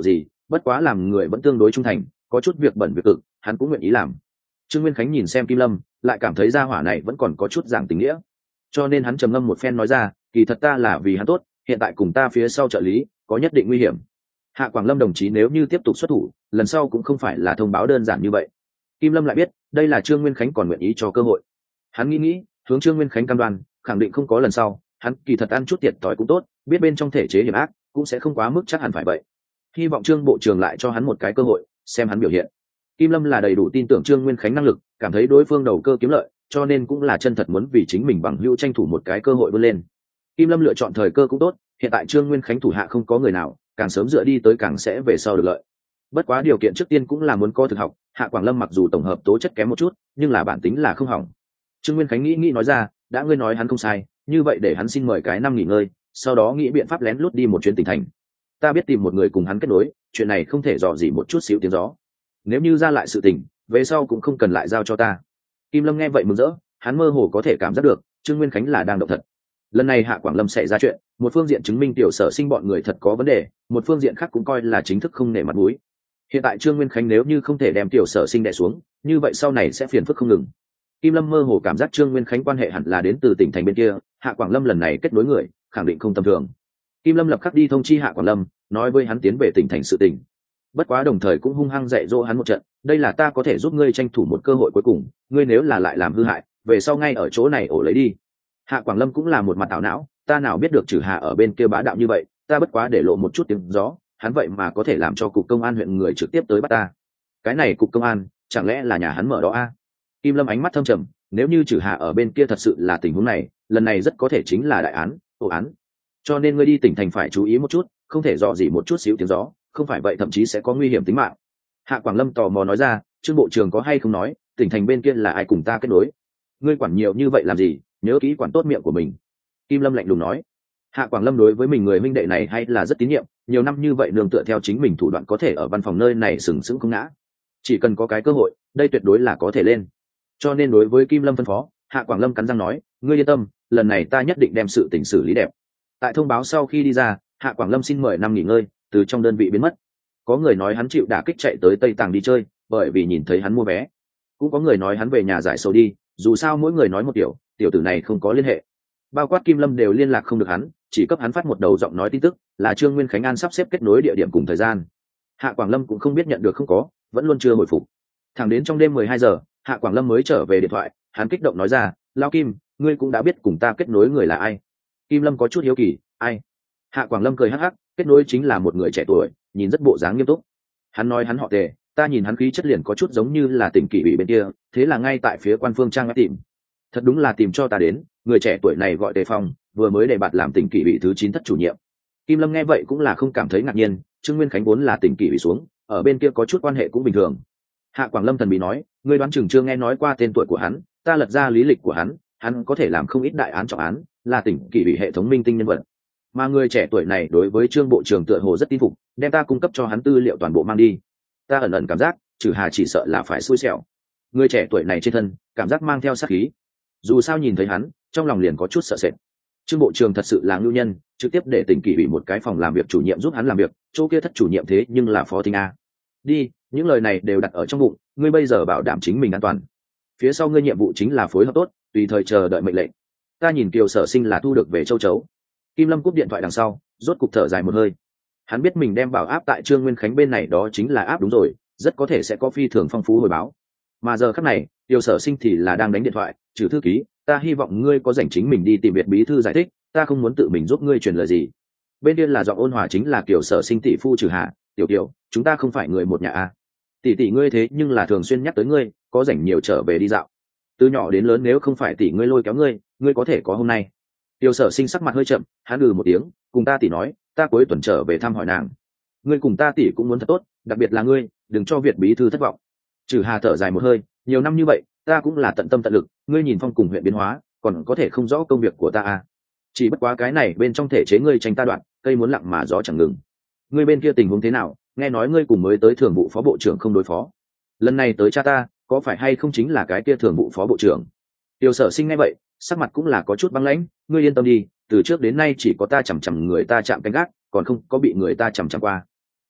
bất quá làm người vẫn tương đối trung thành, có chút việc bẩn việc cực hắn cũng nguyện ý làm. Trương Nguyên Khánh nhìn xem Kim Lâm, lại cảm thấy gia hỏa này vẫn còn có chút giảng tình nghĩa, cho nên hắn trầm ngâm một phen nói ra, kỳ thật ta là vì hắn tốt, hiện tại cùng ta phía sau trợ lý có nhất định nguy hiểm. Hạ Quảng Lâm đồng chí nếu như tiếp tục xuất thủ, lần sau cũng không phải là thông báo đơn giản như vậy. Kim Lâm lại biết đây là Trương Nguyên Khánh còn nguyện ý cho cơ hội, hắn nghĩ nghĩ hướng Trương Nguyên Khánh cam đoan khẳng định không có lần sau. Hắn kỳ thật ăn chút thiệt thòi cũng tốt, biết bên trong thể chế hiểm ác cũng sẽ không quá mức chắc hẳn phải vậy. Hy vọng Trương bộ trưởng lại cho hắn một cái cơ hội xem hắn biểu hiện. Kim Lâm là đầy đủ tin tưởng Trương Nguyên Khánh năng lực, cảm thấy đối phương đầu cơ kiếm lợi, cho nên cũng là chân thật muốn vì chính mình bằng hữu tranh thủ một cái cơ hội vươn lên. Kim Lâm lựa chọn thời cơ cũng tốt, hiện tại Trương Nguyên Khánh thủ hạ không có người nào, càng sớm dựa đi tới càng sẽ về sau được lợi. Bất quá điều kiện trước tiên cũng là muốn có thực học, Hạ Quảng Lâm mặc dù tổng hợp tố chất kém một chút, nhưng là bản tính là không hỏng. Trương Nguyên Khánh nghĩ nghĩ nói ra, đã ngươi nói hắn không sai, như vậy để hắn xin mời cái năm nghỉ ngơi, sau đó nghĩ biện pháp lén lút đi một chuyến tỉnh thành. Ta biết tìm một người cùng hắn kết nối, chuyện này không thể dò gì một chút xíu tiếng gió. Nếu như ra lại sự tình, về sau cũng không cần lại giao cho ta. Kim Lâm nghe vậy mừng rỡ, hắn mơ hồ có thể cảm giác được Trương Nguyên Khánh là đang động thật. Lần này Hạ Quảng Lâm xảy ra chuyện, một phương diện chứng minh tiểu sở sinh bọn người thật có vấn đề, một phương diện khác cũng coi là chính thức không nể mặt mũi. Hiện tại Trương Nguyên Khánh nếu như không thể đem tiểu sở sinh đè xuống, như vậy sau này sẽ phiền phức không ngừng. Kim Lâm mơ hồ cảm giác Trương Nguyên Khánh quan hệ hẳn là đến từ tỉnh thành bên kia, Hạ Quảng Lâm lần này kết nối người khẳng định không tầm thường. Kim Lâm lập khắc đi thông chi Hạ Quảng Lâm, nói với hắn tiến về tỉnh thành sự tình. Bất quá đồng thời cũng hung hăng dạy dỗ hắn một trận, đây là ta có thể giúp ngươi tranh thủ một cơ hội cuối cùng, ngươi nếu là lại làm hư hại, về sau ngay ở chỗ này ổ lấy đi. Hạ Quảng Lâm cũng là một mặt tảo não, ta nào biết được Trử Hà ở bên kia bá đạo như vậy, ta bất quá để lộ một chút tiếng gió, hắn vậy mà có thể làm cho cục công an huyện người trực tiếp tới bắt ta. Cái này cục công an, chẳng lẽ là nhà hắn mở đó a? Kim Lâm ánh mắt thâm trầm, nếu như Trử Hà ở bên kia thật sự là tình huống này, lần này rất có thể chính là đại án, ổ án. Cho nên ngươi đi tỉnh thành phải chú ý một chút, không thể dò gì một chút xíu tiếng gió, không phải vậy thậm chí sẽ có nguy hiểm tính mạng. Hạ Quảng Lâm tò mò nói ra, Trương bộ trưởng có hay không nói, tỉnh thành bên kia là ai cùng ta kết nối? Ngươi quản nhiều như vậy làm gì, nhớ kỹ quản tốt miệng của mình. Kim Lâm lạnh lùng nói. Hạ Quảng Lâm đối với mình người huynh đệ này hay là rất tín nhiệm, nhiều năm như vậy nương tựa theo chính mình thủ đoạn có thể ở văn phòng nơi này sừng sững không ngã. Chỉ cần có cái cơ hội, đây tuyệt đối là có thể lên. Cho nên đối với Kim Lâm phân phó, Hạ Quảng Lâm cắn răng nói, ngươi yên tâm, lần này ta nhất định đem sự tình xử lý đẹp. Tại thông báo sau khi đi ra, Hạ Quảng Lâm xin mời năm nghỉ ngơi, từ trong đơn vị biến mất. Có người nói hắn chịu đả kích chạy tới Tây Tàng đi chơi, bởi vì nhìn thấy hắn mua vé. Cũng có người nói hắn về nhà giải sầu đi, dù sao mỗi người nói một kiểu, tiểu tử này không có liên hệ. Bao quát Kim Lâm đều liên lạc không được hắn, chỉ cấp hắn phát một đầu giọng nói tin tức, là Trương Nguyên Khánh An sắp xếp kết nối địa điểm cùng thời gian. Hạ Quảng Lâm cũng không biết nhận được không có, vẫn luôn chưa hồi phục. Thẳng đến trong đêm mười hai giờ, Hạ Quảng Lâm mới trở về điện thoại, hắn kích động nói ra, Lao Kim, ngươi cũng đã biết cùng ta kết nối người là ai. Kim Lâm có chút hiếu kỳ, ai? Hạ Quảng Lâm cười hắc hắc, kết nối chính là một người trẻ tuổi, nhìn rất bộ dáng nghiêm túc. Hắn nói hắn họ Tề, ta nhìn hắn khí chất liền có chút giống như là tỉnh kỷ ủy bên kia, thế là ngay tại phía quan phương trang web tìm. Thật đúng là tìm cho ta đến, người trẻ tuổi này gọi Tề Phong, vừa mới đề bạt làm tỉnh kỷ ủy thứ chín thất chủ nhiệm. Kim Lâm nghe vậy cũng là không cảm thấy ngạc nhiên, Trương Nguyên Khánh vốn là tỉnh kỷ ủy xuống, ở bên kia có chút quan hệ cũng bình thường. Hạ Quảng Lâm thần bí nói, ngươi đoán chừng chưa nghe nói qua tên tuổi của hắn, ta lật ra lý lịch của hắn, hắn có thể làm không ít đại án trọng án, là tỉnh kỷ ủy hệ thống minh tinh nhân vật. Mà người trẻ tuổi này đối với Trương bộ trưởng tựa hồ rất tin phục, đem ta cung cấp cho hắn tư liệu toàn bộ mang đi. Ta ẩn ẩn cảm giác, Trử Hà chỉ sợ là phải xui xẻo. Người trẻ tuổi này trên thân, cảm giác mang theo sát khí. Dù sao nhìn thấy hắn, trong lòng liền có chút sợ sệt. Trương bộ trưởng thật sự là ngưu nhân, trực tiếp để tỉnh kỷ ủy một cái phòng làm việc chủ nhiệm giúp hắn làm việc, chỗ kia thất chủ nhiệm thế nhưng là phó thính a. Đi, những lời này đều đặt ở trong bụng, ngươi bây giờ bảo đảm chính mình an toàn. Phía sau ngươi nhiệm vụ chính là phối hợp tốt, tùy thời chờ đợi mệnh lệnh. Ta nhìn Kiều Sở Sinh là thu được về châu chấu. Kim Lâm cúp điện thoại đằng sau, rốt cục thở dài một hơi. Hắn biết mình đem bảo áp tại Trương Nguyên Khánh bên này đó chính là áp đúng rồi, rất có thể sẽ có phi thường phong phú hồi báo. Mà giờ khắc này, Kiều Sở Sinh thì là đang đánh điện thoại, "Trừ thư ký, ta hy vọng ngươi có rảnh chính mình đi tìm Biệt bí thư giải thích, ta không muốn tự mình giúp ngươi truyền lời gì." Bên kia là giọng ôn hòa chính là Kiều Sở Sinh tỷ phu Trừ Hà, "Tiểu Kiều, chúng ta không phải người một nhà a. Tỷ tỷ ngươi thế nhưng là thường xuyên nhắc tới ngươi, có rảnh nhiều trở về đi dạo. Từ nhỏ đến lớn nếu không phải tỷ ngươi lôi kéo ngươi, ngươi có thể có hôm nay." Tiêu Sở Sinh sắc mặt hơi chậm, hắn ừ một tiếng, cùng ta tỷ nói, ta cuối tuần trở về thăm hỏi nàng. Ngươi cùng ta tỷ cũng muốn thật tốt, đặc biệt là ngươi, đừng cho Việt bí thư thất vọng. Trừ Hà thở dài một hơi, nhiều năm như vậy, ta cũng là tận tâm tận lực, ngươi nhìn phong cùng huyện biến hóa, còn có thể không rõ công việc của ta à? Chỉ bất quá cái này bên trong thể chế ngươi tranh ta đoạn, cây muốn lặng mà gió chẳng ngừng. Ngươi bên kia tình huống thế nào? Nghe nói ngươi cùng mới tới thường vụ phó bộ trưởng không đối phó. Lần này tới cha ta, có phải hay không chính là cái kia thường vụ phó bộ trưởng? Tiêu Sở Sinh nghe vậy, sắc mặt cũng là có chút băng lãnh, ngươi yên tâm đi, từ trước đến nay chỉ có ta chằm chằm người ta chạm canh gác, còn không có bị người ta chằm chằm qua.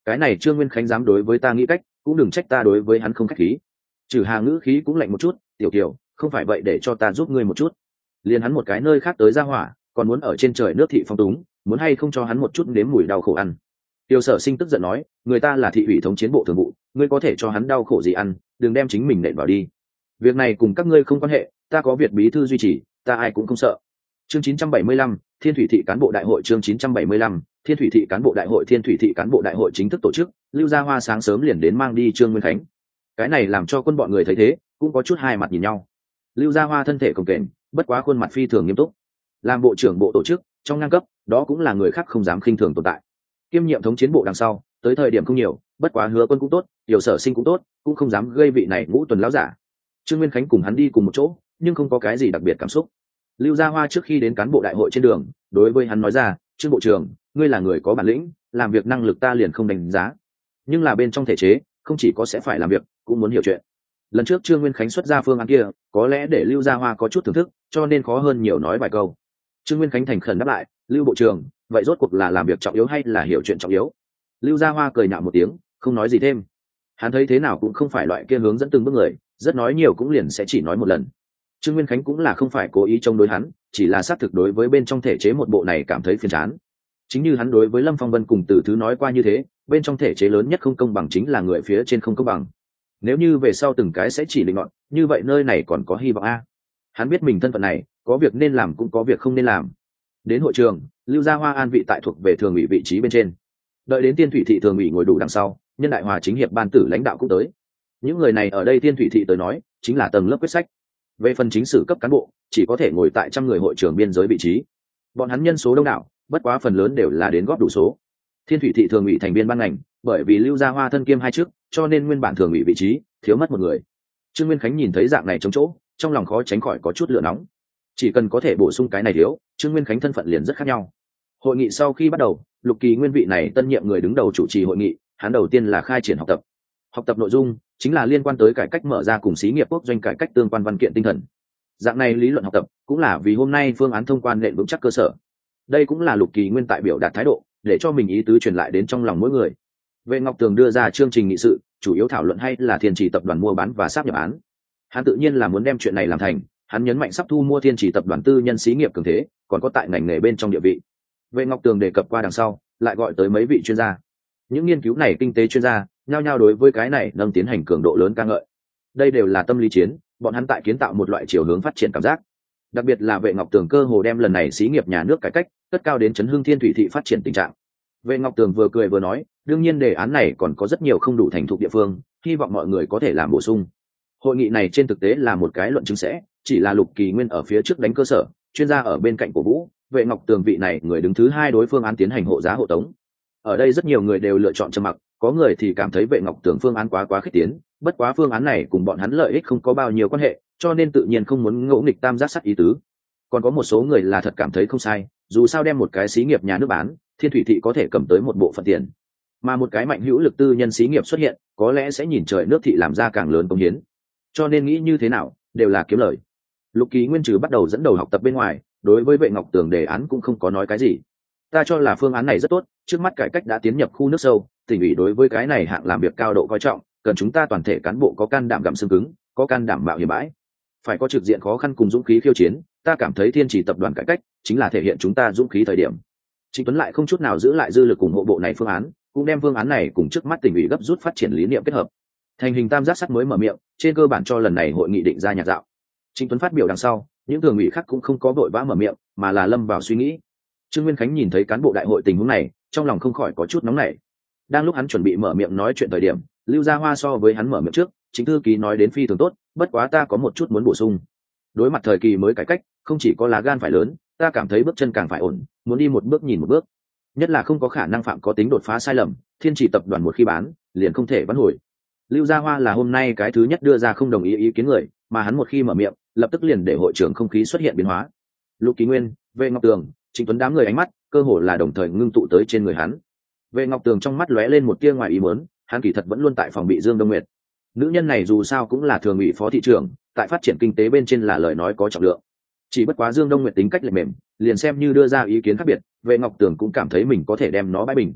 cái này Trương Nguyên Khánh dám đối với ta nghĩ cách, cũng đừng trách ta đối với hắn không khách khí. Trừ Hà ngữ khí cũng lạnh một chút, tiểu tiểu, không phải vậy để cho ta giúp ngươi một chút. Liền hắn một cái nơi khác tới ra hỏa, còn muốn ở trên trời nước thị phong túng, muốn hay không cho hắn một chút nếm mùi đau khổ ăn. Tiêu Sở Sinh tức giận nói, người ta là thị ủy thống chiến bộ thường vụ, ngươi có thể cho hắn đau khổ gì ăn, đừng đem chính mình nện vào đi. Việc này cùng các ngươi không quan hệ, ta có Việt bí thư duy trì, ta ai cũng không sợ. Chương chín trăm bảy mươi lăm, Thiên Thủy thị cán bộ đại hội. Chương chín trăm bảy mươi lăm, Thiên Thủy thị cán bộ đại hội. Thiên Thủy thị cán bộ đại hội chính thức tổ chức, Lưu Gia Hoa sáng sớm liền đến mang đi Trương Nguyên Khánh. Cái này làm cho quân bọn người thấy thế, cũng có chút hai mặt nhìn nhau. Lưu Gia Hoa thân thể cồng kềnh, bất quá khuôn mặt phi thường nghiêm túc. Làm bộ trưởng bộ tổ chức, trong ngang cấp, đó cũng là người khác không dám khinh thường tồn tại. Kiêm nhiệm thống chiến bộ đằng sau, tới thời điểm không nhiều, bất quá Hứa Quân cũng tốt, Tiểu Sở Sinh cũng tốt, cũng không dám gây vị này ngũ tuần lão giả. Trương Nguyên Khánh cùng hắn đi cùng một chỗ, nhưng không có cái gì đặc biệt cảm xúc. Lưu Gia Hoa trước khi đến cán bộ đại hội trên đường, đối với hắn nói ra, Trương bộ trưởng, ngươi là người có bản lĩnh, làm việc năng lực ta liền không đánh giá, nhưng là bên trong thể chế, không chỉ có sẽ phải làm việc, cũng muốn hiểu chuyện. Lần trước Trương Nguyên Khánh xuất ra phương án kia, có lẽ để Lưu Gia Hoa có chút thưởng thức, cho nên khó hơn nhiều nói vài câu. Trương Nguyên Khánh thành khẩn đáp lại, Lưu bộ trưởng, vậy rốt cuộc là làm việc trọng yếu hay là hiểu chuyện trọng yếu? Lưu Gia Hoa cười nhạo một tiếng, không nói gì thêm. Hắn thấy thế nào cũng không phải loại kia hướng dẫn từng bước người, rất nói nhiều cũng liền sẽ chỉ nói một lần. Trương Nguyên Khánh cũng là không phải cố ý chống đối hắn, chỉ là xác thực đối với bên trong thể chế một bộ này cảm thấy phiền chán. Chính như hắn đối với Lâm Phong Vân cùng Từ Thứ nói qua như thế, bên trong thể chế lớn nhất không công bằng chính là người phía trên không công bằng. Nếu như về sau từng cái sẽ chỉ định ngọn, như vậy nơi này còn có hy vọng a. Hắn biết mình thân phận này, có việc nên làm cũng có việc không nên làm. Đến hội trường, Lưu Gia Hoa an vị tại thuộc về thường ủy vị trí bên trên. Đợi đến Tiên Thủy thị thường ủy ngồi đủ đằng sau, Nhân đại hòa chính hiệp ban tử lãnh đạo cũng tới. Những người này ở đây Tiên Thủy thị tới nói, chính là tầng lớp quyết sách. Về phần chính sử cấp cán bộ, chỉ có thể ngồi tại trăm người hội trưởng biên giới vị trí. Bọn hắn nhân số đông đảo, bất quá phần lớn đều là đến góp đủ số. Thiên Thủy thị thường ủy thành viên ban ngành, bởi vì Lưu Gia Hoa thân kiêm hai chức, cho nên nguyên bản thường ủy vị trí thiếu mất một người. Trương Nguyên Khánh nhìn thấy dạng này trống chỗ, trong lòng khó tránh khỏi có chút lửa nóng. Chỉ cần có thể bổ sung cái này thiếu, Trương Nguyên Khánh thân phận liền rất khác nhau. Hội nghị sau khi bắt đầu, Lục Kỳ Nguyên vị này tân nhiệm người đứng đầu chủ trì hội nghị, hắn đầu tiên là khai triển học tập. Học tập nội dung chính là liên quan tới cải cách mở ra cùng xí nghiệp quốc doanh cải cách tương quan văn kiện tinh thần. Dạng này lý luận học tập cũng là vì hôm nay phương án thông quan nền vững chắc cơ sở. Đây cũng là Lục Kỳ Nguyên tại biểu đạt thái độ, để cho mình ý tứ truyền lại đến trong lòng mỗi người. Vệ Ngọc Tường đưa ra chương trình nghị sự, chủ yếu thảo luận hay là Thiên Chỉ tập đoàn mua bán và sáp nhập án. Hắn tự nhiên là muốn đem chuyện này làm thành, hắn nhấn mạnh sắp thu mua Thiên Chỉ tập đoàn tư nhân xí nghiệp cường thế, còn có tại ngành nghề bên trong địa vị. Vệ Ngọc Tường đề cập qua đằng sau, lại gọi tới mấy vị chuyên gia. Những nghiên cứu này kinh tế chuyên gia, nhao nhao đối với cái này nâng tiến hành cường độ lớn ca ngợi. Đây đều là tâm lý chiến, bọn hắn tại kiến tạo một loại chiều hướng phát triển cảm giác. Đặc biệt là Vệ Ngọc Tường cơ hồ đem lần này xí nghiệp nhà nước cải cách cất cao đến chấn hưng Thiên Thủy thị phát triển tình trạng. Vệ Ngọc Tường vừa cười vừa nói, đương nhiên đề án này còn có rất nhiều không đủ thành thục địa phương, hy vọng mọi người có thể làm bổ sung. Hội nghị này trên thực tế là một cái luận chứng sẽ, chỉ là Lục Kỳ Nguyên ở phía trước đánh cơ sở, chuyên gia ở bên cạnh cổ vũ, Vệ Ngọc Tường vị này người đứng thứ hai đối phương án tiến hành hộ giá hộ tống. Ở đây rất nhiều người đều lựa chọn trầm mặc, có người thì cảm thấy Vệ Ngọc Tường phương án quá quá khích tiến, bất quá phương án này cùng bọn hắn lợi ích không có bao nhiêu quan hệ, cho nên tự nhiên không muốn ngỗ nghịch tam giác sắt ý tứ. Còn có một số người là thật cảm thấy không sai, dù sao đem một cái xí nghiệp nhà nước bán, Thiên Thủy thị có thể cầm tới một bộ phận tiền, mà một cái mạnh hữu lực tư nhân xí nghiệp xuất hiện, có lẽ sẽ nhìn trời nước thị làm ra càng lớn công hiến. Cho nên nghĩ như thế nào, đều là kiếm lời. Lục Kỳ Nguyên trừ bắt đầu dẫn đầu học tập bên ngoài, đối với Vệ Ngọc Tường đề án cũng không có nói cái gì. Ta cho là phương án này rất tốt, trước mắt cải cách đã tiến nhập khu nước sâu, tỉnh ủy đối với cái này hạng làm việc cao độ coi trọng, cần chúng ta toàn thể cán bộ có can đảm gặm xương cứng, có can đảm mạo hiểm bãi, phải có trực diện khó khăn cùng dũng khí khiêu chiến. Ta cảm thấy Thiên Chỉ tập đoàn cải cách chính là thể hiện chúng ta dũng khí thời điểm. Trịnh Tuấn lại không chút nào giữ lại dư lực ủng hộ bộ này phương án, cũng đem phương án này cùng trước mắt tỉnh ủy gấp rút phát triển lý niệm kết hợp, thành hình tam giác sắt mới mở miệng, trên cơ bản cho lần này hội nghị định ra nhạc dạo. Trịnh Tuấn phát biểu đằng sau, những thường ủy khác cũng không có vội vã mở miệng, mà là lâm vào suy nghĩ. Trương Nguyên Khánh nhìn thấy cán bộ đại hội tình huống này, trong lòng không khỏi có chút nóng nảy. Đang lúc hắn chuẩn bị mở miệng nói chuyện thời điểm, Lưu Gia Hoa so với hắn mở miệng trước, chính thư ký nói đến phi thường tốt, bất quá ta có một chút muốn bổ sung. Đối mặt thời kỳ mới cải cách, không chỉ có lá gan phải lớn, ta cảm thấy bước chân càng phải ổn, muốn đi một bước nhìn một bước. Nhất là không có khả năng phạm có tính đột phá sai lầm, Thiên Chỉ tập đoàn một khi bán, liền không thể vãn hồi. Lưu Gia Hoa là hôm nay cái thứ nhất đưa ra không đồng ý ý kiến người, mà hắn một khi mở miệng, lập tức liền để hội trưởng không khí xuất hiện biến hóa. Lục Kỳ Nguyên, Vệ Ngọc Tường, Trịnh Tuấn đám người ánh mắt, cơ hồ là đồng thời ngưng tụ tới trên người hắn. Vệ Ngọc Tường trong mắt lóe lên một tia ngoài ý muốn, hắn kỳ thật vẫn luôn tại phòng bị Dương Đông Nguyệt. Nữ nhân này dù sao cũng là thường ủy phó thị trưởng, tại phát triển kinh tế bên trên là lời nói có trọng lượng. Chỉ bất quá Dương Đông Nguyệt tính cách lạnh mềm, liền xem như đưa ra ý kiến khác biệt, Vệ Ngọc Tường cũng cảm thấy mình có thể đem nó bãi bình.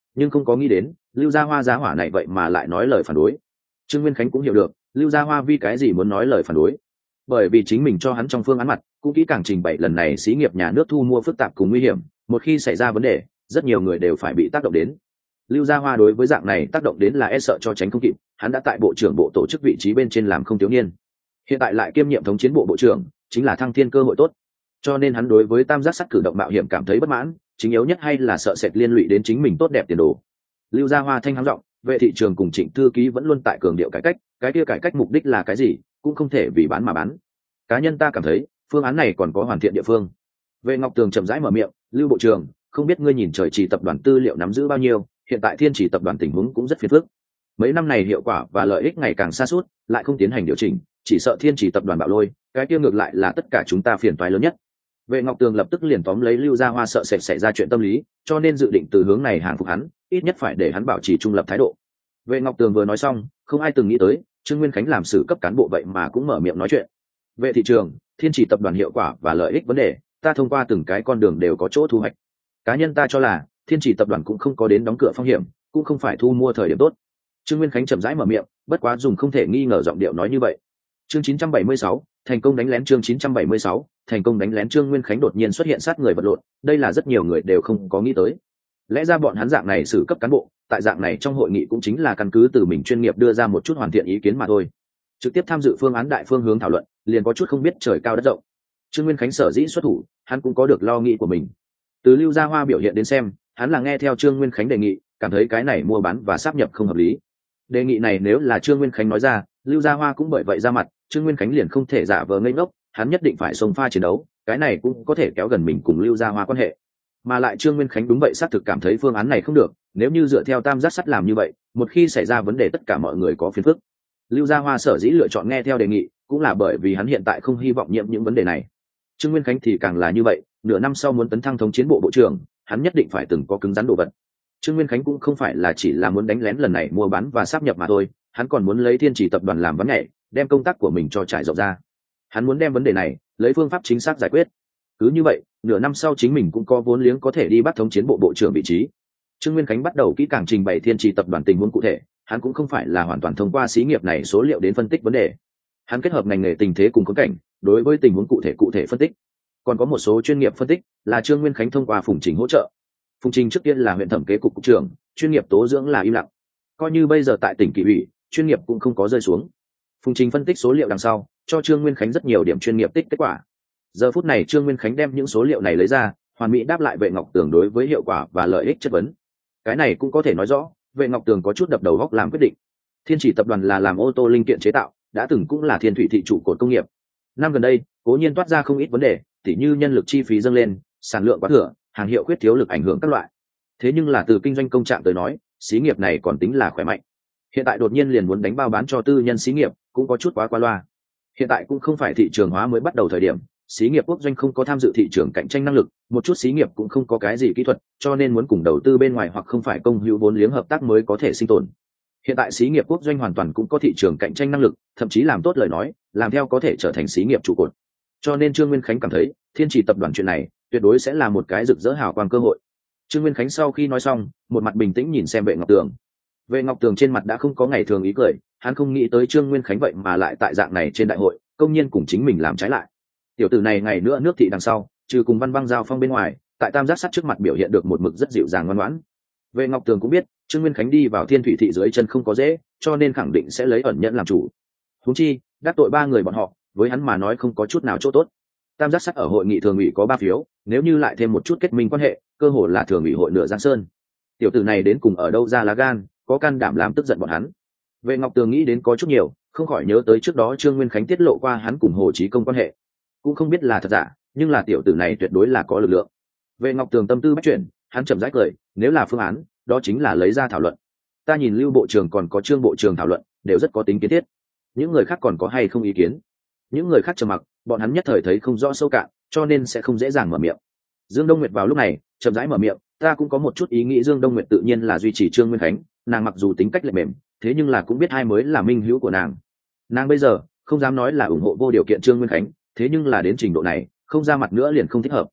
nhưng không có nghĩ đến lưu gia hoa giá hỏa này vậy mà lại nói lời phản đối. Trương Nguyên Khánh cũng hiểu được lưu gia hoa vì cái gì muốn nói lời phản đối, bởi vì chính mình cho hắn trong phương án mặt cũng kỹ càng trình bày lần này xí nghiệp nhà nước thu mua phức tạp cùng nguy hiểm, một khi xảy ra vấn đề rất nhiều người đều phải bị tác động đến. Lưu gia hoa đối với dạng này tác động đến là e sợ cho tránh không kịp, hắn đã tại bộ trưởng bộ tổ chức vị trí bên trên làm không thiếu niên, hiện tại lại kiêm nhiệm thống chiến bộ bộ trưởng, chính là thăng thiên cơ hội tốt. Cho nên hắn đối với tam giác sắt cử động mạo hiểm cảm thấy bất mãn, chính yếu nhất hay là sợ sệt liên lụy đến chính mình tốt đẹp tiền đồ. Lưu gia hoa thanh hắng giọng, vệ thị trường cùng Trịnh thư ký vẫn luôn tại cường điệu cải cách, cái kia cải cách mục đích là cái gì, cũng không thể vì bán mà bán. Cá nhân ta cảm thấy phương án này còn có hoàn thiện địa phương. Vệ Ngọc Tường chậm rãi mở miệng, Lưu bộ trưởng, không biết ngươi nhìn Trời Chỉ tập đoàn tư liệu nắm giữ bao nhiêu, hiện tại Thiên Chỉ tập đoàn tình huống cũng rất phiền phức. Mấy năm này hiệu quả và lợi ích ngày càng xa suốt, lại không tiến hành điều chỉnh, chỉ sợ Thiên Chỉ tập đoàn bạo lôi, cái kia ngược lại là tất cả chúng ta phiền toái lớn nhất. Vệ Ngọc Tường lập tức liền tóm lấy Lưu gia hoa sợ sệt xảy ra chuyện tâm lý, cho nên dự định từ hướng này hàng phục hắn, ít nhất phải để hắn bảo trì trung lập thái độ. Vệ Ngọc Tường vừa nói xong, không ai từng nghĩ tới Trương Nguyên Khánh làm sự cấp cán bộ vậy mà cũng mở miệng nói chuyện. Vệ thị trường, Thiên Chỉ tập đoàn hiệu quả và lợi ích vấn đề, ta thông qua từng cái con đường đều có chỗ thu hoạch. Cá nhân ta cho là Thiên Chỉ tập đoàn cũng không có đến đóng cửa phong hiểm, cũng không phải thu mua thời điểm tốt. Trương Nguyên Khánh chậm rãi mở miệng, bất quá dùng không thể nghi ngờ giọng điệu nói như vậy. Chương chín trăm bảy mươi sáu, thành công đánh lén. Chương chín trăm bảy mươi sáu, thành công đánh lén. Trương Nguyên Khánh đột nhiên xuất hiện sát người vật lộn, đây là rất nhiều người đều không có nghĩ tới. Lẽ ra bọn hắn dạng này xử cấp cán bộ, tại dạng này trong hội nghị cũng chính là căn cứ từ mình chuyên nghiệp đưa ra một chút hoàn thiện ý kiến mà thôi. Trực tiếp tham dự phương án đại phương hướng thảo luận, liền có chút không biết trời cao đất rộng. Trương Nguyên Khánh sở dĩ xuất thủ, hắn cũng có được lo nghĩ của mình. Từ Lưu gia hoa biểu hiện đến xem, hắn là nghe theo Trương Nguyên Khánh đề nghị, cảm thấy cái này mua bán và sáp nhập không hợp lý. Đề nghị này nếu là Trương Nguyên Khánh nói ra, Lưu gia hoa cũng bởi vậy ra mặt, Trương Nguyên Khánh liền không thể giả vờ ngây ngốc, hắn nhất định phải xông pha chiến đấu, cái này cũng có thể kéo gần mình cùng Lưu gia hoa quan hệ. Mà lại Trương Nguyên Khánh đúng vậy xác thực cảm thấy phương án này không được, nếu như dựa theo tam giác sắt làm như vậy, một khi xảy ra vấn đề tất cả mọi người có phiền phức. Lưu gia hoa sở dĩ lựa chọn nghe theo đề nghị, cũng là bởi vì hắn hiện tại không hy vọng nhiễm những vấn đề này. Trương Nguyên Khánh thì càng là như vậy, nửa năm sau muốn tấn thăng thống chiến bộ bộ trưởng, hắn nhất định phải từng có cứng rắn đồ vật. Trương Nguyên Khánh cũng không phải là chỉ là muốn đánh lén lần này mua bán và sáp nhập mà thôi, hắn còn muốn lấy Thiên Chỉ tập đoàn làm vấn nhảy, đem công tác của mình cho trải rộng ra. Hắn muốn đem vấn đề này lấy phương pháp chính xác giải quyết. Cứ như vậy, nửa năm sau chính mình cũng có vốn liếng có thể đi bắt thống chiến bộ bộ trưởng vị trí. Trương Nguyên Khánh bắt đầu kỹ càng trình bày Thiên Chỉ tập đoàn tình huống cụ thể, hắn cũng không phải là hoàn toàn thông qua xí nghiệp này số liệu đến phân tích vấn đề. Hắn kết hợp ngành nghề tình thế cùng khốn cảnh, đối với tình huống cụ thể cụ thể phân tích. Còn có một số chuyên nghiệp phân tích là Trương Nguyên Khánh thông qua Phùng Trình hỗ trợ. Phùng Trình trước tiên là huyện thẩm kế cục cục trưởng, chuyên nghiệp tố dưỡng là im lặng. Coi như bây giờ tại tỉnh Kỷ ủy, chuyên nghiệp cũng không có rơi xuống. Phùng Trình phân tích số liệu đằng sau, cho Trương Nguyên Khánh rất nhiều điểm chuyên nghiệp tích kết quả. Giờ phút này Trương Nguyên Khánh đem những số liệu này lấy ra, hoàn mỹ đáp lại Vệ Ngọc Tường đối với hiệu quả và lợi ích chất vấn. Cái này cũng có thể nói rõ, Vệ Ngọc Tường có chút đập đầu góc làm quyết định. Thiên Chỉ tập đoàn là làm ô tô linh kiện chế tạo, đã từng cũng là Thiên Thủy thị trụ cột công nghiệp. Năm gần đây, cố nhiên toát ra không ít vấn đề, tỉ như nhân lực chi phí dâng lên, sản lượng quá thừa, hàng hiệu khuyết thiếu lực ảnh hưởng các loại. Thế nhưng là từ kinh doanh công trạng tới nói, xí nghiệp này còn tính là khỏe mạnh. Hiện tại đột nhiên liền muốn đánh bao bán cho tư nhân xí nghiệp, cũng có chút quá qua loa. Hiện tại cũng không phải thị trường hóa mới bắt đầu thời điểm, xí nghiệp quốc doanh không có tham dự thị trường cạnh tranh năng lực, một chút xí nghiệp cũng không có cái gì kỹ thuật, cho nên muốn cùng đầu tư bên ngoài hoặc không phải công hữu vốn liếng hợp tác mới có thể sinh tồn. Hiện tại xí nghiệp quốc doanh hoàn toàn cũng có thị trường cạnh tranh năng lực, thậm chí làm tốt lời nói, làm theo có thể trở thành xí nghiệp trụ cột. Cho nên Trương Nguyên Khánh cảm thấy, Thiên Chỉ tập đoàn chuyện này tuyệt đối sẽ là một cái rực rỡ hào quang cơ hội. Trương Nguyên Khánh sau khi nói xong, một mặt bình tĩnh nhìn xem Vệ Ngọc Tường. Vệ Ngọc Tường trên mặt đã không có ngày thường ý cười, hắn không nghĩ tới Trương Nguyên Khánh vậy mà lại tại dạng này trên đại hội, công nhiên cùng chính mình làm trái lại. Tiểu tử này ngày nữa nước thị đằng sau, trừ cùng Văn Băng giao phong bên ngoài, tại tam giác sắt trước mặt biểu hiện được một mực rất dịu dàng ngoan ngoãn. Vệ Ngọc Tường cũng biết, Trương Nguyên Khánh đi vào Thiên Thủy thị dưới chân không có dễ, cho nên khẳng định sẽ lấy ẩn nhẫn làm chủ. Huống chi, đắc tội ba người bọn họ, với hắn mà nói không có chút nào chỗ tốt. Tam giác sắt ở hội nghị thường ủy có ba phiếu, nếu như lại thêm một chút kết minh quan hệ, cơ hội là thường ủy hội nửa Giang Sơn. Tiểu tử này đến cùng ở đâu ra lá gan, có can đảm làm tức giận bọn hắn. Vệ Ngọc Tường nghĩ đến có chút nhiều, không khỏi nhớ tới trước đó Trương Nguyên Khánh tiết lộ qua hắn cùng Hồ Chí Công quan hệ, cũng không biết là thật giả, nhưng là tiểu tử này tuyệt đối là có lực lượng. Vệ Ngọc Tường tâm tư bắt chuyển, hắn chậm rãi cười, nếu là phương án, đó chính là lấy ra thảo luận. Ta nhìn Lưu bộ trưởng còn có Trương bộ trưởng thảo luận, đều rất có tính kiến thiết. Những người khác còn có hay không ý kiến? Những người khác trầm mặc, bọn hắn nhất thời thấy không rõ sâu cạn, cho nên sẽ không dễ dàng mở miệng. Dương Đông Nguyệt vào lúc này chậm rãi mở miệng, ta cũng có một chút ý nghĩ. Dương Đông Nguyệt tự nhiên là duy trì Trương Nguyên Khánh, nàng mặc dù tính cách lệ mềm, thế nhưng là cũng biết hai mới là minh hữu của nàng. Nàng bây giờ không dám nói là ủng hộ vô điều kiện Trương Nguyên Khánh, thế nhưng là đến trình độ này, không ra mặt nữa liền không thích hợp.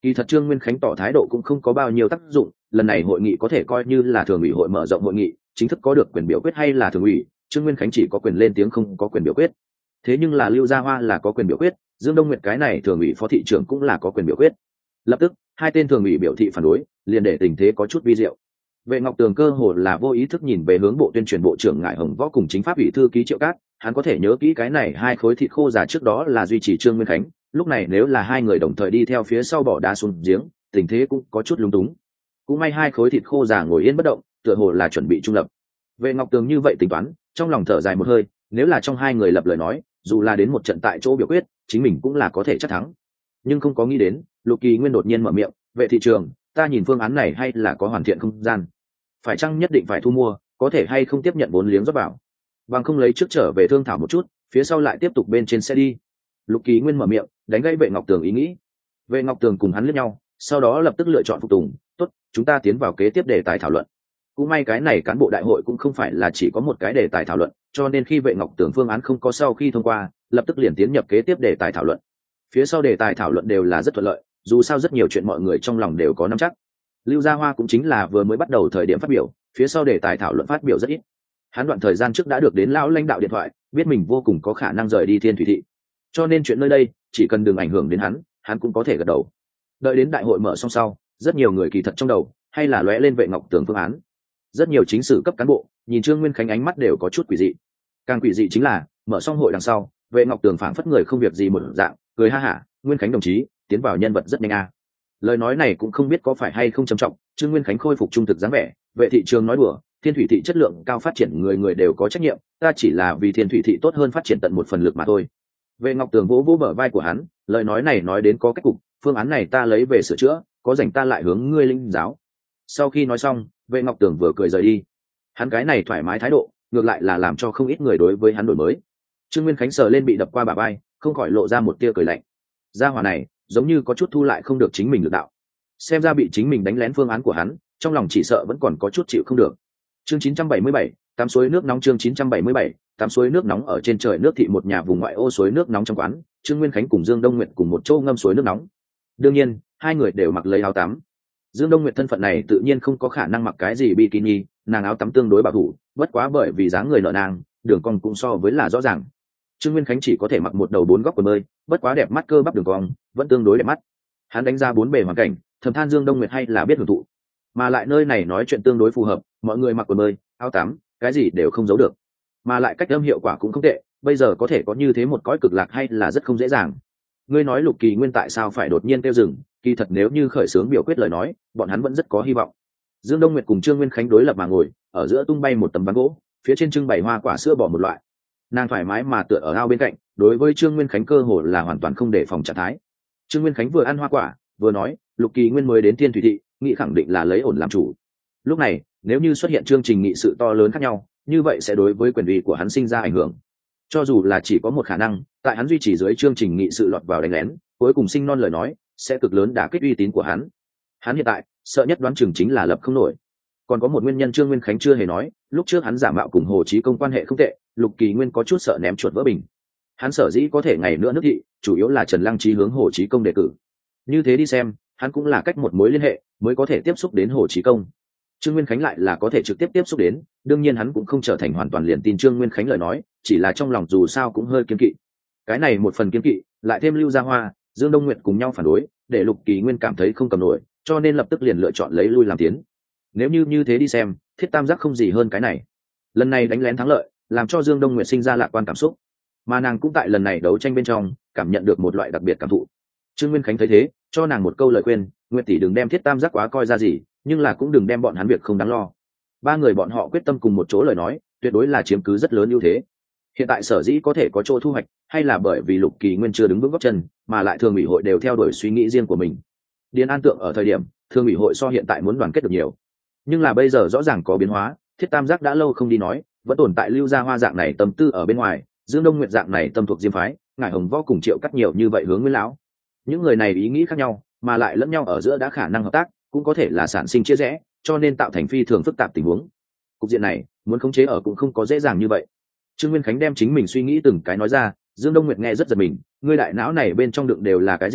Kỳ thật Trương Nguyên Khánh tỏ thái độ cũng không có bao nhiêu tác dụng, lần này hội nghị có thể coi như là thường ủy hội mở rộng hội nghị, chính thức có được quyền biểu quyết hay là thường ủy, Trương Nguyên Khánh chỉ có quyền lên tiếng không có quyền biểu quyết. Thế nhưng là Lưu Gia Hoa là có quyền biểu quyết, Dương Đông Nguyệt cái này thường ủy phó thị trưởng cũng là có quyền biểu quyết. Lập tức, hai tên thường ủy biểu thị phản đối, liền để tình thế có chút vi diệu. Vệ Ngọc Tường cơ hồ là vô ý thức nhìn về hướng bộ tuyên truyền bộ trưởng Ngải Hồng Võ cùng chính pháp ủy thư ký Triệu Cát, hắn có thể nhớ kỹ cái này hai khối thịt khô già trước đó là duy trì Trương Nguyên Khánh, lúc này nếu là hai người đồng thời đi theo phía sau bỏ đá xuống giếng, tình thế cũng có chút lúng túng. Cũng may hai khối thịt khô già ngồi yên bất động, tựa hồ là chuẩn bị trung lập. Vệ Ngọc Tường như vậy tính toán, trong lòng thở dài một hơi, nếu là trong hai người lập lời nói, dù là đến một trận tại chỗ biểu quyết, chính mình cũng là có thể chắc thắng. Nhưng không có nghĩ đến, Lục Kỳ Nguyên đột nhiên mở miệng, "Vệ thị trường, ta nhìn phương án này hay là có hoàn thiện không gian. Phải chăng nhất định phải thu mua, có thể hay không tiếp nhận vốn liếng rót vào. Bằng không lấy trước trở về thương thảo một chút, phía sau lại tiếp tục bên trên xe đi." Lục Kỳ Nguyên mở miệng, đánh gãy Vệ Ngọc Tường ý nghĩ. Vệ Ngọc Tường cùng hắn liếc nhau, sau đó lập tức lựa chọn phục tùng, "Tốt, chúng ta tiến vào kế tiếp đề tài thảo luận." Cũng may cái này cán bộ đại hội cũng không phải là chỉ có một cái đề tài thảo luận, cho nên khi Vệ Ngọc Tường phương án không có sau khi thông qua, lập tức liền tiến nhập kế tiếp đề tài thảo luận. Phía sau đề tài thảo luận đều là rất thuận lợi, dù sao rất nhiều chuyện mọi người trong lòng đều có nắm chắc. Lưu Gia Hoa cũng chính là vừa mới bắt đầu thời điểm phát biểu, phía sau đề tài thảo luận phát biểu rất ít. Hắn đoạn thời gian trước đã được đến lão lãnh đạo điện thoại, biết mình vô cùng có khả năng rời đi Thiên Thủy thị, cho nên chuyện nơi đây chỉ cần đừng ảnh hưởng đến hắn, hắn cũng có thể gật đầu. Đợi đến đại hội mở xong sau, rất nhiều người kỳ thật trong đầu hay là lóe lên Vệ Ngọc Tường phương án. Rất nhiều chính sử cấp cán bộ nhìn Trương Nguyên Khánh ánh mắt đều có chút quỷ dị. Càng quỷ dị chính là mở xong hội đằng sau, Vệ Ngọc Tường phảng phất người không việc gì một dạng, cười ha hả, "Nguyên Khánh đồng chí, tiến vào nhân vật rất nhanh a." Lời nói này cũng không biết có phải hay không trầm trọng, Trương Nguyên Khánh khôi phục trung thực dáng vẻ, "Vệ thị trường nói đùa, Thiên Thủy thị chất lượng cao phát triển người người đều có trách nhiệm, ta chỉ là vì Thiên Thủy thị tốt hơn phát triển tận một phần lực mà thôi." Vệ Ngọc Tường vỗ vỗ bờ vai của hắn, lời nói này nói đến có cách cục, phương án này ta lấy về sửa chữa, có rảnh ta lại hướng ngươi linh giáo. Sau khi nói xong, Vệ Ngọc Tường vừa cười rời đi. Hắn cái này thoải mái thái độ, ngược lại là làm cho không ít người đối với hắn đổi mới. Trương Nguyên Khánh sờ lên bị đập qua bả vai, không khỏi lộ ra một tia cười lạnh. Gia hỏa này, giống như có chút thu lại không được chính mình lực đạo. Xem ra bị chính mình đánh lén phương án của hắn, trong lòng chỉ sợ vẫn còn có chút chịu không được. Chương chín trăm bảy mươi bảy, tắm suối nước nóng. Chương chín trăm bảy mươi bảy, tắm suối nước nóng. Ở trên trời nước thị một nhà vùng ngoại ô suối nước nóng trong quán, Trương Nguyên Khánh cùng Dương Đông Nguyệt cùng một chỗ ngâm suối nước nóng. Đương nhiên, hai người đều mặc lấy áo tắm. Dương Đông Nguyệt thân phận này tự nhiên không có khả năng mặc cái gì bikini, nàng áo tắm tương đối bảo thủ, bất quá bởi vì dáng người nợ nàng, đường cong cũng so với là rõ ràng. Trương Nguyên Khánh chỉ có thể mặc một đầu bốn góc quần bơi, bất quá đẹp mắt, cơ bắp đường cong vẫn tương đối đẹp mắt. Hắn đánh ra bốn bề hoàn cảnh, thầm than Dương Đông Nguyệt hay là biết hưởng thụ, mà lại nơi này nói chuyện tương đối phù hợp, mọi người mặc quần bơi, áo tắm, cái gì đều không giấu được, mà lại cách âm hiệu quả cũng không tệ, bây giờ có thể có như thế một cõi cực lạc hay là rất không dễ dàng. Ngươi nói Lục Kỳ Nguyên tại sao phải đột nhiên kêu dừng, kỳ thật nếu như khởi xướng biểu quyết lời nói, bọn hắn vẫn rất có hy vọng. Dương Đông Nguyệt cùng Trương Nguyên Khánh đối lập mà ngồi, ở giữa tung bay một tấm ván gỗ, phía trên trưng bày hoa quả sữa bò một loại. Nàng thoải mái mà tựa ở ao bên cạnh, đối với Trương Nguyên Khánh cơ hồ là hoàn toàn không để phòng trạng thái. Trương Nguyên Khánh vừa ăn hoa quả, vừa nói, Lục Kỳ Nguyên mới đến Thiên Thủy thị, nghị khẳng định là lấy ổn làm chủ. Lúc này, nếu như xuất hiện chương trình nghị sự to lớn khác nhau, như vậy sẽ đối với quyền uy của hắn sinh ra ảnh hưởng. Cho dù là chỉ có một khả năng, tại hắn duy trì dưới chương trình nghị sự lọt vào đánh lén, cuối cùng sinh non lời nói, sẽ cực lớn đả kích uy tín của hắn. Hắn hiện tại, sợ nhất đoán chừng chính là lập không nổi. Còn có một nguyên nhân Trương Nguyên Khánh chưa hề nói, lúc trước hắn giả mạo cùng Hồ Chí Công quan hệ không tệ, Lục Kỳ Nguyên có chút sợ ném chuột vỡ bình. Hắn sở dĩ có thể ngày nữa nước thị, chủ yếu là Trần Lăng Chí hướng Hồ Chí Công đề cử. Như thế đi xem, hắn cũng là cách một mối liên hệ mới có thể tiếp xúc đến Hồ Chí Công. Trương Nguyên Khánh lại là có thể trực tiếp tiếp xúc đến, đương nhiên hắn cũng không trở thành hoàn toàn liền tin Trương Nguyên Khánh lời nói, chỉ là trong lòng dù sao cũng hơi kiêng kỵ. Cái này một phần kiêng kỵ, lại thêm Lưu Gia Hoa, Dương Đông Nguyệt cùng nhau phản đối, để Lục Kỳ Nguyên cảm thấy không cầm nổi, cho nên lập tức liền lựa chọn lấy lui làm tiến. Nếu như như thế đi xem, Thiết Tam Giác không gì hơn cái này. Lần này đánh lén thắng lợi, làm cho Dương Đông Nguyệt sinh ra lạc quan cảm xúc, mà nàng cũng tại lần này đấu tranh bên trong cảm nhận được một loại đặc biệt cảm thụ. Trương Nguyên Khánh thấy thế, cho nàng một câu lời khuyên, Nguyệt tỷ đừng đem Thiết Tam Giác quá coi ra gì, nhưng là cũng đừng đem bọn hắn việc không đáng lo. Ba người bọn họ quyết tâm cùng một chỗ lời nói, tuyệt đối là chiếm cứ rất lớn ưu thế. Hiện tại sở dĩ có thể có chỗ thu hoạch, hay là bởi vì Lục Kỳ Nguyên chưa đứng vững gót chân, mà lại thường ủy hội đều theo đuổi suy nghĩ riêng của mình. Điền An Tượng ở thời điểm, thường ủy hội so hiện tại muốn đoàn kết được nhiều, nhưng là bây giờ rõ ràng có biến hóa. Thiết Tam Giác đã lâu không đi nói, vẫn tồn tại Lưu Gia Hoa dạng này tâm tư ở bên ngoài, Dương Đông Nguyệt dạng này tâm thuộc diêm phái, Ngải Hồng Võ cùng Triệu Cắt nhiều như vậy hướng Nguyên lão. Những người này ý nghĩ khác nhau, mà lại lẫn nhau ở giữa đã khả năng hợp tác, cũng có thể là sản sinh chia rẽ, cho nên tạo thành phi thường phức tạp tình huống. Cục diện này, muốn khống chế ở cũng không có dễ dàng như vậy. Trương Nguyên Khánh đem chính mình suy nghĩ từng cái nói ra, Dương Đông Nguyệt nghe rất giật mình, ngươi đại não này bên trong đựng đều là cái gì,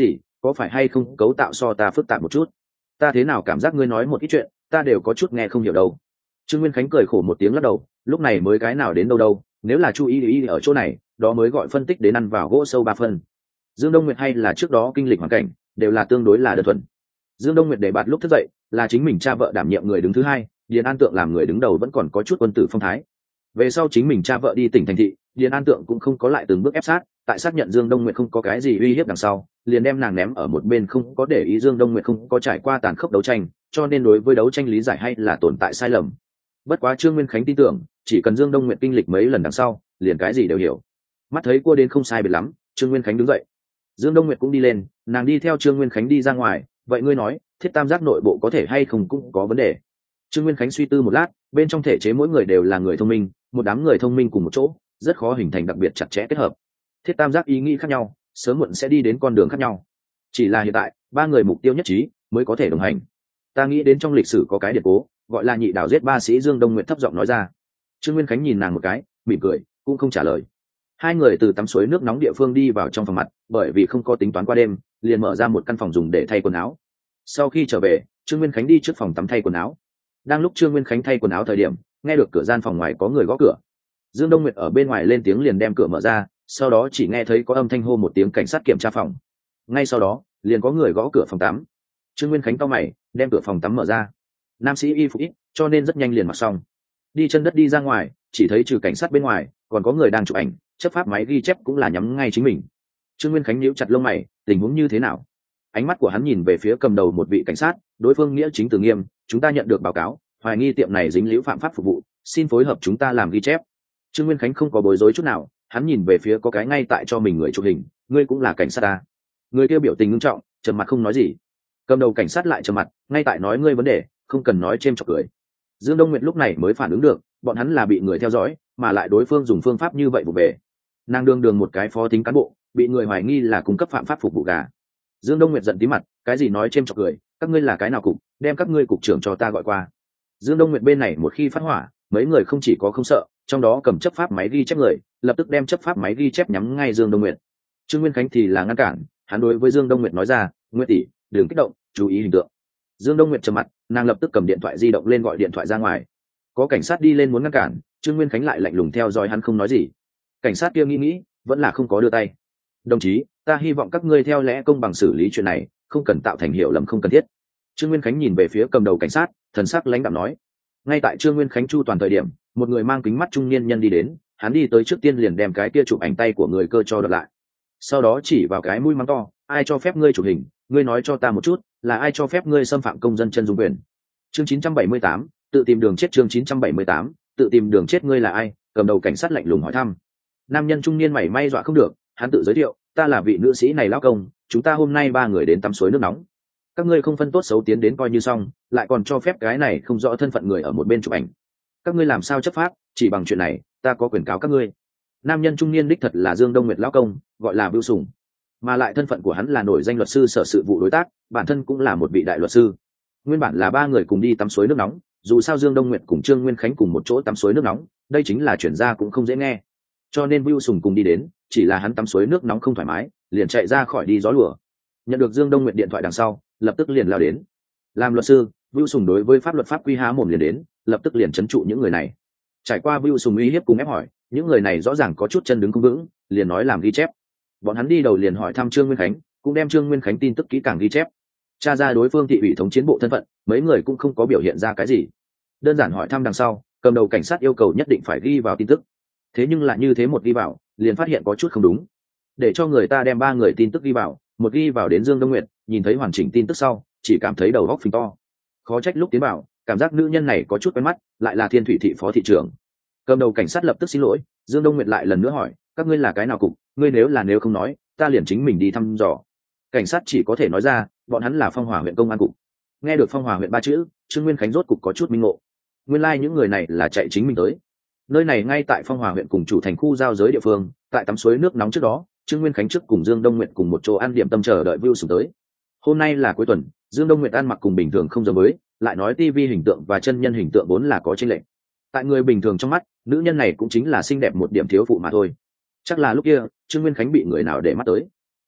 có phải hay không cấu tạo so ta phức tạp một chút? Ta thế nào cảm giác ngươi nói một ít chuyện ta đều có chút nghe không hiểu đâu. Trương Nguyên Khánh cười khổ một tiếng lắc đầu, lúc này mới cái nào đến đâu đâu, nếu là chú ý ý ở chỗ này đó mới gọi phân tích đến ăn vào gỗ sâu ba phân. Dương Đông Nguyệt hay là trước đó kinh lịch hoàn cảnh đều là tương đối là đơn thuần. Dương Đông Nguyệt để bạt lúc thức dậy là chính mình cha vợ đảm nhiệm người đứng thứ hai, Điền An Tượng làm người đứng đầu vẫn còn có chút quân tử phong thái. Về sau chính mình cha vợ đi tỉnh thành thị, Điền An Tượng cũng không có lại từng bước ép sát, tại xác nhận Dương Đông Nguyệt không có cái gì uy hiếp đằng sau, liền đem nàng ném ở một bên, không có để ý Dương Đông Nguyệt không có trải qua tàn khốc đấu tranh, cho nên đối với đấu tranh lý giải hay là tồn tại sai lầm. Bất quá Trương Nguyên Khánh tin tưởng, chỉ cần Dương Đông Nguyệt kinh lịch mấy lần đằng sau, liền cái gì đều hiểu. Mắt thấy cua đến không sai biệt lắm, Trương Nguyên Khánh đứng dậy. Dương Đông Nguyệt cũng đi lên, nàng đi theo Trương Nguyên Khánh đi ra ngoài, vậy ngươi nói, thiết tam giác nội bộ có thể hay không cũng có vấn đề. Trương Nguyên Khánh suy tư một lát, bên trong thể chế mỗi người đều là người thông minh, một đám người thông minh cùng một chỗ, rất khó hình thành đặc biệt chặt chẽ kết hợp. Thiết tam giác ý nghĩ khác nhau, sớm muộn sẽ đi đến con đường khác nhau. Chỉ là hiện tại, ba người mục tiêu nhất trí, mới có thể đồng hành. Ta nghĩ đến trong lịch sử có cái điển cố, gọi là nhị đảo giết ba sĩ. Dương Đông Nguyệt thấp giọng nói ra. Trương Nguyên Khánh nhìn nàng một cái, mỉm cười, cũng không trả lời. Hai người từ tắm suối nước nóng địa phương đi vào trong phòng mặt, bởi vì không có tính toán qua đêm, liền mở ra một căn phòng dùng để thay quần áo. Sau khi trở về, Trương Nguyên Khánh đi trước phòng tắm thay quần áo. Đang lúc Trương Nguyên Khánh thay quần áo thời điểm, nghe được cửa gian phòng ngoài có người gõ cửa. Dương Đông Nguyệt ở bên ngoài lên tiếng liền đem cửa mở ra, sau đó chỉ nghe thấy có âm thanh hô một tiếng cảnh sát kiểm tra phòng. Ngay sau đó, liền có người gõ cửa phòng tắm. Trương Nguyên Khánh cau mày, đem cửa phòng tắm mở ra. Nam sĩ y phục ít, cho nên rất nhanh liền mặc xong. Đi chân đất đi ra ngoài, chỉ thấy trừ cảnh sát bên ngoài, còn có người đang chụp ảnh, chấp pháp máy ghi chép cũng là nhắm ngay chính mình. Trương Nguyên Khánh nhíu chặt lông mày, tình huống như thế nào? Ánh mắt của hắn nhìn về phía cầm đầu một vị cảnh sát, đối phương nghĩa chính từ nghiêm, chúng ta nhận được báo cáo, hoài nghi tiệm này dính liễu phạm pháp phục vụ, xin phối hợp chúng ta làm ghi chép. Trương Nguyên Khánh không có bối rối chút nào, hắn nhìn về phía có cái ngay tại cho mình người chụp hình, ngươi cũng là cảnh sát ta. Người kia biểu tình nghiêm trọng, trầm mặt không nói gì. Cầm đầu cảnh sát lại trầm mặt, ngay tại nói ngươi vấn đề, không cần nói chêm chọc cười. Dương Đông Nguyệt lúc này mới phản ứng được, bọn hắn là bị người theo dõi, mà lại đối phương dùng phương pháp như vậy vụ về. Nàng đương đường một cái phó tính cán bộ, bị người hoài nghi là cung cấp phạm pháp phục vụ gà. Dương Đông Nguyệt giận tí mặt, cái gì nói chêm chọc cười, các ngươi là cái nào cục, đem các ngươi cục trưởng cho ta gọi qua. Dương Đông Nguyệt bên này một khi phát hỏa, mấy người không chỉ có không sợ, trong đó cầm chấp pháp máy ghi chép người, lập tức đem chấp pháp máy ghi chép nhắm ngay Dương Đông Nguyệt. Trương Nguyên Khánh thì là ngăn cản, hắn đối với Dương Đông Nguyệt nói ra, Nguyệt tỷ, đừng kích động, chú ý hình tượng. Dương Đông Nguyệt trầm mặt, nàng lập tức cầm điện thoại di động lên gọi điện thoại ra ngoài. Có cảnh sát đi lên muốn ngăn cản, Trương Nguyên Khánh lại lạnh lùng theo dõi hắn không nói gì. Cảnh sát kia nghĩ nghĩ, vẫn là không có đưa tay. Đồng chí, ta hy vọng các ngươi theo lẽ công bằng xử lý chuyện này, không cần tạo thành hiểu lầm không cần thiết. Trương Nguyên Khánh nhìn về phía cầm đầu cảnh sát, thần sắc lãnh đạm nói. Ngay tại Trương Nguyên Khánh chu toàn thời điểm, một người mang kính mắt trung niên nhân đi đến, hắn đi tới trước tiên liền đem cái kia chụp ảnh tay của người cơ cho đợt lại. Sau đó chỉ vào cái mũi mắng to, ai cho phép ngươi chụp hình, ngươi nói cho ta một chút, là ai cho phép ngươi xâm phạm công dân chân dung quyền. Chương chín trăm bảy mươi tám, tự tìm đường chết. Chương chín trăm bảy mươi tám, tự tìm đường chết. Ngươi là ai? Cầm đầu cảnh sát lạnh lùng hỏi thăm. Nam nhân trung niên mảy may dọa không được, hắn tự giới thiệu, ta là vị nữ sĩ này lão công, chúng ta hôm nay ba người đến tắm suối nước nóng. Các ngươi không phân tốt xấu tiến đến coi như xong, lại còn cho phép cái này không rõ thân phận người ở một bên chụp ảnh. Các ngươi làm sao chấp pháp, chỉ bằng chuyện này, ta có quyền cáo các ngươi. Nam nhân trung niên đích thật là Dương Đông Nguyệt lão công, gọi là Bưu Sùng, mà lại thân phận của hắn là nổi danh luật sư sở sự vụ đối tác, bản thân cũng là một vị đại luật sư. Nguyên bản là ba người cùng đi tắm suối nước nóng, dù sao Dương Đông Nguyệt cùng Trương Nguyên Khánh cùng một chỗ tắm suối nước nóng, đây chính là chuyển ra cũng không dễ nghe. Cho nên Bưu Sùng cùng đi đến, chỉ là hắn tắm suối nước nóng không thoải mái, liền chạy ra khỏi đi gió lùa. Nhận được Dương Đông Nguyệt điện thoại đằng sau, lập tức liền lao đến. Làm luật sư, Bưu Sùng đối với pháp luật pháp quy há mồm liền đến, lập tức liền trấn trụ những người này. Trải qua Bưu Sùng uy hiếp cùng ép hỏi, những người này rõ ràng có chút chân đứng không vững, liền nói làm ghi chép. Bọn hắn đi đầu liền hỏi thăm Trương Nguyên Khánh, cũng đem Trương Nguyên Khánh tin tức kỹ càng ghi chép. Tra ra đối phương thị ủy thống chiến bộ thân phận, mấy người cũng không có biểu hiện ra cái gì. Đơn giản hỏi thăm đằng sau, cầm đầu cảnh sát yêu cầu nhất định phải ghi vào tin tức. Thế nhưng lại như thế một ghi vào, liền phát hiện có chút không đúng. Để cho người ta đem ba người tin tức ghi vào, một ghi vào đến Dương Đông Nguyệt, nhìn thấy hoàn chỉnh tin tức sau, chỉ cảm thấy đầu óc phình to. Khó trách lúc tiến vào, cảm giác nữ nhân này có chút quen mắt, lại là Thiên Thủy thị phó thị trưởng. Cầm đầu cảnh sát lập tức xin lỗi, Dương Đông Nguyệt lại lần nữa hỏi, các ngươi là cái nào cục, ngươi nếu là nếu không nói, ta liền chính mình đi thăm dò. Cảnh sát chỉ có thể nói ra, bọn hắn là Phong Hòa huyện công an cục. Nghe được Phong Hòa huyện ba chữ, Trương Nguyên Khánh rốt cục có chút minh ngộ. Nguyên lai like những người này là chạy chính mình tới. Nơi này ngay tại Phong Hòa huyện cùng chủ thành khu giao giới địa phương, tại tắm suối nước nóng trước đó, Trương Nguyên Khánh trước cùng Dương Đông Nguyệt cùng một chỗ ăn điểm tâm chờ đợi Vưu Sùng tới. Hôm nay là cuối tuần, Dương Đông Nguyệt ăn mặc cùng bình thường không giống với, lại nói tivi hình tượng và chân nhân hình tượng vốn là có chênh lệch. Tại người bình thường trong mắt, nữ nhân này cũng chính là xinh đẹp một điểm thiếu phụ mà thôi. Chắc là lúc kia, Trương Nguyên Khánh bị người nào để mắt tới.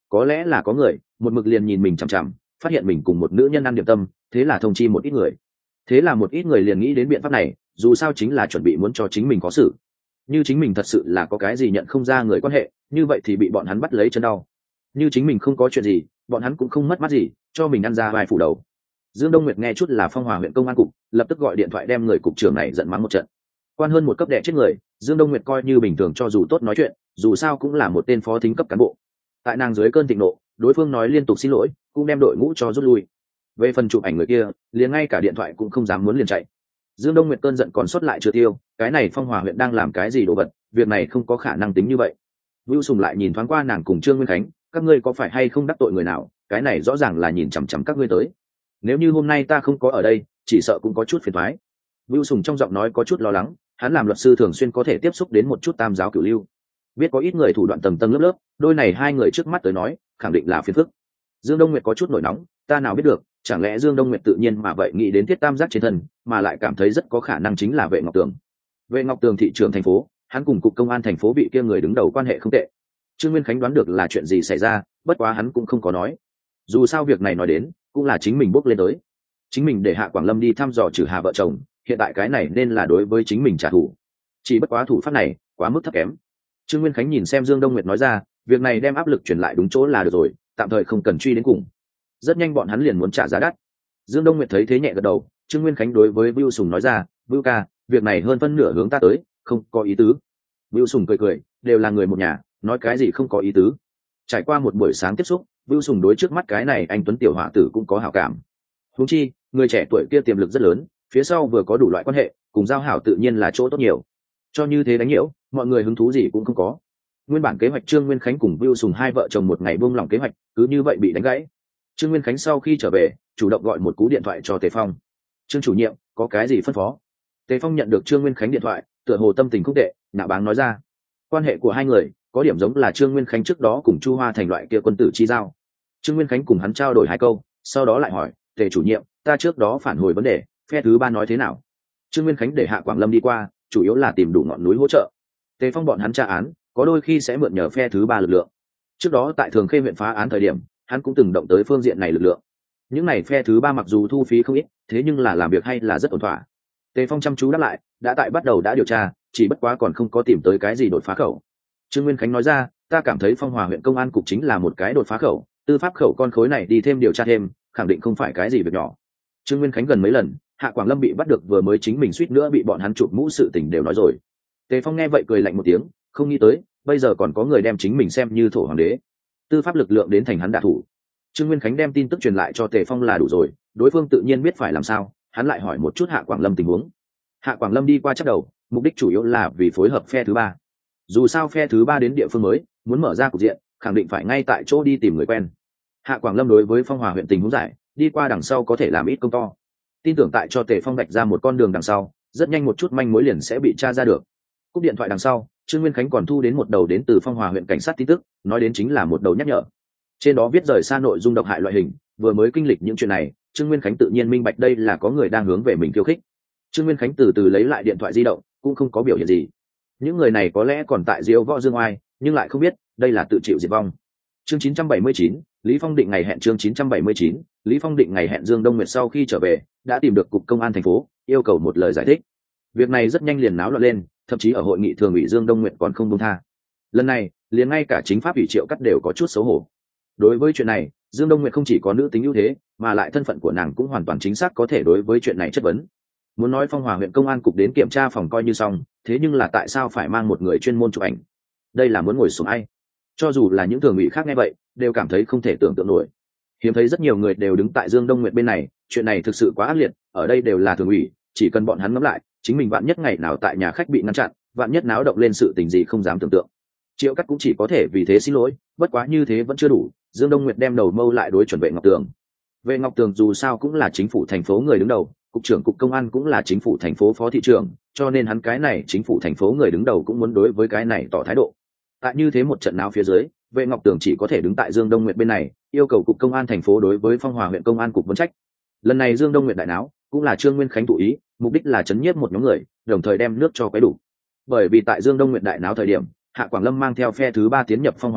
có lẽ là có người một mực liền nhìn mình chằm chằm, phát hiện mình cùng một nữ nhân ăn điểm tâm, thế là thông chi một ít người. Thế là một ít người liền nghĩ đến biện pháp này, dù sao chính là chuẩn bị muốn cho chính mình có xử. Như chính mình thật sự là có cái gì nhận không ra người quan hệ, như vậy thì bị bọn hắn bắt lấy chân đau. Như chính mình không có chuyện gì, bọn hắn cũng không mất mát gì, cho mình ăn ra vài phủ đầu. Dương Đông Nguyệt nghe chút là Phong Hòa huyện công an cục, lập tức gọi điện thoại đem người cục trưởng này giận mắng một trận. Quan hơn một cấp đẻ chết người, Dương Đông Nguyệt coi như bình thường cho dù tốt nói chuyện, dù sao cũng là một tên phó thính cấp cán bộ. Tại nàng dưới cơn thịnh nộ, đối phương nói liên tục xin lỗi, cũng đem đội ngũ cho rút lui. Về phần chụp ảnh người kia, liền ngay cả điện thoại cũng không dám muốn liền chạy. Dương Đông Nguyệt cơn giận còn sót lại chưa tiêu, cái này Phong Hòa huyện đang làm cái gì đồ vật, việc này không có khả năng tính như vậy. Vưu Sùng lại nhìn thoáng qua nàng cùng Trương Nguyên Khánh, các ngươi có phải hay không đắc tội người nào, cái này rõ ràng là nhìn chằm chằm các ngươi tới. Nếu như hôm nay ta không có ở đây, chỉ sợ cũng có chút phiền toái. Vưu Sùng trong giọng nói có chút lo lắng, hắn làm luật sư thường xuyên có thể tiếp xúc đến một chút tam giáo cửu lưu, biết có ít người thủ đoạn tầng tầng lớp lớp, đôi này hai người trước mắt tới nói, khẳng định là phiền phức. Dương Đông Nguyệt có chút nổi nóng, ta nào biết được, chẳng lẽ Dương Đông Nguyệt tự nhiên mà vậy nghĩ đến thiết tam giác trên thân, mà lại cảm thấy rất có khả năng chính là Vệ Ngọc Tường. Vệ Ngọc Tường thị trưởng thành phố, hắn cùng cục công an thành phố bị kia người đứng đầu quan hệ không tệ. Trương Nguyên Khánh đoán được là chuyện gì xảy ra, bất quá hắn cũng không có nói. Dù sao việc này nói đến, cũng là chính mình bốc lên tới. Chính mình để Hạ Quảng Lâm đi thăm dò Trừ Hà vợ chồng, hiện tại cái này nên là đối với chính mình trả thù. Chỉ bất quá thủ pháp này, quá mức thấp kém. Trương Nguyên Khánh nhìn xem Dương Đông Nguyệt nói ra, việc này đem áp lực truyền lại đúng chỗ là được rồi, tạm thời không cần truy đến cùng. Rất nhanh bọn hắn liền muốn trả giá đắt. Dương Đông Nguyệt thấy thế nhẹ gật đầu, Trương Nguyên Khánh đối với Vưu Sùng nói ra, Vưu ca, việc này hơn phân nửa hướng ta tới, không có ý tứ. Vưu Sùng cười cười, đều là người một nhà, nói cái gì không có ý tứ. Trải qua một buổi sáng tiếp xúc, Vưu Sùng đối trước mắt cái này anh tuấn tiểu hỏa tử cũng có hảo cảm. Huống chi, người trẻ tuổi kia tiềm lực rất lớn, phía sau vừa có đủ loại quan hệ, cùng giao hảo tự nhiên là chỗ tốt nhiều. Cho như thế đánh nhiễu, mọi người hứng thú gì cũng không có. Nguyên bản kế hoạch Trương Nguyên Khánh cùng Vưu Sùng hai vợ chồng một ngày buông lỏng kế hoạch, cứ như vậy bị đánh gãy. Trương Nguyên Khánh sau khi trở về, chủ động gọi một cú điện thoại cho Tề Phong. Trương chủ nhiệm, có cái gì phân phó? Tề Phong nhận được Trương Nguyên Khánh điện thoại, tựa hồ tâm tình không tệ, nạ báng nói ra. Quan hệ của hai người có điểm giống là Trương Nguyên Khánh trước đó cùng Chu Hoa thành loại kia quân tử chi giao. Trương Nguyên Khánh cùng hắn trao đổi hai câu, sau đó lại hỏi, Tề chủ nhiệm, ta trước đó phản hồi vấn đề, phe thứ ba nói thế nào? Trương Nguyên Khánh để Hạ Quảng Lâm đi qua, chủ yếu là tìm đủ ngọn núi hỗ trợ. Tề Phong bọn hắn tra án, có đôi khi sẽ mượn nhờ phe thứ ba lực lượng. Trước đó tại Thường Khê huyện phá án thời điểm, hắn cũng từng động tới phương diện này lực lượng. Những này phe thứ ba mặc dù thu phí không ít, thế nhưng là làm việc hay là rất ổn thỏa. Tề Phong chăm chú đáp lại, đã tại bắt đầu đã điều tra, chỉ bất quá còn không có tìm tới cái gì đột phá khẩu. Trương Nguyên Khánh nói ra, ta cảm thấy Phong Hòa huyện công an cục chính là một cái đột phá khẩu, tư pháp khẩu con khối này đi thêm điều tra thêm, khẳng định không phải cái gì việc nhỏ. Trương Nguyên Khánh gần mấy lần, Hạ Quảng Lâm bị bắt được vừa mới chính mình suýt nữa bị bọn hắn chụp mũ sự tình đều nói rồi. Tề Phong nghe vậy cười lạnh một tiếng, không nghĩ tới, bây giờ còn có người đem chính mình xem như thổ hoàng đế. Tư pháp lực lượng đến thành hắn đả thủ. Trương Nguyên Khánh đem tin tức truyền lại cho Tề Phong là đủ rồi, đối phương tự nhiên biết phải làm sao, hắn lại hỏi một chút Hạ Quảng Lâm tình huống. Hạ Quảng Lâm đi qua chắc đầu, mục đích chủ yếu là vì phối hợp phe thứ ba. Dù sao phe thứ ba đến địa phương mới, muốn mở ra cục diện, khẳng định phải ngay tại chỗ đi tìm người quen. Hạ Quảng Lâm đối với Phong Hòa huyện tình huống giải, đi qua đằng sau có thể làm ít công to. Tin tưởng tại cho Tề Phong vạch ra một con đường đằng sau, rất nhanh một chút manh mối liền sẽ bị tra ra được. Cúp điện thoại đằng sau, Trương Nguyên Khánh còn thu đến một đầu đến từ Phong Hòa huyện cảnh sát tin tức, nói đến chính là một đầu nhắc nhở. Trên đó viết rời xa nội dung độc hại loại hình, vừa mới kinh lịch những chuyện này, Trương Nguyên Khánh tự nhiên minh bạch đây là có người đang hướng về mình khiêu khích. Trương Nguyên Khánh từ từ lấy lại điện thoại di động, cũng không có biểu hiện gì. Những người này có lẽ còn tại diếu võ dương oai, nhưng lại không biết đây là tự chịu diệt vong. Chương chín trăm bảy mươi chín, Lý Phong định ngày hẹn chương chín trăm bảy mươi chín, Lý Phong định ngày hẹn Dương Đông Nguyệt sau khi trở về, đã tìm được cục công an thành phố, yêu cầu một lời giải thích. Việc này rất nhanh liền náo loạn lên, thậm chí ở hội nghị thường ủy Dương Đông Nguyệt còn không buông tha. Lần này, liền ngay cả chính pháp ủy Triệu Cắt đều có chút xấu hổ. Đối với chuyện này, Dương Đông Nguyệt không chỉ có nữ tính ưu thế, mà lại thân phận của nàng cũng hoàn toàn chính xác có thể đối với chuyện này chất vấn. Muốn nói Phong Hòa huyện công an cục đến kiểm tra phòng coi như xong, thế nhưng là tại sao phải mang một người chuyên môn chụp ảnh? Đây là muốn ngồi xuống ai? Cho dù là những thường ủy khác nghe vậy, đều cảm thấy không thể tưởng tượng nổi. Hiếm thấy rất nhiều người đều đứng tại Dương Đông Nguyệt bên này, chuyện này thực sự quá ác liệt, ở đây đều là thường ủy, chỉ cần bọn hắn ngẫm lại, chính mình vạn nhất ngày nào tại nhà khách bị ngăn chặn, vạn nhất náo động lên sự tình gì không dám tưởng tượng. Triệu Cắt cũng chỉ có thể vì thế xin lỗi, bất quá như thế vẫn chưa đủ, Dương Đông Nguyệt đem đầu mâu lại đối chuẩn Vệ Ngọc Tường. Vệ Ngọc Tường dù sao cũng là chính phủ thành phố người đứng đầu, cục trưởng cục công an cũng là chính phủ thành phố phó thị trưởng, cho nên hắn cái này chính phủ thành phố người đứng đầu cũng muốn đối với cái này tỏ thái độ. Tại như thế một trận náo phía dưới, Vệ Ngọc Tường chỉ có thể đứng tại Dương Đông Nguyệt bên này, yêu cầu cục công an thành phố đối với Phong Hòa huyện công an cục vấn trách. Lần này Dương Đông Nguyệt đại náo, cũng là Trương Nguyên Khánh tụ ý, mục đích là chấn nhiếp một nhóm người, đồng thời đem nước cho quấy đủ. Bởi vì tại Dương Đông Nguyệt đại náo thời điểm, Hạ Quảng Lâm mang theo phe thứ ba tiến nhập Phong Hòa huyện,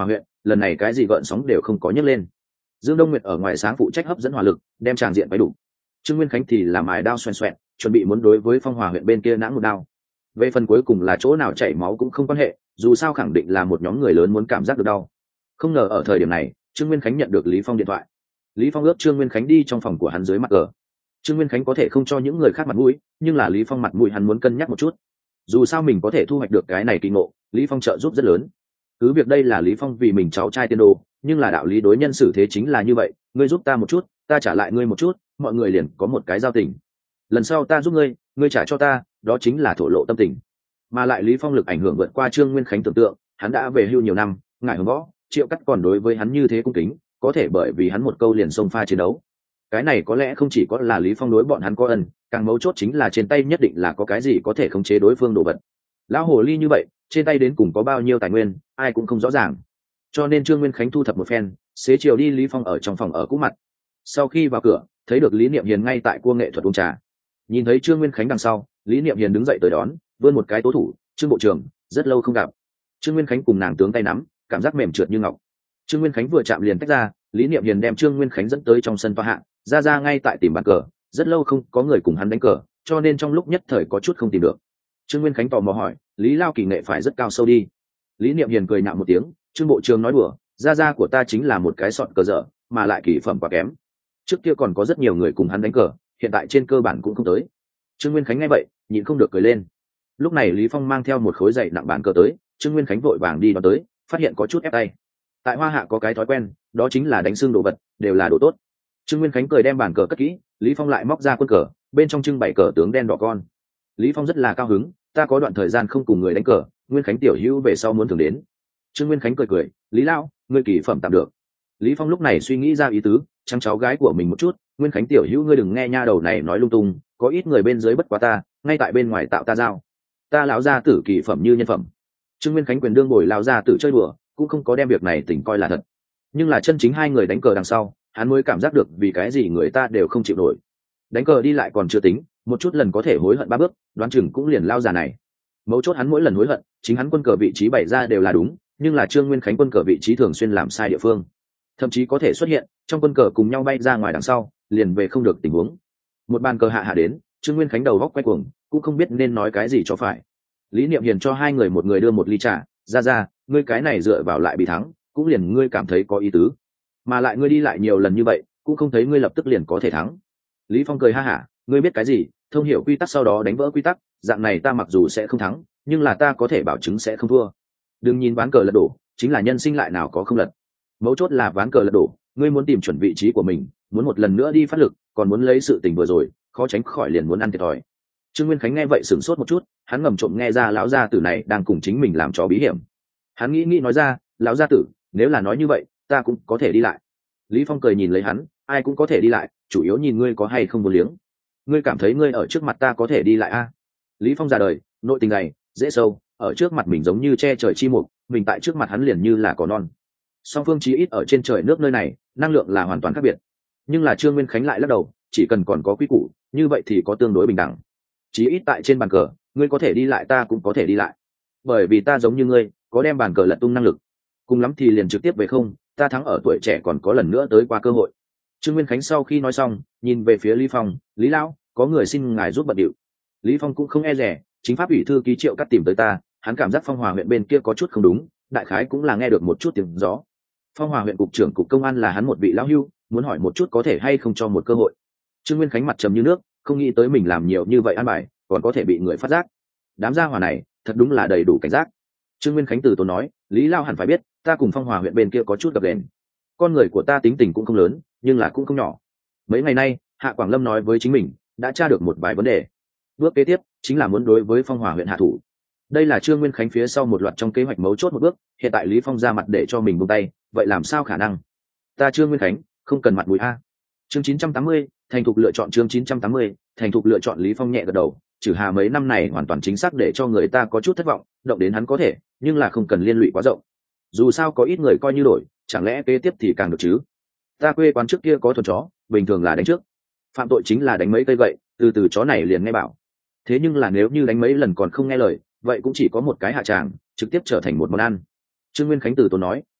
lần này cái gì gợn sóng đều không có nhấc lên. Dương Đông Nguyệt ở ngoài sáng phụ trách hấp dẫn hỏa lực, đem tràng diện váy đủ. Trương Nguyên Khánh thì làm mài đao xoèn xoẹn, chuẩn bị muốn đối với Phong Hòa huyện bên kia nãng một đao. Về phần cuối cùng là chỗ nào chảy máu cũng không quan hệ, dù sao khẳng định là một nhóm người lớn muốn cảm giác được đau. Không ngờ ở thời điểm này, Trương Nguyên Khánh nhận được Lý Phong điện thoại. Lý Phong ước Trương Nguyên Khánh đi trong phòng của hắn dưới mặt cờ. Trương Nguyên Khánh có thể không cho những người khác mặt mũi, nhưng là Lý Phong mặt mũi hắn muốn cân nhắc một chút. Dù sao mình có thể thu hoạch được cái này kỳ ngộ, Lý Phong trợ giúp rất lớn. Cứ việc đây là Lý Phong vì mình cháu trai tiên đồ, nhưng là đạo lý đối nhân xử thế chính là như vậy, ngươi giúp ta một chút, ta trả lại ngươi một chút, mọi người liền có một cái giao tình. Lần sau ta giúp ngươi, ngươi trả cho ta, đó chính là thổ lộ tâm tình. Mà lại Lý Phong lực ảnh hưởng vượt qua Trương Nguyên Khánh tưởng tượng, hắn đã về hưu nhiều năm, ngại hùng võ, Triệu Cắt còn đối với hắn như thế cung kính, có thể bởi vì hắn một câu liền xông pha chiến đấu. Cái này có lẽ không chỉ có là Lý Phong đối bọn hắn có ân, càng mấu chốt chính là trên tay nhất định là có cái gì có thể khống chế đối phương đồ vật. Lão hồ ly như vậy, trên tay đến cùng có bao nhiêu tài nguyên, ai cũng không rõ ràng. Cho nên Trương Nguyên Khánh thu thập một phen, xế chiều đi Lý Phong ở trong phòng ở cũ mặt. Sau khi vào cửa, thấy được Lý Niệm Hiền ngay tại cua nghệ thuật uống trà. Nhìn thấy Trương Nguyên Khánh đằng sau, Lý Niệm Hiền đứng dậy tới đón, vươn một cái tố thủ, "Trương bộ trưởng, rất lâu không gặp." Trương Nguyên Khánh cùng nàng tướng tay nắm, cảm giác mềm trượt như ngọc. Trương Nguyên Khánh vừa chạm liền tách ra, Lý Niệm Hiền đem Trương Nguyên Khánh dẫn tới trong sân tòa hạ, ra ra ngay tại tìm bàn cờ, rất lâu không có người cùng hắn đánh cờ, cho nên trong lúc nhất thời có chút không tìm được. Trương Nguyên Khánh tò mò hỏi, "Lý Lao kỳ nghệ phải rất cao sâu đi?" Lý Niệm Hiền cười nhạo một tiếng, "Trương bộ trưởng nói đùa, ra ra của ta chính là một cái sọt cờ dở, mà lại kỳ phẩm quá kém. Trước kia còn có rất nhiều người cùng hắn đánh cờ, hiện tại trên cơ bản cũng không tới." Trương Nguyên Khánh nghe vậy, nhịn không được cười lên. Lúc này Lý Phong mang theo một khối dày nặng bàn cờ tới, Trương Nguyên Khánh vội vàng đi đón tới, phát hiện có chút ép tay. Tại Hoa Hạ có cái thói quen, đó chính là đánh xương đồ vật, đều là đồ tốt. Trương Nguyên Khánh cười đem bàn cờ cất kỹ, Lý Phong lại móc ra quân cờ, bên trong trưng bày cờ tướng đen đỏ con. Lý Phong rất là cao hứng, "Ta có đoạn thời gian không cùng người đánh cờ, Nguyên Khánh tiểu hữu về sau muốn thường đến." Trương Nguyên Khánh cười cười, "Lý Lao, ngươi kỳ phẩm tạm được." Lý Phong lúc này suy nghĩ ra ý tứ, chăm cháu gái của mình một chút, "Nguyên Khánh tiểu hữu ngươi đừng nghe nha đầu này nói lung tung, có ít người bên dưới bất quá ta, ngay tại bên ngoài tạo ta giao. Ta lão gia tử kỳ phẩm như nhân phẩm." Trương Nguyên Khánh quyền đương bồi lão gia tử chơi đùa, cũng không có đem việc này tỉnh coi là thật. Nhưng là chân chính hai người đánh cờ đằng sau, hắn mới cảm giác được vì cái gì người ta đều không chịu nổi. Đánh cờ đi lại còn chưa tính, một chút lần có thể hối hận ba bước, đoán chừng cũng liền lao già này. Mấu chốt hắn mỗi lần hối hận, chính hắn quân cờ vị trí bày ra đều là đúng, nhưng là Trương Nguyên Khánh quân cờ vị trí thường xuyên làm sai địa phương. Thậm chí có thể xuất hiện, trong quân cờ cùng nhau bay ra ngoài đằng sau, liền về không được tình huống. Một bàn cờ hạ hạ đến, Trương Nguyên Khánh đầu góc quay cuồng, cũng không biết nên nói cái gì cho phải. Lý Niệm Hiền cho hai người một người đưa một ly trà, "Ra ra, ngươi cái này dựa vào lại bị thắng, cũng liền ngươi cảm thấy có ý tứ. Mà lại ngươi đi lại nhiều lần như vậy, cũng không thấy ngươi lập tức liền có thể thắng." Lý Phong cười ha hả, "Ngươi biết cái gì, thông hiểu quy tắc sau đó đánh vỡ quy tắc, dạng này ta mặc dù sẽ không thắng, nhưng là ta có thể bảo chứng sẽ không thua. Đừng nhìn ván cờ lật đổ, chính là nhân sinh lại nào có không lật. Mấu chốt là ván cờ lật đổ, ngươi muốn tìm chuẩn vị trí của mình, muốn một lần nữa đi phát lực, còn muốn lấy sự tình vừa rồi, khó tránh khỏi liền muốn ăn thiệt thòi." Trương Nguyên Khánh nghe vậy sửng sốt một chút, hắn ngầm trộm nghe ra lão gia tử này đang cùng chính mình làm trò bí hiểm. Hắn nghĩ nghĩ nói ra, "Lão gia tử, nếu là nói như vậy, ta cũng có thể đi lại." Lý Phong cười nhìn lấy hắn, "Ai cũng có thể đi lại, chủ yếu nhìn ngươi có hay không vô liếng. Ngươi cảm thấy ngươi ở trước mặt ta có thể đi lại a à?" Lý Phong già đời, nội tình này, dễ sâu, ở trước mặt mình giống như che trời chi mục, mình tại trước mặt hắn liền như là cỏ non. Song phương chí ít ở trên trời nước nơi này, năng lượng là hoàn toàn khác biệt. Nhưng là Trương Nguyên Khánh lại lắc đầu, "Chỉ cần còn có quy củ, như vậy thì có tương đối bình đẳng. Chí ít tại trên bàn cờ, ngươi có thể đi lại ta cũng có thể đi lại. Bởi vì ta giống như ngươi, có đem bàn cờ lật tung năng lực. Cùng lắm thì liền trực tiếp về không, ta thắng ở tuổi trẻ còn có lần nữa tới qua cơ hội." Trương Nguyên Khánh sau khi nói xong, nhìn về phía Lý Phong, "Lý Lão, có người xin ngài giúp bận điệu." Lý Phong cũng không e dè, "Chính pháp ủy thư ký Triệu Cắt tìm tới ta, hắn cảm giác Phong Hòa huyện bên kia có chút không đúng, đại khái cũng là nghe được một chút tiếng gió. Phong Hòa huyện cục trưởng cục công an là hắn một vị lão hưu, muốn hỏi một chút có thể hay không cho một cơ hội." Trương Nguyên Khánh mặt trầm như nước, không nghĩ tới mình làm nhiều như vậy ăn bài, còn có thể bị người phát giác. Đám gia hỏa này, thật đúng là đầy đủ cảnh giác. Trương Nguyên Khánh từ tốn nói, "Lý Lao hẳn phải biết, ta cùng Phong Hòa huyện bên kia có chút gặp đèn. Con người của ta tính tình cũng không lớn, nhưng là cũng không nhỏ. Mấy ngày nay, Hạ Quảng Lâm nói với chính mình, đã tra được một vài vấn đề. Bước kế tiếp chính là muốn đối với Phong Hòa huyện hạ thủ." Đây là Trương Nguyên Khánh phía sau một loạt trong kế hoạch mấu chốt một bước, hiện tại Lý Phong ra mặt để cho mình buông tay, vậy làm sao khả năng? Ta Trương Nguyên Khánh, không cần mặt mũi a. Chương chín trăm tám mươi, thành thục lựa chọn chương chín trăm tám mươi, thành thục lựa chọn. Lý Phong nhẹ gật đầu, Trừ Hà mấy năm này hoàn toàn chính xác để cho người ta có chút thất vọng, động đến hắn có thể, nhưng là không cần liên lụy quá rộng. Dù sao có ít người coi như đổi, chẳng lẽ kế tiếp thì càng được chứ? Ta quê quán trước kia có thuần chó, bình thường là đánh trước. Phạm tội chính là đánh mấy cây gậy, từ từ chó này liền nghe bảo. Thế nhưng là nếu như đánh mấy lần còn không nghe lời, vậy cũng chỉ có một cái hạ tràng, trực tiếp trở thành một món ăn. Trương Nguyên Khánh từ tốn nói,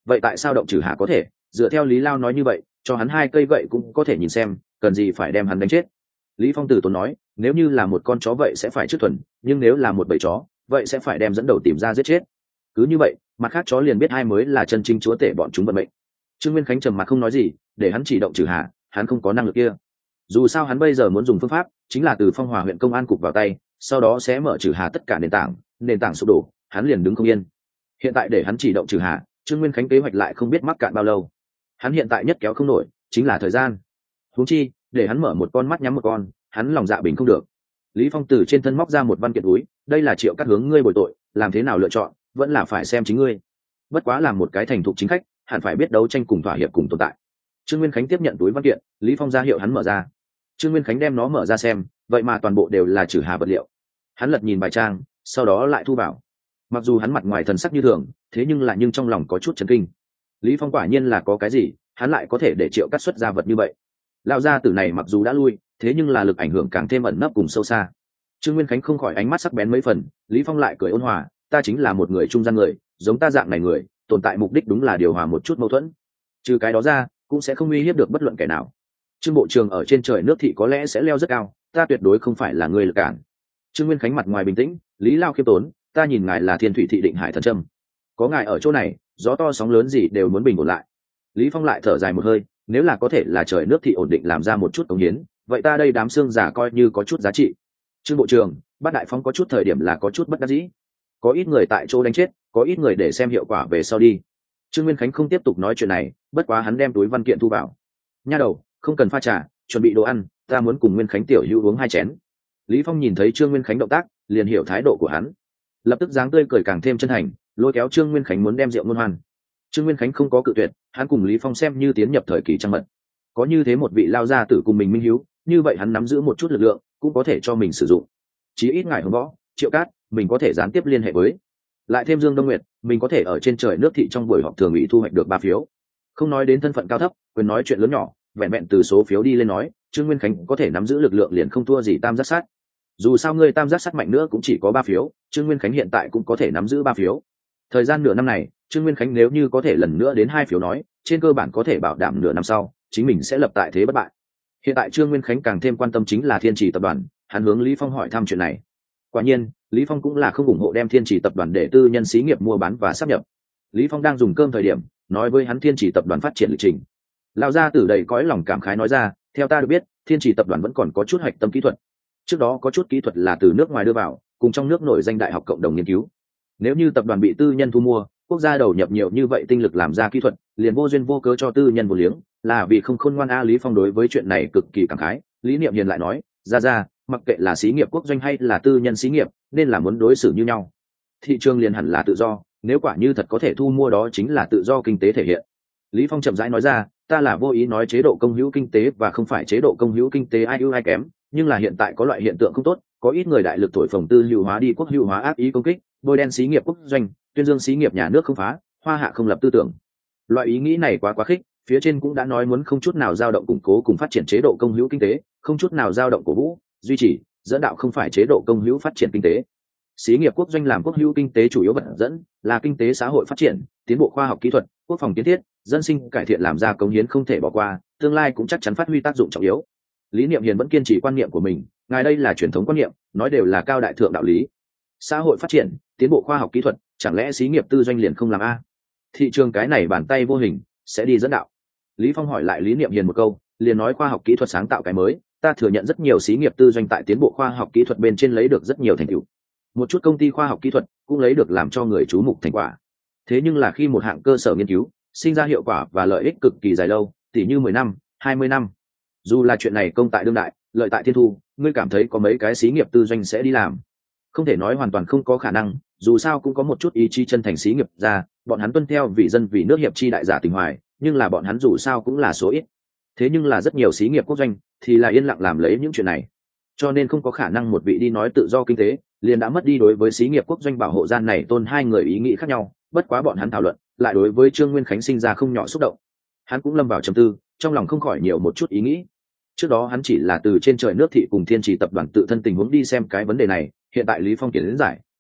vậy tại sao động trừ hà có thể? Dựa theo Lý Lao nói như vậy, cho hắn hai cây gậy cũng có thể nhìn xem, cần gì phải đem hắn đánh chết. Lý Phong từ tốn nói, nếu như là một con chó vậy sẽ phải trước thuần, nhưng nếu là một bầy chó vậy sẽ phải đem dẫn đầu tìm ra giết chết. Cứ như vậy mặt khác chó liền biết ai mới là chân chính chúa tể bọn chúng vận mệnh. Trương Nguyên Khánh trầm mặc không nói gì, để hắn chỉ động trừ hà, hắn không có năng lực kia. Dù sao hắn bây giờ muốn dùng phương pháp chính là từ Phong Hòa huyện công an cục vào tay, sau đó sẽ mở trừ hà tất cả nền tảng, nền tảng sụp đổ hắn liền đứng không yên. Hiện tại để hắn chỉ động trừ hà, Trương Nguyên Khánh kế hoạch lại không biết mắc cạn bao lâu. Hắn hiện tại nhất kéo không nổi chính là thời gian. Huống chi để hắn mở một con mắt nhắm một con, hắn lòng dạ bình không được. Lý Phong từ trên thân móc ra một văn kiện túi, đây là Triệu Cát hướng ngươi bồi tội, làm thế nào lựa chọn vẫn là phải xem chính ngươi. Bất quá làm một cái thành thục chính khách hẳn phải biết đấu tranh cùng thỏa hiệp cùng tồn tại. Trương Nguyên Khánh tiếp nhận túi văn kiện, Lý Phong ra hiệu hắn mở ra. Trương Nguyên Khánh đem nó mở ra xem, vậy mà toàn bộ đều là trừ hà vật liệu. Hắn lật nhìn bài trang, sau đó lại thu vào. Mặc dù hắn mặt ngoài thần sắc như thường, thế nhưng là nhưng trong lòng có chút chấn kinh. Lý Phong quả nhiên là có cái gì, hắn lại có thể để Triệu Cát xuất ra vật như vậy. Lão gia tử này mặc dù đã lui, thế nhưng là lực ảnh hưởng càng thêm ẩn nấp cùng sâu xa. Trương Nguyên Khánh không khỏi ánh mắt sắc bén mấy phần, Lý Phong lại cười ôn hòa, ta chính là một người trung gian người, giống ta dạng này người, tồn tại mục đích đúng là điều hòa một chút mâu thuẫn. Trừ cái đó ra, cũng sẽ không uy hiếp được bất luận kẻ nào. Trương bộ trưởng ở trên trời nước thị có lẽ sẽ leo rất cao, ta tuyệt đối không phải là người lực cản. Trương Nguyên Khánh mặt ngoài bình tĩnh, Lý Lao khiêm tốn, ta nhìn ngài là Thiên Thủy thị Định Hải thần trâm, có ngài ở chỗ này, gió to sóng lớn gì đều muốn bình ổn lại. Lý Phong lại thở dài một hơi, nếu là có thể là trời nước thị ổn định làm ra một chút cống hiến, vậy ta đây đám xương giả coi như có chút giá trị. Trương bộ trưởng, Bát Đại Phong có chút thời điểm là có chút bất đắc dĩ, có ít người tại chỗ đánh chết, có ít người để xem hiệu quả về sau đi. Trương Nguyên Khánh không tiếp tục nói chuyện này, bất quá hắn đem túi văn kiện thu vào. Nha đầu, không cần pha trà, chuẩn bị đồ ăn, ta muốn cùng Nguyên Khánh tiểu hữu uống hai chén. Lý Phong nhìn thấy Trương Nguyên Khánh động tác, liền hiểu thái độ của hắn, lập tức dáng tươi cười càng thêm chân thành, lôi kéo Trương Nguyên Khánh muốn đem rượu ngôn hoan. Trương Nguyên Khánh không có cự tuyệt, hắn cùng Lý Phong xem như tiến nhập thời kỳ trăng mật. Có như thế một vị lao gia tử cùng mình minh hiếu, như vậy hắn nắm giữ một chút lực lượng, cũng có thể cho mình sử dụng. Chí ít ngài Hồng Võ, Triệu Cát, mình có thể gián tiếp liên hệ với. Lại thêm Dương Đông Nguyệt, mình có thể ở trên trời nước thị trong buổi họp thường ủy thu hoạch được ba phiếu. Không nói đến thân phận cao thấp, quyền nói chuyện lớn nhỏ, vẹn vẹn từ số phiếu đi lên nói, Trương Nguyên Khánh có thể nắm giữ lực lượng liền không thua gì Tam Giác Sát. Dù sao người Tam Giác Sát mạnh nữa cũng chỉ có ba phiếu, Trương Nguyên Khánh hiện tại cũng có thể nắm giữ ba phiếu. Thời gian nửa năm này, Trương Nguyên Khánh nếu như có thể lần nữa đến hai phiếu nói, trên cơ bản có thể bảo đảm nửa năm sau, chính mình sẽ lập tại thế bất bại. Hiện tại Trương Nguyên Khánh càng thêm quan tâm chính là Thiên Trì tập đoàn, hắn hướng Lý Phong hỏi thăm chuyện này. Quả nhiên, Lý Phong cũng là không ủng hộ đem Thiên Trì tập đoàn để tư nhân xí nghiệp mua bán và sáp nhập. Lý Phong đang dùng cơm thời điểm, nói với hắn Thiên Trì tập đoàn phát triển lịch trình. Lão gia tử đầy cõi lòng cảm khái nói ra, theo ta được biết, Thiên Trì tập đoàn vẫn còn có chút hoạch tâm kỹ thuật. Trước đó có chút kỹ thuật là từ nước ngoài đưa vào, cùng trong nước nổi danh đại học cộng đồng nghiên cứu. Nếu như tập đoàn bị tư nhân thu mua, quốc gia đầu nhập nhiều như vậy tinh lực làm ra kỹ thuật, liền vô duyên vô cớ cho tư nhân vô liếng, là vì không khôn ngoan a. Lý Phong đối với chuyện này cực kỳ cảm khái. Lý Niệm Hiền lại nói, ra ra, mặc kệ là xí nghiệp quốc doanh hay là tư nhân xí nghiệp, nên là muốn đối xử như nhau. Thị trường liền hẳn là tự do, nếu quả như thật có thể thu mua đó chính là tự do kinh tế thể hiện. Lý Phong chậm rãi nói ra, ta là vô ý nói chế độ công hữu kinh tế và không phải chế độ công hữu kinh tế ai ưu ai kém, nhưng là hiện tại có loại hiện tượng không tốt, có ít người đại lực thổi phồng tư hữu hóa đi quốc hữu hóa, ác ý công kích, bôi đen xí nghiệp quốc doanh, tuyên dương xí nghiệp nhà nước không phá, hoa hạ không lập tư tưởng. Loại ý nghĩ này quá quá khích, phía trên cũng đã nói muốn không chút nào dao động củng cố cùng phát triển chế độ công hữu kinh tế, không chút nào dao động cổ vũ, duy trì, dẫn đạo không phải chế độ công hữu phát triển kinh tế. Xí nghiệp quốc doanh làm quốc hữu kinh tế chủ yếu vật dẫn là kinh tế xã hội phát triển, tiến bộ khoa học kỹ thuật, quốc phòng kiến thiết, dân sinh cải thiện làm ra cống hiến không thể bỏ qua, tương lai cũng chắc chắn phát huy tác dụng trọng yếu. Lý Niệm Hiền vẫn kiên trì quan niệm của mình, ngài đây là truyền thống quan niệm, nói đều là cao đại thượng đạo lý. Xã hội phát triển, tiến bộ khoa học kỹ thuật, chẳng lẽ xí nghiệp tư doanh liền không làm a? Thị trường cái này bàn tay vô hình sẽ đi dẫn đạo. Lý Phong hỏi lại Lý Niệm Hiền một câu, liền nói khoa học kỹ thuật sáng tạo cái mới, ta thừa nhận rất nhiều xí nghiệp tư doanh tại tiến bộ khoa học kỹ thuật bên trên lấy được rất nhiều thành tựu. Một chút công ty khoa học kỹ thuật cũng lấy được làm cho người chú mục thành quả. Thế nhưng là khi một hạng cơ sở nghiên cứu sinh ra hiệu quả và lợi ích cực kỳ dài lâu, tỉ như mười năm, hai mươi năm, dù là chuyện này công tại đương đại, lợi tại thiên thu, ngươi cảm thấy có mấy cái xí nghiệp tư doanh sẽ đi làm? Không thể nói hoàn toàn không có khả năng, dù sao cũng có một chút ý chí chân thành xí nghiệp ra, bọn hắn tuân theo vì dân vì nước hiệp chi đại giả tình hoài, nhưng là bọn hắn dù sao cũng là số ít. Thế nhưng là rất nhiều xí nghiệp quốc doanh thì là yên lặng làm lấy những chuyện này, cho nên không có khả năng một vị đi nói tự do kinh tế liền đã mất đi đối với xí nghiệp quốc doanh bảo hộ gian này tôn hai người ý nghĩ khác nhau. Bất quá bọn hắn thảo luận lại đối với Trương Nguyên Khánh sinh ra không nhỏ xúc động, hắn cũng lâm vào trầm tư, trong lòng không khỏi nhiều một chút ý nghĩ. Trước đó hắn chỉ là từ trên trời nước thị cùng Thiên Trì tập đoàn tự thân tình huống đi xem cái vấn đề này, hiện tại Lý Phong kiến giải,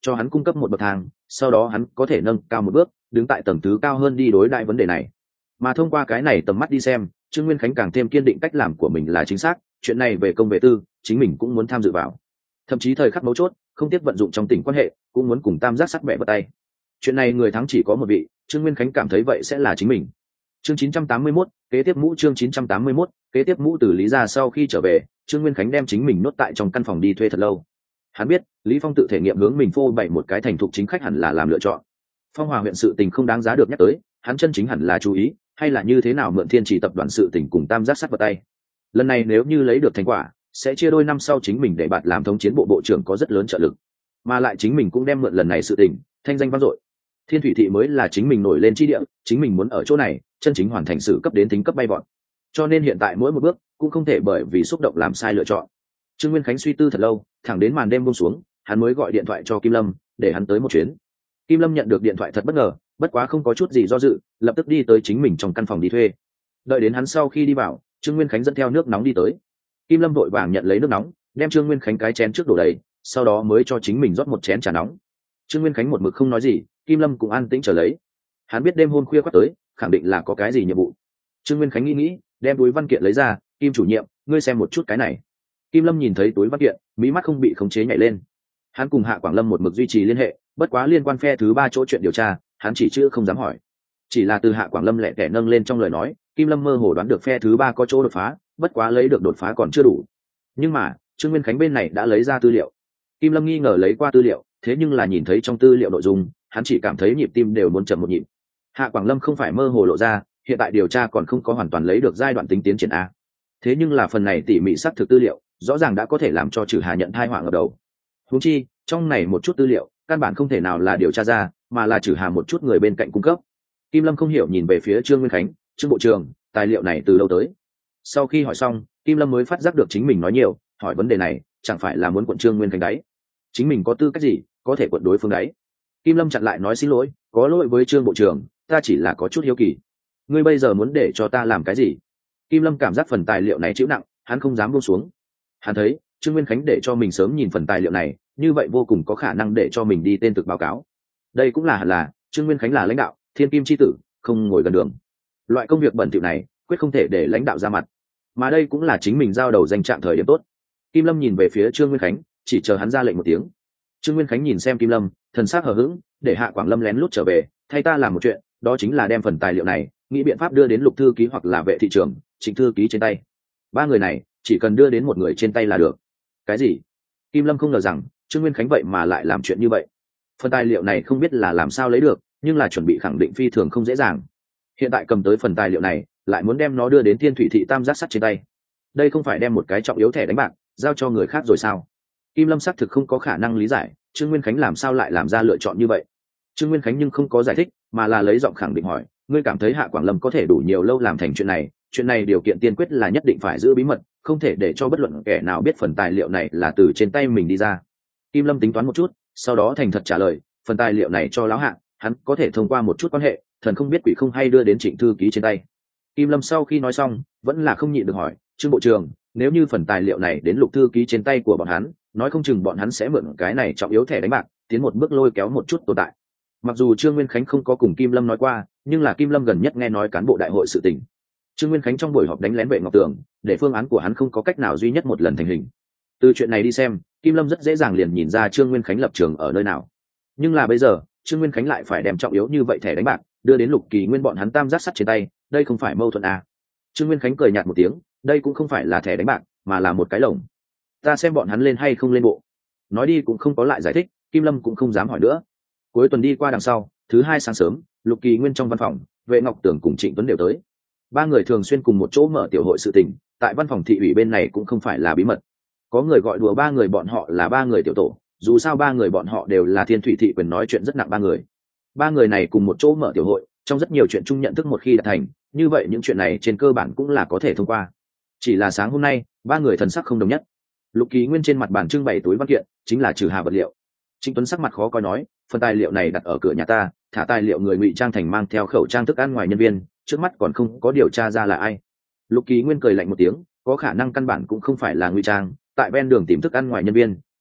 cho hắn cung cấp một bậc thang, sau đó hắn có thể nâng cao một bước, đứng tại tầng thứ cao hơn đi đối đại vấn đề này. Mà thông qua cái này tầm mắt đi xem, Trương Nguyên Khánh càng thêm kiên định cách làm của mình là chính xác, chuyện này về công về tư, chính mình cũng muốn tham dự vào. Thậm chí thời khắc mấu chốt, không tiếc vận dụng trong tình quan hệ, cũng muốn cùng tam giác sắc bẻ vào tay. Chuyện này người thắng chỉ có một vị, Trương Nguyên Khánh cảm thấy vậy sẽ là chính mình. Chương chín trăm tám mươi mốt, kế tiếp mũ chương chín trăm tám mươi mốt, kế tiếp mũ từ Lý gia sau khi trở về, Trương Nguyên Khánh đem chính mình nốt tại trong căn phòng đi thuê thật lâu. Hắn biết, Lý Phong tự thể nghiệm hướng mình phô bày một cái thành thục chính khách hẳn là làm lựa chọn. Phong Hòa huyện sự tình không đáng giá được nhắc tới, hắn chân chính hẳn là chú ý, hay là như thế nào mượn Thiên Chỉ tập đoàn sự tình cùng tam giác sắt vào tay. Lần này nếu như lấy được thành quả, sẽ chia đôi năm sau chính mình để bạn làm thống chiến bộ bộ trưởng có rất lớn trợ lực, mà lại chính mình cũng đem mượn lần này sự tình, thanh danh vang dội. Thiên Thủy thị mới là chính mình nổi lên chi địa, chính mình muốn ở chỗ này, chân chính hoàn thành sự cấp đến tính cấp bay vọt. Cho nên hiện tại mỗi một bước cũng không thể bởi vì xúc động làm sai lựa chọn. Trương Nguyên Khánh suy tư thật lâu, thẳng đến màn đêm buông xuống, hắn mới gọi điện thoại cho Kim Lâm, để hắn tới một chuyến. Kim Lâm nhận được điện thoại thật bất ngờ, bất quá không có chút gì do dự, lập tức đi tới chính mình trong căn phòng đi thuê. Đợi đến hắn sau khi đi vào, Trương Nguyên Khánh dẫn theo nước nóng đi tới. Kim Lâm vội vàng nhận lấy nước nóng, đem Trương Nguyên Khánh cái chén trước đổ đầy, sau đó mới cho chính mình rót một chén trà nóng. Trương Nguyên Khánh một mực không nói gì, Kim Lâm cũng an tĩnh trở lấy. Hắn biết đêm hôm khuya khoắt tới, khẳng định là có cái gì nhiệm vụ. Trương Nguyên Khánh nghĩ nghĩ, đem túi văn kiện lấy ra, Kim chủ nhiệm, ngươi xem một chút cái này. Kim Lâm nhìn thấy túi văn kiện, mí mắt không bị khống chế nhảy lên. Hắn cùng Hạ Quảng Lâm một mực duy trì liên hệ, bất quá liên quan phe thứ ba chỗ chuyện điều tra, hắn chỉ chữ không dám hỏi. Chỉ là từ Hạ Quảng Lâm lẻ tẻ nâng lên trong lời nói, Kim Lâm mơ hồ đoán được phe thứ ba có chỗ đột phá, bất quá lấy được đột phá còn chưa đủ. Nhưng mà, Trương Nguyên Khánh bên này đã lấy ra tư liệu. Kim Lâm nghi ngờ lấy qua tư liệu, thế nhưng là nhìn thấy trong tư liệu nội dung, hắn chỉ cảm thấy nhịp tim đều muốn chậm một nhịp. Hạ Quảng Lâm không phải mơ hồ lộ ra, hiện tại điều tra còn không có hoàn toàn lấy được giai đoạn tính tiến triển a. Thế nhưng là phần này tỉ mỉ xác thực tư liệu, rõ ràng đã có thể làm cho Trử Hà nhận thai họa ở đầu. Huống chi, trong này một chút tư liệu, căn bản không thể nào là điều tra ra, mà là Trử Hà một chút người bên cạnh cung cấp. Kim Lâm không hiểu nhìn về phía Trương Nguyên Khánh, "Trương bộ trưởng, tài liệu này từ đâu tới?" Sau khi hỏi xong, Kim Lâm mới phát giác được chính mình nói nhiều, hỏi vấn đề này, chẳng phải là muốn quận Trương Nguyên Khánh đáy? Chính mình có tư cách gì, có thể quận đối phương đáy? Kim Lâm chặn lại nói, "Xin lỗi, có lỗi với Trương bộ trưởng, ta chỉ là có chút hiếu kỳ. Ngươi bây giờ muốn để cho ta làm cái gì?" Kim Lâm cảm giác phần tài liệu này chịu nặng, hắn không dám buông xuống. Hắn thấy, Trương Nguyên Khánh để cho mình sớm nhìn phần tài liệu này, như vậy vô cùng có khả năng để cho mình đi tên thực báo cáo. Đây cũng là hẳn là, Trương Nguyên Khánh là lãnh đạo, thiên kim chi tử, không ngồi gần đường. Loại công việc bẩn thỉu này, quyết không thể để lãnh đạo ra mặt. Mà đây cũng là chính mình giao đầu danh trạng thời điểm tốt. Kim Lâm nhìn về phía Trương Nguyên Khánh, chỉ chờ hắn ra lệnh một tiếng. Trương Nguyên Khánh nhìn xem Kim Lâm, thần sắc hờ hững, để Hạ Quảng Lâm lén lút trở về, thay ta làm một chuyện, đó chính là đem phần tài liệu này, nghĩ biện pháp đưa đến Lục thư ký hoặc là Vệ thị trưởng, Trịnh thư ký trên tay. Ba người này, chỉ cần đưa đến một người trên tay là được. Cái gì? Kim Lâm không ngờ rằng Trương Nguyên Khánh vậy mà lại làm chuyện như vậy. Phần tài liệu này không biết là làm sao lấy được, nhưng là chuẩn bị khẳng định phi thường không dễ dàng. Hiện tại cầm tới phần tài liệu này, lại muốn đem nó đưa đến Thiên Thủy thị tam giác sắt trên tay. Đây không phải đem một cái trọng yếu thẻ đánh bạc giao cho người khác rồi sao? Kim Lâm xác thực không có khả năng lý giải Trương Nguyên Khánh làm sao lại làm ra lựa chọn như vậy. Trương Nguyên Khánh nhưng không có giải thích, mà là lấy giọng khẳng định hỏi, ngươi cảm thấy Hạ Quảng Lâm có thể đủ nhiều lâu làm thành chuyện này? Chuyện này điều kiện tiên quyết là nhất định phải giữ bí mật, không thể để cho bất luận kẻ nào biết phần tài liệu này là từ trên tay mình đi ra. Kim Lâm tính toán một chút, sau đó thành thật trả lời, phần tài liệu này cho lão Hạ, hắn có thể thông qua một chút quan hệ, thần không biết quỷ không hay đưa đến Trịnh thư ký trên tay. Kim Lâm sau khi nói xong, vẫn là không nhịn được hỏi, Trương bộ trưởng, nếu như phần tài liệu này đến Lục thư ký trên tay của bọn hắn, nói không chừng bọn hắn sẽ mượn cái này trọng yếu thẻ đánh bạc, tiến một bước lôi kéo một chút tồn tại. Mặc dù Trương Nguyên Khánh không có cùng Kim Lâm nói qua, nhưng là Kim Lâm gần nhất nghe nói cán bộ đại hội sự tình. Trương Nguyên Khánh trong buổi họp đánh lén Vệ Ngọc Tường, để phương án của hắn không có cách nào duy nhất một lần thành hình. Từ chuyện này đi xem, Kim Lâm rất dễ dàng liền nhìn ra Trương Nguyên Khánh lập trường ở nơi nào. Nhưng là bây giờ, Trương Nguyên Khánh lại phải đem trọng yếu như vậy thẻ đánh bạc, đưa đến Lục Kỳ Nguyên bọn hắn tam giác sắt trên tay, đây không phải mâu thuẫn à? Trương Nguyên Khánh cười nhạt một tiếng, đây cũng không phải là thẻ đánh bạc, mà là một cái lồng. Ta xem bọn hắn lên hay không lên bộ. Nói đi cũng không có lại giải thích, Kim Lâm cũng không dám hỏi nữa. Cuối tuần đi qua đằng sau, thứ hai sáng sớm, Lục Kỳ Nguyên trong văn phòng, Vệ Ngọc Tường cùng Trịnh Tuấn đều tới. Ba người thường xuyên cùng một chỗ mở tiểu hội sự tình, tại văn phòng thị ủy bên này cũng không phải là bí mật. Có người gọi đùa ba người bọn họ là ba người tiểu tổ, dù sao ba người bọn họ đều là Thiên Thủy thị quyền nói chuyện rất nặng ba người. Ba người này cùng một chỗ mở tiểu hội, trong rất nhiều chuyện chung nhận thức một khi đạt thành, như vậy những chuyện này trên cơ bản cũng là có thể thông qua. Chỉ là sáng hôm nay, ba người thần sắc không đồng nhất. Lục Kỳ Nguyên trên mặt bàn trưng bày túi văn kiện, chính là Trử Hà vật liệu. Trịnh Tuấn sắc mặt khó coi nói, phần tài liệu này đặt ở cửa nhà ta, thả tài liệu người ngụy trang thành mang theo khẩu trang thức ăn ngoài nhân viên, trước mắt còn không có điều tra ra là ai. Lục Kỳ Nguyên cười lạnh một tiếng, có khả năng căn bản cũng không phải là ngụy trang, tại ven đường tìm thức ăn ngoài nhân viên,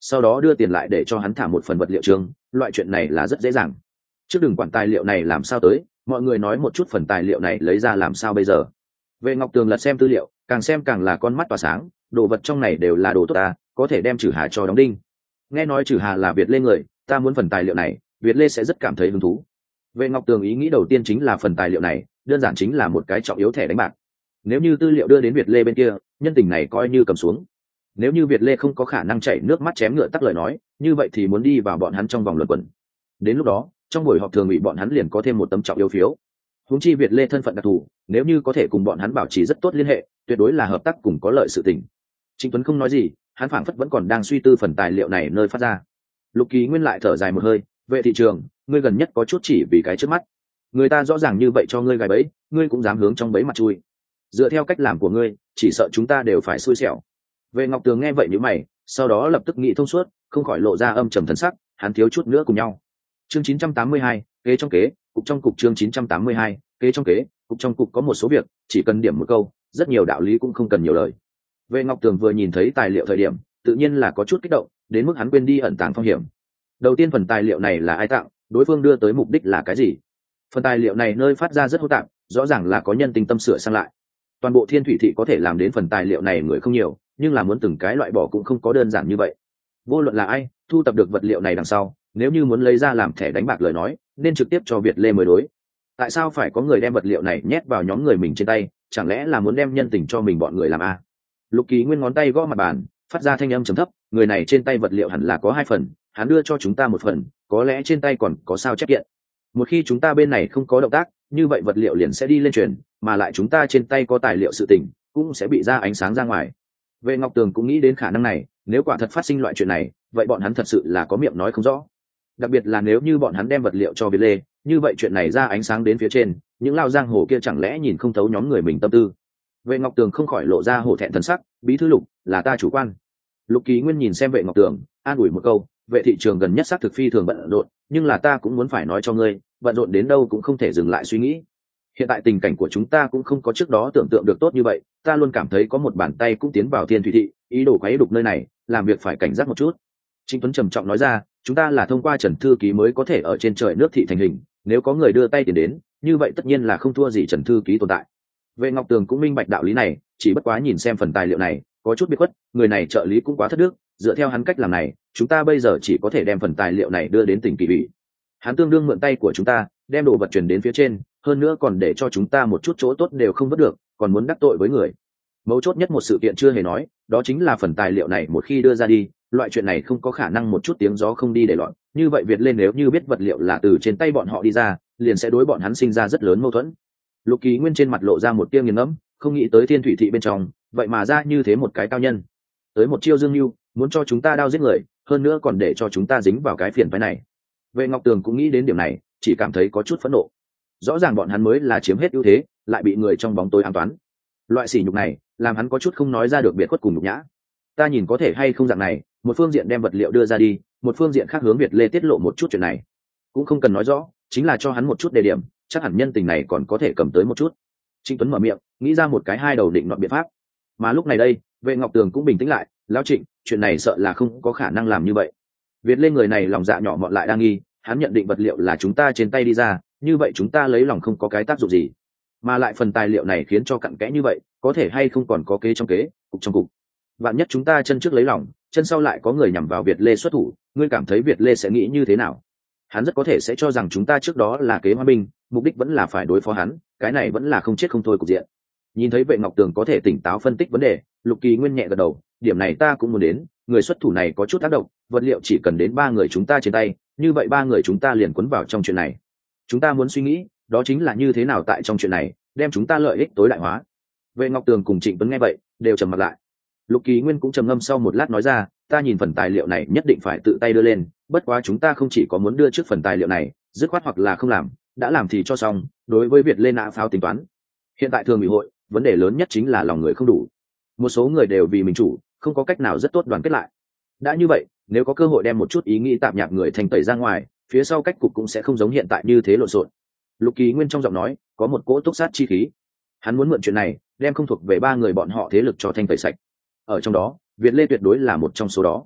sau đó đưa tiền lại để cho hắn thả một phần vật liệu chương, loại chuyện này là rất dễ dàng. Trước đừng quản tài liệu này làm sao tới, mọi người nói một chút phần tài liệu này lấy ra làm sao bây giờ. Vệ Ngọc Tường lật xem tư liệu, càng xem càng là con mắt tỏa sáng, đồ vật trong này đều là đồ tốt ta, có thể đem Trử Hà cho đóng đinh. Nghe nói Trử Hà là Việt Lê người, ta muốn phần tài liệu này, Việt Lê sẽ rất cảm thấy hứng thú. Vệ Ngọc Tường ý nghĩ đầu tiên chính là phần tài liệu này, đơn giản chính là một cái trọng yếu thẻ đánh bạc. Nếu như tư liệu đưa đến Việt Lê bên kia, nhân tình này coi như cầm xuống. Nếu như Việt Lê không có khả năng chảy nước mắt chém ngựa tắc lời nói, như vậy thì muốn đi vào bọn hắn trong vòng luẩn quẩn. Đến lúc đó, trong buổi họp thường ủy bọn hắn liền có thêm một tấm trọng yếu phiếu. Huống chi Việt Lê thân phận đặc thù, nếu như có thể cùng bọn hắn bảo trì rất tốt liên hệ, tuyệt đối là hợp tác cùng có lợi sự tình. Trịnh Tuấn không nói gì, hắn phảng phất vẫn còn đang suy tư phần tài liệu này nơi phát ra. Lục Kỳ Nguyên lại thở dài một hơi, vệ thị trường, ngươi gần nhất có chút chỉ vì cái trước mắt. Người ta rõ ràng như vậy cho ngươi gài bẫy, ngươi cũng dám hướng trong bẫy mặt chui. Dựa theo cách làm của ngươi, chỉ sợ chúng ta đều phải xui xẻo. Vệ Ngọc Tường nghe vậy nhíu mày, sau đó lập tức nghĩ thông suốt, không khỏi lộ ra âm trầm thần sắc, hắn thiếu chút nữa cùng nhau. Chương chín trăm tám mươi hai, kế trong kế, cục trong cục chương chín trăm tám mươi hai, kế trong kế, cục trong cục có một số việc, chỉ cần điểm một câu, rất nhiều đạo lý cũng không cần nhiều lời. Vệ Ngọc Tường vừa nhìn thấy tài liệu thời điểm, tự nhiên là có chút kích động, đến mức hắn quên đi ẩn tàng phong hiểm. Đầu tiên phần tài liệu này là ai tặng, đối phương đưa tới mục đích là cái gì? Phần tài liệu này nơi phát ra rất hỗn tạp, rõ ràng là có nhân tình tâm sửa sang lại. Toàn bộ Thiên Thủy thị có thể làm đến phần tài liệu này người không nhiều, nhưng là muốn từng cái loại bỏ cũng không có đơn giản như vậy. Vô luận là ai, thu tập được vật liệu này đằng sau, nếu như muốn lấy ra làm thẻ đánh bạc lời nói, nên trực tiếp cho Việt Lê mới đối. Tại sao phải có người đem vật liệu này nhét vào nhóm người mình trên tay, chẳng lẽ là muốn đem nhân tình cho mình bọn người làm a? Lục Kỳ Nguyên ngón tay gõ mặt bàn, phát ra thanh âm trầm thấp, người này trên tay vật liệu hẳn là có hai phần, hắn đưa cho chúng ta một phần, có lẽ trên tay còn có sao chép kiện. Một khi chúng ta bên này không có động tác, như vậy vật liệu liền sẽ đi lên truyền, mà lại chúng ta trên tay có tài liệu sự tình, cũng sẽ bị ra ánh sáng ra ngoài. Vệ Ngọc Tường cũng nghĩ đến khả năng này, nếu quả thật phát sinh loại chuyện này, vậy bọn hắn thật sự là có miệng nói không rõ. Đặc biệt là nếu như bọn hắn đem vật liệu cho Việt Lê, như vậy chuyện này ra ánh sáng đến phía trên, những lao giang hồ kia chẳng lẽ nhìn không thấu nhóm người mình tâm tư. Vệ Ngọc Tường không khỏi lộ ra hổ thẹn thần sắc, bí thư Lục, là ta chủ quan. Lục Kỳ Nguyên nhìn xem Vệ Ngọc Tường, an ủi một câu, vệ thị trường gần nhất xác thực phi thường bận rộn, nhưng là ta cũng muốn phải nói cho ngươi, bận rộn đến đâu cũng không thể dừng lại suy nghĩ. Hiện tại tình cảnh của chúng ta cũng không có trước đó tưởng tượng được tốt như vậy, ta luôn cảm thấy có một bàn tay cũng tiến vào Thiên Thủy thị, ý đồ quấy đục nơi này, làm việc phải cảnh giác một chút. Trịnh Tuấn trầm trọng nói ra, chúng ta là thông qua Trần thư ký mới có thể ở trên trời nước thị thành hình, nếu có người đưa tay tiền đến, như vậy tất nhiên là không thua gì Trần thư ký tồn tại. Vệ Ngọc Tường cũng minh bạch đạo lý này, chỉ bất quá nhìn xem phần tài liệu này, có chút biệt khuất, người này trợ lý cũng quá thất đức, dựa theo hắn cách làm này, chúng ta bây giờ chỉ có thể đem phần tài liệu này đưa đến tỉnh Kỳ ủy. Hắn tương đương mượn tay của chúng ta, đem đồ vật truyền đến phía trên, hơn nữa còn để cho chúng ta một chút chỗ tốt đều không vớt được, còn muốn đắc tội với người. Mấu chốt nhất một sự kiện chưa hề nói, đó chính là phần tài liệu này một khi đưa ra đi, loại chuyện này không có khả năng một chút tiếng gió không đi để loạn, như vậy Việt lên nếu như biết vật liệu là từ trên tay bọn họ đi ra, liền sẽ đối bọn hắn sinh ra rất lớn mâu thuẫn. Lục Kỳ Nguyên trên mặt lộ ra một tia nghiền ngẫm, không nghĩ tới Thiên Thủy thị bên trong, vậy mà ra như thế một cái cao nhân, tới một chiêu dương mưu, muốn cho chúng ta đao giết người, hơn nữa còn để cho chúng ta dính vào cái phiền phái này. Vệ Ngọc Tường cũng nghĩ đến điểm này, chỉ cảm thấy có chút phẫn nộ. Rõ ràng bọn hắn mới là chiếm hết ưu thế, lại bị người trong bóng tối ám toán. Loại sỉ nhục này, làm hắn có chút không nói ra được biệt khuất cùng nhục nhã. Ta nhìn có thể hay không dạng này, một phương diện đem vật liệu đưa ra đi, một phương diện khác hướng Việt Lê tiết lộ một chút chuyện này, cũng không cần nói rõ, chính là cho hắn một chút đề điểm, chắc hẳn nhân tình này còn có thể cầm tới một chút. Trịnh Tuấn mở miệng, nghĩ ra một cái hai đầu định loạn biện pháp. Mà lúc này đây, Vệ Ngọc Tường cũng bình tĩnh lại, lão Trịnh, chuyện này sợ là không có khả năng làm như vậy. Việt Lê người này lòng dạ nhỏ mọn lại đang nghi, hắn nhận định vật liệu là chúng ta trên tay đi ra, như vậy chúng ta lấy lòng không có cái tác dụng gì, mà lại phần tài liệu này khiến cho cặn kẽ như vậy, có thể hay không còn có kế trong kế, cục trong cục. Vạn nhất chúng ta chân trước lấy lòng, chân sau lại có người nhằm vào Việt Lê xuất thủ, ngươi cảm thấy Việt Lê sẽ nghĩ như thế nào? Hắn rất có thể sẽ cho rằng chúng ta trước đó là kế hòa bình, mục đích vẫn là phải đối phó hắn, cái này vẫn là không chết không thôi cục diện. Nhìn thấy Vệ Ngọc Tường có thể tỉnh táo phân tích vấn đề, Lục Kỳ Nguyên nhẹ gật đầu, điểm này ta cũng muốn đến, người xuất thủ này có chút tác động, vật liệu chỉ cần đến ba người chúng ta trên tay, như vậy ba người chúng ta liền cuốn vào trong chuyện này. Chúng ta muốn suy nghĩ, đó chính là như thế nào tại trong chuyện này, đem chúng ta lợi ích tối đại hóa. Vệ Ngọc Tường cùng Trịnh Tuấn nghe vậy, đều trầm mặt lại. Lục Kỳ Nguyên cũng trầm ngâm sau một lát nói ra, ta nhìn phần tài liệu này nhất định phải tự tay đưa lên, bất quá chúng ta không chỉ có muốn đưa trước phần tài liệu này, dứt khoát hoặc là không làm, đã làm thì cho xong, đối với Việt lên nã pháo tính toán. Hiện tại thường ủy hội, vấn đề lớn nhất chính là lòng người không đủ. Một số người đều vì mình chủ, không có cách nào rất tốt đoàn kết lại. Đã như vậy, nếu có cơ hội đem một chút ý nghĩ tạp nhạp người thành tẩy ra ngoài, phía sau cách cục cũng sẽ không giống hiện tại như thế lộn xộn. Lục Kỳ Nguyên trong giọng nói có một cỗ túc sát chi khí. Hắn muốn mượn chuyện này, đem không thuộc về ba người bọn họ thế lực cho thanh tẩy sạch. Ở trong đó, Việt Lê tuyệt đối là một trong số đó.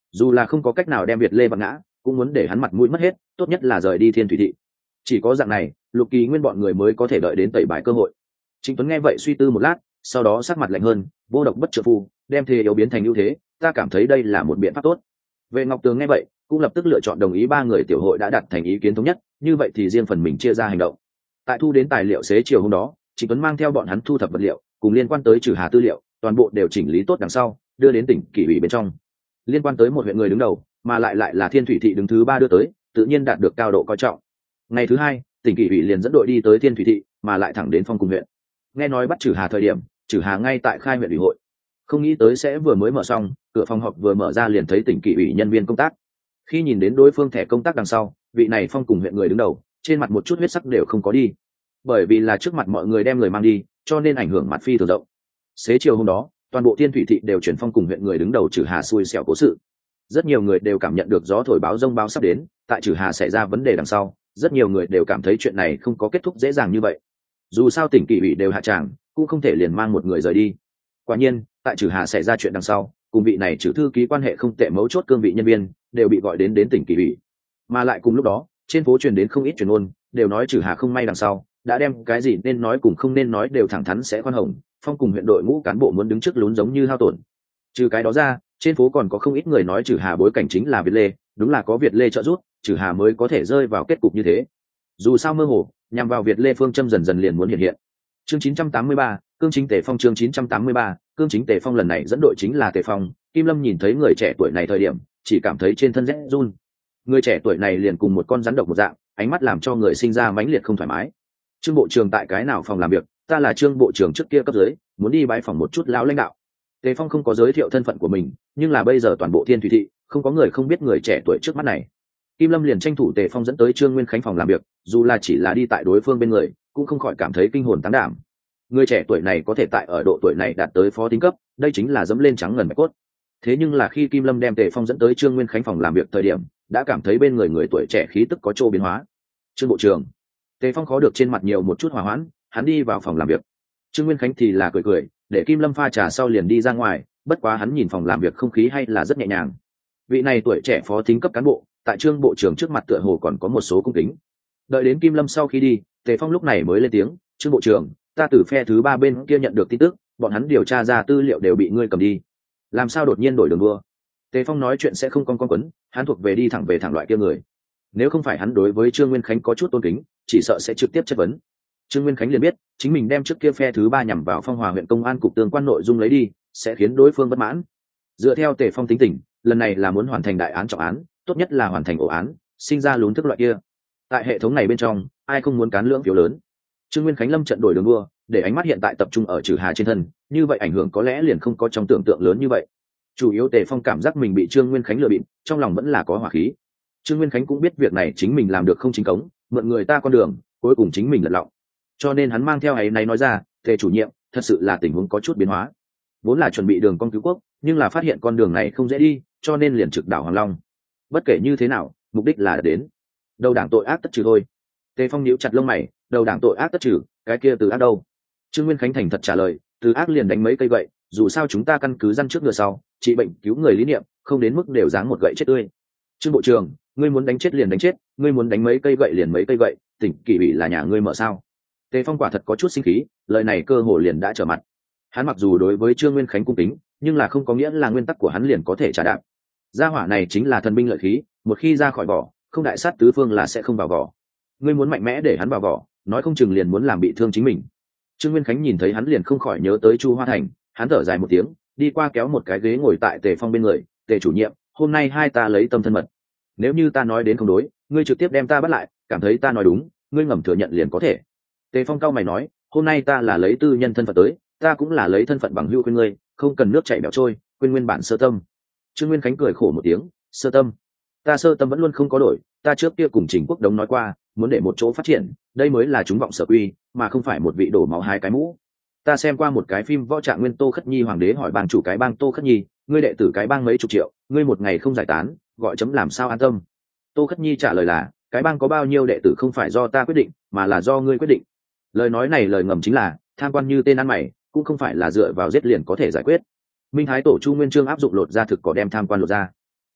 dù là không có cách nào đem Việt Lê vặn ngã, cũng muốn để hắn mặt mũi mất hết, tốt nhất là rời đi Thiên Thủy thị. Chỉ có dạng này, Lục Kỳ Nguyên bọn người mới có thể đợi đến tẩy bài cơ hội. Trịnh Tuấn nghe vậy suy tư một lát, sau đó sắc mặt lạnh hơn, vô độc bất trợ phu, đem thế yếu biến thành ưu thế, ta cảm thấy đây là một biện pháp tốt. Vệ Ngọc Tường nghe vậy, cũng lập tức lựa chọn đồng ý, ba người tiểu hội đã đặt thành ý kiến thống nhất, như vậy thì riêng phần mình chia ra hành động. Tại thu đến tài liệu xế chiều hôm đó, Trịnh Tuấn mang theo bọn hắn thu thập vật liệu, cùng liên quan tới Trừ Hà tư liệu, toàn bộ đều chỉnh lý tốt đằng sau, đưa đến tỉnh Kỷ ủy bên trong. Liên quan tới một huyện người đứng đầu, mà lại lại là Thiên Thủy thị đứng thứ ba đưa tới, tự nhiên đạt được cao độ coi trọng. Ngày thứ hai, tỉnh Kỷ ủy liền dẫn đội đi tới Thiên Thủy thị, mà lại thẳng đến Phong cùng huyện. Nghe nói bắt Trừ Hà thời điểm, Trừ Hà ngay tại khai huyện ủy hội, không nghĩ tới sẽ vừa mới mở xong, cửa phòng họp vừa mở ra liền thấy tỉnh Kỷ ủy nhân viên công tác. Khi nhìn đến đối phương thẻ công tác đằng sau, vị này Phong cùng huyện người đứng đầu, trên mặt một chút huyết sắc đều không có đi, bởi vì là trước mặt mọi người đem người mang đi, cho nên ảnh hưởng mặt phi thường rộng. Xế chiều hôm đó, toàn bộ Thiên Thủy thị đều chuyển Phong cùng huyện người đứng đầu Trừ Hà xui xẻo cố sự. Rất nhiều người đều cảm nhận được gió thổi báo rông báo sắp đến, tại Trừ Hà xảy ra vấn đề đằng sau, rất nhiều người đều cảm thấy chuyện này không có kết thúc dễ dàng như vậy. Dù sao tỉnh Kỷ ủy đều hạ tràng, cũng không thể liền mang một người rời đi. Quả nhiên, tại Trừ Hà xảy ra chuyện đằng sau, cùng vị này Trừ thư ký quan hệ không tệ mấu chốt cương vị nhân viên đều bị gọi đến đến tỉnh Kỷ ủy. Mà lại cùng lúc đó, trên phố truyền đến không ít truyền ngôn, đều nói Trừ Hà không may đằng sau, đã đem cái gì nên nói cùng không nên nói đều thẳng thắn sẽ khoan hồng, Phong cùng huyện đội ngũ cán bộ muốn đứng trước lún giống như hao tổn. Trừ cái đó ra, trên phố còn có không ít người nói Trừ Hà bối cảnh chính là Việt Lê, đúng là có Việt Lê trợ giúp, Trừ Hà mới có thể rơi vào kết cục như thế. Dù sao mơ hồ, nhằm vào Việt Lê phương châm dần dần liền muốn hiện hiện. Chương chín trăm tám mươi ba, cương chính Tề Phong. Chương chín trăm tám mươi ba, cương chính Tề Phong. Lần này dẫn đội chính là Tề Phong. Kim Lâm nhìn thấy người trẻ tuổi này thời điểm, chỉ cảm thấy trên thân rét run. Người trẻ tuổi này liền cùng một con rắn độc một dạng, ánh mắt làm cho người sinh ra mãnh liệt không thoải mái. Trương bộ trưởng tại cái nào phòng làm việc? Ta là Trương bộ trưởng trước kia cấp dưới, muốn đi bái phòng một chút lão lãnh đạo. Tề Phong không có giới thiệu thân phận của mình, nhưng là bây giờ toàn bộ Thiên Thủy thị không có người không biết người trẻ tuổi trước mắt này. Kim Lâm liền tranh thủ Tề Phong dẫn tới Trương Nguyên Khánh phòng làm việc, dù là chỉ là đi tại đối phương bên người, cũng không khỏi cảm thấy kinh hồn táng đảm. Người trẻ tuổi này có thể tại ở độ tuổi này đạt tới phó tính cấp, đây chính là dẫm lên trắng ngần mạch cốt. Thế nhưng là khi Kim Lâm đem Tề Phong dẫn tới Trương Nguyên Khánh phòng làm việc thời điểm, đã cảm thấy bên người người tuổi trẻ khí tức có chỗ biến hóa. Trương bộ trưởng. Tề Phong khó được trên mặt nhiều một chút hòa hoãn, hắn đi vào phòng làm việc. Trương Nguyên Khánh thì là cười cười, để Kim Lâm pha trà sau liền đi ra ngoài, bất quá hắn nhìn phòng làm việc không khí hay là rất nhẹ nhàng. Vị này tuổi trẻ phó thính cấp cán bộ, tại Trương bộ trưởng trước mặt tựa hồ còn có một số cung kính. Đợi đến Kim Lâm sau khi đi, Tề Phong lúc này mới lên tiếng, "Trương bộ trưởng, ta từ phe thứ ba bên kia nhận được tin tức, bọn hắn điều tra ra tư liệu đều bị ngươi cầm đi. Làm sao đột nhiên đổi đường đua?" Tề Phong nói chuyện sẽ không con con quấn, hắn thuộc về đi thẳng về thẳng loại kia người. Nếu không phải hắn đối với Trương Nguyên Khánh có chút tôn kính, chỉ sợ sẽ trực tiếp chất vấn. Trương Nguyên Khánh liền biết, chính mình đem trước kia phe thứ ba nhằm vào Phong Hòa huyện công an cục tương quan nội dung lấy đi, sẽ khiến đối phương bất mãn. Dựa theo Tề Phong tính tình, lần này là muốn hoàn thành đại án trọng án, tốt nhất là hoàn thành ổ án, sinh ra lún thức loại kia. Tại hệ thống này bên trong, ai không muốn cán lưỡng phiếu lớn. Trương Nguyên Khánh lâm trận đổi đường đua, để ánh mắt hiện tại tập trung ở Trừ Hà trên thân, như vậy ảnh hưởng có lẽ liền không có trong tưởng tượng lớn như vậy. Chủ yếu Tề Phong cảm giác mình bị Trương Nguyên Khánh lừa bịp, trong lòng vẫn là có hỏa khí. Trương Nguyên Khánh cũng biết việc này chính mình làm được không chính cống, mượn người ta con đường, cuối cùng chính mình lật lọng. Cho nên hắn mang theo ấy này nói ra, Tề chủ nhiệm, thật sự là tình huống có chút biến hóa. Vốn là chuẩn bị đường con cứu quốc, nhưng là phát hiện con đường này không dễ đi, cho nên liền trực đảo Hoàng Long. Bất kể như thế nào, mục đích là đến. Đầu đảng tội ác tất trừ thôi. Tề Phong nhíu chặt lông mày, đầu đảng tội ác tất trừ, cái kia từ ác đâu? Trương Nguyên Khánh thành thật trả lời, từ ác liền đánh mấy cây gậy, dù sao chúng ta căn cứ răn trước ngựa sau, trị bệnh cứu người lý niệm, không đến mức đều dáng một gậy chết tươi. Trương bộ trưởng, ngươi muốn đánh chết liền đánh chết, ngươi muốn đánh mấy cây gậy liền mấy cây gậy, tỉnh Kỷ ủy là nhà ngươi mở sao? Tề Phong quả thật có chút sinh khí, lời này cơ hồ liền đã trở mặt. Hắn mặc dù đối với Trương Nguyên Khánh cung kính, nhưng là không có nghĩa là nguyên tắc của hắn liền có thể trả đạp. Gia hỏa này chính là thần binh lợi khí, một khi ra khỏi vỏ, không đại sát tứ phương là sẽ không vào vỏ. Ngươi muốn mạnh mẽ để hắn vào vỏ, nói không chừng liền muốn làm bị thương chính mình. Trương Nguyên Khánh nhìn thấy hắn liền không khỏi nhớ tới Chu Hoa Thành, hắn thở dài một tiếng, đi qua kéo một cái ghế ngồi tại Tề Phong bên người, "Tề chủ nhiệm, hôm nay hai ta lấy tâm thân mật. Nếu như ta nói đến không đối, ngươi trực tiếp đem ta bắt lại, cảm thấy ta nói đúng, ngươi ngầm thừa nhận liền có thể." Tề Phong cau mày nói, "Hôm nay ta là lấy tư nhân thân phận tới, ta cũng là lấy thân phận bằng hữu khuyên ngươi, không cần nước chảy bẻo trôi, quên nguyên bản sơ tâm." Trương Nguyên Khánh cười khổ một tiếng, "Sơ tâm? Ta sơ tâm vẫn luôn không có đổi, ta trước kia cùng Trình Quốc Đống nói qua, muốn để một chỗ phát triển, đây mới là chúng vọng sở quy, mà không phải một vị đổ máu hai cái mũ. Ta xem qua một cái phim võ trạng nguyên Tô Khất Nhi hoàng đế hỏi bang chủ cái bang Tô Khất Nhi, ngươi đệ tử cái bang mấy chục triệu, ngươi một ngày không giải tán, gọi chấm làm sao an tâm?" Tô Khất Nhi trả lời là, "Cái bang có bao nhiêu đệ tử không phải do ta quyết định, mà là do ngươi quyết định." Lời nói này lời ngầm chính là, tham quan như tên ăn mày, cũng không phải là dựa vào giết liền có thể giải quyết. Minh Thái tổ Chu Nguyên Chương áp dụng lột ra thực có đem tham quan lột ra.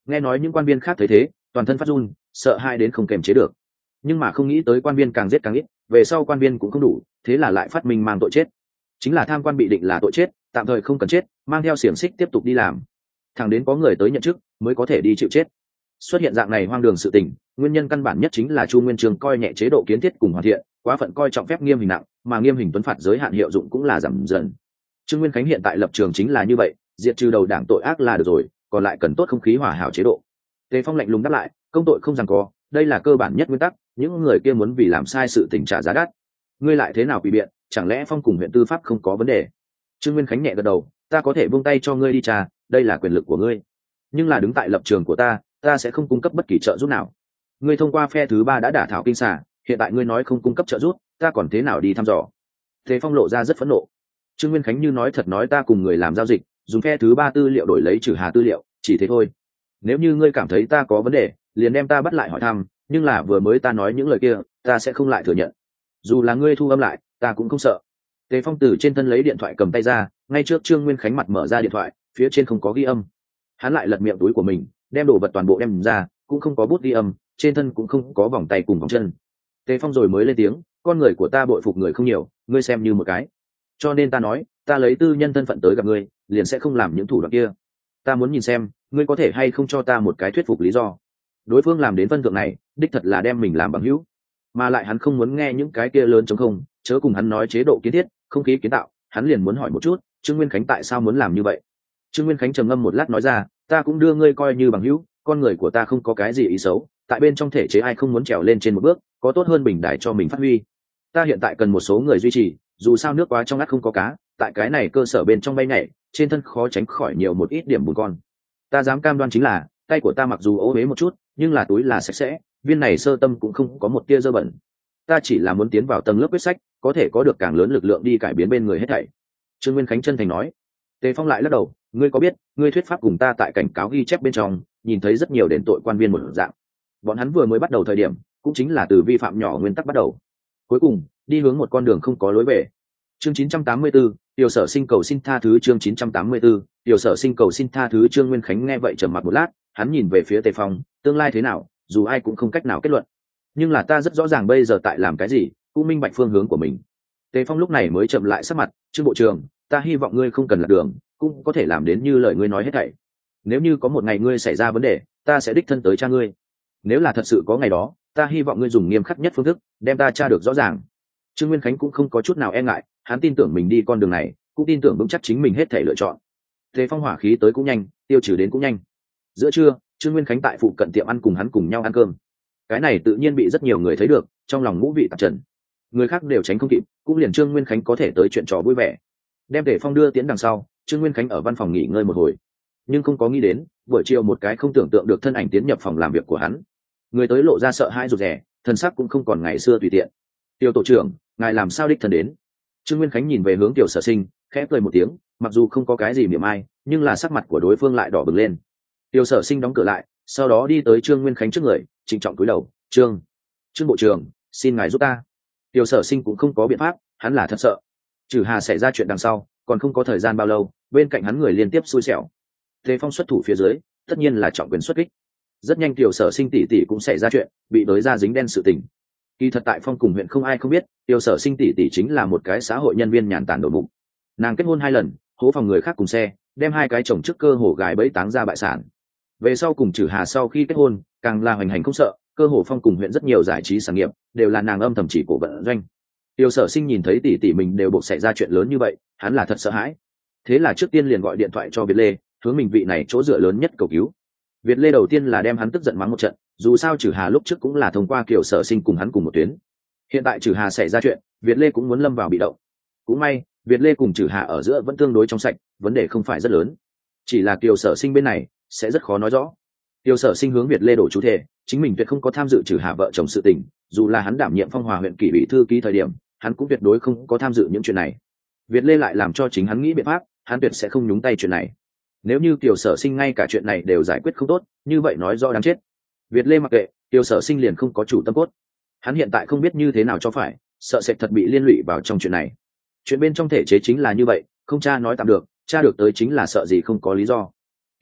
Nghe nói những quan viên khác thấy thế toàn thân phát run, sợ hãi đến không kềm chế được. Nhưng mà không nghĩ tới quan viên càng giết càng ít, về sau quan viên cũng không đủ, thế là lại phát minh mang tội chết. Chính là tham quan bị định là tội chết, tạm thời không cần chết, mang theo xiềng xích tiếp tục đi làm, thẳng đến có người tới nhận chức mới có thể đi chịu chết. Xuất hiện dạng này hoang đường sự tình, nguyên nhân căn bản nhất chính là Chu Nguyên Chương coi nhẹ chế độ kiến thiết cùng hoàn thiện, quá phận coi trọng phép nghiêm hình nặng, mà nghiêm hình tuấn phạt giới hạn hiệu dụng cũng là giảm dần. Trương Nguyên Khánh hiện tại lập trường chính là như vậy, diệt trừ đầu đảng tội ác là được rồi, còn lại cần tốt không khí hòa hảo chế độ. Tề Phong lạnh lùng đáp lại, công tội không giằng co, đây là cơ bản nhất nguyên tắc, những người kia muốn vì làm sai sự tình trả giá đắt. Ngươi lại thế nào quỷ biện, chẳng lẽ Phong cùng huyện tư pháp không có vấn đề? Trương Nguyên Khánh nhẹ gật đầu, ta có thể buông tay cho ngươi đi trà, đây là quyền lực của ngươi, nhưng là đứng tại lập trường của ta, ta sẽ không cung cấp bất kỳ trợ giúp nào. Ngươi thông qua phe thứ ba đã đả thảo kinh xà, hiện tại ngươi nói không cung cấp trợ giúp, ta còn thế nào đi thăm dò? Tề Phong lộ ra rất phẫn nộ. Trương Nguyên Khánh như nói thật nói ta cùng người làm giao dịch, dùng phe thứ ba tư liệu đổi lấy Trừ Hà tư liệu, chỉ thế thôi. Nếu như ngươi cảm thấy ta có vấn đề, liền đem ta bắt lại hỏi thăm, nhưng là vừa mới ta nói những lời kia, ta sẽ không lại thừa nhận. Dù là ngươi thu âm lại, ta cũng không sợ. Tề Phong từ trên thân lấy điện thoại cầm tay ra, ngay trước Trương Nguyên Khánh mặt mở ra điện thoại, phía trên không có ghi âm. Hắn lại lật miệng túi của mình, đem đồ vật toàn bộ đem ra, cũng không có bút ghi âm, trên thân cũng không có vòng tay cùng vòng chân. Tề Phong rồi mới lên tiếng, con người của ta bội phục người không nhiều, ngươi xem như một cái. Cho nên ta nói, ta lấy tư nhân thân phận tới gặp ngươi, liền sẽ không làm những thủ đoạn kia. Ta muốn nhìn xem, ngươi có thể hay không cho ta một cái thuyết phục lý do. Đối phương làm đến phân thượng này, đích thật là đem mình làm bằng hữu, mà lại hắn không muốn nghe những cái kia lớn chống không, chớ cùng hắn nói chế độ kiến thiết, không khí kiến tạo, hắn liền muốn hỏi một chút, Trương Nguyên Khánh tại sao muốn làm như vậy. Trương Nguyên Khánh trầm ngâm một lát nói ra, ta cũng đưa ngươi coi như bằng hữu, con người của ta không có cái gì ý xấu, tại bên trong thể chế ai không muốn trèo lên trên một bước, có tốt hơn bình đài cho mình phát huy. Ta hiện tại cần một số người duy trì, dù sao nước quá trong ngắt không có cá, tại cái này cơ sở bên trong bay nhảy, trên thân khó tránh khỏi nhiều một ít điểm bùn con. Ta dám cam đoan chính là, tay của ta mặc dù ố uế một chút, nhưng là túi là sạch sẽ, viên này sơ tâm cũng không có một tia dơ bẩn. Ta chỉ là muốn tiến vào tầng lớp quyết sách, có thể có được càng lớn lực lượng đi cải biến bên người hết thảy. Trương Nguyên Khánh chân thành nói. Tề Phong lại lắc đầu, ngươi có biết, ngươi thuyết pháp cùng ta tại cảnh cáo ghi chép bên trong, nhìn thấy rất nhiều đền tội quan viên một dạng. Bọn hắn vừa mới bắt đầu thời điểm, cũng chính là từ vi phạm nhỏ nguyên tắc bắt đầu, cuối cùng đi hướng một con đường không có lối về. Chương chín trăm tám mươi tư, Tiểu Sở Sinh cầu xin tha thứ. Chương chín trăm tám mươi tư, Tiểu Sở Sinh cầu xin tha thứ. Trương Nguyên Khánh nghe vậy trầm mặc một lát, hắn nhìn về phía Tề Phong, tương lai thế nào, dù ai cũng không cách nào kết luận, nhưng là ta rất rõ ràng bây giờ tại làm cái gì, cũng minh bạch phương hướng của mình. Tề Phong lúc này mới chậm lại sắc mặt, Trương bộ trưởng, ta hy vọng ngươi không cần lạc đường, cũng có thể làm đến như lời ngươi nói hết thảy. Nếu như có một ngày ngươi xảy ra vấn đề, ta sẽ đích thân tới tra ngươi. Nếu là thật sự có ngày đó, ta hy vọng ngươi dùng nghiêm khắc nhất phương thức đem ta tra được rõ ràng. Trương Nguyên Khánh cũng không có chút nào e ngại, hắn tin tưởng mình đi con đường này, cũng tin tưởng vững chắc chính mình hết thể lựa chọn. Tề Phong hỏa khí tới cũng nhanh, tiêu trừ đến cũng nhanh. Giữa trưa, Trương Nguyên Khánh tại phụ cận tiệm ăn cùng hắn cùng nhau ăn cơm. Cái này tự nhiên bị rất nhiều người thấy được, trong lòng ngũ vị tạp trần. Người khác đều tránh không kịp, cũng liền Trương Nguyên Khánh có thể tới chuyện trò vui vẻ. Đem Tề Phong đưa tiến đằng sau, Trương Nguyên Khánh ở văn phòng nghỉ ngơi một hồi, nhưng không có nghĩ đến buổi chiều một cái không tưởng tượng được thân ảnh tiến nhập phòng làm việc của hắn. Người tới lộ ra sợ hãi rụt rè, thần sắc cũng không còn ngày xưa tùy tiện. Tiêu tổ trưởng, ngài làm sao đích thân đến? Trương Nguyên Khánh nhìn về hướng Tiểu Sở Sinh, khẽ cười một tiếng, mặc dù không có cái gì mỉa mai, nhưng là sắc mặt của đối phương lại đỏ bừng lên. Tiểu Sở Sinh đóng cửa lại, sau đó đi tới Trương Nguyên Khánh trước người, trịnh trọng cúi đầu, "Trương, Trương bộ trưởng, xin ngài giúp ta." Tiểu Sở Sinh cũng không có biện pháp, hắn là thật sợ. Trừ Hà xảy ra chuyện đằng sau, còn không có thời gian bao lâu, bên cạnh hắn người liên tiếp xui xẻo. Tề Phong xuất thủ phía dưới, tất nhiên là trọng quyền xuất kích. Rất nhanh Tiểu Sở Sinh tỷ tỷ cũng xảy ra chuyện, bị đối ra dính đen sự tình. Kỳ thật tại Phong cùng huyện không ai không biết, Tiểu Sở Sinh tỷ tỷ chính là một cái xã hội nhân viên nhàn tản đổ mục. Nàng kết hôn hai lần, hố phòng người khác cùng xe, đem hai cái chồng trước cơ hồ gài bẫy táng ra bại sản. Về sau cùng Trừ Hà sau khi kết hôn, càng là hoành hành không sợ, cơ hồ Phong cùng huyện rất nhiều giải trí sản nghiệp đều là nàng âm thầm chỉ cổ vận doanh. Tiểu Sở Sinh nhìn thấy tỷ tỷ mình đều buộc xảy ra chuyện lớn như vậy, hắn là thật sợ hãi. Thế là trước tiên liền gọi điện thoại cho Việt Lê, hướng mình vị này chỗ dựa lớn nhất cầu cứu. Việt Lê đầu tiên là đem hắn tức giận mắng một trận, dù sao Trừ Hà lúc trước cũng là thông qua Kiều Sở Sinh cùng hắn cùng một tuyến. Hiện tại Trừ Hà xảy ra chuyện, Việt Lê cũng muốn lâm vào bị động. Cũng may, Việt Lê cùng Trừ Hà ở giữa vẫn tương đối trong sạch, vấn đề không phải rất lớn. Chỉ là Kiều Sở Sinh bên này sẽ rất khó nói rõ. Kiều Sở Sinh hướng Việt Lê đổ chú thể, chính mình tuyệt không có tham dự Trừ Hà vợ chồng sự tình, dù là hắn đảm nhiệm Phong Hòa huyện kỷ ủy thư ký thời điểm, hắn cũng tuyệt đối không có tham dự những chuyện này. Việt Lê lại làm cho chính hắn nghĩ biện pháp, hắn tuyệt sẽ không nhúng tay chuyện này. Nếu như Kiều Sở Sinh ngay cả chuyện này đều giải quyết không tốt, như vậy nói rõ đáng chết. Việt Lê mặc kệ, Kiều Sở Sinh liền không có chủ tâm cốt. Hắn hiện tại không biết như thế nào cho phải, sợ sẽ thật bị liên lụy vào trong chuyện này. Chuyện bên trong thể chế chính là như vậy, không cha nói tạm được, cha được tới chính là sợ gì không có lý do.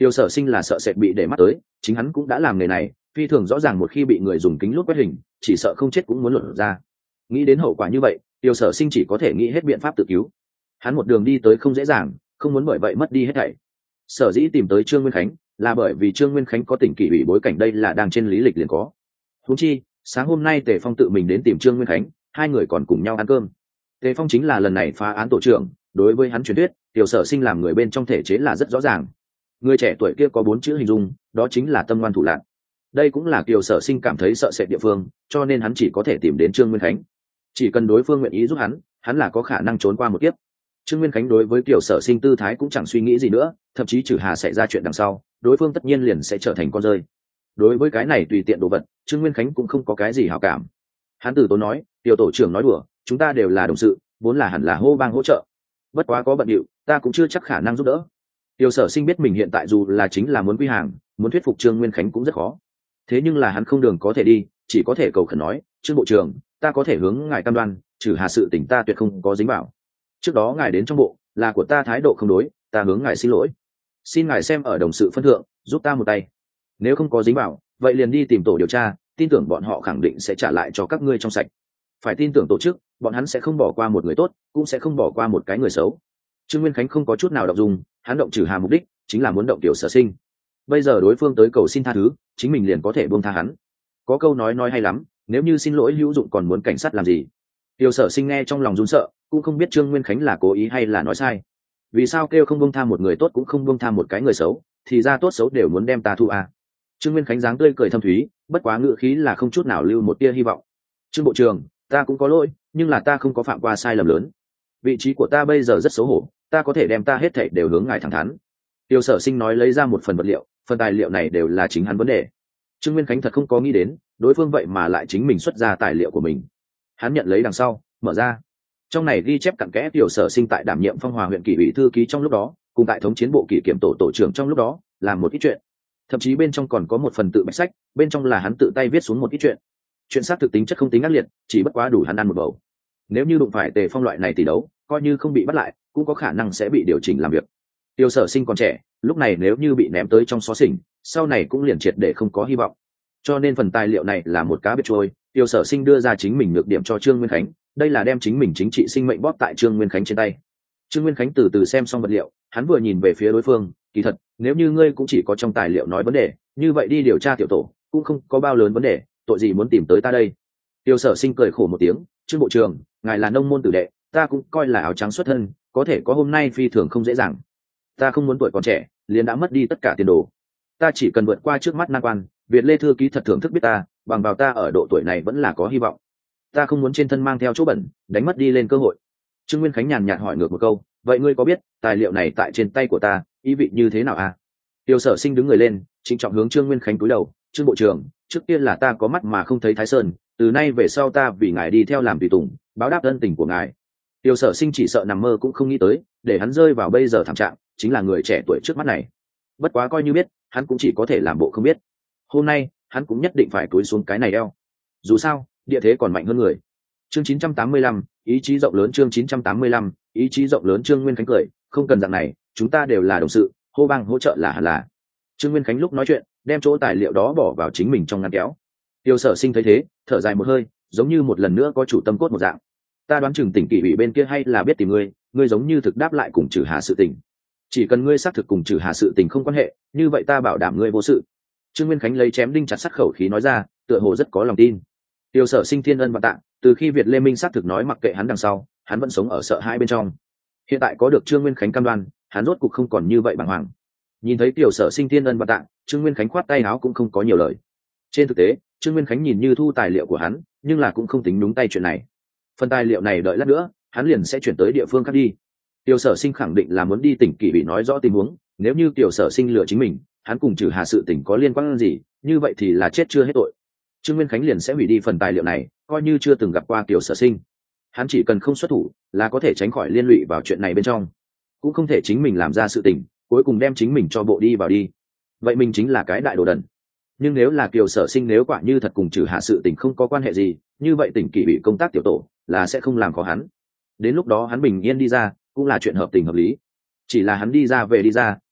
Tiêu Sở Sinh là sợ sệt bị để mắt tới, chính hắn cũng đã làm nghề này, phi thường rõ ràng một khi bị người dùng kính lúp quét hình, chỉ sợ không chết cũng muốn luận ra. Nghĩ đến hậu quả như vậy, Tiêu Sở Sinh chỉ có thể nghĩ hết biện pháp tự cứu. Hắn một đường đi tới không dễ dàng, không muốn bởi vậy mất đi hết thảy. Sở dĩ tìm tới Trương Nguyên Khánh, là bởi vì Trương Nguyên Khánh có tỉnh kỷ ủy bối cảnh đây là đang trên lý lịch liền có. Huống chi, sáng hôm nay Tề Phong tự mình đến tìm Trương Nguyên Khánh, hai người còn cùng nhau ăn cơm. Tề Phong chính là lần này phá án tổ trưởng, đối với hắn truyền thuyết, Tiêu Sở Sinh làm người bên trong thể chế là rất rõ ràng. Người trẻ tuổi kia có bốn chữ hình dung, đó chính là tâm ngoan thủ lạn. Đây cũng là Tiêu Sở Sinh cảm thấy sợ sệt địa phương, cho nên hắn chỉ có thể tìm đến Trương Nguyên Khánh. Chỉ cần đối phương nguyện ý giúp hắn, hắn là có khả năng trốn qua một kiếp. Trương Nguyên Khánh đối với Tiêu Sở Sinh tư thái cũng chẳng suy nghĩ gì nữa, thậm chí trừ Hà xảy ra chuyện đằng sau, đối phương tất nhiên liền sẽ trở thành con rơi. Đối với cái này tùy tiện đồ vật, Trương Nguyên Khánh cũng không có cái gì hảo cảm. Hắn từ tốn nói, Tiêu tổ trưởng nói đùa, chúng ta đều là đồng sự, vốn là hẳn là hô bang hỗ trợ. Bất quá có bận điệu, ta cũng chưa chắc khả năng giúp đỡ. Tiêu Sở Sinh biết mình hiện tại dù là chính là muốn quy hàng, muốn thuyết phục Trương Nguyên Khánh cũng rất khó. Thế nhưng là hắn không đường có thể đi, chỉ có thể cầu khẩn nói, Trương bộ trưởng, ta có thể hướng ngài cam đoan, trừ Hà sự tình ta tuyệt không có dính vào. Trước đó ngài đến trong bộ, là của ta thái độ không đối, ta hướng ngài xin lỗi. Xin ngài xem ở đồng sự phân thượng, giúp ta một tay. Nếu không có dính vào, vậy liền đi tìm tổ điều tra, tin tưởng bọn họ khẳng định sẽ trả lại cho các ngươi trong sạch. Phải tin tưởng tổ chức, bọn hắn sẽ không bỏ qua một người tốt, cũng sẽ không bỏ qua một cái người xấu. Trương Nguyên Khánh không có chút nào động dung, hắn động trừ Hà mục đích chính là muốn động Tiêu Sở Sinh. Bây giờ đối phương tới cầu xin tha thứ, chính mình liền có thể buông tha hắn. Có câu nói nói hay lắm, nếu như xin lỗi hữu dụng còn muốn cảnh sát làm gì? Tiêu Sở Sinh nghe trong lòng run sợ, cũng không biết Trương Nguyên Khánh là cố ý hay là nói sai. Vì sao kêu không buông tha một người tốt cũng không buông tha một cái người xấu, thì ra tốt xấu đều muốn đem ta thu à? Trương Nguyên Khánh dáng tươi cười thâm thúy, bất quá ngữ khí là không chút nào lưu một tia hy vọng. Trương bộ trưởng, ta cũng có lỗi, nhưng là ta không có phạm qua sai lầm lớn. Vị trí của ta bây giờ rất xấu hổ, ta có thể đem ta hết thảy đều hướng ngài thẳng thắn. Tiêu Sở Sinh nói lấy ra một phần vật liệu, phần tài liệu này đều là chính hắn vấn đề. Trương Nguyên Khánh thật không có nghĩ đến, đối phương vậy mà lại chính mình xuất ra tài liệu của mình. Hắn nhận lấy đằng sau, mở ra. Trong này ghi chép cặn kẽ Tiêu Sở Sinh tại đảm nhiệm Phong Hòa huyện kỷ ủy thư ký trong lúc đó, cùng tại thống chiến bộ kỷ kiểm tổ tổ trưởng trong lúc đó, làm một ít chuyện. Thậm chí bên trong còn có một phần tự bạch sách, bên trong là hắn tự tay viết xuống một ít chuyện. Chuyện xác thực tính chất không tính ác liệt, chỉ bất quá đủ hắn ăn một bầu. Nếu như đụng phải Tề Phong loại này tỷ đấu, coi như không bị bắt lại, cũng có khả năng sẽ bị điều chỉnh làm việc. Tiêu Sở Sinh còn trẻ, lúc này nếu như bị ném tới trong xó xỉnh, sau này cũng liền triệt để không có hy vọng. Cho nên phần tài liệu này là một cá biệt trôi, Tiêu Sở Sinh đưa ra chính mình nhược điểm cho Trương Nguyên Khánh, đây là đem chính mình chính trị sinh mệnh bóp tại Trương Nguyên Khánh trên tay. Trương Nguyên Khánh từ từ xem xong vật liệu, hắn vừa nhìn về phía đối phương, kỳ thật, nếu như ngươi cũng chỉ có trong tài liệu nói vấn đề, như vậy đi điều tra tiểu tổ, cũng không có bao lớn vấn đề, tội gì muốn tìm tới ta đây? Tiêu Sở Sinh cười khổ một tiếng, Trương bộ trưởng, ngài là nông môn tử đệ, ta cũng coi là áo trắng xuất thân, có thể có hôm nay phi thường không dễ dàng. Ta không muốn tuổi còn trẻ, liền đã mất đi tất cả tiền đồ. Ta chỉ cần vượt qua trước mắt nan quan, Việt Lê thư ký thật thưởng thức biết ta, bằng vào ta ở độ tuổi này vẫn là có hy vọng. Ta không muốn trên thân mang theo chỗ bẩn, đánh mất đi lên cơ hội. Trương Nguyên Khánh nhàn nhạt hỏi ngược một câu, vậy ngươi có biết tài liệu này tại trên tay của ta ý vị như thế nào à? Tiêu Sở Sinh đứng người lên, trịnh trọng hướng Trương Nguyên Khánh cúi đầu, Trương bộ trưởng, trước tiên là ta có mắt mà không thấy Thái Sơn, từ nay về sau ta vì ngài đi theo làm tùy tùng, báo đáp ân tình của ngài. Tiêu Sở Sinh chỉ sợ nằm mơ cũng không nghĩ tới, để hắn rơi vào bây giờ thảm trạng, chính là người trẻ tuổi trước mắt này. Bất quá coi như biết, hắn cũng chỉ có thể làm bộ không biết. Hôm nay, hắn cũng nhất định phải cúi xuống cái này eo. Dù sao, địa thế còn mạnh hơn người. Chương chín trăm tám mươi lăm, ý chí rộng lớn chương chín trăm tám mươi lăm, ý chí rộng lớn Trương Nguyên Khánh cười, không cần dạng này, chúng ta đều là đồng sự, hô bang hỗ trợ là hẳn là. Trương Nguyên Khánh lúc nói chuyện, đem chỗ tài liệu đó bỏ vào chính mình trong ngăn kéo. Tiêu Sở Sinh thấy thế, thở dài một hơi, giống như một lần nữa có chủ tâm cốt một dạng. Ta đoán chừng tỉnh kỷ ủy bên kia hay là biết tìm ngươi, ngươi giống như thực đáp lại cùng Trừ Hà sự tình. Chỉ cần ngươi xác thực cùng Trừ Hà sự tình không quan hệ, như vậy ta bảo đảm ngươi vô sự. Trương Nguyên Khánh lấy chém đinh chặt sắt khẩu khí nói ra, tựa hồ rất có lòng tin. Tiêu Sở Sinh thiên ân và tạ, từ khi Việt Lê Minh xác thực nói mặc kệ hắn đằng sau, hắn vẫn sống ở sợ hãi bên trong. Hiện tại có được Trương Nguyên Khánh cam đoan, hắn rốt cục không còn như vậy bàng hoàng. Nhìn thấy Tiêu Sở Sinh thiên ân và tạ, Trương Nguyên Khánh khoát tay áo cũng không có nhiều lời. Trên thực tế, Trương Nguyên Khánh nhìn như thu tài liệu của hắn, nhưng là cũng không tính đúng tay chuyện này. Phần tài liệu này đợi lát nữa, hắn liền sẽ chuyển tới địa phương khác đi. Tiêu Sở Sinh khẳng định là muốn đi tỉnh kỷ bị nói rõ tình huống, nếu như Tiêu Sở Sinh lừa chính mình, hắn cùng Trừ Hà sự tình có liên quan gì, như vậy thì là chết chưa hết tội. Trương Nguyên Khánh liền sẽ hủy đi phần tài liệu này, coi như chưa từng gặp qua Tiêu Sở Sinh. Hắn chỉ cần không xuất thủ, là có thể tránh khỏi liên lụy vào chuyện này bên trong. Cũng không thể chính mình làm ra sự tình, cuối cùng đem chính mình cho bộ đi vào đi. Vậy mình chính là cái đại đồ đần. Nhưng nếu là Tiêu Sở Sinh nếu quả như thật cùng Trừ Hà sự tình không có quan hệ gì, như vậy tỉnh kỷ bị công tác tiểu tổ là sẽ không làm khó hắn. Đến lúc đó hắn bình yên đi ra, cũng là chuyện hợp tình hợp lý. Chỉ là hắn đi ra về đi ra,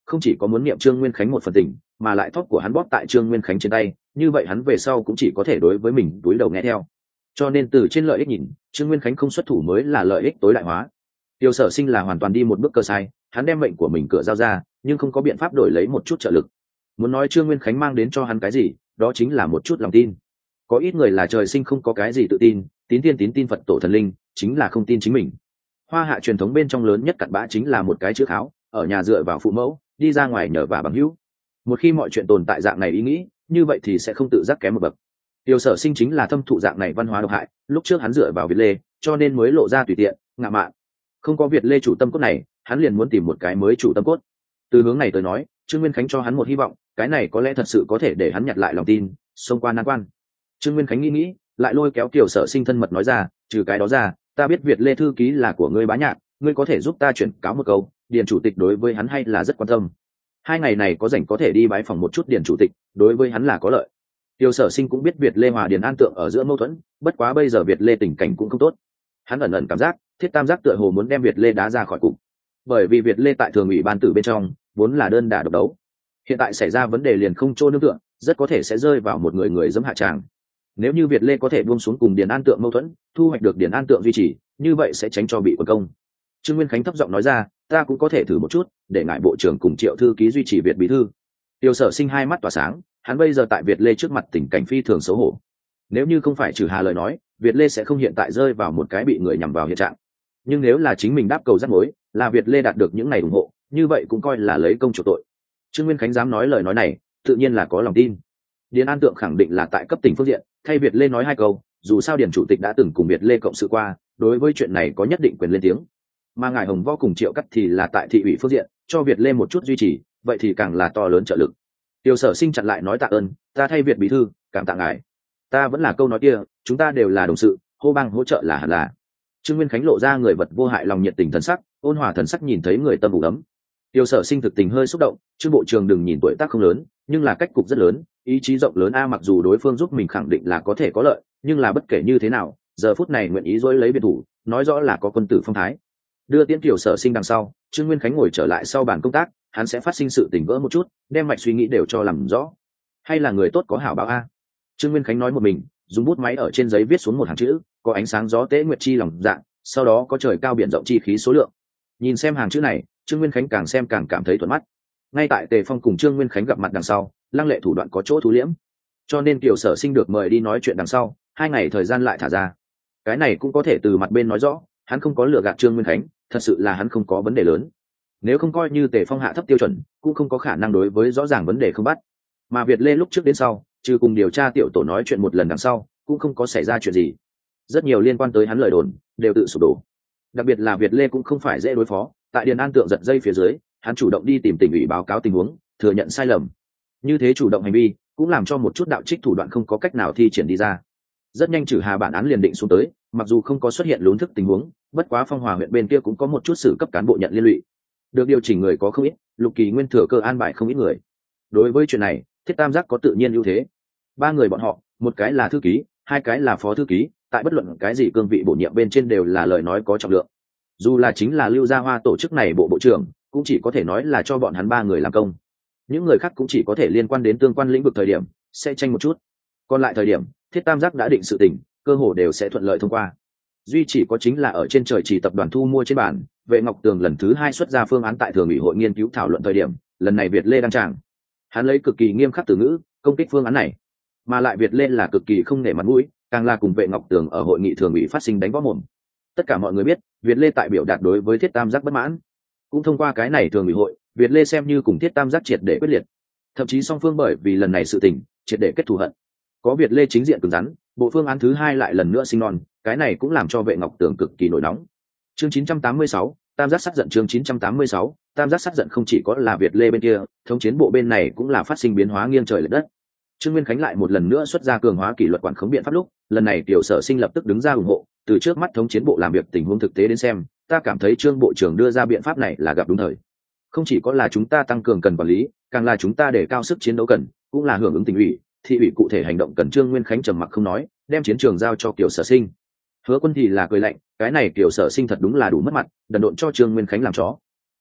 không chỉ có muốn niệm Trương Nguyên Khánh một phần tình, mà lại thóp của hắn bóp tại Trương Nguyên Khánh trên tay, như vậy hắn về sau cũng chỉ có thể đối với mình túi đầu nghe theo. Cho nên từ trên lợi ích nhìn, Trương Nguyên Khánh không xuất thủ mới là lợi ích tối đại hóa. Tiêu Sở Sinh là hoàn toàn đi một bước cơ sai, hắn đem mệnh của mình cửa giao ra, nhưng không có biện pháp đổi lấy một chút trợ lực. Muốn nói Trương Nguyên Khánh mang đến cho hắn cái gì, đó chính là một chút lòng tin. Có ít người là trời sinh không có cái gì tự tin, tín tiên tín tin Phật tổ thần linh, chính là không tin chính mình. Hoa Hạ truyền thống bên trong lớn nhất cặn bã chính là một cái chữ kháo, ở nhà dựa vào phụ mẫu, đi ra ngoài nhờ vả bằng hữu. Một khi mọi chuyện tồn tại dạng này ý nghĩ, như vậy thì sẽ không tự giác kém một bậc. Tiêu Sở Sinh chính là thâm thụ dạng này văn hóa độc hại, lúc trước hắn dựa vào Việt Lê, cho nên mới lộ ra tùy tiện, ngạo mạn. Không có Việt Lê chủ tâm cốt này, hắn liền muốn tìm một cái mới chủ tâm cốt. Từ hướng này tới nói, Trương Nguyên Khánh cho hắn một hy vọng, cái này có lẽ thật sự có thể để hắn nhặt lại lòng tin, xông qua nan quan. Trương Nguyên Khánh nghĩ nghĩ, lại lôi kéo Tiêu Sở Sinh thân mật nói ra, trừ cái đó ra, ta biết Việt Lê thư ký là của ngươi Bá Nhạc, ngươi có thể giúp ta chuyển cáo một câu, điền chủ tịch đối với hắn hay là rất quan tâm. Hai ngày này có rảnh có thể đi bái phòng một chút điền chủ tịch, đối với hắn là có lợi. Tiêu Sở Sinh cũng biết Việt Lê hòa Điền An Tượng ở giữa mâu thuẫn, bất quá bây giờ Việt Lê tình cảnh cũng không tốt. Hắn ẩn ẩn cảm giác, Thiết Tam Giác tựa hồ muốn đem Việt Lê đá ra khỏi cục. Bởi vì Việt Lê tại thường ủy ban tử bên trong, vốn là đơn đả độc đấu. Hiện tại xảy ra vấn đề liền không chỗ nương tựa, rất có thể sẽ rơi vào một người người giẫm hạ tràng. Nếu như Việt Lê có thể buông xuống cùng Điền An Tượng mâu thuẫn, thu hoạch được Điền An Tượng duy trì, như vậy sẽ tránh cho bị quần công. Trương Nguyên Khánh thấp giọng nói ra, ta cũng có thể thử một chút, để ngại bộ trưởng cùng Triệu thư ký duy trì Việt bí thư. Tiêu Sở Sinh hai mắt tỏa sáng, hắn bây giờ tại Việt Lê trước mặt tình cảnh phi thường xấu hổ. Nếu như không phải Trừ Hà lời nói, Việt Lê sẽ không hiện tại rơi vào một cái bị người nhằm vào hiện trạng. Nhưng nếu là chính mình đáp cầu rắc mối, là Việt Lê đạt được những ngày ủng hộ, như vậy cũng coi là lấy công chuộc tội. Trương Nguyên Khánh dám nói lời nói này, tự nhiên là có lòng tin. Điền An Tượng khẳng định là tại cấp tỉnh phương diện, thay Việt Lê nói hai câu, dù sao Điền chủ tịch đã từng cùng Việt Lê cộng sự qua, đối với chuyện này có nhất định quyền lên tiếng. Mà ngài Hồng Võ cùng Triệu Cắt thì là tại thị ủy phương diện, cho Việt Lê một chút duy trì, vậy thì càng là to lớn trợ lực. Tiêu Sở Sinh chặn lại nói tạ ơn, ta thay Việt bí thư, cảm tạ ngài. Ta vẫn là câu nói kia, chúng ta đều là đồng sự, hô bang hỗ trợ là hẳn là. Trương Nguyên Khánh lộ ra người vật vô hại lòng nhiệt tình thần sắc, ôn hòa thần sắc nhìn thấy người tâm ủ ấm. Tiêu Sở Sinh thực tình hơi xúc động, Trương bộ trưởng đừng nhìn tuổi tác không lớn, nhưng là cách cục rất lớn, ý chí rộng lớn a, mặc dù đối phương giúp mình khẳng định là có thể có lợi, nhưng là bất kể như thế nào, giờ phút này nguyện ý dối lấy biệt thủ, nói rõ là có quân tử phong thái. Đưa tiễn Tiêu Sở Sinh đằng sau, Trương Nguyên Khánh ngồi trở lại sau bàn công tác, hắn sẽ phát sinh sự tình vỡ một chút, đem mạch suy nghĩ đều cho làm rõ. Hay là người tốt có hảo báo a? Trương Nguyên Khánh nói một mình, dùng bút máy ở trên giấy viết xuống một hàng chữ, có ánh sáng gió tế nguyệt chi lòng dạng, sau đó có trời cao biển rộng chi khí số lượng. Nhìn xem hàng chữ này, Trương Nguyên Khánh càng xem càng cảm thấy thuận mắt. Ngay tại Tề Phong cùng Trương Nguyên Khánh gặp mặt đằng sau, Lăng Lệ thủ đoạn có chỗ thu liễm, cho nên Kiều Sở Sinh được mời đi nói chuyện đằng sau, hai ngày thời gian lại thả ra. Cái này cũng có thể từ mặt bên nói rõ, hắn không có lừa gạt Trương Nguyên Khánh, thật sự là hắn không có vấn đề lớn. Nếu không coi như Tề Phong hạ thấp tiêu chuẩn, cũng không có khả năng đối với rõ ràng vấn đề không bắt. Mà Việt Lê lúc trước đến sau, trừ cùng điều tra tiểu tổ nói chuyện một lần đằng sau, cũng không có xảy ra chuyện gì. Rất nhiều liên quan tới hắn lời đồn đều tự sụp đổ. Đặc biệt là Việt Lê cũng không phải dễ đối phó, tại Điền An Tượng giật dây phía dưới, hắn chủ động đi tìm tỉnh ủy báo cáo tình huống, thừa nhận sai lầm. Như thế chủ động hành vi cũng làm cho một chút đạo trích thủ đoạn không có cách nào thi triển đi ra. Rất nhanh Trừ Hà bản án liền định xuống tới, mặc dù không có xuất hiện lún thức tình huống, bất quá Phong Hòa huyện bên kia cũng có một chút sự cấp cán bộ nhận liên lụy. Được điều chỉnh người có không ít, Lục Kỳ Nguyên thừa cơ an bài không ít người. Đối với chuyện này, Thiết Tam Giác có tự nhiên ưu thế. Ba người bọn họ, một cái là thư ký, hai cái là phó thư ký, tại bất luận cái gì cương vị bổ nhiệm bên trên đều là lời nói có trọng lượng. Dù là chính là Lưu Gia Hoa tổ chức này bộ bộ trưởng, cũng chỉ có thể nói là cho bọn hắn ba người làm công. Những người khác cũng chỉ có thể liên quan đến tương quan lĩnh vực thời điểm sẽ tranh một chút, còn lại thời điểm Thiết Tam Giác đã định sự tình, cơ hồ đều sẽ thuận lợi thông qua. Duy chỉ có chính là ở trên trời chỉ tập đoàn thu mua trên bàn, Vệ Ngọc Tường lần thứ hai xuất ra phương án tại thường ủy hội nghiên cứu thảo luận thời điểm, lần này Việt Lê đăng tràng, hắn lấy cực kỳ nghiêm khắc từ ngữ công kích phương án này, mà lại Việt Lê là cực kỳ không nể mặt mũi, càng là cùng Vệ Ngọc Tường ở hội nghị thường ủy phát sinh đánh võ mồm. Tất cả mọi người biết Việt Lê tại biểu đạt đối với Thiết Tam Giác bất mãn, cũng thông qua cái này thường ủy hội, Việt Lê xem như cùng Thiết Tam Giác triệt để quyết liệt, thậm chí song phương bởi vì lần này sự tình triệt để kết thù hận. Có Việt Lê chính diện cứng rắn, bộ phương án thứ hai lại lần nữa sinh non, cái này cũng làm cho Vệ Ngọc Tường cực kỳ nổi nóng. Chương chín trăm tám mươi sáu, Tam Giác sát giận. Chương chín trăm tám mươi sáu, Tam Giác sát giận. Không chỉ có là Việt Lê bên kia, thống chiến bộ bên này cũng là phát sinh biến hóa nghiêng trời lệch đất. Trương Nguyên Khánh lại một lần nữa xuất ra cường hóa kỷ luật quản khống biện pháp lúc, lần này Tiểu Sở Sinh lập tức đứng ra ủng hộ, từ trước mắt thống chiến bộ làm việc tình huống thực tế đến xem, ta cảm thấy Trương bộ trưởng đưa ra biện pháp này là gặp đúng thời. Không chỉ có là chúng ta tăng cường cần quản lý, càng là chúng ta để cao sức chiến đấu cần, cũng là hưởng ứng tỉnh ủy, thị ủy cụ thể hành động cần. Trương Nguyên Khánh trầm mặc không nói, đem chiến trường giao cho Tiểu Sở Sinh. Hứa Quân thì là cười lạnh, cái này Tiểu Sở Sinh thật đúng là đủ mất mặt, đần độn cho Trương Nguyên Khánh làm chó.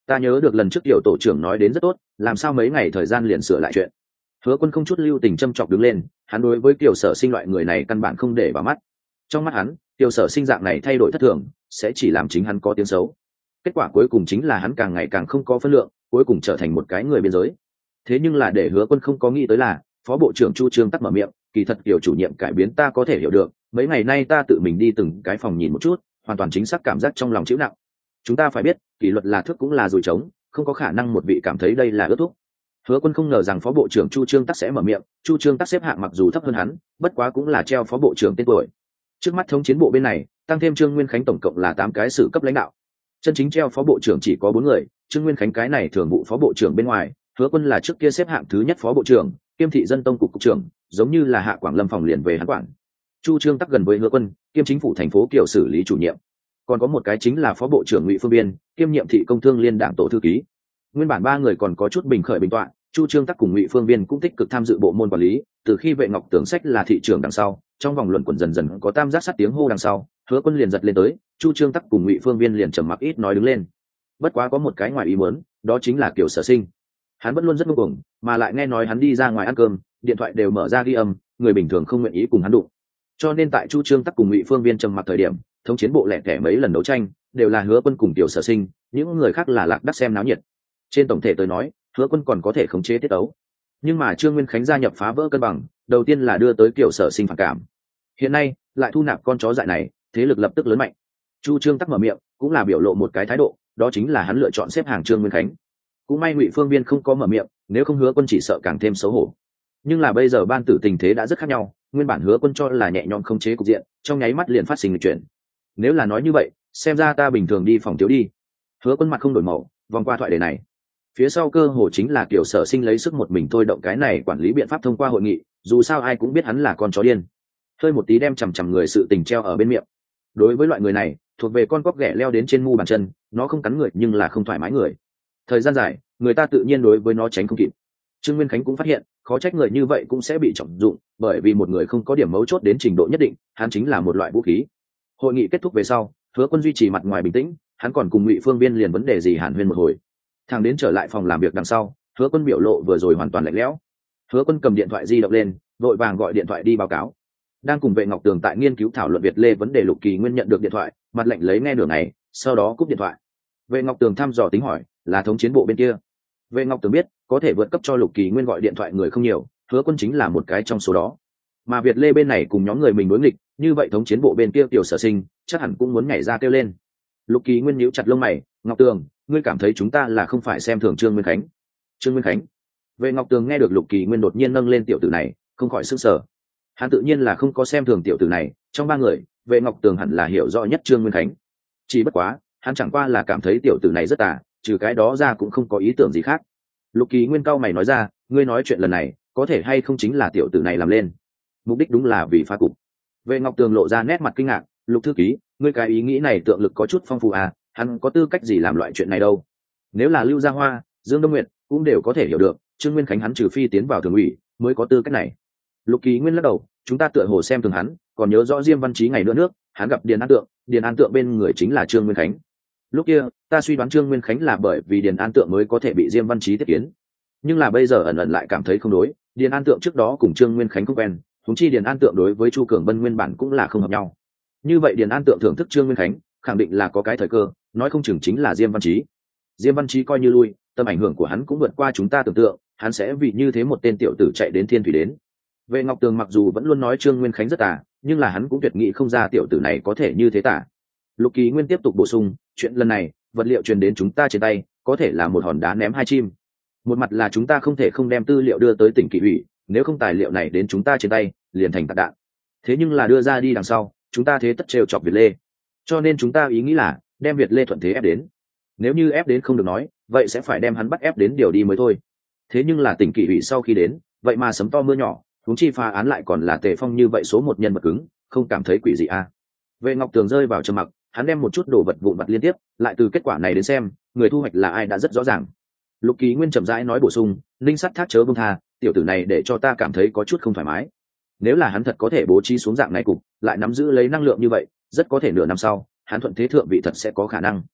Ta nhớ được lần trước tiểu tổ trưởng nói đến rất tốt, làm sao mấy ngày thời gian liền sửa lại chuyện. Hứa Quân không chút lưu tình châm chọc đứng lên, hắn đối với Kiều Sở Sinh loại người này căn bản không để vào mắt. Trong mắt hắn, Kiều Sở Sinh dạng này thay đổi thất thường, sẽ chỉ làm chính hắn có tiếng xấu. Kết quả cuối cùng chính là hắn càng ngày càng không có phân lượng, cuối cùng trở thành một cái người biên giới. Thế nhưng là để Hứa Quân không có nghĩ tới là, Phó Bộ trưởng Chu Trương tắc mở miệng, kỳ thật Kiều chủ nhiệm cải biến ta có thể hiểu được, mấy ngày nay ta tự mình đi từng cái phòng nhìn một chút, hoàn toàn chính xác cảm giác trong lòng chịu nặng. Chúng ta phải biết, kỷ luật là thước cũng là dùi trống, không có khả năng một vị cảm thấy đây là ước thúc. Hứa Quân không ngờ rằng Phó Bộ trưởng Chu Trương tắc sẽ mở miệng, Chu Trương tắc xếp hạng mặc dù thấp hơn hắn, bất quá cũng là treo Phó Bộ trưởng tên tuổi. Trước mắt thống chiến bộ bên này, tăng thêm Trương Nguyên Khánh tổng cộng là tám cái sự cấp lãnh đạo. Chân chính treo Phó Bộ trưởng chỉ có bốn người, Trương Nguyên Khánh cái này thường vụ Phó Bộ trưởng bên ngoài, Hứa Quân là trước kia xếp hạng thứ nhất Phó Bộ trưởng, kiêm thị dân tông cục cục trưởng, giống như là Hạ Quảng Lâm phòng liền về hắn quản. Chu Trương tắc gần với Hứa Quân, kiêm chính phủ thành phố Kiều xử lý chủ nhiệm. Còn có một cái chính là Phó Bộ trưởng Ngụy Phương Biên, kiêm nhiệm thị công thương liên đảng tổ thư ký. Nguyên bản ba người còn có chút bình khởi bình tọa, Chu Trương tắc cùng Ngụy Phương Biên cũng tích cực tham dự bộ môn quản lý, từ khi Vệ Ngọc Tường sách là thị trưởng đằng sau, trong vòng luận quẩn dần dần có tam giác sắt tiếng hô đằng sau, Hứa Quân liền giật lên tới, Chu Trương tắc cùng Ngụy Phương Biên liền trầm mặc ít nói đứng lên. Bất quá có một cái ngoài ý muốn, đó chính là Kiều Sở Sinh. Hắn vẫn luôn rất ngông cuồng, mà lại nghe nói hắn đi ra ngoài ăn cơm, điện thoại đều mở ra ghi âm, người bình thường không nguyện ý cùng hắn đụng. Cho nên tại Chu Trương tắc cùng Ngụy Phương Biên trầm mặc thời điểm, thống chiến bộ lẻ tẻ mấy lần đấu tranh, đều là Hứa Quân cùng Kiều Sở Sinh, những người khác là lạc đắc xem náo nhiệt. Trên tổng thể tôi nói, Hứa Quân còn có thể khống chế tiết tấu, nhưng mà Trương Nguyên Khánh gia nhập phá vỡ cân bằng, đầu tiên là đưa tới Kiều Sở Sinh phản cảm. Hiện nay lại thu nạp con chó dại này, thế lực lập tức lớn mạnh. Chu Trương tắc mở miệng, cũng là biểu lộ một cái thái độ, đó chính là hắn lựa chọn xếp hàng Trương Nguyên Khánh. Cũng may Ngụy Phương Biên không có mở miệng, nếu không Hứa Quân chỉ sợ càng thêm xấu hổ. Nhưng là bây giờ ban tử tình thế đã rất khác nhau, nguyên bản Hứa Quân cho là nhẹ nhõm khống chế cục diện, trong nháy mắt liền phát sinh chuyện. Nếu là nói như vậy, xem ra ta bình thường đi phòng thiếu đi. Hứa Quân mặt không đổi màu, vòng qua thoại đề này. Phía sau cơ hồ chính là Kiều Sở Sinh lấy sức một mình thôi động cái này quản lý biện pháp thông qua hội nghị, dù sao ai cũng biết hắn là con chó điên, hơi một tí đem chằm chằm người sự tình treo ở bên miệng. Đối với loại người này, thuộc về con cóc ghẻ leo đến trên mu bàn chân, nó không cắn người nhưng là không thoải mái người. Thời gian dài, người ta tự nhiên đối với nó tránh không kịp. Trương Nguyên Khánh cũng phát hiện, khó trách người như vậy cũng sẽ bị trọng dụng, bởi vì một người không có điểm mấu chốt đến trình độ nhất định, hắn chính là một loại vũ khí. Hội nghị kết thúc về sau, Hứa Quân duy trì mặt ngoài bình tĩnh, hắn còn cùng Ngụy Phương Biên liền vấn đề gì hàn huyên một hồi. Thằng đến trở lại phòng làm việc đằng sau, Hứa Quân biểu lộ vừa rồi hoàn toàn lạnh lẽo. Hứa Quân cầm điện thoại di động lên, vội vàng gọi điện thoại đi báo cáo. Đang cùng Vệ Ngọc Tường tại nghiên cứu thảo luận Việt Lê vấn đề, Lục Kỳ Nguyên nhận được điện thoại, mặt lạnh lấy nghe nửa ngày, sau đó cúp điện thoại. Vệ Ngọc Tường thăm dò tính hỏi, là thống chiến bộ bên kia. Vệ Ngọc Tường biết, có thể vượt cấp cho Lục Kỳ Nguyên gọi điện thoại người không nhiều, Hứa Quân chính là một cái trong số đó. Mà Việt Lê bên này cùng nhóm người mình đối nghịch, như vậy thống chiến bộ bên kia Tiểu Sở Sinh chắc hẳn cũng muốn nhảy ra kêu lên. Lục Kỳ Nguyên nhíu chặt lông mày, Ngọc Tường, ngươi cảm thấy chúng ta là không phải xem thường Trương Nguyên Khánh? Trương Nguyên Khánh? Vệ Ngọc Tường nghe được Lục Kỳ Nguyên đột nhiên nâng lên tiểu tử này, không khỏi sửng sở. Hắn tự nhiên là không có xem thường tiểu tử này, trong ba người, Vệ Ngọc Tường hẳn là hiểu rõ nhất Trương Nguyên Khánh. Chỉ bất quá, hắn chẳng qua là cảm thấy tiểu tử này rất tà, trừ cái đó ra cũng không có ý tưởng gì khác. Lục Kỳ Nguyên cau mày nói ra, ngươi nói chuyện lần này, có thể hay không chính là tiểu tử này làm lên? Mục đích đúng là vì phá cục. Vệ Ngọc Tường lộ ra nét mặt kinh ngạc, Lục thư ký, ngươi cái ý nghĩ này tượng lực có chút phong phú à, hắn có tư cách gì làm loại chuyện này đâu? Nếu là Lưu Gia Hoa, Dương Đông Nguyệt cũng đều có thể hiểu được, Trương Nguyên Khánh hắn trừ phi tiến vào thường ủy mới có tư cách này. Lục Kỳ Nguyên lắc đầu, chúng ta tựa hồ xem thường hắn, còn nhớ rõ Diêm Văn Chí ngày nữa nước, hắn gặp Điền An Tượng, Điền An Tượng bên người chính là Trương Nguyên Khánh. Lúc kia, ta suy đoán Trương Nguyên Khánh là bởi vì Điền An Tượng mới có thể bị Diêm Văn Chí tiếp kiến. Nhưng là bây giờ ẩn ẩn lại cảm thấy không đối, Điền An Tượng trước đó cùng Trương Nguyên Khánh không quen, huống chi Điền An Tượng đối với Chu Cường Bân nguyên bản cũng là không hợp nhau. Như vậy Điền An Tượng thưởng thức Trương Nguyên Khánh, khẳng định là có cái thời cơ, nói không chừng chính là Diêm Văn Chí. Diêm Văn Chí coi như lui, tầm ảnh hưởng của hắn cũng vượt qua chúng ta tưởng tượng, hắn sẽ vì như thế một tên tiểu tử chạy đến Thiên Thủy đến. Vệ Ngọc Tường mặc dù vẫn luôn nói Trương Nguyên Khánh rất tà, nhưng là hắn cũng tuyệt nghị không ra tiểu tử này có thể như thế tà. Lục Kỳ Nguyên tiếp tục bổ sung, chuyện lần này, vật liệu truyền đến chúng ta trên tay, có thể là một hòn đá ném hai chim. Một mặt là chúng ta không thể không đem tư liệu đưa tới tỉnh Kỷ ủy, nếu không tài liệu này đến chúng ta trên tay, liền thành tạc đạn. Thế nhưng là đưa ra đi đằng sau, chúng ta thế tất trêu chọc Việt Lê. Cho nên chúng ta ý nghĩ là đem Việt Lê thuận thế ép đến. Nếu như ép đến không được nói, vậy sẽ phải đem hắn bắt ép đến điều đi mới thôi. Thế nhưng là tỉnh Kỷ ủy sau khi đến, vậy mà sấm to mưa nhỏ, huống chi phá án lại còn là Tề Phong như vậy số một nhân vật cứng, không cảm thấy quỷ gì à? Vệ Ngọc Tường rơi vào trầm mặc, hắn đem một chút đồ vật vụn vặt liên tiếp, lại từ kết quả này đến xem, người thu hoạch là ai đã rất rõ ràng. Lục Kỳ Nguyên chậm rãi nói bổ sung, Linh Sắt Thác chớ buông tha, tiểu tử này để cho ta cảm thấy có chút không thoải mái. Nếu là hắn thật có thể bố trí xuống dạng này cục, lại nắm giữ lấy năng lượng như vậy, rất có thể nửa năm sau, hắn thuận thế thượng vị thật sẽ có khả năng.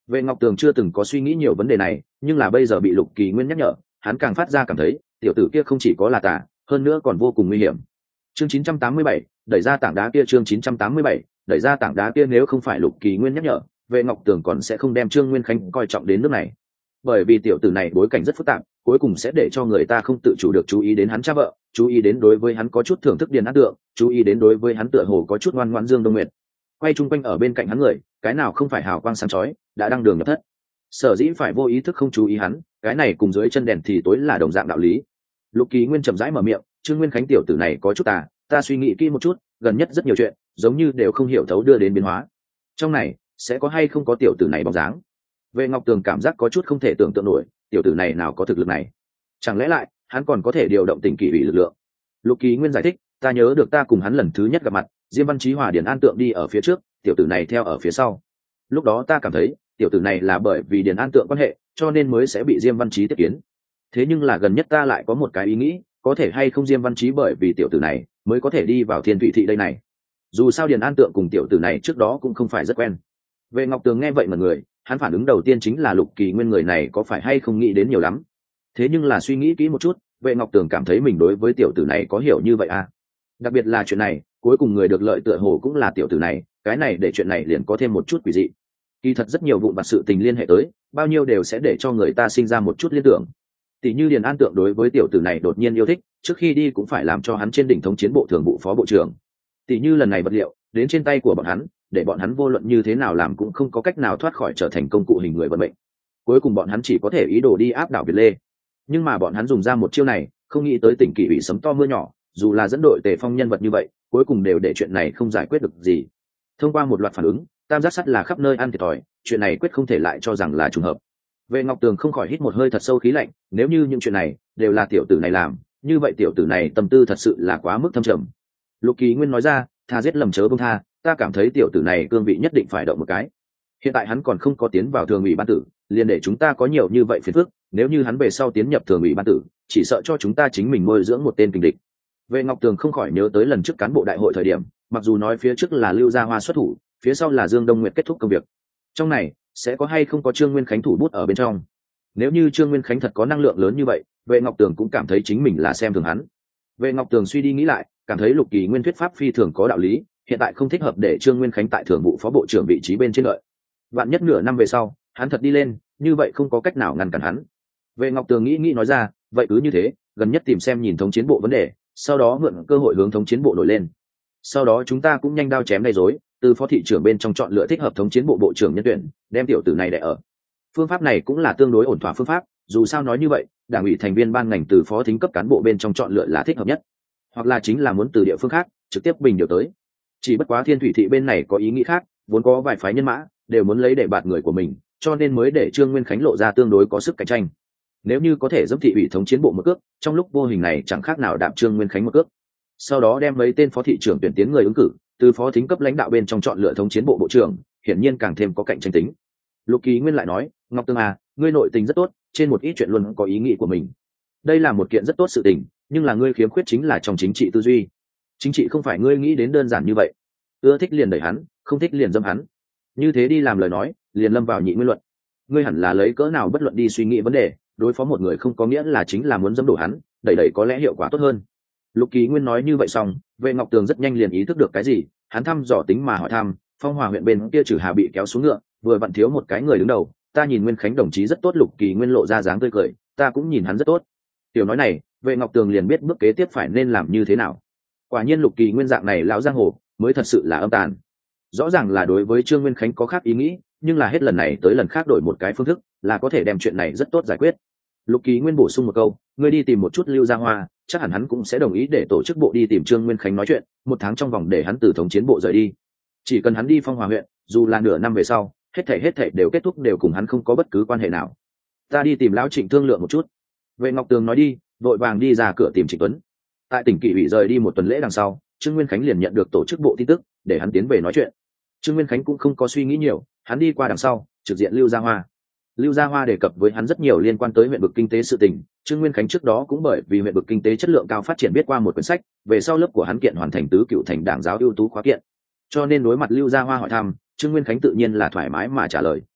Vệ Ngọc Tường chưa từng có suy nghĩ nhiều vấn đề này, nhưng là bây giờ bị Lục Kỳ Nguyên nhắc nhở, hắn càng phát ra cảm thấy tiểu tử kia không chỉ có là tà, hơn nữa còn vô cùng nguy hiểm. Chương chín trăm tám mươi bảy, đẩy ra tảng đá kia. Chương chín trăm tám mươi bảy, đẩy ra tảng đá kia. Nếu không phải Lục Kỳ Nguyên nhắc nhở, Vệ Ngọc Tường còn sẽ không đem Trương Nguyên Khánh coi trọng đến nước này. Bởi vì tiểu tử này bối cảnh rất phức tạp, cuối cùng sẽ để cho người ta không tự chủ được chú ý đến hắn cha vợ, chú ý đến đối với hắn có chút thưởng thức Điền An Tượng, chú ý đến đối với hắn tựa hồ có chút ngoan ngoãn Dương Đông Nguyệt. Quay chung quanh ở bên cạnh hắn người, cái nào không phải hào quang sáng chói, đã đăng đường nhập thất. Sở dĩ phải vô ý thức không chú ý hắn, cái này cùng dưới chân đèn thì tối là đồng dạng đạo lý. Lục Kỳ Nguyên chậm rãi mở miệng, Trương Nguyên Khánh tiểu tử này có chút tà, ta suy nghĩ kỹ một chút, gần nhất rất nhiều chuyện, giống như đều không hiểu thấu đưa đến biến hóa. Trong này, sẽ có hay không có tiểu tử này bóng dáng? Vệ Ngọc Tường cảm giác có chút không thể tưởng tượng nổi, tiểu tử này nào có thực lực này? Chẳng lẽ lại, hắn còn có thể điều động Tỉnh Kỷ ủy lực lượng? Lục Kỳ Nguyên giải thích, ta nhớ được ta cùng hắn lần thứ nhất gặp mặt, Diêm Văn Chí hòa Điền An Tượng đi ở phía trước, tiểu tử này theo ở phía sau. Lúc đó ta cảm thấy, tiểu tử này là bởi vì Điền An Tượng quan hệ, cho nên mới sẽ bị Diêm Văn Chí tiếp kiến. Thế nhưng là gần nhất ta lại có một cái ý nghĩ, có thể hay không Diêm Văn Chí bởi vì tiểu tử này mới có thể đi vào Thiên Thụy thị đây này. Dù sao Điền An Tượng cùng tiểu tử này trước đó cũng không phải rất quen. Vệ Ngọc Tường nghe vậy mà người, hắn phản ứng đầu tiên chính là Lục Kỳ Nguyên người này có phải hay không nghĩ đến nhiều lắm. Thế nhưng là suy nghĩ kỹ một chút, Vệ Ngọc Tường cảm thấy mình đối với tiểu tử này có hiểu như vậy à? Đặc biệt là chuyện này, cuối cùng người được lợi tựa hồ cũng là tiểu tử này, cái này để chuyện này liền có thêm một chút quỷ dị. Kỳ thật rất nhiều vụn vặt sự tình liên hệ tới, bao nhiêu đều sẽ để cho người ta sinh ra một chút liên tưởng. Tỷ như Điền An Tượng đối với tiểu tử này đột nhiên yêu thích, trước khi đi cũng phải làm cho hắn trên đỉnh thống chiến bộ thường vụ phó bộ trưởng. Tỷ như lần này vật liệu đến trên tay của bọn hắn, để bọn hắn vô luận như thế nào làm cũng không có cách nào thoát khỏi trở thành công cụ hình người vận mệnh. Cuối cùng bọn hắn chỉ có thể ý đồ đi áp đảo Việt Lê. Nhưng mà bọn hắn dùng ra một chiêu này, không nghĩ tới Tỉnh Kỷ ủy sấm to mưa nhỏ, dù là dẫn đội Tề Phong nhân vật như vậy, cuối cùng đều để chuyện này không giải quyết được gì. Thông qua một loạt phản ứng, tam giác sắt là khắp nơi ăn thiệt thòi, chuyện này quyết không thể lại cho rằng là trùng hợp. Vệ Ngọc Tường không khỏi hít một hơi thật sâu khí lạnh, nếu như những chuyện này đều là tiểu tử này làm, như vậy tiểu tử này tâm tư thật sự là quá mức thâm trầm. Lục Kỳ Nguyên nói ra, tha giết lầm chớ buông tha, ta cảm thấy tiểu tử này cương vị nhất định phải động một cái. Hiện tại hắn còn không có tiến vào thường ủy ban tử, liền để chúng ta có nhiều như vậy phiền phức, nếu như hắn về sau tiến nhập thường ủy ban tử, chỉ sợ cho chúng ta chính mình nuôi dưỡng một tên kình địch. Vệ Ngọc Tường không khỏi nhớ tới lần trước cán bộ đại hội thời điểm, mặc dù nói phía trước là Lưu Gia Hoa xuất thủ, phía sau là Dương Đông Nguyệt kết thúc công việc. Trong này sẽ có hay không có Trương Nguyên Khánh thủ bút ở bên trong? Nếu như Trương Nguyên Khánh thật có năng lượng lớn như vậy, Vệ Ngọc Tường cũng cảm thấy chính mình là xem thường hắn. Vệ Ngọc Tường suy đi nghĩ lại, cảm thấy Lục Kỳ Nguyên thuyết pháp phi thường có đạo lý, hiện tại không thích hợp để Trương Nguyên Khánh tại thường vụ phó bộ trưởng vị trí bên trên lợi. Vạn nhất nửa năm về sau, hắn thật đi lên, như vậy không có cách nào ngăn cản hắn. Vệ Ngọc Tường nghĩ nghĩ nói ra, vậy cứ như thế, gần nhất tìm xem nhìn thống chiến bộ vấn đề, sau đó mượn cơ hội hướng thống chiến bộ nổi lên. Sau đó chúng ta cũng nhanh đao chém đầy rối, từ phó thị trưởng bên trong chọn lựa thích hợp thống chiến bộ bộ trưởng nhân tuyển, đem tiểu tử này đè ở. Phương pháp này cũng là tương đối ổn thỏa phương pháp, dù sao nói như vậy, đảng ủy thành viên ban ngành từ phó thính cấp cán bộ bên trong chọn lựa là thích hợp nhất, hoặc là chính là muốn từ địa phương khác trực tiếp bình điều tới. Chỉ bất quá Thiên Thủy thị bên này có ý nghĩ khác, vốn có vài phái nhân mã đều muốn lấy để bạt người của mình, cho nên mới để Trương Nguyên Khánh lộ ra tương đối có sức cạnh tranh. Nếu như có thể dẫm thị ủy thống chiến bộ một cước, trong lúc vô hình này chẳng khác nào đạp Trương Nguyên Khánh một cước. Sau đó đem mấy tên phó thị trưởng tuyển tiến người ứng cử, từ phó thính cấp lãnh đạo bên trong chọn lựa thống chiến bộ bộ trưởng, hiển nhiên càng thêm có cạnh tranh tính. Lục Kỳ Nguyên lại nói, Ngọc Tương à, ngươi nội tình rất tốt, trên một ít chuyện luôn có ý nghĩ của mình. Đây là một kiện rất tốt sự tình, nhưng là ngươi khiếm khuyết chính là trong chính trị tư duy. Chính trị không phải ngươi nghĩ đến đơn giản như vậy. Ưa thích liền đẩy hắn, không thích liền dâm hắn. Như thế đi làm lời nói, liền lâm vào nhị nguyên luận. Ngươi hẳn là lấy cỡ nào bất luận đi suy nghĩ vấn đề, đối phó một người không có nghĩa là chính là muốn dâm đổ hắn, đẩy đẩy có lẽ hiệu quả tốt hơn. Lục Kỳ Nguyên nói như vậy xong, Vệ Ngọc Tường rất nhanh liền ý thức được cái gì, hắn thăm dò tính mà hỏi thăm, Phong Hòa huyện bên kia Trử Hà bị kéo xuống ngựa, vừa vặn thiếu một cái người đứng đầu, ta nhìn Nguyên Khánh đồng chí rất tốt. Lục Kỳ Nguyên lộ ra dáng tươi cười, ta cũng nhìn hắn rất tốt. Tiểu nói này, Vệ Ngọc Tường liền biết bước kế tiếp phải nên làm như thế nào. Quả nhiên Lục Kỳ Nguyên dạng này lão giang hồ, mới thật sự là âm tàn. Rõ ràng là đối với Trương Nguyên Khánh có khác ý nghĩ, nhưng là hết lần này tới lần khác đổi một cái phương thức, là có thể đem chuyện này rất tốt giải quyết. Lục Kỳ Nguyên bổ sung một câu, ngươi đi tìm một chút Lưu Gia Hoa, chắc hẳn hắn cũng sẽ đồng ý để tổ chức bộ đi tìm Trương Nguyên Khánh nói chuyện, một tháng trong vòng để hắn từ thống chiến bộ rời đi. Chỉ cần hắn đi Phong Hòa huyện, dù là nửa năm về sau, hết thảy hết thảy đều kết thúc, đều cùng hắn không có bất cứ quan hệ nào. Ta đi tìm lão Trịnh thương lượng một chút. Vệ Ngọc Tường nói đi, vội vàng đi ra cửa tìm Trịnh Tuấn. Tại tỉnh Kỷ ủy rời đi một tuần lễ đằng sau, Trương Nguyên Khánh liền nhận được tổ chức bộ tin tức, để hắn tiến về nói chuyện. Trương Nguyên Khánh cũng không có suy nghĩ nhiều, hắn đi qua đằng sau, trực diện Lưu Gia Hoa. Lưu Gia Hoa đề cập với hắn rất nhiều liên quan tới huyện vực kinh tế sự tình, Trương Nguyên Khánh trước đó cũng bởi vì huyện vực kinh tế chất lượng cao phát triển biết qua một quyển sách, về sau lớp của hắn kiện hoàn thành tứ cựu thành đảng giáo ưu tú khóa kiện. Cho nên đối mặt Lưu Gia Hoa hỏi thăm, Trương Nguyên Khánh tự nhiên là thoải mái mà trả lời.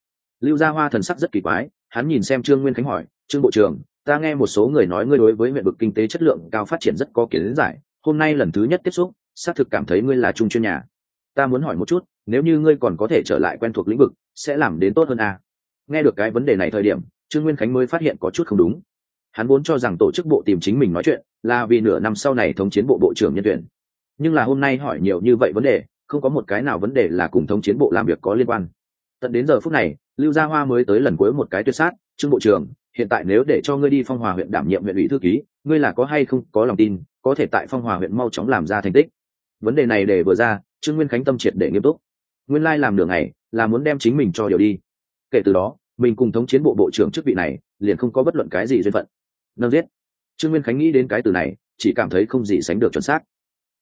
Lưu Gia Hoa thần sắc rất kỳ quái, hắn nhìn xem Trương Nguyên Khánh hỏi, Trương bộ trưởng, ta nghe một số người nói ngươi đối với huyện vực kinh tế chất lượng cao phát triển rất có kiến giải, hôm nay lần thứ nhất tiếp xúc, xác thực cảm thấy ngươi là trung chuyên nhà. Ta muốn hỏi một chút, nếu như ngươi còn có thể trở lại quen thuộc lĩnh vực, sẽ làm đến tốt hơn à? Nghe được cái vấn đề này thời điểm, Trương Nguyên Khánh mới phát hiện có chút không đúng. Hắn vốn cho rằng tổ chức bộ tìm chính mình nói chuyện là vì nửa năm sau này thống chiến bộ bộ trưởng nhân tuyển, nhưng là hôm nay hỏi nhiều như vậy vấn đề, không có một cái nào vấn đề là cùng thống chiến bộ làm việc có liên quan. Tận đến giờ phút này, Lưu Gia Hoa mới tới lần cuối một cái tuyệt sát, Trương bộ trưởng, hiện tại nếu để cho ngươi đi Phong Hòa huyện đảm nhiệm huyện ủy thư ký, ngươi là có hay không có lòng tin có thể tại Phong Hòa huyện mau chóng làm ra thành tích? Vấn đề này để vừa ra, Trương Nguyên Khánh tâm triệt để nghiêm túc. Nguyên lai làm nửa ngày là muốn đem chính mình cho điều đi. Kể từ đó, mình cùng thống chiến bộ bộ trưởng chức vị này liền không có bất luận cái gì duyên phận. Nâng giết. Trương Nguyên Khánh nghĩ đến cái từ này, chỉ cảm thấy không gì sánh được chuẩn xác.